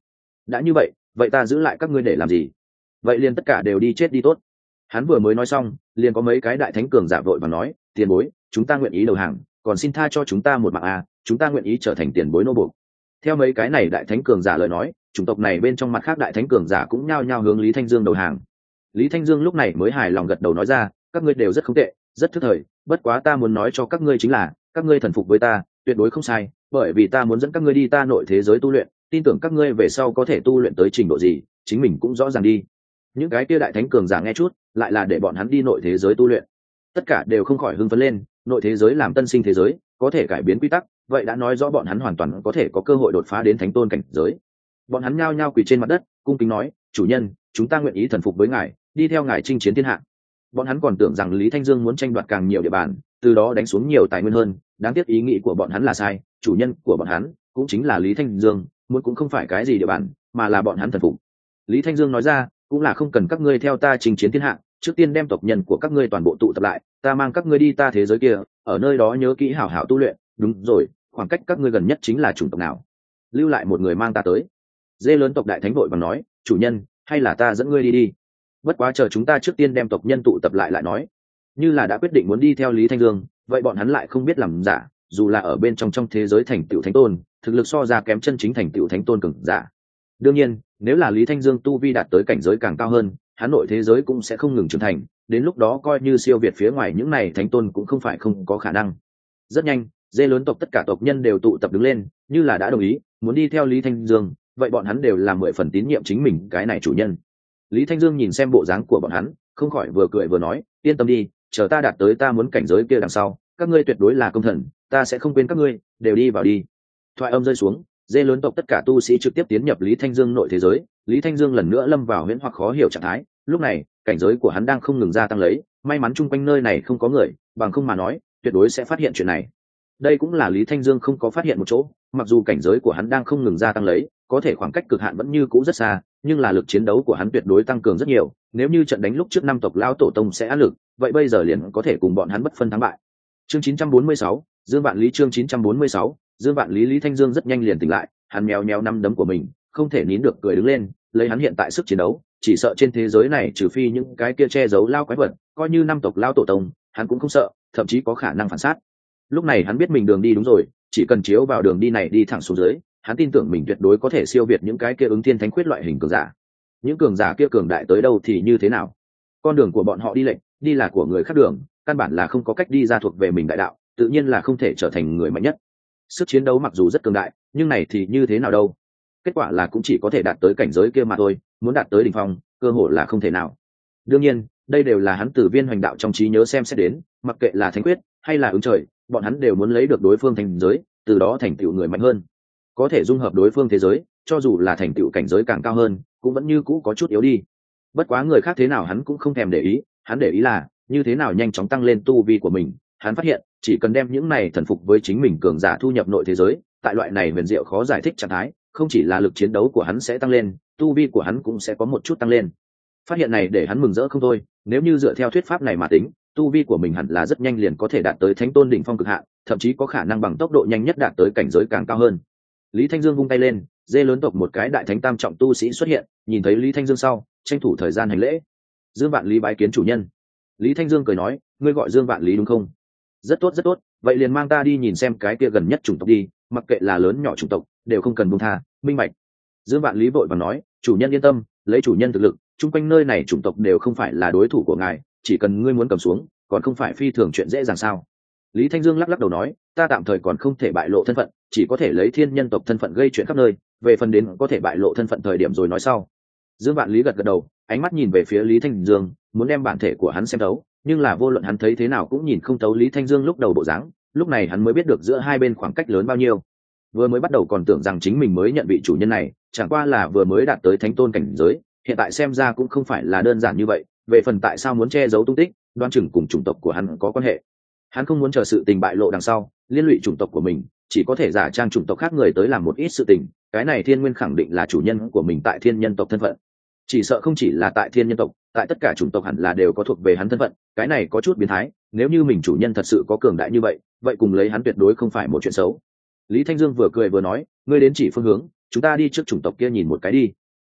S1: đã như vậy vậy ta giữ lại các ngươi để làm gì? Vậy liền tất cả đều đi chết đi tốt. Hắn vừa mới nói xong liền có mấy cái đại thánh cường giả vội và nói, tiền bối, chúng ta nguyện ý đầu hàng, còn xin tha cho chúng ta một mạng à, chúng ta nguyện ý trở thành tiền bối nô buộc. Theo mấy cái này đại thánh cường giả lời nói, chủng tộc này bên trong mặt khác đại thánh cường giả cũng nhao nhao hướng Lý Thanh Dương đầu hàng. Lý Thanh Dương lúc này mới hài lòng gật đầu nói ra, các ngươi đều rất không tệ, rất thức thời, bất quá ta muốn nói cho các ngươi chính là, các ngươi thần phục với ta, tuyệt đối không sai, bởi vì ta muốn dẫn các ngươi đi ta nội thế giới tu luyện, tin tưởng các ngươi về sau có thể tu luyện tới trình độ gì, chính mình cũng rõ ràng đi. Những cái kia đại thánh cường giả nghe chút, lại là để bọn hắn đi nội thế giới tu luyện. Tất cả đều không khỏi hưng phấn lên, nội thế giới làm tân sinh thế giới, có thể cải biến quy tắc, vậy đã nói rõ bọn hắn hoàn toàn có thể có cơ hội đột phá đến thánh tôn cảnh giới. Bọn hắn nhao nhao quỳ trên mặt đất, cung kính nói, chủ nhân, chúng ta nguyện ý thần phục với ngài, đi theo ngài chinh chiến thiên hạ. Bọn hắn còn tưởng rằng Lý Thanh Dương muốn tranh đoạt càng nhiều địa bàn, từ đó đánh xuống nhiều tài nguyên hơn, đáng tiếc ý nghĩ của bọn hắn là sai, chủ nhân của bọn hắn cũng chính là Lý Thanh Dương, muốn cũng không phải cái gì địa bàn, mà là bọn hắn thần phục. Lý Thanh Dương nói ra, cũng là không cần các ngươi theo ta chinh chiến thiên hạ, trước tiên đem tộc nhân của các ngươi toàn bộ tụ tập lại, ta mang các ngươi đi ta thế giới kia, ở nơi đó nhớ kỹ hảo hảo tu luyện, đúng rồi, khoảng cách các ngươi gần nhất chính là chủng tộc nào? Lưu lại một người mang ta tới. Dê lớn tộc đại thánh vội vàng nói, chủ nhân, hay là ta dẫn ngươi đi đi. Bất quá chờ chúng ta trước tiên đem tộc nhân tụ tập lại lại nói. Như là đã quyết định muốn đi theo Lý Thanh Dương, vậy bọn hắn lại không biết làm giả, dù là ở bên trong trong thế giới thành tựu thánh tôn, thực lực so ra kém chân chính thành tựu thánh tôn cường giả. Đương nhiên, nếu là Lý Thanh Dương tu vi đạt tới cảnh giới càng cao hơn, hắn nội thế giới cũng sẽ không ngừng trưởng thành, đến lúc đó coi như siêu việt phía ngoài những này thánh tôn cũng không phải không có khả năng. Rất nhanh, dê lớn tộc tất cả tộc nhân đều tụ tập đứng lên, như là đã đồng ý muốn đi theo Lý Thanh Dương, vậy bọn hắn đều là mười phần tín nhiệm chính mình cái này chủ nhân. Lý Thanh Dương nhìn xem bộ dáng của bọn hắn, không khỏi vừa cười vừa nói, yên tâm đi, chờ ta đạt tới ta muốn cảnh giới kia đằng sau, các ngươi tuyệt đối là công thần, ta sẽ không quên các ngươi, đều đi vào đi. Thoại âm rơi xuống, dê lớn tộc tất cả tu sĩ trực tiếp tiến nhập Lý Thanh Dương nội thế giới. Lý Thanh Dương lần nữa lâm vào huyễn hoặc khó hiểu trạng thái, lúc này cảnh giới của hắn đang không ngừng gia tăng lấy, may mắn chung quanh nơi này không có người, bằng không mà nói tuyệt đối sẽ phát hiện chuyện này. Đây cũng là Lý Thanh Dương không có phát hiện một chỗ, mặc dù cảnh giới của hắn đang không ngừng gia tăng lấy, có thể khoảng cách cực hạn vẫn như cũ rất xa, nhưng là lực chiến đấu của hắn tuyệt đối tăng cường rất nhiều, nếu như trận đánh lúc trước năm tộc lão tổ tông sẽ áp lực, vậy bây giờ liền có thể cùng bọn hắn bất phân thắng bại. Chương chín trăm bốn mươi sáu, Dương Vạn Lý chương chín trăm bốn mươi sáu, Dương Vạn Lý Lý Thanh Dương rất nhanh liền tỉnh lại, hắn méo méo năm đấm của mình, không thể nín được cười đứng lên, lấy hắn hiện tại sức chiến đấu, chỉ sợ trên thế giới này trừ phi những cái kia che giấu lao quái vật, coi như năm tộc lão tổ tông, hắn cũng không sợ, thậm chí có khả năng phản sát. Lúc này hắn biết mình đường đi đúng rồi, chỉ cần chiếu vào đường đi này đi thẳng xuống dưới, hắn tin tưởng mình tuyệt đối có thể siêu việt những cái kia ứng thiên thánh quyết loại hình cường giả. Những cường giả kia cường đại tới đâu thì như thế nào? Con đường của bọn họ đi lệnh, đi là của người khác đường, căn bản là không có cách đi ra thuộc về mình đại đạo, tự nhiên là không thể trở thành người mạnh nhất. Sức chiến đấu mặc dù rất cường đại, nhưng này thì như thế nào đâu? Kết quả là cũng chỉ có thể đạt tới cảnh giới kia mà thôi, muốn đạt tới đỉnh phong, cơ hội là không thể nào. Đương nhiên, đây đều là hắn từ viên hoành đạo trong trí nhớ xem xét đến, mặc kệ là thánh quyết hay là ứng trời, bọn hắn đều muốn lấy được đối phương thành giới, từ đó thành tựu người mạnh hơn. Có thể dung hợp đối phương thế giới, cho dù là thành tựu cảnh giới càng cao hơn, cũng vẫn như cũ có chút yếu đi. Bất quá người khác thế nào hắn cũng không thèm để ý, hắn để ý là như thế nào nhanh chóng tăng lên tu vi của mình. Hắn phát hiện, chỉ cần đem những này thần phục với chính mình cường giả thu nhập nội thế giới, tại loại này huyền diệu khó giải thích trạng thái, không chỉ là lực chiến đấu của hắn sẽ tăng lên, tu vi của hắn cũng sẽ có một chút tăng lên. Phát hiện này để hắn mừng rỡ không thôi, nếu như dựa theo thuyết pháp này mà tính, tu vi của mình hẳn là rất nhanh liền có thể đạt tới thánh tôn đỉnh phong cực hạn, thậm chí có khả năng bằng tốc độ nhanh nhất đạt tới cảnh giới càng cao hơn. Lý Thanh Dương vung tay lên, dê lớn tộc một cái đại thánh tam trọng tu sĩ xuất hiện, nhìn thấy Lý Thanh Dương sau, tranh thủ thời gian hành lễ. Dương Vạn Lý bái kiến chủ nhân. Lý Thanh Dương cười nói, ngươi gọi Dương Vạn Lý đúng không? Rất tốt rất tốt, vậy liền mang ta đi nhìn xem cái kia gần nhất chủng tộc đi, mặc kệ là lớn nhỏ chủng tộc, đều không cần buông tha, minh bạch. Dương Vạn Lý vội vàng nói, chủ nhân yên tâm, lấy chủ nhân thực lực, chung quanh nơi này chủng tộc đều không phải là đối thủ của ngài, chỉ cần ngươi muốn cầm xuống, còn không phải phi thường chuyện dễ dàng sao? Lý Thanh Dương lắc lắc đầu nói, ta tạm thời còn không thể bại lộ thân phận, chỉ có thể lấy thiên nhân tộc thân phận gây chuyện khắp nơi, về phần đến có thể bại lộ thân phận thời điểm rồi nói sau. Dương Vạn Lý gật gật đầu, ánh mắt nhìn về phía Lý Thanh Dương, muốn đem bản thể của hắn xem thấu, nhưng là vô luận hắn thấy thế nào cũng nhìn không thấu Lý Thanh Dương lúc đầu bộ dáng, lúc này hắn mới biết được giữa hai bên khoảng cách lớn bao nhiêu. Vừa mới bắt đầu còn tưởng rằng chính mình mới nhận vị chủ nhân này, chẳng qua là vừa mới đạt tới thánh tôn cảnh giới, hiện tại xem ra cũng không phải là đơn giản như vậy, về phần tại sao muốn che giấu tung tích, đoán chừng cùng chủng tộc của hắn có quan hệ. Hắn không muốn chờ sự tình bại lộ đằng sau, liên lụy chủng tộc của mình, chỉ có thể giả trang chủng tộc khác người tới làm một ít sự tình, cái này Thiên Nguyên khẳng định là chủ nhân của mình tại Thiên Nhân tộc thân phận. Chỉ sợ không chỉ là tại Thiên Nhân tộc, tại tất cả chủng tộc hẳn là đều có thuộc về hắn thân phận, cái này có chút biến thái, nếu như mình chủ nhân thật sự có cường đại như vậy, vậy cùng lấy hắn tuyệt đối không phải một chuyện xấu. Lý Thanh Dương vừa cười vừa nói, ngươi đến chỉ phương hướng, chúng ta đi trước chủng tộc kia nhìn một cái đi.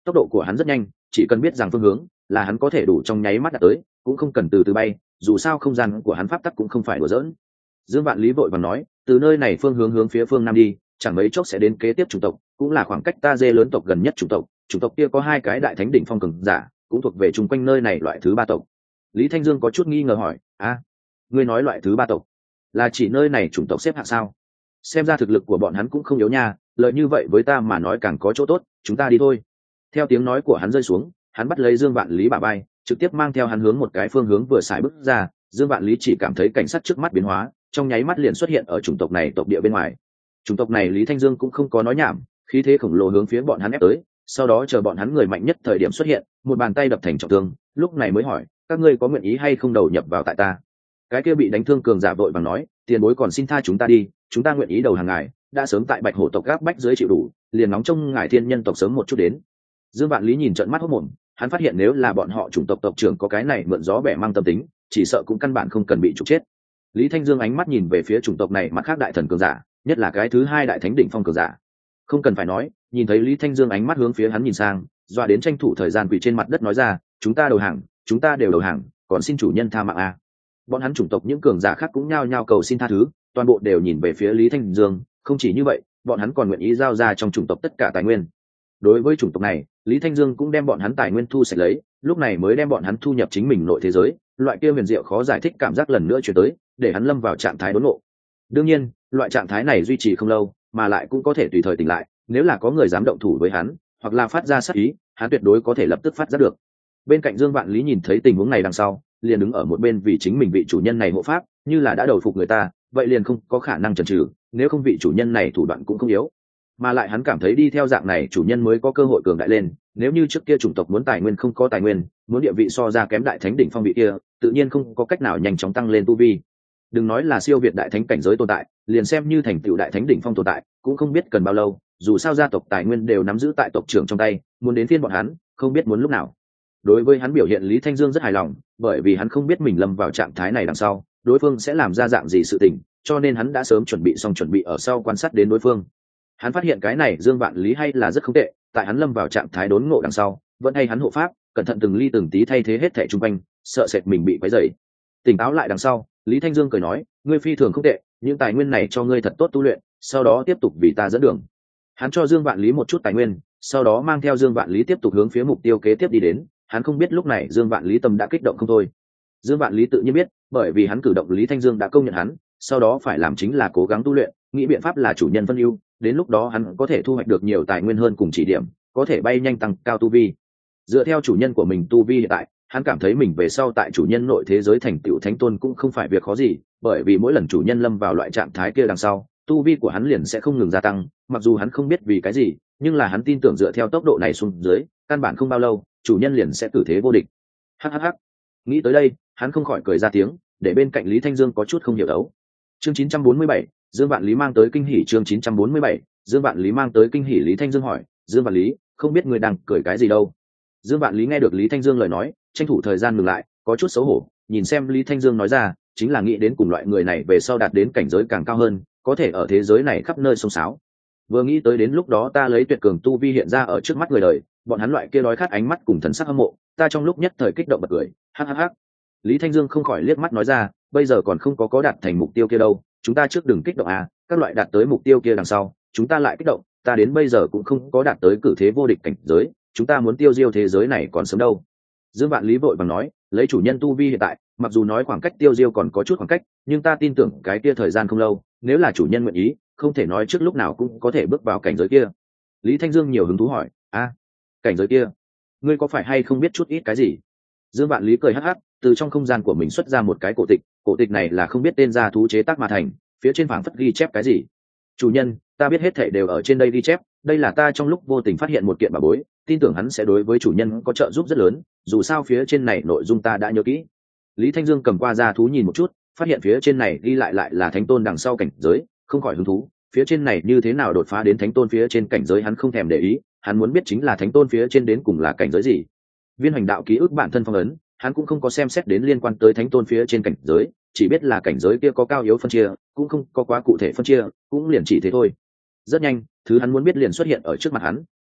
S1: Tốc độ của hắn rất nhanh, chỉ cần biết rằng phương hướng là hắn có thể đủ trong nháy mắt đạt tới, cũng không cần từ từ bay, dù sao không gian của hắn pháp tắc cũng không phải đùa giỡn. Dương Vạn Lý vội vàng nói, từ nơi này phương hướng hướng phía phương nam đi, chẳng mấy chốc sẽ đến kế tiếp chủng tộc, cũng là khoảng cách ta dê lớn tộc gần nhất chủng tộc. Chủng tộc kia có hai cái đại thánh đỉnh phong cường giả, cũng thuộc về chung quanh nơi này loại thứ ba tộc. Lý Thanh Dương có chút nghi ngờ hỏi, a, ngươi nói loại thứ ba tộc là chỉ nơi này chủng tộc xếp hạng sao? Xem ra thực lực của bọn hắn cũng không yếu nha, lợi như vậy với ta mà nói càng có chỗ tốt, chúng ta đi thôi. Theo tiếng nói của hắn rơi xuống, hắn bắt lấy Dương Vạn Lý bả vai, trực tiếp mang theo hắn hướng một cái phương hướng vừa xài bước ra. Dương Vạn Lý chỉ cảm thấy cảnh sát trước mắt biến hóa, trong nháy mắt liền xuất hiện ở chủng tộc này tộc địa bên ngoài. Chủng tộc này Lý Thanh Dương cũng không có nói nhảm, khí thế khổng lồ hướng phía bọn hắn ép tới, sau đó chờ bọn hắn người mạnh nhất thời điểm xuất hiện, một bàn tay đập thành trọng thương, lúc này mới hỏi, các ngươi có nguyện ý hay không đầu nhập vào tại ta? Cái kia bị đánh thương cường giả vội vàng nói, tiền bối còn xin tha chúng ta đi, chúng ta nguyện ý đầu hàng ngài, đã sớm tại Bạch Hổ tộc gác bách dưới chịu đủ, liền nóng trông ngài thiên nhân tộc sớm một chút đến. Dương Vạn Lý nhìn trợn mắt hốt mồm, hắn phát hiện nếu là bọn họ chủng tộc tộc trưởng có cái này mượn gió bẻ mang tâm tính, chỉ sợ cũng căn bản không cần bị trục chết. Lý Thanh Dương ánh mắt nhìn về phía chủng tộc này mặt khác đại thần cường giả, nhất là cái thứ hai đại thánh đỉnh phong cường giả. Không cần phải nói, nhìn thấy Lý Thanh Dương ánh mắt hướng phía hắn nhìn sang, dọa đến tranh thủ thời gian quỳ trên mặt đất nói ra, chúng ta đầu hàng, chúng ta đều đầu hàng, còn xin chủ nhân tha mạng a. Bọn hắn chủng tộc những cường giả khác cũng nhao nhao cầu xin tha thứ, toàn bộ đều nhìn về phía Lý Thanh Dương, không chỉ như vậy, bọn hắn còn nguyện ý giao ra trong chủng tộc tất cả tài nguyên. Đối với chủng tộc này, Lý Thanh Dương cũng đem bọn hắn tài nguyên thu sạch lấy, lúc này mới đem bọn hắn thu nhập chính mình nội thế giới, loại kia huyền diệu khó giải thích cảm giác lần nữa chuyển tới, để hắn lâm vào trạng thái đốn ngộ. Đương nhiên, loại trạng thái này duy trì không lâu, mà lại cũng có thể tùy thời tỉnh lại, nếu là có người dám động thủ với hắn, hoặc là phát ra sát ý, hắn tuyệt đối có thể lập tức phát ra được. Bên cạnh Dương Vạn Lý nhìn thấy tình huống này đằng sau, liền đứng ở một bên vì chính mình vị chủ nhân này hộ pháp, như là đã đầu phục người ta, vậy liền không có khả năng chần chừ, nếu không vị chủ nhân này thủ đoạn cũng không yếu. Mà lại hắn cảm thấy đi theo dạng này chủ nhân mới có cơ hội cường đại lên, nếu như trước kia chủng tộc muốn tài nguyên không có tài nguyên, muốn địa vị so ra kém đại thánh đỉnh phong vị kia, tự nhiên không có cách nào nhanh chóng tăng lên tu vi. Đừng nói là siêu việt đại thánh cảnh giới tồn tại, liền xem như thành tựu đại thánh đỉnh phong tồn tại, cũng không biết cần bao lâu, dù sao gia tộc tài nguyên đều nắm giữ tại tộc trưởng trong tay, muốn đến phiên bọn hắn, không biết muốn lúc nào. Đối với hắn biểu hiện Lý Thanh Dương rất hài lòng, bởi vì hắn không biết mình lâm vào trạng thái này đằng sau, đối phương sẽ làm ra dạng gì sự tình, cho nên hắn đã sớm chuẩn bị xong chuẩn bị ở sau quan sát đến đối phương. Hắn phát hiện cái này Dương Vạn Lý hay là rất không tệ, tại hắn lâm vào trạng thái đốn ngộ đằng sau, vẫn hay hắn hộ pháp, cẩn thận từng ly từng tí thay thế hết thảy xung quanh, sợ sệt mình bị quấy rầy. Tỉnh táo lại đằng sau, Lý Thanh Dương cười nói, ngươi phi thường không tệ, những tài nguyên này cho ngươi thật tốt tu luyện, sau đó tiếp tục vì ta dẫn đường. Hắn cho Dương Vạn Lý một chút tài nguyên, sau đó mang theo Dương Vạn Lý tiếp tục hướng phía mục tiêu kế tiếp đi đến. Hắn không biết lúc này Dương Vạn Lý tâm đã kích động không thôi. Dương Vạn Lý tự nhiên biết, bởi vì hắn cử động Lý Thanh Dương đã công nhận hắn, sau đó phải làm chính là cố gắng tu luyện, nghĩ biện pháp là chủ nhân phân ưu, đến lúc đó hắn có thể thu hoạch được nhiều tài nguyên hơn cùng chỉ điểm, có thể bay nhanh tăng cao tu vi. Dựa theo chủ nhân của mình tu vi hiện tại, hắn cảm thấy mình về sau tại chủ nhân nội thế giới thành tựu thánh tôn cũng không phải việc khó gì, bởi vì mỗi lần chủ nhân lâm vào loại trạng thái kia đằng sau, tu vi của hắn liền sẽ không ngừng gia tăng, mặc dù hắn không biết vì cái gì, nhưng là hắn tin tưởng dựa theo tốc độ này xuống dưới, căn bản không bao lâu, chủ nhân liền sẽ cử thế vô địch. Hắc hắc hắc. Nghĩ tới đây, hắn không khỏi cười ra tiếng, để bên cạnh Lý Thanh Dương có chút không hiểu đấu. Chương chín trăm bốn mươi bảy, Dương Vạn Lý mang tới kinh hỉ. Chương chín trăm bốn mươi bảy, Dương Vạn Lý mang tới kinh hỉ. Lý Thanh Dương hỏi, Dương Vạn Lý, không biết người đang cười cái gì đâu? Dương Vạn Lý nghe được Lý Thanh Dương lời nói, tranh thủ thời gian ngừng lại, có chút xấu hổ, nhìn xem Lý Thanh Dương nói ra, chính là nghĩ đến cùng loại người này về sau đạt đến cảnh giới càng cao hơn, có thể ở thế giới này khắp nơi xông xáo. Vừa nghĩ tới đến lúc đó ta lấy tuyệt cường tu vi hiện ra ở trước mắt người đời, bọn hắn loại kia đói khát ánh mắt cùng thần sắc hâm mộ, ta trong lúc nhất thời kích động bật cười, hắc hắc hắc. Lý Thanh Dương không khỏi liếc mắt nói ra, bây giờ còn không có có đạt thành mục tiêu kia đâu, chúng ta trước đừng kích động à, các loại đạt tới mục tiêu kia đằng sau, chúng ta lại kích động, ta đến bây giờ cũng không có đạt tới cử thế vô địch cảnh giới, chúng ta muốn tiêu diêu thế giới này còn sớm đâu. Dương Vạn Lý vội vàng nói, lấy chủ nhân tu vi hiện tại, mặc dù nói khoảng cách tiêu diêu còn có chút khoảng cách, nhưng ta tin tưởng cái kia thời gian không lâu, nếu là chủ nhân nguyện ý, không thể nói trước lúc nào cũng có thể bước vào cảnh giới kia. Lý Thanh Dương nhiều hứng thú hỏi, a, cảnh giới kia, ngươi có phải hay không biết chút ít cái gì? Dương Vạn Lý cười hắc hắc, từ trong không gian của mình xuất ra một cái cổ tịch, cổ tịch này là không biết tên gia thú chế tác mà thành, phía trên phảng phất ghi chép cái gì. Chủ nhân, ta biết hết thảy đều ở trên đây ghi chép, đây là ta trong lúc vô tình phát hiện một kiện bảo bối, tin tưởng hắn sẽ đối với chủ nhân có trợ giúp rất lớn, dù sao phía trên này nội dung ta đã nhớ kỹ. Lý Thanh Dương cầm qua gia thú nhìn một chút, phát hiện phía trên này ghi lại lại là thánh tôn đằng sau cảnh giới, không khỏi hứng thú, phía trên này như thế nào đột phá đến thánh tôn phía trên cảnh giới hắn không thèm để ý, hắn muốn biết chính là thánh tôn phía trên đến cùng là cảnh giới gì. Viên hành đạo ký ức bản thân phong ấn, hắn cũng không có xem xét đến liên quan tới thánh tôn phía trên cảnh giới, chỉ biết là cảnh giới kia có cao yếu phân chia, cũng không có quá cụ thể phân chia, cũng liền chỉ thế thôi. Rất nhanh, thứ hắn muốn biết liền xuất hiện ở trước mặt hắn,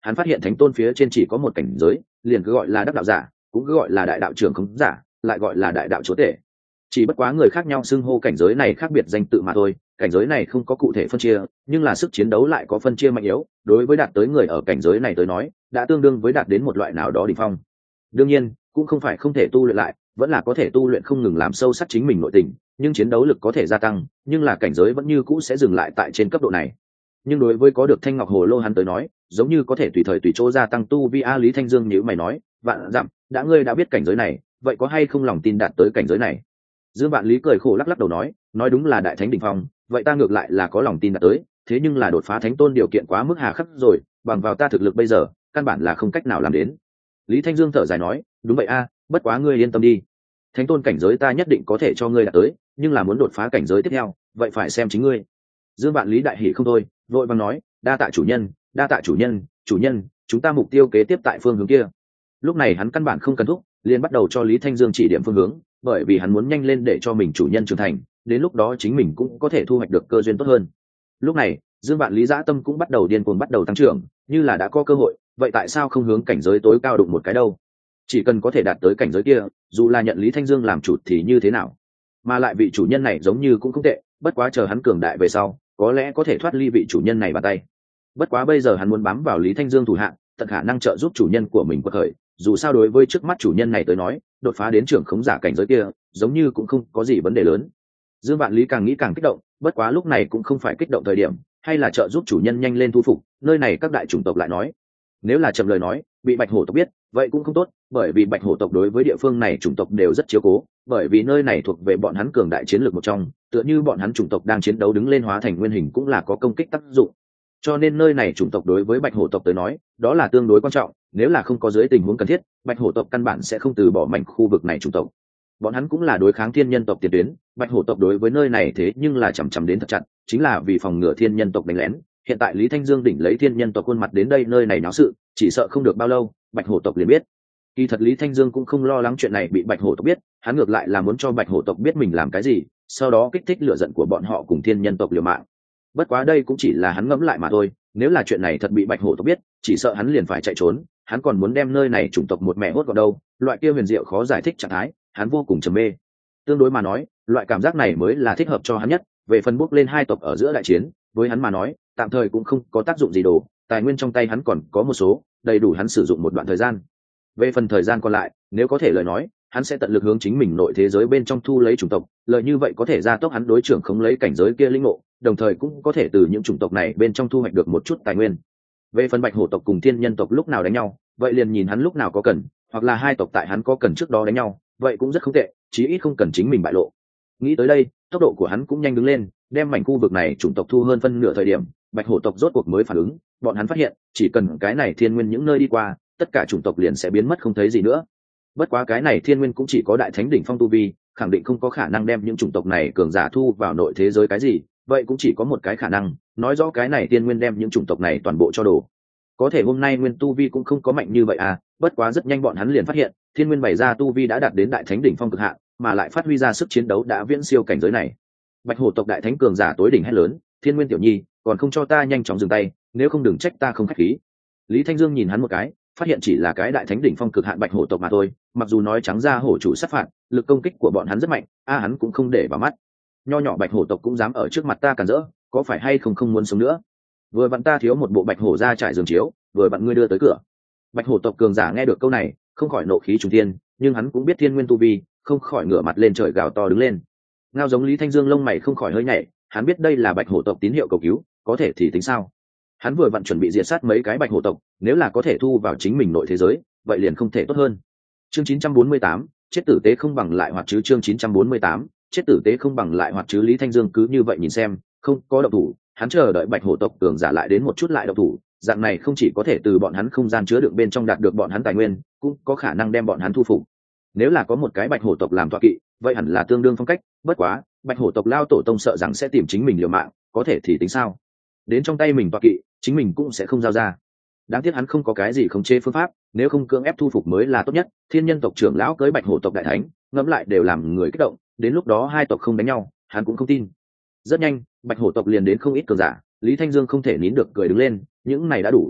S1: hắn phát hiện thánh tôn phía trên chỉ có một cảnh giới, liền cứ gọi là đắc đạo giả, cũng cứ gọi là đại đạo trưởng khống giả, lại gọi là đại đạo chúa tể. Chỉ bất quá người khác nhau xưng hô cảnh giới này khác biệt danh tự mà thôi, cảnh giới này không có cụ thể phân chia, nhưng là sức chiến đấu lại có phân chia mạnh yếu, đối với đạt tới người ở cảnh giới này tới nói, đã tương đương với đạt đến một loại nào đó đỉnh phong. Đương nhiên, cũng không phải không thể tu luyện lại, vẫn là có thể tu luyện không ngừng làm sâu sắc chính mình nội tình, nhưng chiến đấu lực có thể gia tăng, nhưng là cảnh giới vẫn như cũ sẽ dừng lại tại trên cấp độ này. Nhưng đối với có được thanh ngọc hồ lô hắn tới nói, giống như có thể tùy thời tùy chỗ gia tăng tu vi. A Lý Thanh Dương nhíu mày nói, vạn dặm, đã ngươi đã biết cảnh giới này, vậy có hay không lòng tin đạt tới cảnh giới này? Dương Vạn Lý cười khổ lắc lắc đầu nói, nói đúng là đại thánh đỉnh phong, vậy ta ngược lại là có lòng tin đạt tới, thế nhưng là đột phá thánh tôn điều kiện quá mức hà khắc rồi, bằng vào ta thực lực bây giờ, căn bản là không cách nào làm đến. Lý Thanh Dương thở dài nói, đúng vậy a, bất quá ngươi yên tâm đi, thánh tôn cảnh giới ta nhất định có thể cho ngươi đạt tới, nhưng là muốn đột phá cảnh giới tiếp theo, vậy phải xem chính ngươi. Dương Vạn Lý đại hỉ không thôi, vội vàng nói, đa tạ chủ nhân, đa tạ chủ nhân, chủ nhân, chúng ta mục tiêu kế tiếp tại phương hướng kia. Lúc này hắn căn bản không cần thúc, liền bắt đầu cho Lý Thanh Dương chỉ điểm phương hướng, bởi vì hắn muốn nhanh lên để cho mình chủ nhân trưởng thành, đến lúc đó chính mình cũng có thể thu hoạch được cơ duyên tốt hơn. Lúc này, Dương Vạn Lý dã tâm cũng bắt đầu điên cuồng bắt đầu tăng trưởng, như là đã có cơ hội, vậy tại sao không hướng cảnh giới tối cao đụng một cái đâu? Chỉ cần có thể đạt tới cảnh giới kia, dù là nhận Lý Thanh Dương làm chủ thì như thế nào? Mà lại vị chủ nhân này giống như cũng không tệ, bất quá chờ hắn cường đại về sau, có lẽ có thể thoát ly vị chủ nhân này bàn tay. Bất quá bây giờ hắn muốn bám vào Lý Thanh Dương thủ hạng, tận khả năng trợ giúp chủ nhân của mình quật khởi, dù sao đối với trước mắt chủ nhân này tới nói, đột phá đến trưởng khống giả cảnh giới kia, giống như cũng không có gì vấn đề lớn. Dương Vạn Lý càng nghĩ càng kích động, bất quá lúc này cũng không phải kích động thời điểm, hay là trợ giúp chủ nhân nhanh lên thu phục, nơi này các đại chủng tộc lại nói, nếu là chậm lời nói, bị Bạch Hổ tộc biết, vậy cũng không tốt, bởi vì Bạch Hổ tộc đối với địa phương này chủng tộc đều rất chiếu cố, bởi vì nơi này thuộc về bọn hắn cường đại chiến lược một trong, tựa như bọn hắn chủng tộc đang chiến đấu đứng lên hóa thành nguyên hình cũng là có công kích tác dụng. Cho nên nơi này chủng tộc đối với Bạch Hổ tộc tới nói, đó là tương đối quan trọng, nếu là không có dưới tình huống cần thiết, Bạch Hổ tộc căn bản sẽ không từ bỏ mảnh khu vực này chủng tộc. Bọn hắn cũng là đối kháng thiên nhân tộc tiền tuyến, Bạch Hổ tộc đối với nơi này thế nhưng là chằm chằm đến thật chặt, chính là vì phòng ngừa thiên nhân tộc đánh lén. Hiện tại Lý Thanh Dương đỉnh lấy thiên nhân tộc khuôn mặt đến đây nơi này náo sự, chỉ sợ không được bao lâu, Bạch Hổ tộc liền biết. Kỳ thật Lý Thanh Dương cũng không lo lắng chuyện này bị Bạch Hổ tộc biết, hắn ngược lại là muốn cho Bạch Hổ tộc biết mình làm cái gì, sau đó kích thích lửa giận của bọn họ cùng thiên nhân tộc liều mạng. Bất quá đây cũng chỉ là hắn ngẫm lại mà thôi, nếu là chuyện này thật bị Bạch Hổ tộc biết, chỉ sợ hắn liền phải chạy trốn, hắn còn muốn đem nơi này chủng tộc một mẹ hốt vào đâu, loại kia huyền diệu khó giải thích trạng thái, hắn vô cùng trầm mê. Tương đối mà nói, loại cảm giác này mới là thích hợp cho hắn nhất, về phần bước lên hai tộc ở giữa đại chiến, với hắn mà nói, tạm thời cũng không có tác dụng gì đồ, tài nguyên trong tay hắn còn có một số, đầy đủ hắn sử dụng một đoạn thời gian. Về phần thời gian còn lại, nếu có thể lời nói, hắn sẽ tận lực hướng chính mình nội thế giới bên trong thu lấy chủng tộc, lợi như vậy có thể gia tốc hắn đối trưởng không lấy cảnh giới kia linh ngộ, đồng thời cũng có thể từ những chủng tộc này bên trong thu hoạch được một chút tài nguyên. Về phần Bạch Hổ tộc cùng thiên nhân tộc lúc nào đánh nhau, vậy liền nhìn hắn lúc nào có cần, hoặc là hai tộc tại hắn có cần trước đó đánh nhau, vậy cũng rất không tệ, chí ít không cần chính mình bại lộ. Nghĩ tới đây, tốc độ của hắn cũng nhanh đứng lên, đem mảnh khu vực này chủng tộc thu hơn phân nửa thời điểm, Bạch Hổ tộc rốt cuộc mới phản ứng, bọn hắn phát hiện, chỉ cần cái này thiên nguyên những nơi đi qua, tất cả chủng tộc liền sẽ biến mất không thấy gì nữa. Bất quá cái này thiên nguyên cũng chỉ có đại thánh đỉnh phong tu vi, khẳng định không có khả năng đem những chủng tộc này cường giả thu vào nội thế giới cái gì, vậy cũng chỉ có một cái khả năng, nói rõ cái này thiên nguyên đem những chủng tộc này toàn bộ cho đồ. Có thể hôm nay nguyên tu vi cũng không có mạnh như vậy à, bất quá rất nhanh bọn hắn liền phát hiện, thiên nguyên bày ra tu vi đã đạt đến đại thánh đỉnh phong cực hạn, mà lại phát huy ra sức chiến đấu đã viễn siêu cảnh giới này. Bạch Hổ tộc đại thánh cường giả tối đỉnh hét lớn, thiên nguyên tiểu nhi, còn không cho ta nhanh chóng dừng tay, nếu không đừng trách ta không khách khí. Lý Thanh Dương nhìn hắn một cái, phát hiện chỉ là cái đại thánh đỉnh phong cực hạn Bạch Hổ tộc mà thôi, mặc dù nói trắng ra hổ chủ sát phạt, lực công kích của bọn hắn rất mạnh, a hắn cũng không để vào mắt. Nho nhỏ Bạch Hổ tộc cũng dám ở trước mặt ta cản rỡ, có phải hay không không muốn sống nữa? Vừa vặn ta thiếu một bộ Bạch Hổ ra trải giường chiếu, vừa vặn ngươi đưa tới cửa. Bạch Hổ tộc cường giả nghe được câu này, không khỏi nộ khí trùng thiên, nhưng hắn cũng biết thiên nguyên tu vi, không khỏi ngửa mặt lên trời gào to đứng lên. Ngao giống Lý Thanh Dương lông mày không khỏi hơi nhảy, hắn biết đây là Bạch Hổ tộc tín hiệu cầu cứu, có thể thì tính sao? Hắn vừa vặn chuẩn bị diệt sát mấy cái Bạch Hổ tộc, nếu là có thể thu vào chính mình nội thế giới, vậy liền không thể tốt hơn. Chương chín trăm bốn mươi tám, chết tử tế không bằng lại hoặc chứ chương chín trăm bốn mươi tám, chết tử tế không bằng lại hoặc chứ Lý Thanh Dương cứ như vậy nhìn xem, không có động thủ, hắn chờ đợi Bạch Hổ tộc cường giả lại đến một chút lại động thủ, dạng này không chỉ có thể từ bọn hắn không gian chứa đựng bên trong đạt được bọn hắn tài nguyên, cũng có khả năng đem bọn hắn thu phục. Nếu là có một cái Bạch Hổ tộc làm tọa kỵ, vậy hẳn là tương đương phong cách, bất quá, Bạch Hổ tộc lao tổ tông sợ rằng sẽ tìm chính mình liều mạng, có thể thì tính sao? Đến trong tay mình tọa kỵ, chính mình cũng sẽ không giao ra. Đáng tiếc hắn không có cái gì khống chế phương pháp, nếu không cưỡng ép thu phục mới là tốt nhất. Thiên nhân tộc trưởng lão cưới Bạch Hổ tộc đại thánh, ngẫm lại đều làm người kích động, đến lúc đó hai tộc không đánh nhau, hắn cũng không tin. Rất nhanh, Bạch Hổ tộc liền đến không ít cường giả, Lý Thanh Dương không thể nín được cười đứng lên, những này đã đủ.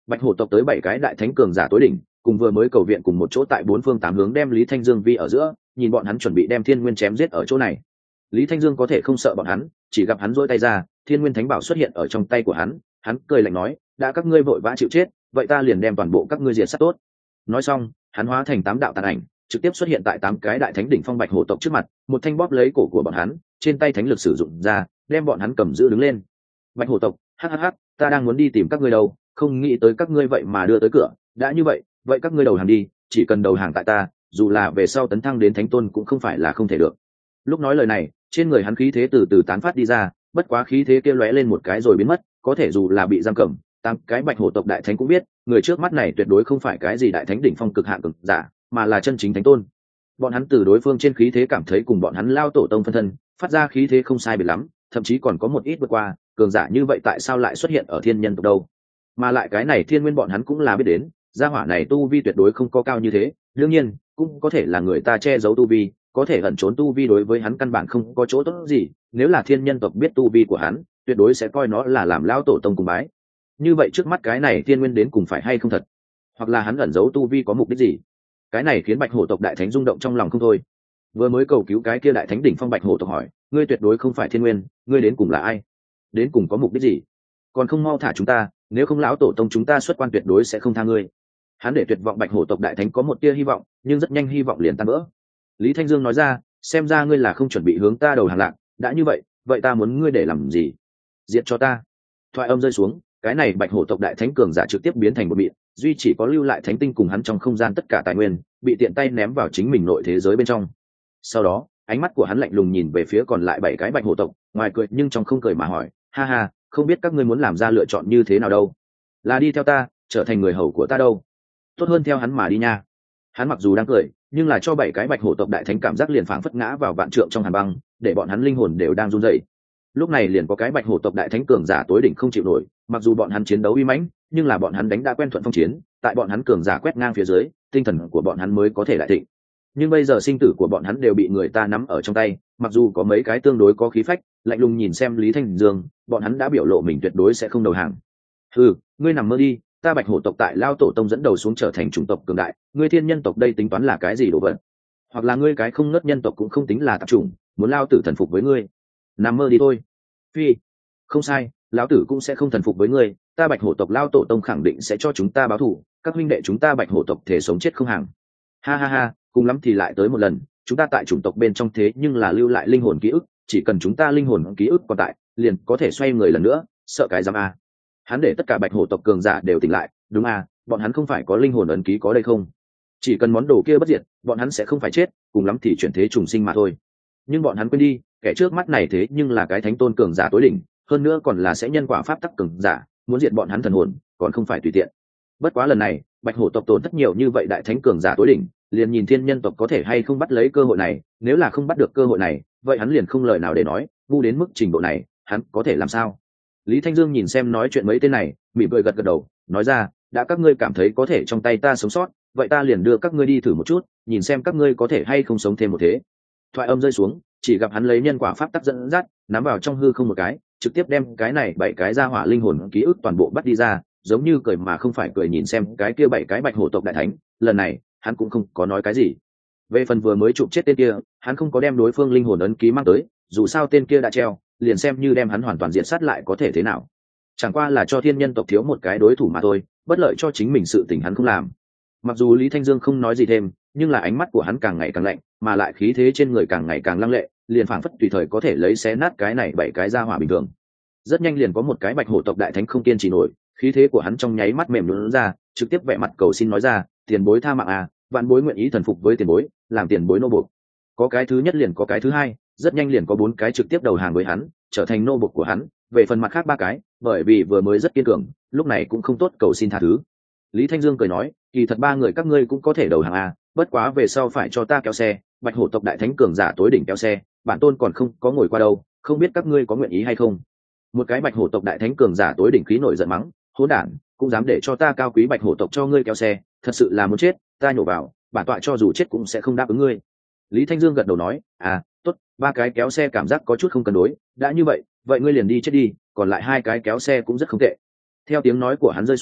S1: Bạch hổ tộc tới bảy cái đại thánh cường giả tối đỉnh, cùng vừa mới cầu viện cùng một chỗ tại bốn phương tám hướng đem Lý Thanh Dương vi ở giữa, nhìn bọn hắn chuẩn bị đem Thiên Nguyên chém giết ở chỗ này. Lý Thanh Dương có thể không sợ bọn hắn, chỉ gặp hắn duỗi tay ra, Thiên Nguyên Thánh Bảo xuất hiện ở trong tay của hắn, hắn cười lạnh nói, đã các ngươi vội vã chịu chết, vậy ta liền đem toàn bộ các ngươi diệt sát tốt. Nói xong, hắn hóa thành tám đạo tàn ảnh, trực tiếp xuất hiện tại tám cái đại thánh đỉnh phong Bạch hổ tộc trước mặt, một thanh bóp lấy cổ của bọn hắn, trên tay thánh lực sử dụng ra, đem bọn hắn cầm giữ đứng lên. Bạch hổ tộc, hắc hắc hắc, ta đang muốn đi tìm các ngươi đâu, không nghĩ tới các ngươi vậy mà đưa tới cửa, đã như vậy, vậy các ngươi đầu hàng đi, chỉ cần đầu hàng tại ta, dù là về sau tấn thăng đến thánh tôn cũng không phải là không thể được. Lúc nói lời này, trên người hắn khí thế từ từ tán phát đi ra, bất quá khí thế kia lóe lên một cái rồi biến mất, có thể dù là bị giam cầm, tám cái Bạch hổ tộc đại thánh cũng biết, người trước mắt này tuyệt đối không phải cái gì đại thánh đỉnh phong cực hạn cường giả, mà là chân chính thánh tôn. Bọn hắn từ đối phương trên khí thế cảm thấy cùng bọn hắn lao tổ tông phân thân, phát ra khí thế không sai biệt lắm, thậm chí còn có một ít vượt qua, cường giả như vậy tại sao lại xuất hiện ở thiên nhân tộc đâu? Mà lại cái này thiên nguyên bọn hắn cũng là biết đến, gia hỏa này tu vi tuyệt đối không có cao như thế, đương nhiên cũng có thể là người ta che giấu tu vi, có thể ẩn trốn tu vi đối với hắn căn bản không có chỗ tốt gì, nếu là thiên nhân tộc biết tu vi của hắn, tuyệt đối sẽ coi nó là làm lao tổ tông cùng bái. Như vậy trước mắt cái này thiên nguyên đến cùng phải hay không thật, hoặc là hắn ẩn giấu tu vi có mục đích gì? Cái này khiến Bạch hổ tộc đại thánh rung động trong lòng không thôi. Vừa mới cầu cứu cái kia đại thánh đỉnh phong Bạch hổ tộc hỏi, ngươi tuyệt đối không phải thiên nguyên, ngươi đến cùng là ai, đến cùng có mục đích gì, còn không mau thả chúng ta, nếu không lão tổ tông chúng ta xuất quan tuyệt đối sẽ không tha ngươi. Hắn để tuyệt vọng Bạch hổ tộc đại thánh có một tia hy vọng, nhưng rất nhanh hy vọng liền tan vỡ. Lý Thanh Dương nói ra, xem ra ngươi là không chuẩn bị hướng ta đầu hàng lạc, đã như vậy, vậy ta muốn ngươi để làm gì? Diệt cho ta. Thoại âm rơi xuống, cái này Bạch hổ tộc đại thánh cường giả trực tiếp biến thành một mịn, duy chỉ có lưu lại thánh tinh cùng hắn trong không gian tất cả tài nguyên, bị tiện tay ném vào chính mình nội thế giới bên trong. Sau đó, ánh mắt của hắn lạnh lùng nhìn về phía còn lại bảy cái Bạch hổ tộc, ngoài cười nhưng trong không cười mà hỏi, ha ha, không biết các ngươi muốn làm ra lựa chọn như thế nào đâu? Là đi theo ta, trở thành người hầu của ta đâu? Tốt hơn theo hắn mà đi nha. Hắn mặc dù đang cười, nhưng là cho bảy cái Bạch hổ tộc đại thánh cảm giác liền phảng phất ngã vào vạn trượng trong hàn băng, để bọn hắn linh hồn đều đang run rẩy. Lúc này liền có cái Bạch hổ tộc đại thánh cường giả tối đỉnh không chịu nổi, mặc dù bọn hắn chiến đấu uy mãnh, nhưng là bọn hắn đánh đã quen thuận phong chiến, tại bọn hắn cường giả quét ngang phía dưới, tinh thần của bọn hắn mới có thể đại thịnh. Nhưng bây giờ sinh tử của bọn hắn đều bị người ta nắm ở trong tay, mặc dù có mấy cái tương đối có khí phách, lạnh lùng nhìn xem Lý Thanh Dương, bọn hắn đã biểu lộ mình tuyệt đối sẽ không đầu hàng. Ừ, ngươi nằm mơ đi, ta Bạch hổ tộc tại lao tổ tông dẫn đầu xuống trở thành chủng tộc cường đại, ngươi thiên nhân tộc đây tính toán là cái gì đồ vật? Hoặc là ngươi cái không ngớt nhân tộc cũng không tính là tạp chủng, muốn lao tử thần phục với ngươi? Nằm mơ đi thôi. Phi, không sai, lão tử cũng sẽ không thần phục với ngươi, ta Bạch hổ tộc lao tổ tông khẳng định sẽ cho chúng ta báo thù, các huynh đệ chúng ta Bạch hổ tộc thể sống chết không hàng. Ha ha ha, cùng lắm thì lại tới một lần, chúng ta tại chủng tộc bên trong thế nhưng là lưu lại linh hồn ký ức, chỉ cần chúng ta linh hồn ký ức còn tại, liền có thể xoay người lần nữa, sợ cái giám a. Hắn để tất cả Bạch hổ tộc cường giả đều tỉnh lại, đúng a, bọn hắn không phải có linh hồn ấn ký có đây không? Chỉ cần món đồ kia bất diệt, bọn hắn sẽ không phải chết, cùng lắm thì chuyển thế trùng sinh mà thôi. Nhưng bọn hắn quên đi, kẻ trước mắt này thế nhưng là cái thánh tôn cường giả tối đỉnh, hơn nữa còn là sẽ nhân quả pháp tắc cường giả, muốn diệt bọn hắn thần hồn, còn không phải tùy tiện. Bất quá lần này, Bạch hổ tộc tổn thất nhiều như vậy đại thánh cường giả tối đỉnh, liền nhìn thiên nhân tộc có thể hay không bắt lấy cơ hội này, nếu là không bắt được cơ hội này, vậy hắn liền không lời nào để nói, ngu đến mức trình độ này, hắn có thể làm sao? Lý Thanh Dương nhìn xem nói chuyện mấy tên này, mỉm cười gật gật đầu, nói ra, đã các ngươi cảm thấy có thể trong tay ta sống sót, vậy ta liền đưa các ngươi đi thử một chút, nhìn xem các ngươi có thể hay không sống thêm một thế. Thoại âm rơi xuống, chỉ gặp hắn lấy nhân quả pháp tắc dẫn dắt, nắm vào trong hư không một cái, trực tiếp đem cái này bảy cái ra hỏa linh hồn ký ức toàn bộ bắt đi ra, giống như cười mà không phải cười nhìn xem cái kia bảy cái Bạch hổ tộc đại thánh, lần này, hắn cũng không có nói cái gì. Về phần vừa mới chụp chết tên kia, hắn không có đem đối phương linh hồn ấn ký mang tới, dù sao tên kia đã treo, liền xem như đem hắn hoàn toàn diện sát lại có thể thế nào. Chẳng qua là cho thiên nhân tộc thiếu một cái đối thủ mà thôi, bất lợi cho chính mình sự tình hắn không làm. Mặc dù Lý Thanh Dương không nói gì thêm, nhưng là ánh mắt của hắn càng ngày càng lạnh, mà lại khí thế trên người càng ngày càng lăng lệ, liền phảng phất tùy thời có thể lấy xé nát cái này bảy cái ra hỏa bình thường. Rất nhanh liền có một cái Bạch hổ tộc đại thánh không kiên trì nổi, khí thế của hắn trong nháy mắt mềm nhũn ra, trực tiếp vẽ mặt cầu xin nói ra, tiền bối tha mạng à, vạn bối nguyện ý thần phục với tiền bối, làm tiền bối nô bộc. Có cái thứ nhất liền có cái thứ hai, rất nhanh liền có bốn cái trực tiếp đầu hàng với hắn, trở thành nô bộc của hắn. Về phần mặt khác ba cái, bởi vì vừa mới rất kiên cường, lúc này cũng không tốt cầu xin tha thứ. Lý Thanh Dương cười nói, kỳ thật ba người các ngươi cũng có thể đầu hàng à, bất quá về sau phải cho ta kéo xe, Bạch hổ tộc đại thánh cường giả tối đỉnh kéo xe, bản tôn còn không có ngồi qua đâu, không biết các ngươi có nguyện ý hay không. Một cái Bạch hổ tộc đại thánh cường giả tối đỉnh khí nổi giận mắng, hỗn đản, cũng dám để cho ta cao quý Bạch hổ tộc cho ngươi kéo xe, thật sự là muốn chết, ta nhổ vào, bản tọa cho dù chết cũng sẽ không đáp ứng ngươi. Lý Thanh Dương gật đầu nói, à, tốt, ba cái kéo xe cảm giác có chút không cân đối, đã như vậy, vậy ngươi liền đi chết đi, còn lại hai cái kéo xe cũng rất không tệ. Theo tiếng nói của hắn rơi xuống,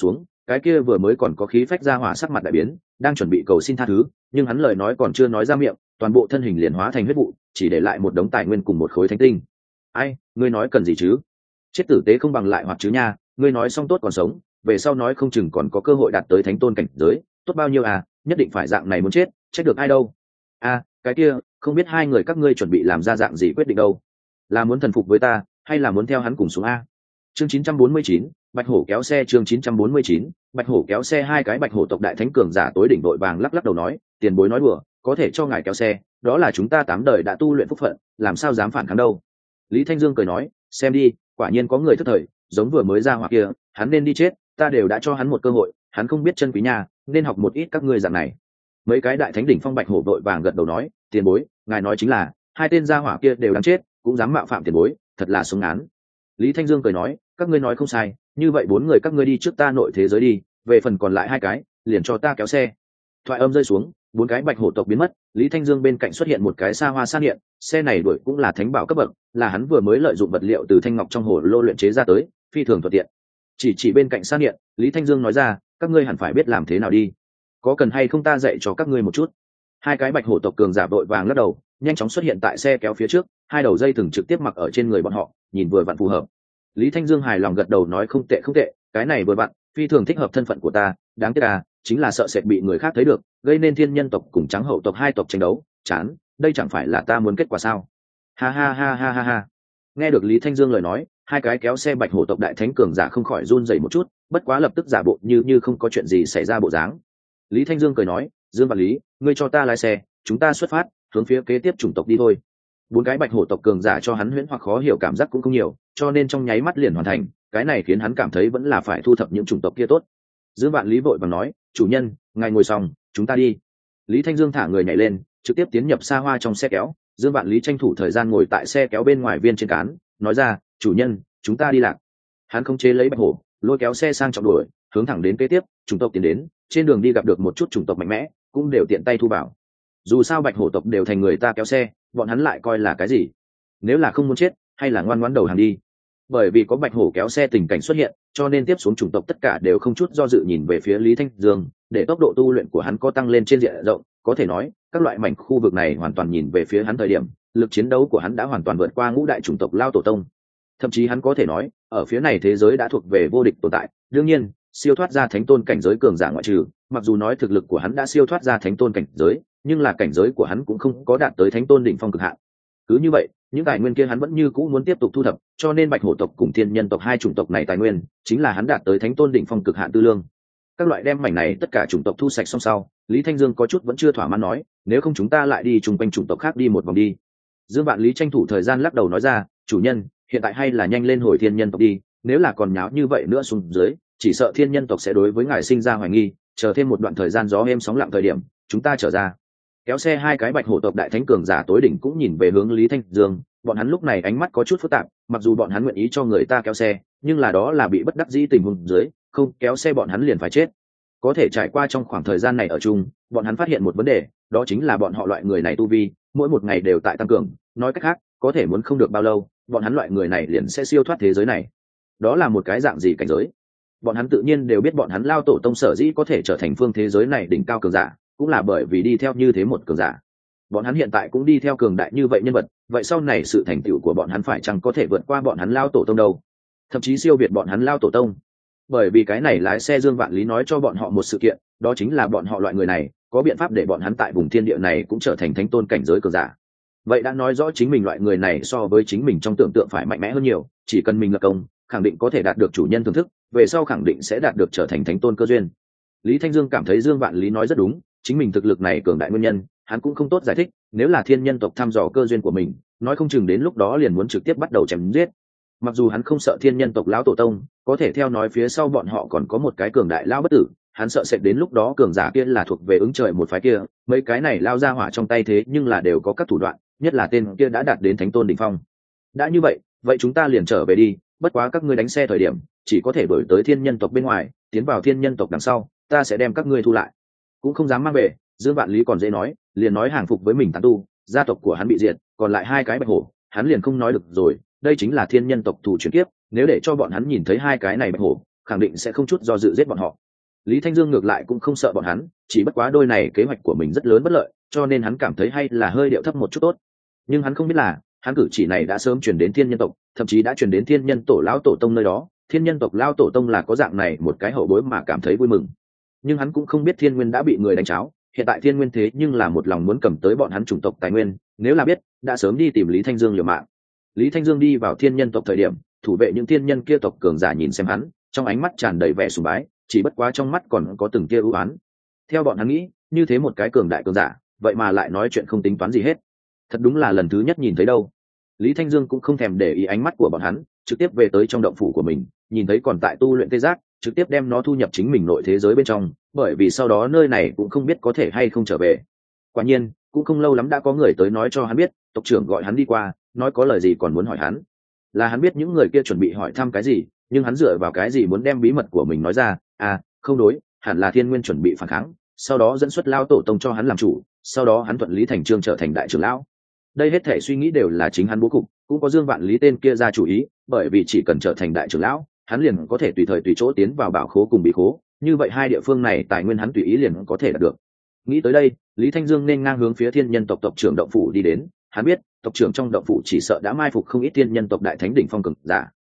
S1: cái kia vừa mới còn có khí phách ra hỏa sắc mặt đại biến, đang chuẩn bị cầu xin tha thứ, nhưng hắn lời nói còn chưa nói ra miệng, toàn bộ thân hình liền hóa thành huyết vụ, chỉ để lại một đống tài nguyên cùng một khối thánh tinh. Ai, ngươi nói cần gì chứ? Chết tử tế không bằng lại hoặc chứ nha, ngươi nói xong tốt còn sống, về sau nói không chừng còn có cơ hội đạt tới thánh tôn cảnh giới, tốt bao nhiêu à, nhất định phải dạng này muốn chết, trách được ai đâu. À, cái kia, không biết hai người các ngươi chuẩn bị làm ra dạng gì quyết định đâu? Là muốn thần phục với ta, hay là muốn theo hắn cùng xuống a? Chương chín trăm bốn mươi chín, Bạch Hổ kéo xe. Chương chín trăm bốn mươi chín, Bạch Hổ kéo xe. Hai cái Bạch Hổ tộc đại thánh cường giả tối đỉnh đội vàng lắc lắc đầu nói, tiền bối nói đùa, có thể cho ngài kéo xe, đó là chúng ta tám đời đã tu luyện phúc phận, làm sao dám phản kháng đâu. Lý Thanh Dương cười nói, xem đi, quả nhiên có người thất thời, giống vừa mới ra hoặc kia, hắn nên đi chết, ta đều đã cho hắn một cơ hội, hắn không biết chân quý nhà, nên học một ít các ngươi dạng này. Mấy cái đại thánh đỉnh phong Bạch Hổ đội vàng gật đầu nói, tiền bối, ngài nói chính là, hai tên gia hỏa kia đều đáng chết, cũng dám mạo phạm tiền bối, thật là sống án. Lý Thanh Dương cười nói, các ngươi nói không sai, như vậy bốn người các ngươi đi trước ta nội thế giới đi, về phần còn lại hai cái, liền cho ta kéo xe. Thoại âm rơi xuống, bốn cái Bạch Hổ tộc biến mất, Lý Thanh Dương bên cạnh xuất hiện một cái xa hoa san hiện, xe này đuổi cũng là thánh bảo cấp bậc, là hắn vừa mới lợi dụng vật liệu từ thanh ngọc trong hồ lô luyện chế ra tới, phi thường thuận tiện. Chỉ chỉ bên cạnh san hiện, Lý Thanh Dương nói ra, các ngươi hẳn phải biết làm thế nào đi, có cần hay không ta dạy cho các ngươi một chút. Hai cái Bạch Hổ tộc cường giả vội vàng lắc đầu, nhanh chóng xuất hiện tại xe kéo phía trước, hai đầu dây thừng trực tiếp mặc ở trên người bọn họ, nhìn vừa vặn phù hợp. Lý Thanh Dương hài lòng gật đầu nói không tệ không tệ, cái này vừa vặn, phi thường thích hợp thân phận của ta, đáng tiếc à, chính là sợ sệt bị người khác thấy được, gây nên thiên nhân tộc cùng trắng hậu tộc hai tộc tranh đấu, chán, đây chẳng phải là ta muốn kết quả sao? Ha ha ha ha ha ha. Nghe được Lý Thanh Dương lời nói, hai cái kéo xe Bạch Hổ tộc đại thánh cường giả không khỏi run rẩy một chút, bất quá lập tức giả bộ như như không có chuyện gì xảy ra bộ dáng. Lý Thanh Dương cười nói, Dương Vạn Lý, ngươi cho ta lái xe, chúng ta xuất phát, hướng phía kế tiếp chủng tộc đi thôi. Bốn cái Bạch Hổ tộc cường giả cho hắn huyễn hoặc khó hiểu cảm giác cũng không nhiều, cho nên trong nháy mắt liền hoàn thành, cái này khiến hắn cảm thấy vẫn là phải thu thập những chủng tộc kia tốt. Dương Vạn Lý vội vàng nói, chủ nhân, ngài ngồi xong, chúng ta đi. Lý Thanh Dương thả người nhảy lên, trực tiếp tiến nhập xa hoa trong xe kéo. Dương Vạn Lý tranh thủ thời gian ngồi tại xe kéo bên ngoài viên trên cán, nói ra, chủ nhân, chúng ta đi lạc. Hắn không chế lấy Bạch Hổ, lôi kéo xe sang trọng đuổi, hướng thẳng đến kế tiếp chủng tộc tiến đến. Trên đường đi gặp được một chút chủng tộc mạnh mẽ, cũng đều tiện tay thu bảo. Dù sao Bạch Hổ tộc đều thành người ta kéo xe, bọn hắn lại coi là cái gì? Nếu là không muốn chết, hay là ngoan ngoãn đầu hàng đi. Bởi vì có Bạch Hổ kéo xe tình cảnh xuất hiện, cho nên tiếp xuống chủng tộc tất cả đều không chút do dự nhìn về phía Lý Thanh Dương, để tốc độ tu luyện của hắn có tăng lên trên diện rộng, có thể nói, các loại mảnh khu vực này hoàn toàn nhìn về phía hắn thời điểm, lực chiến đấu của hắn đã hoàn toàn vượt qua ngũ đại chủng tộc Lao Tổ Tông. Thậm chí hắn có thể nói, ở phía này thế giới đã thuộc về vô địch tồn tại. Đương nhiên, siêu thoát ra thánh tôn cảnh giới cường giả ngoại trừ, mặc dù nói thực lực của hắn đã siêu thoát ra thánh tôn cảnh giới, nhưng là cảnh giới của hắn cũng không có đạt tới thánh tôn đỉnh phong cực hạn. Cứ như vậy, những tài nguyên kia hắn vẫn như cũ muốn tiếp tục thu thập, cho nên Bạch Hổ tộc cùng Thiên Nhân tộc hai chủng tộc này tài nguyên chính là hắn đạt tới thánh tôn đỉnh phong cực hạn tư lương. Các loại đem mảnh này tất cả chủng tộc thu sạch xong sau, Lý Thanh Dương có chút vẫn chưa thỏa mãn nói, nếu không chúng ta lại đi chung quanh chủng tộc khác đi một vòng đi. Dương Vạn Lý tranh thủ thời gian lắc đầu nói ra, chủ nhân, hiện tại hay là nhanh lên hồi Thiên Nhân tộc đi, nếu là còn nháo như vậy nữa xuống dưới, chỉ sợ Thiên Nhân tộc sẽ đối với ngài sinh ra hoài nghi, chờ thêm một đoạn thời gian gió êm sóng lặng thời điểm, chúng ta trở ra. Kéo xe hai cái Bạch Hổ tộc đại thánh cường giả tối đỉnh cũng nhìn về hướng Lý Thanh Dương, bọn hắn lúc này ánh mắt có chút phức tạp, mặc dù bọn hắn nguyện ý cho người ta kéo xe, nhưng là đó là bị bất đắc dĩ tình huống dưới, không kéo xe bọn hắn liền phải chết. Có thể trải qua trong khoảng thời gian này ở chung, bọn hắn phát hiện một vấn đề, đó chính là bọn họ loại người này tu vi, mỗi một ngày đều tại tăng cường, nói cách khác, có thể muốn không được bao lâu, bọn hắn loại người này liền sẽ siêu thoát thế giới này. Đó là một cái dạng gì cảnh giới? Bọn hắn tự nhiên đều biết bọn hắn Lao Tổ Tông sở dĩ có thể trở thành phương thế giới này đỉnh cao cường giả, cũng là bởi vì đi theo như thế một cường giả. Bọn hắn hiện tại cũng đi theo cường đại như vậy nhân vật, vậy sau này sự thành tựu của bọn hắn phải chăng có thể vượt qua bọn hắn Lao Tổ Tông đâu, thậm chí siêu việt bọn hắn Lao Tổ Tông. Bởi vì cái này lái xe Dương Vạn Lý nói cho bọn họ một sự kiện, đó chính là bọn họ loại người này có biện pháp để bọn hắn tại vùng thiên địa này cũng trở thành thánh tôn cảnh giới cường giả. Vậy đã nói rõ chính mình loại người này so với chính mình trong tưởng tượng phải mạnh mẽ hơn nhiều, chỉ cần mình lập công, khẳng định có thể đạt được chủ nhân thưởng thức, về sau khẳng định sẽ đạt được trở thành thánh tôn cơ duyên. Lý Thanh Dương cảm thấy Dương Vạn Lý nói rất đúng, chính mình thực lực này cường đại nguyên nhân, hắn cũng không tốt giải thích, nếu là thiên nhân tộc thăm dò cơ duyên của mình, nói không chừng đến lúc đó liền muốn trực tiếp bắt đầu chém giết. Mặc dù hắn không sợ thiên nhân tộc lão tổ tông, có thể theo nói phía sau bọn họ còn có một cái cường đại lão bất tử, hắn sợ sẽ đến lúc đó cường giả kia là thuộc về ứng trời một phái kia, mấy cái này lao ra hỏa trong tay thế nhưng là đều có các thủ đoạn, nhất là tên kia đã đạt đến thánh tôn đỉnh phong. Đã như vậy, vậy chúng ta liền trở về đi, bất quá các ngươi đánh xe thời điểm, chỉ có thể đổi tới thiên nhân tộc bên ngoài, tiến vào thiên nhân tộc đằng sau, ta sẽ đem các ngươi thu lại. Cũng không dám mang về, Dương Vạn Lý còn dễ nói, liền nói hàng phục với mình tán tu, gia tộc của hắn bị diệt, còn lại hai cái Bạch Hổ, hắn liền không nói được rồi, đây chính là thiên nhân tộc thủ chuyển kiếp, nếu để cho bọn hắn nhìn thấy hai cái này Bạch Hổ, khẳng định sẽ không chút do dự giết bọn họ. Lý Thanh Dương ngược lại cũng không sợ bọn hắn, chỉ bất quá đôi này kế hoạch của mình rất lớn bất lợi, cho nên hắn cảm thấy hay là hơi điệu thấp một chút tốt. Nhưng hắn không biết là, hắn cử chỉ này đã sớm truyền đến thiên nhân tộc, thậm chí đã truyền đến thiên nhân tổ lão tổ tông nơi đó. Thiên nhân tộc lão tổ tông là có dạng này một cái hậu bối mà cảm thấy vui mừng. Nhưng hắn cũng không biết Thiên Nguyên đã bị người đánh cháo, hiện tại Thiên Nguyên thế nhưng là một lòng muốn cầm tới bọn hắn chủng tộc tài nguyên, nếu là biết, đã sớm đi tìm Lý Thanh Dương liều mạng. Lý Thanh Dương đi vào thiên nhân tộc thời điểm, thủ vệ những thiên nhân kia tộc cường giả nhìn xem hắn, trong ánh mắt tràn đầy vẻ sùng bái, chỉ bất quá trong mắt còn có từng tia ưu ái. Theo bọn hắn nghĩ, như thế một cái cường đại cường giả, vậy mà lại nói chuyện không tính toán gì hết. Thật đúng là lần thứ nhất nhìn thấy đâu. Lý Thanh Dương cũng không thèm để ý ánh mắt của bọn hắn, trực tiếp về tới trong động phủ của mình, nhìn thấy còn tại tu luyện tê giác, trực tiếp đem nó thu nhập chính mình nội thế giới bên trong, bởi vì sau đó nơi này cũng không biết có thể hay không trở về. Quả nhiên, cũng không lâu lắm đã có người tới nói cho hắn biết, tộc trưởng gọi hắn đi qua, nói có lời gì còn muốn hỏi hắn. Là hắn biết những người kia chuẩn bị hỏi thăm cái gì, nhưng hắn dựa vào cái gì muốn đem bí mật của mình nói ra? À, không đối, hẳn là Thiên Nguyên chuẩn bị phản kháng, sau đó dẫn xuất lao tổ tông cho hắn làm chủ, sau đó hắn thuận lý thành trương trở thành đại trưởng lão. Đây hết thể suy nghĩ đều là chính hắn bố cục, cũng có Dương Vạn Lý tên kia ra chủ ý, bởi vì chỉ cần trở thành đại trưởng lão, hắn liền có thể tùy thời tùy chỗ tiến vào bảo khố cùng bí khố, như vậy hai địa phương này tài nguyên hắn tùy ý liền có thể đạt được. Nghĩ tới đây, Lý Thanh Dương nên ngang hướng phía thiên nhân tộc tộc trưởng động phủ đi đến. Hắn biết tộc trưởng trong động phủ chỉ sợ đã mai phục không ít thiên nhân tộc đại thánh đỉnh phong cường giả,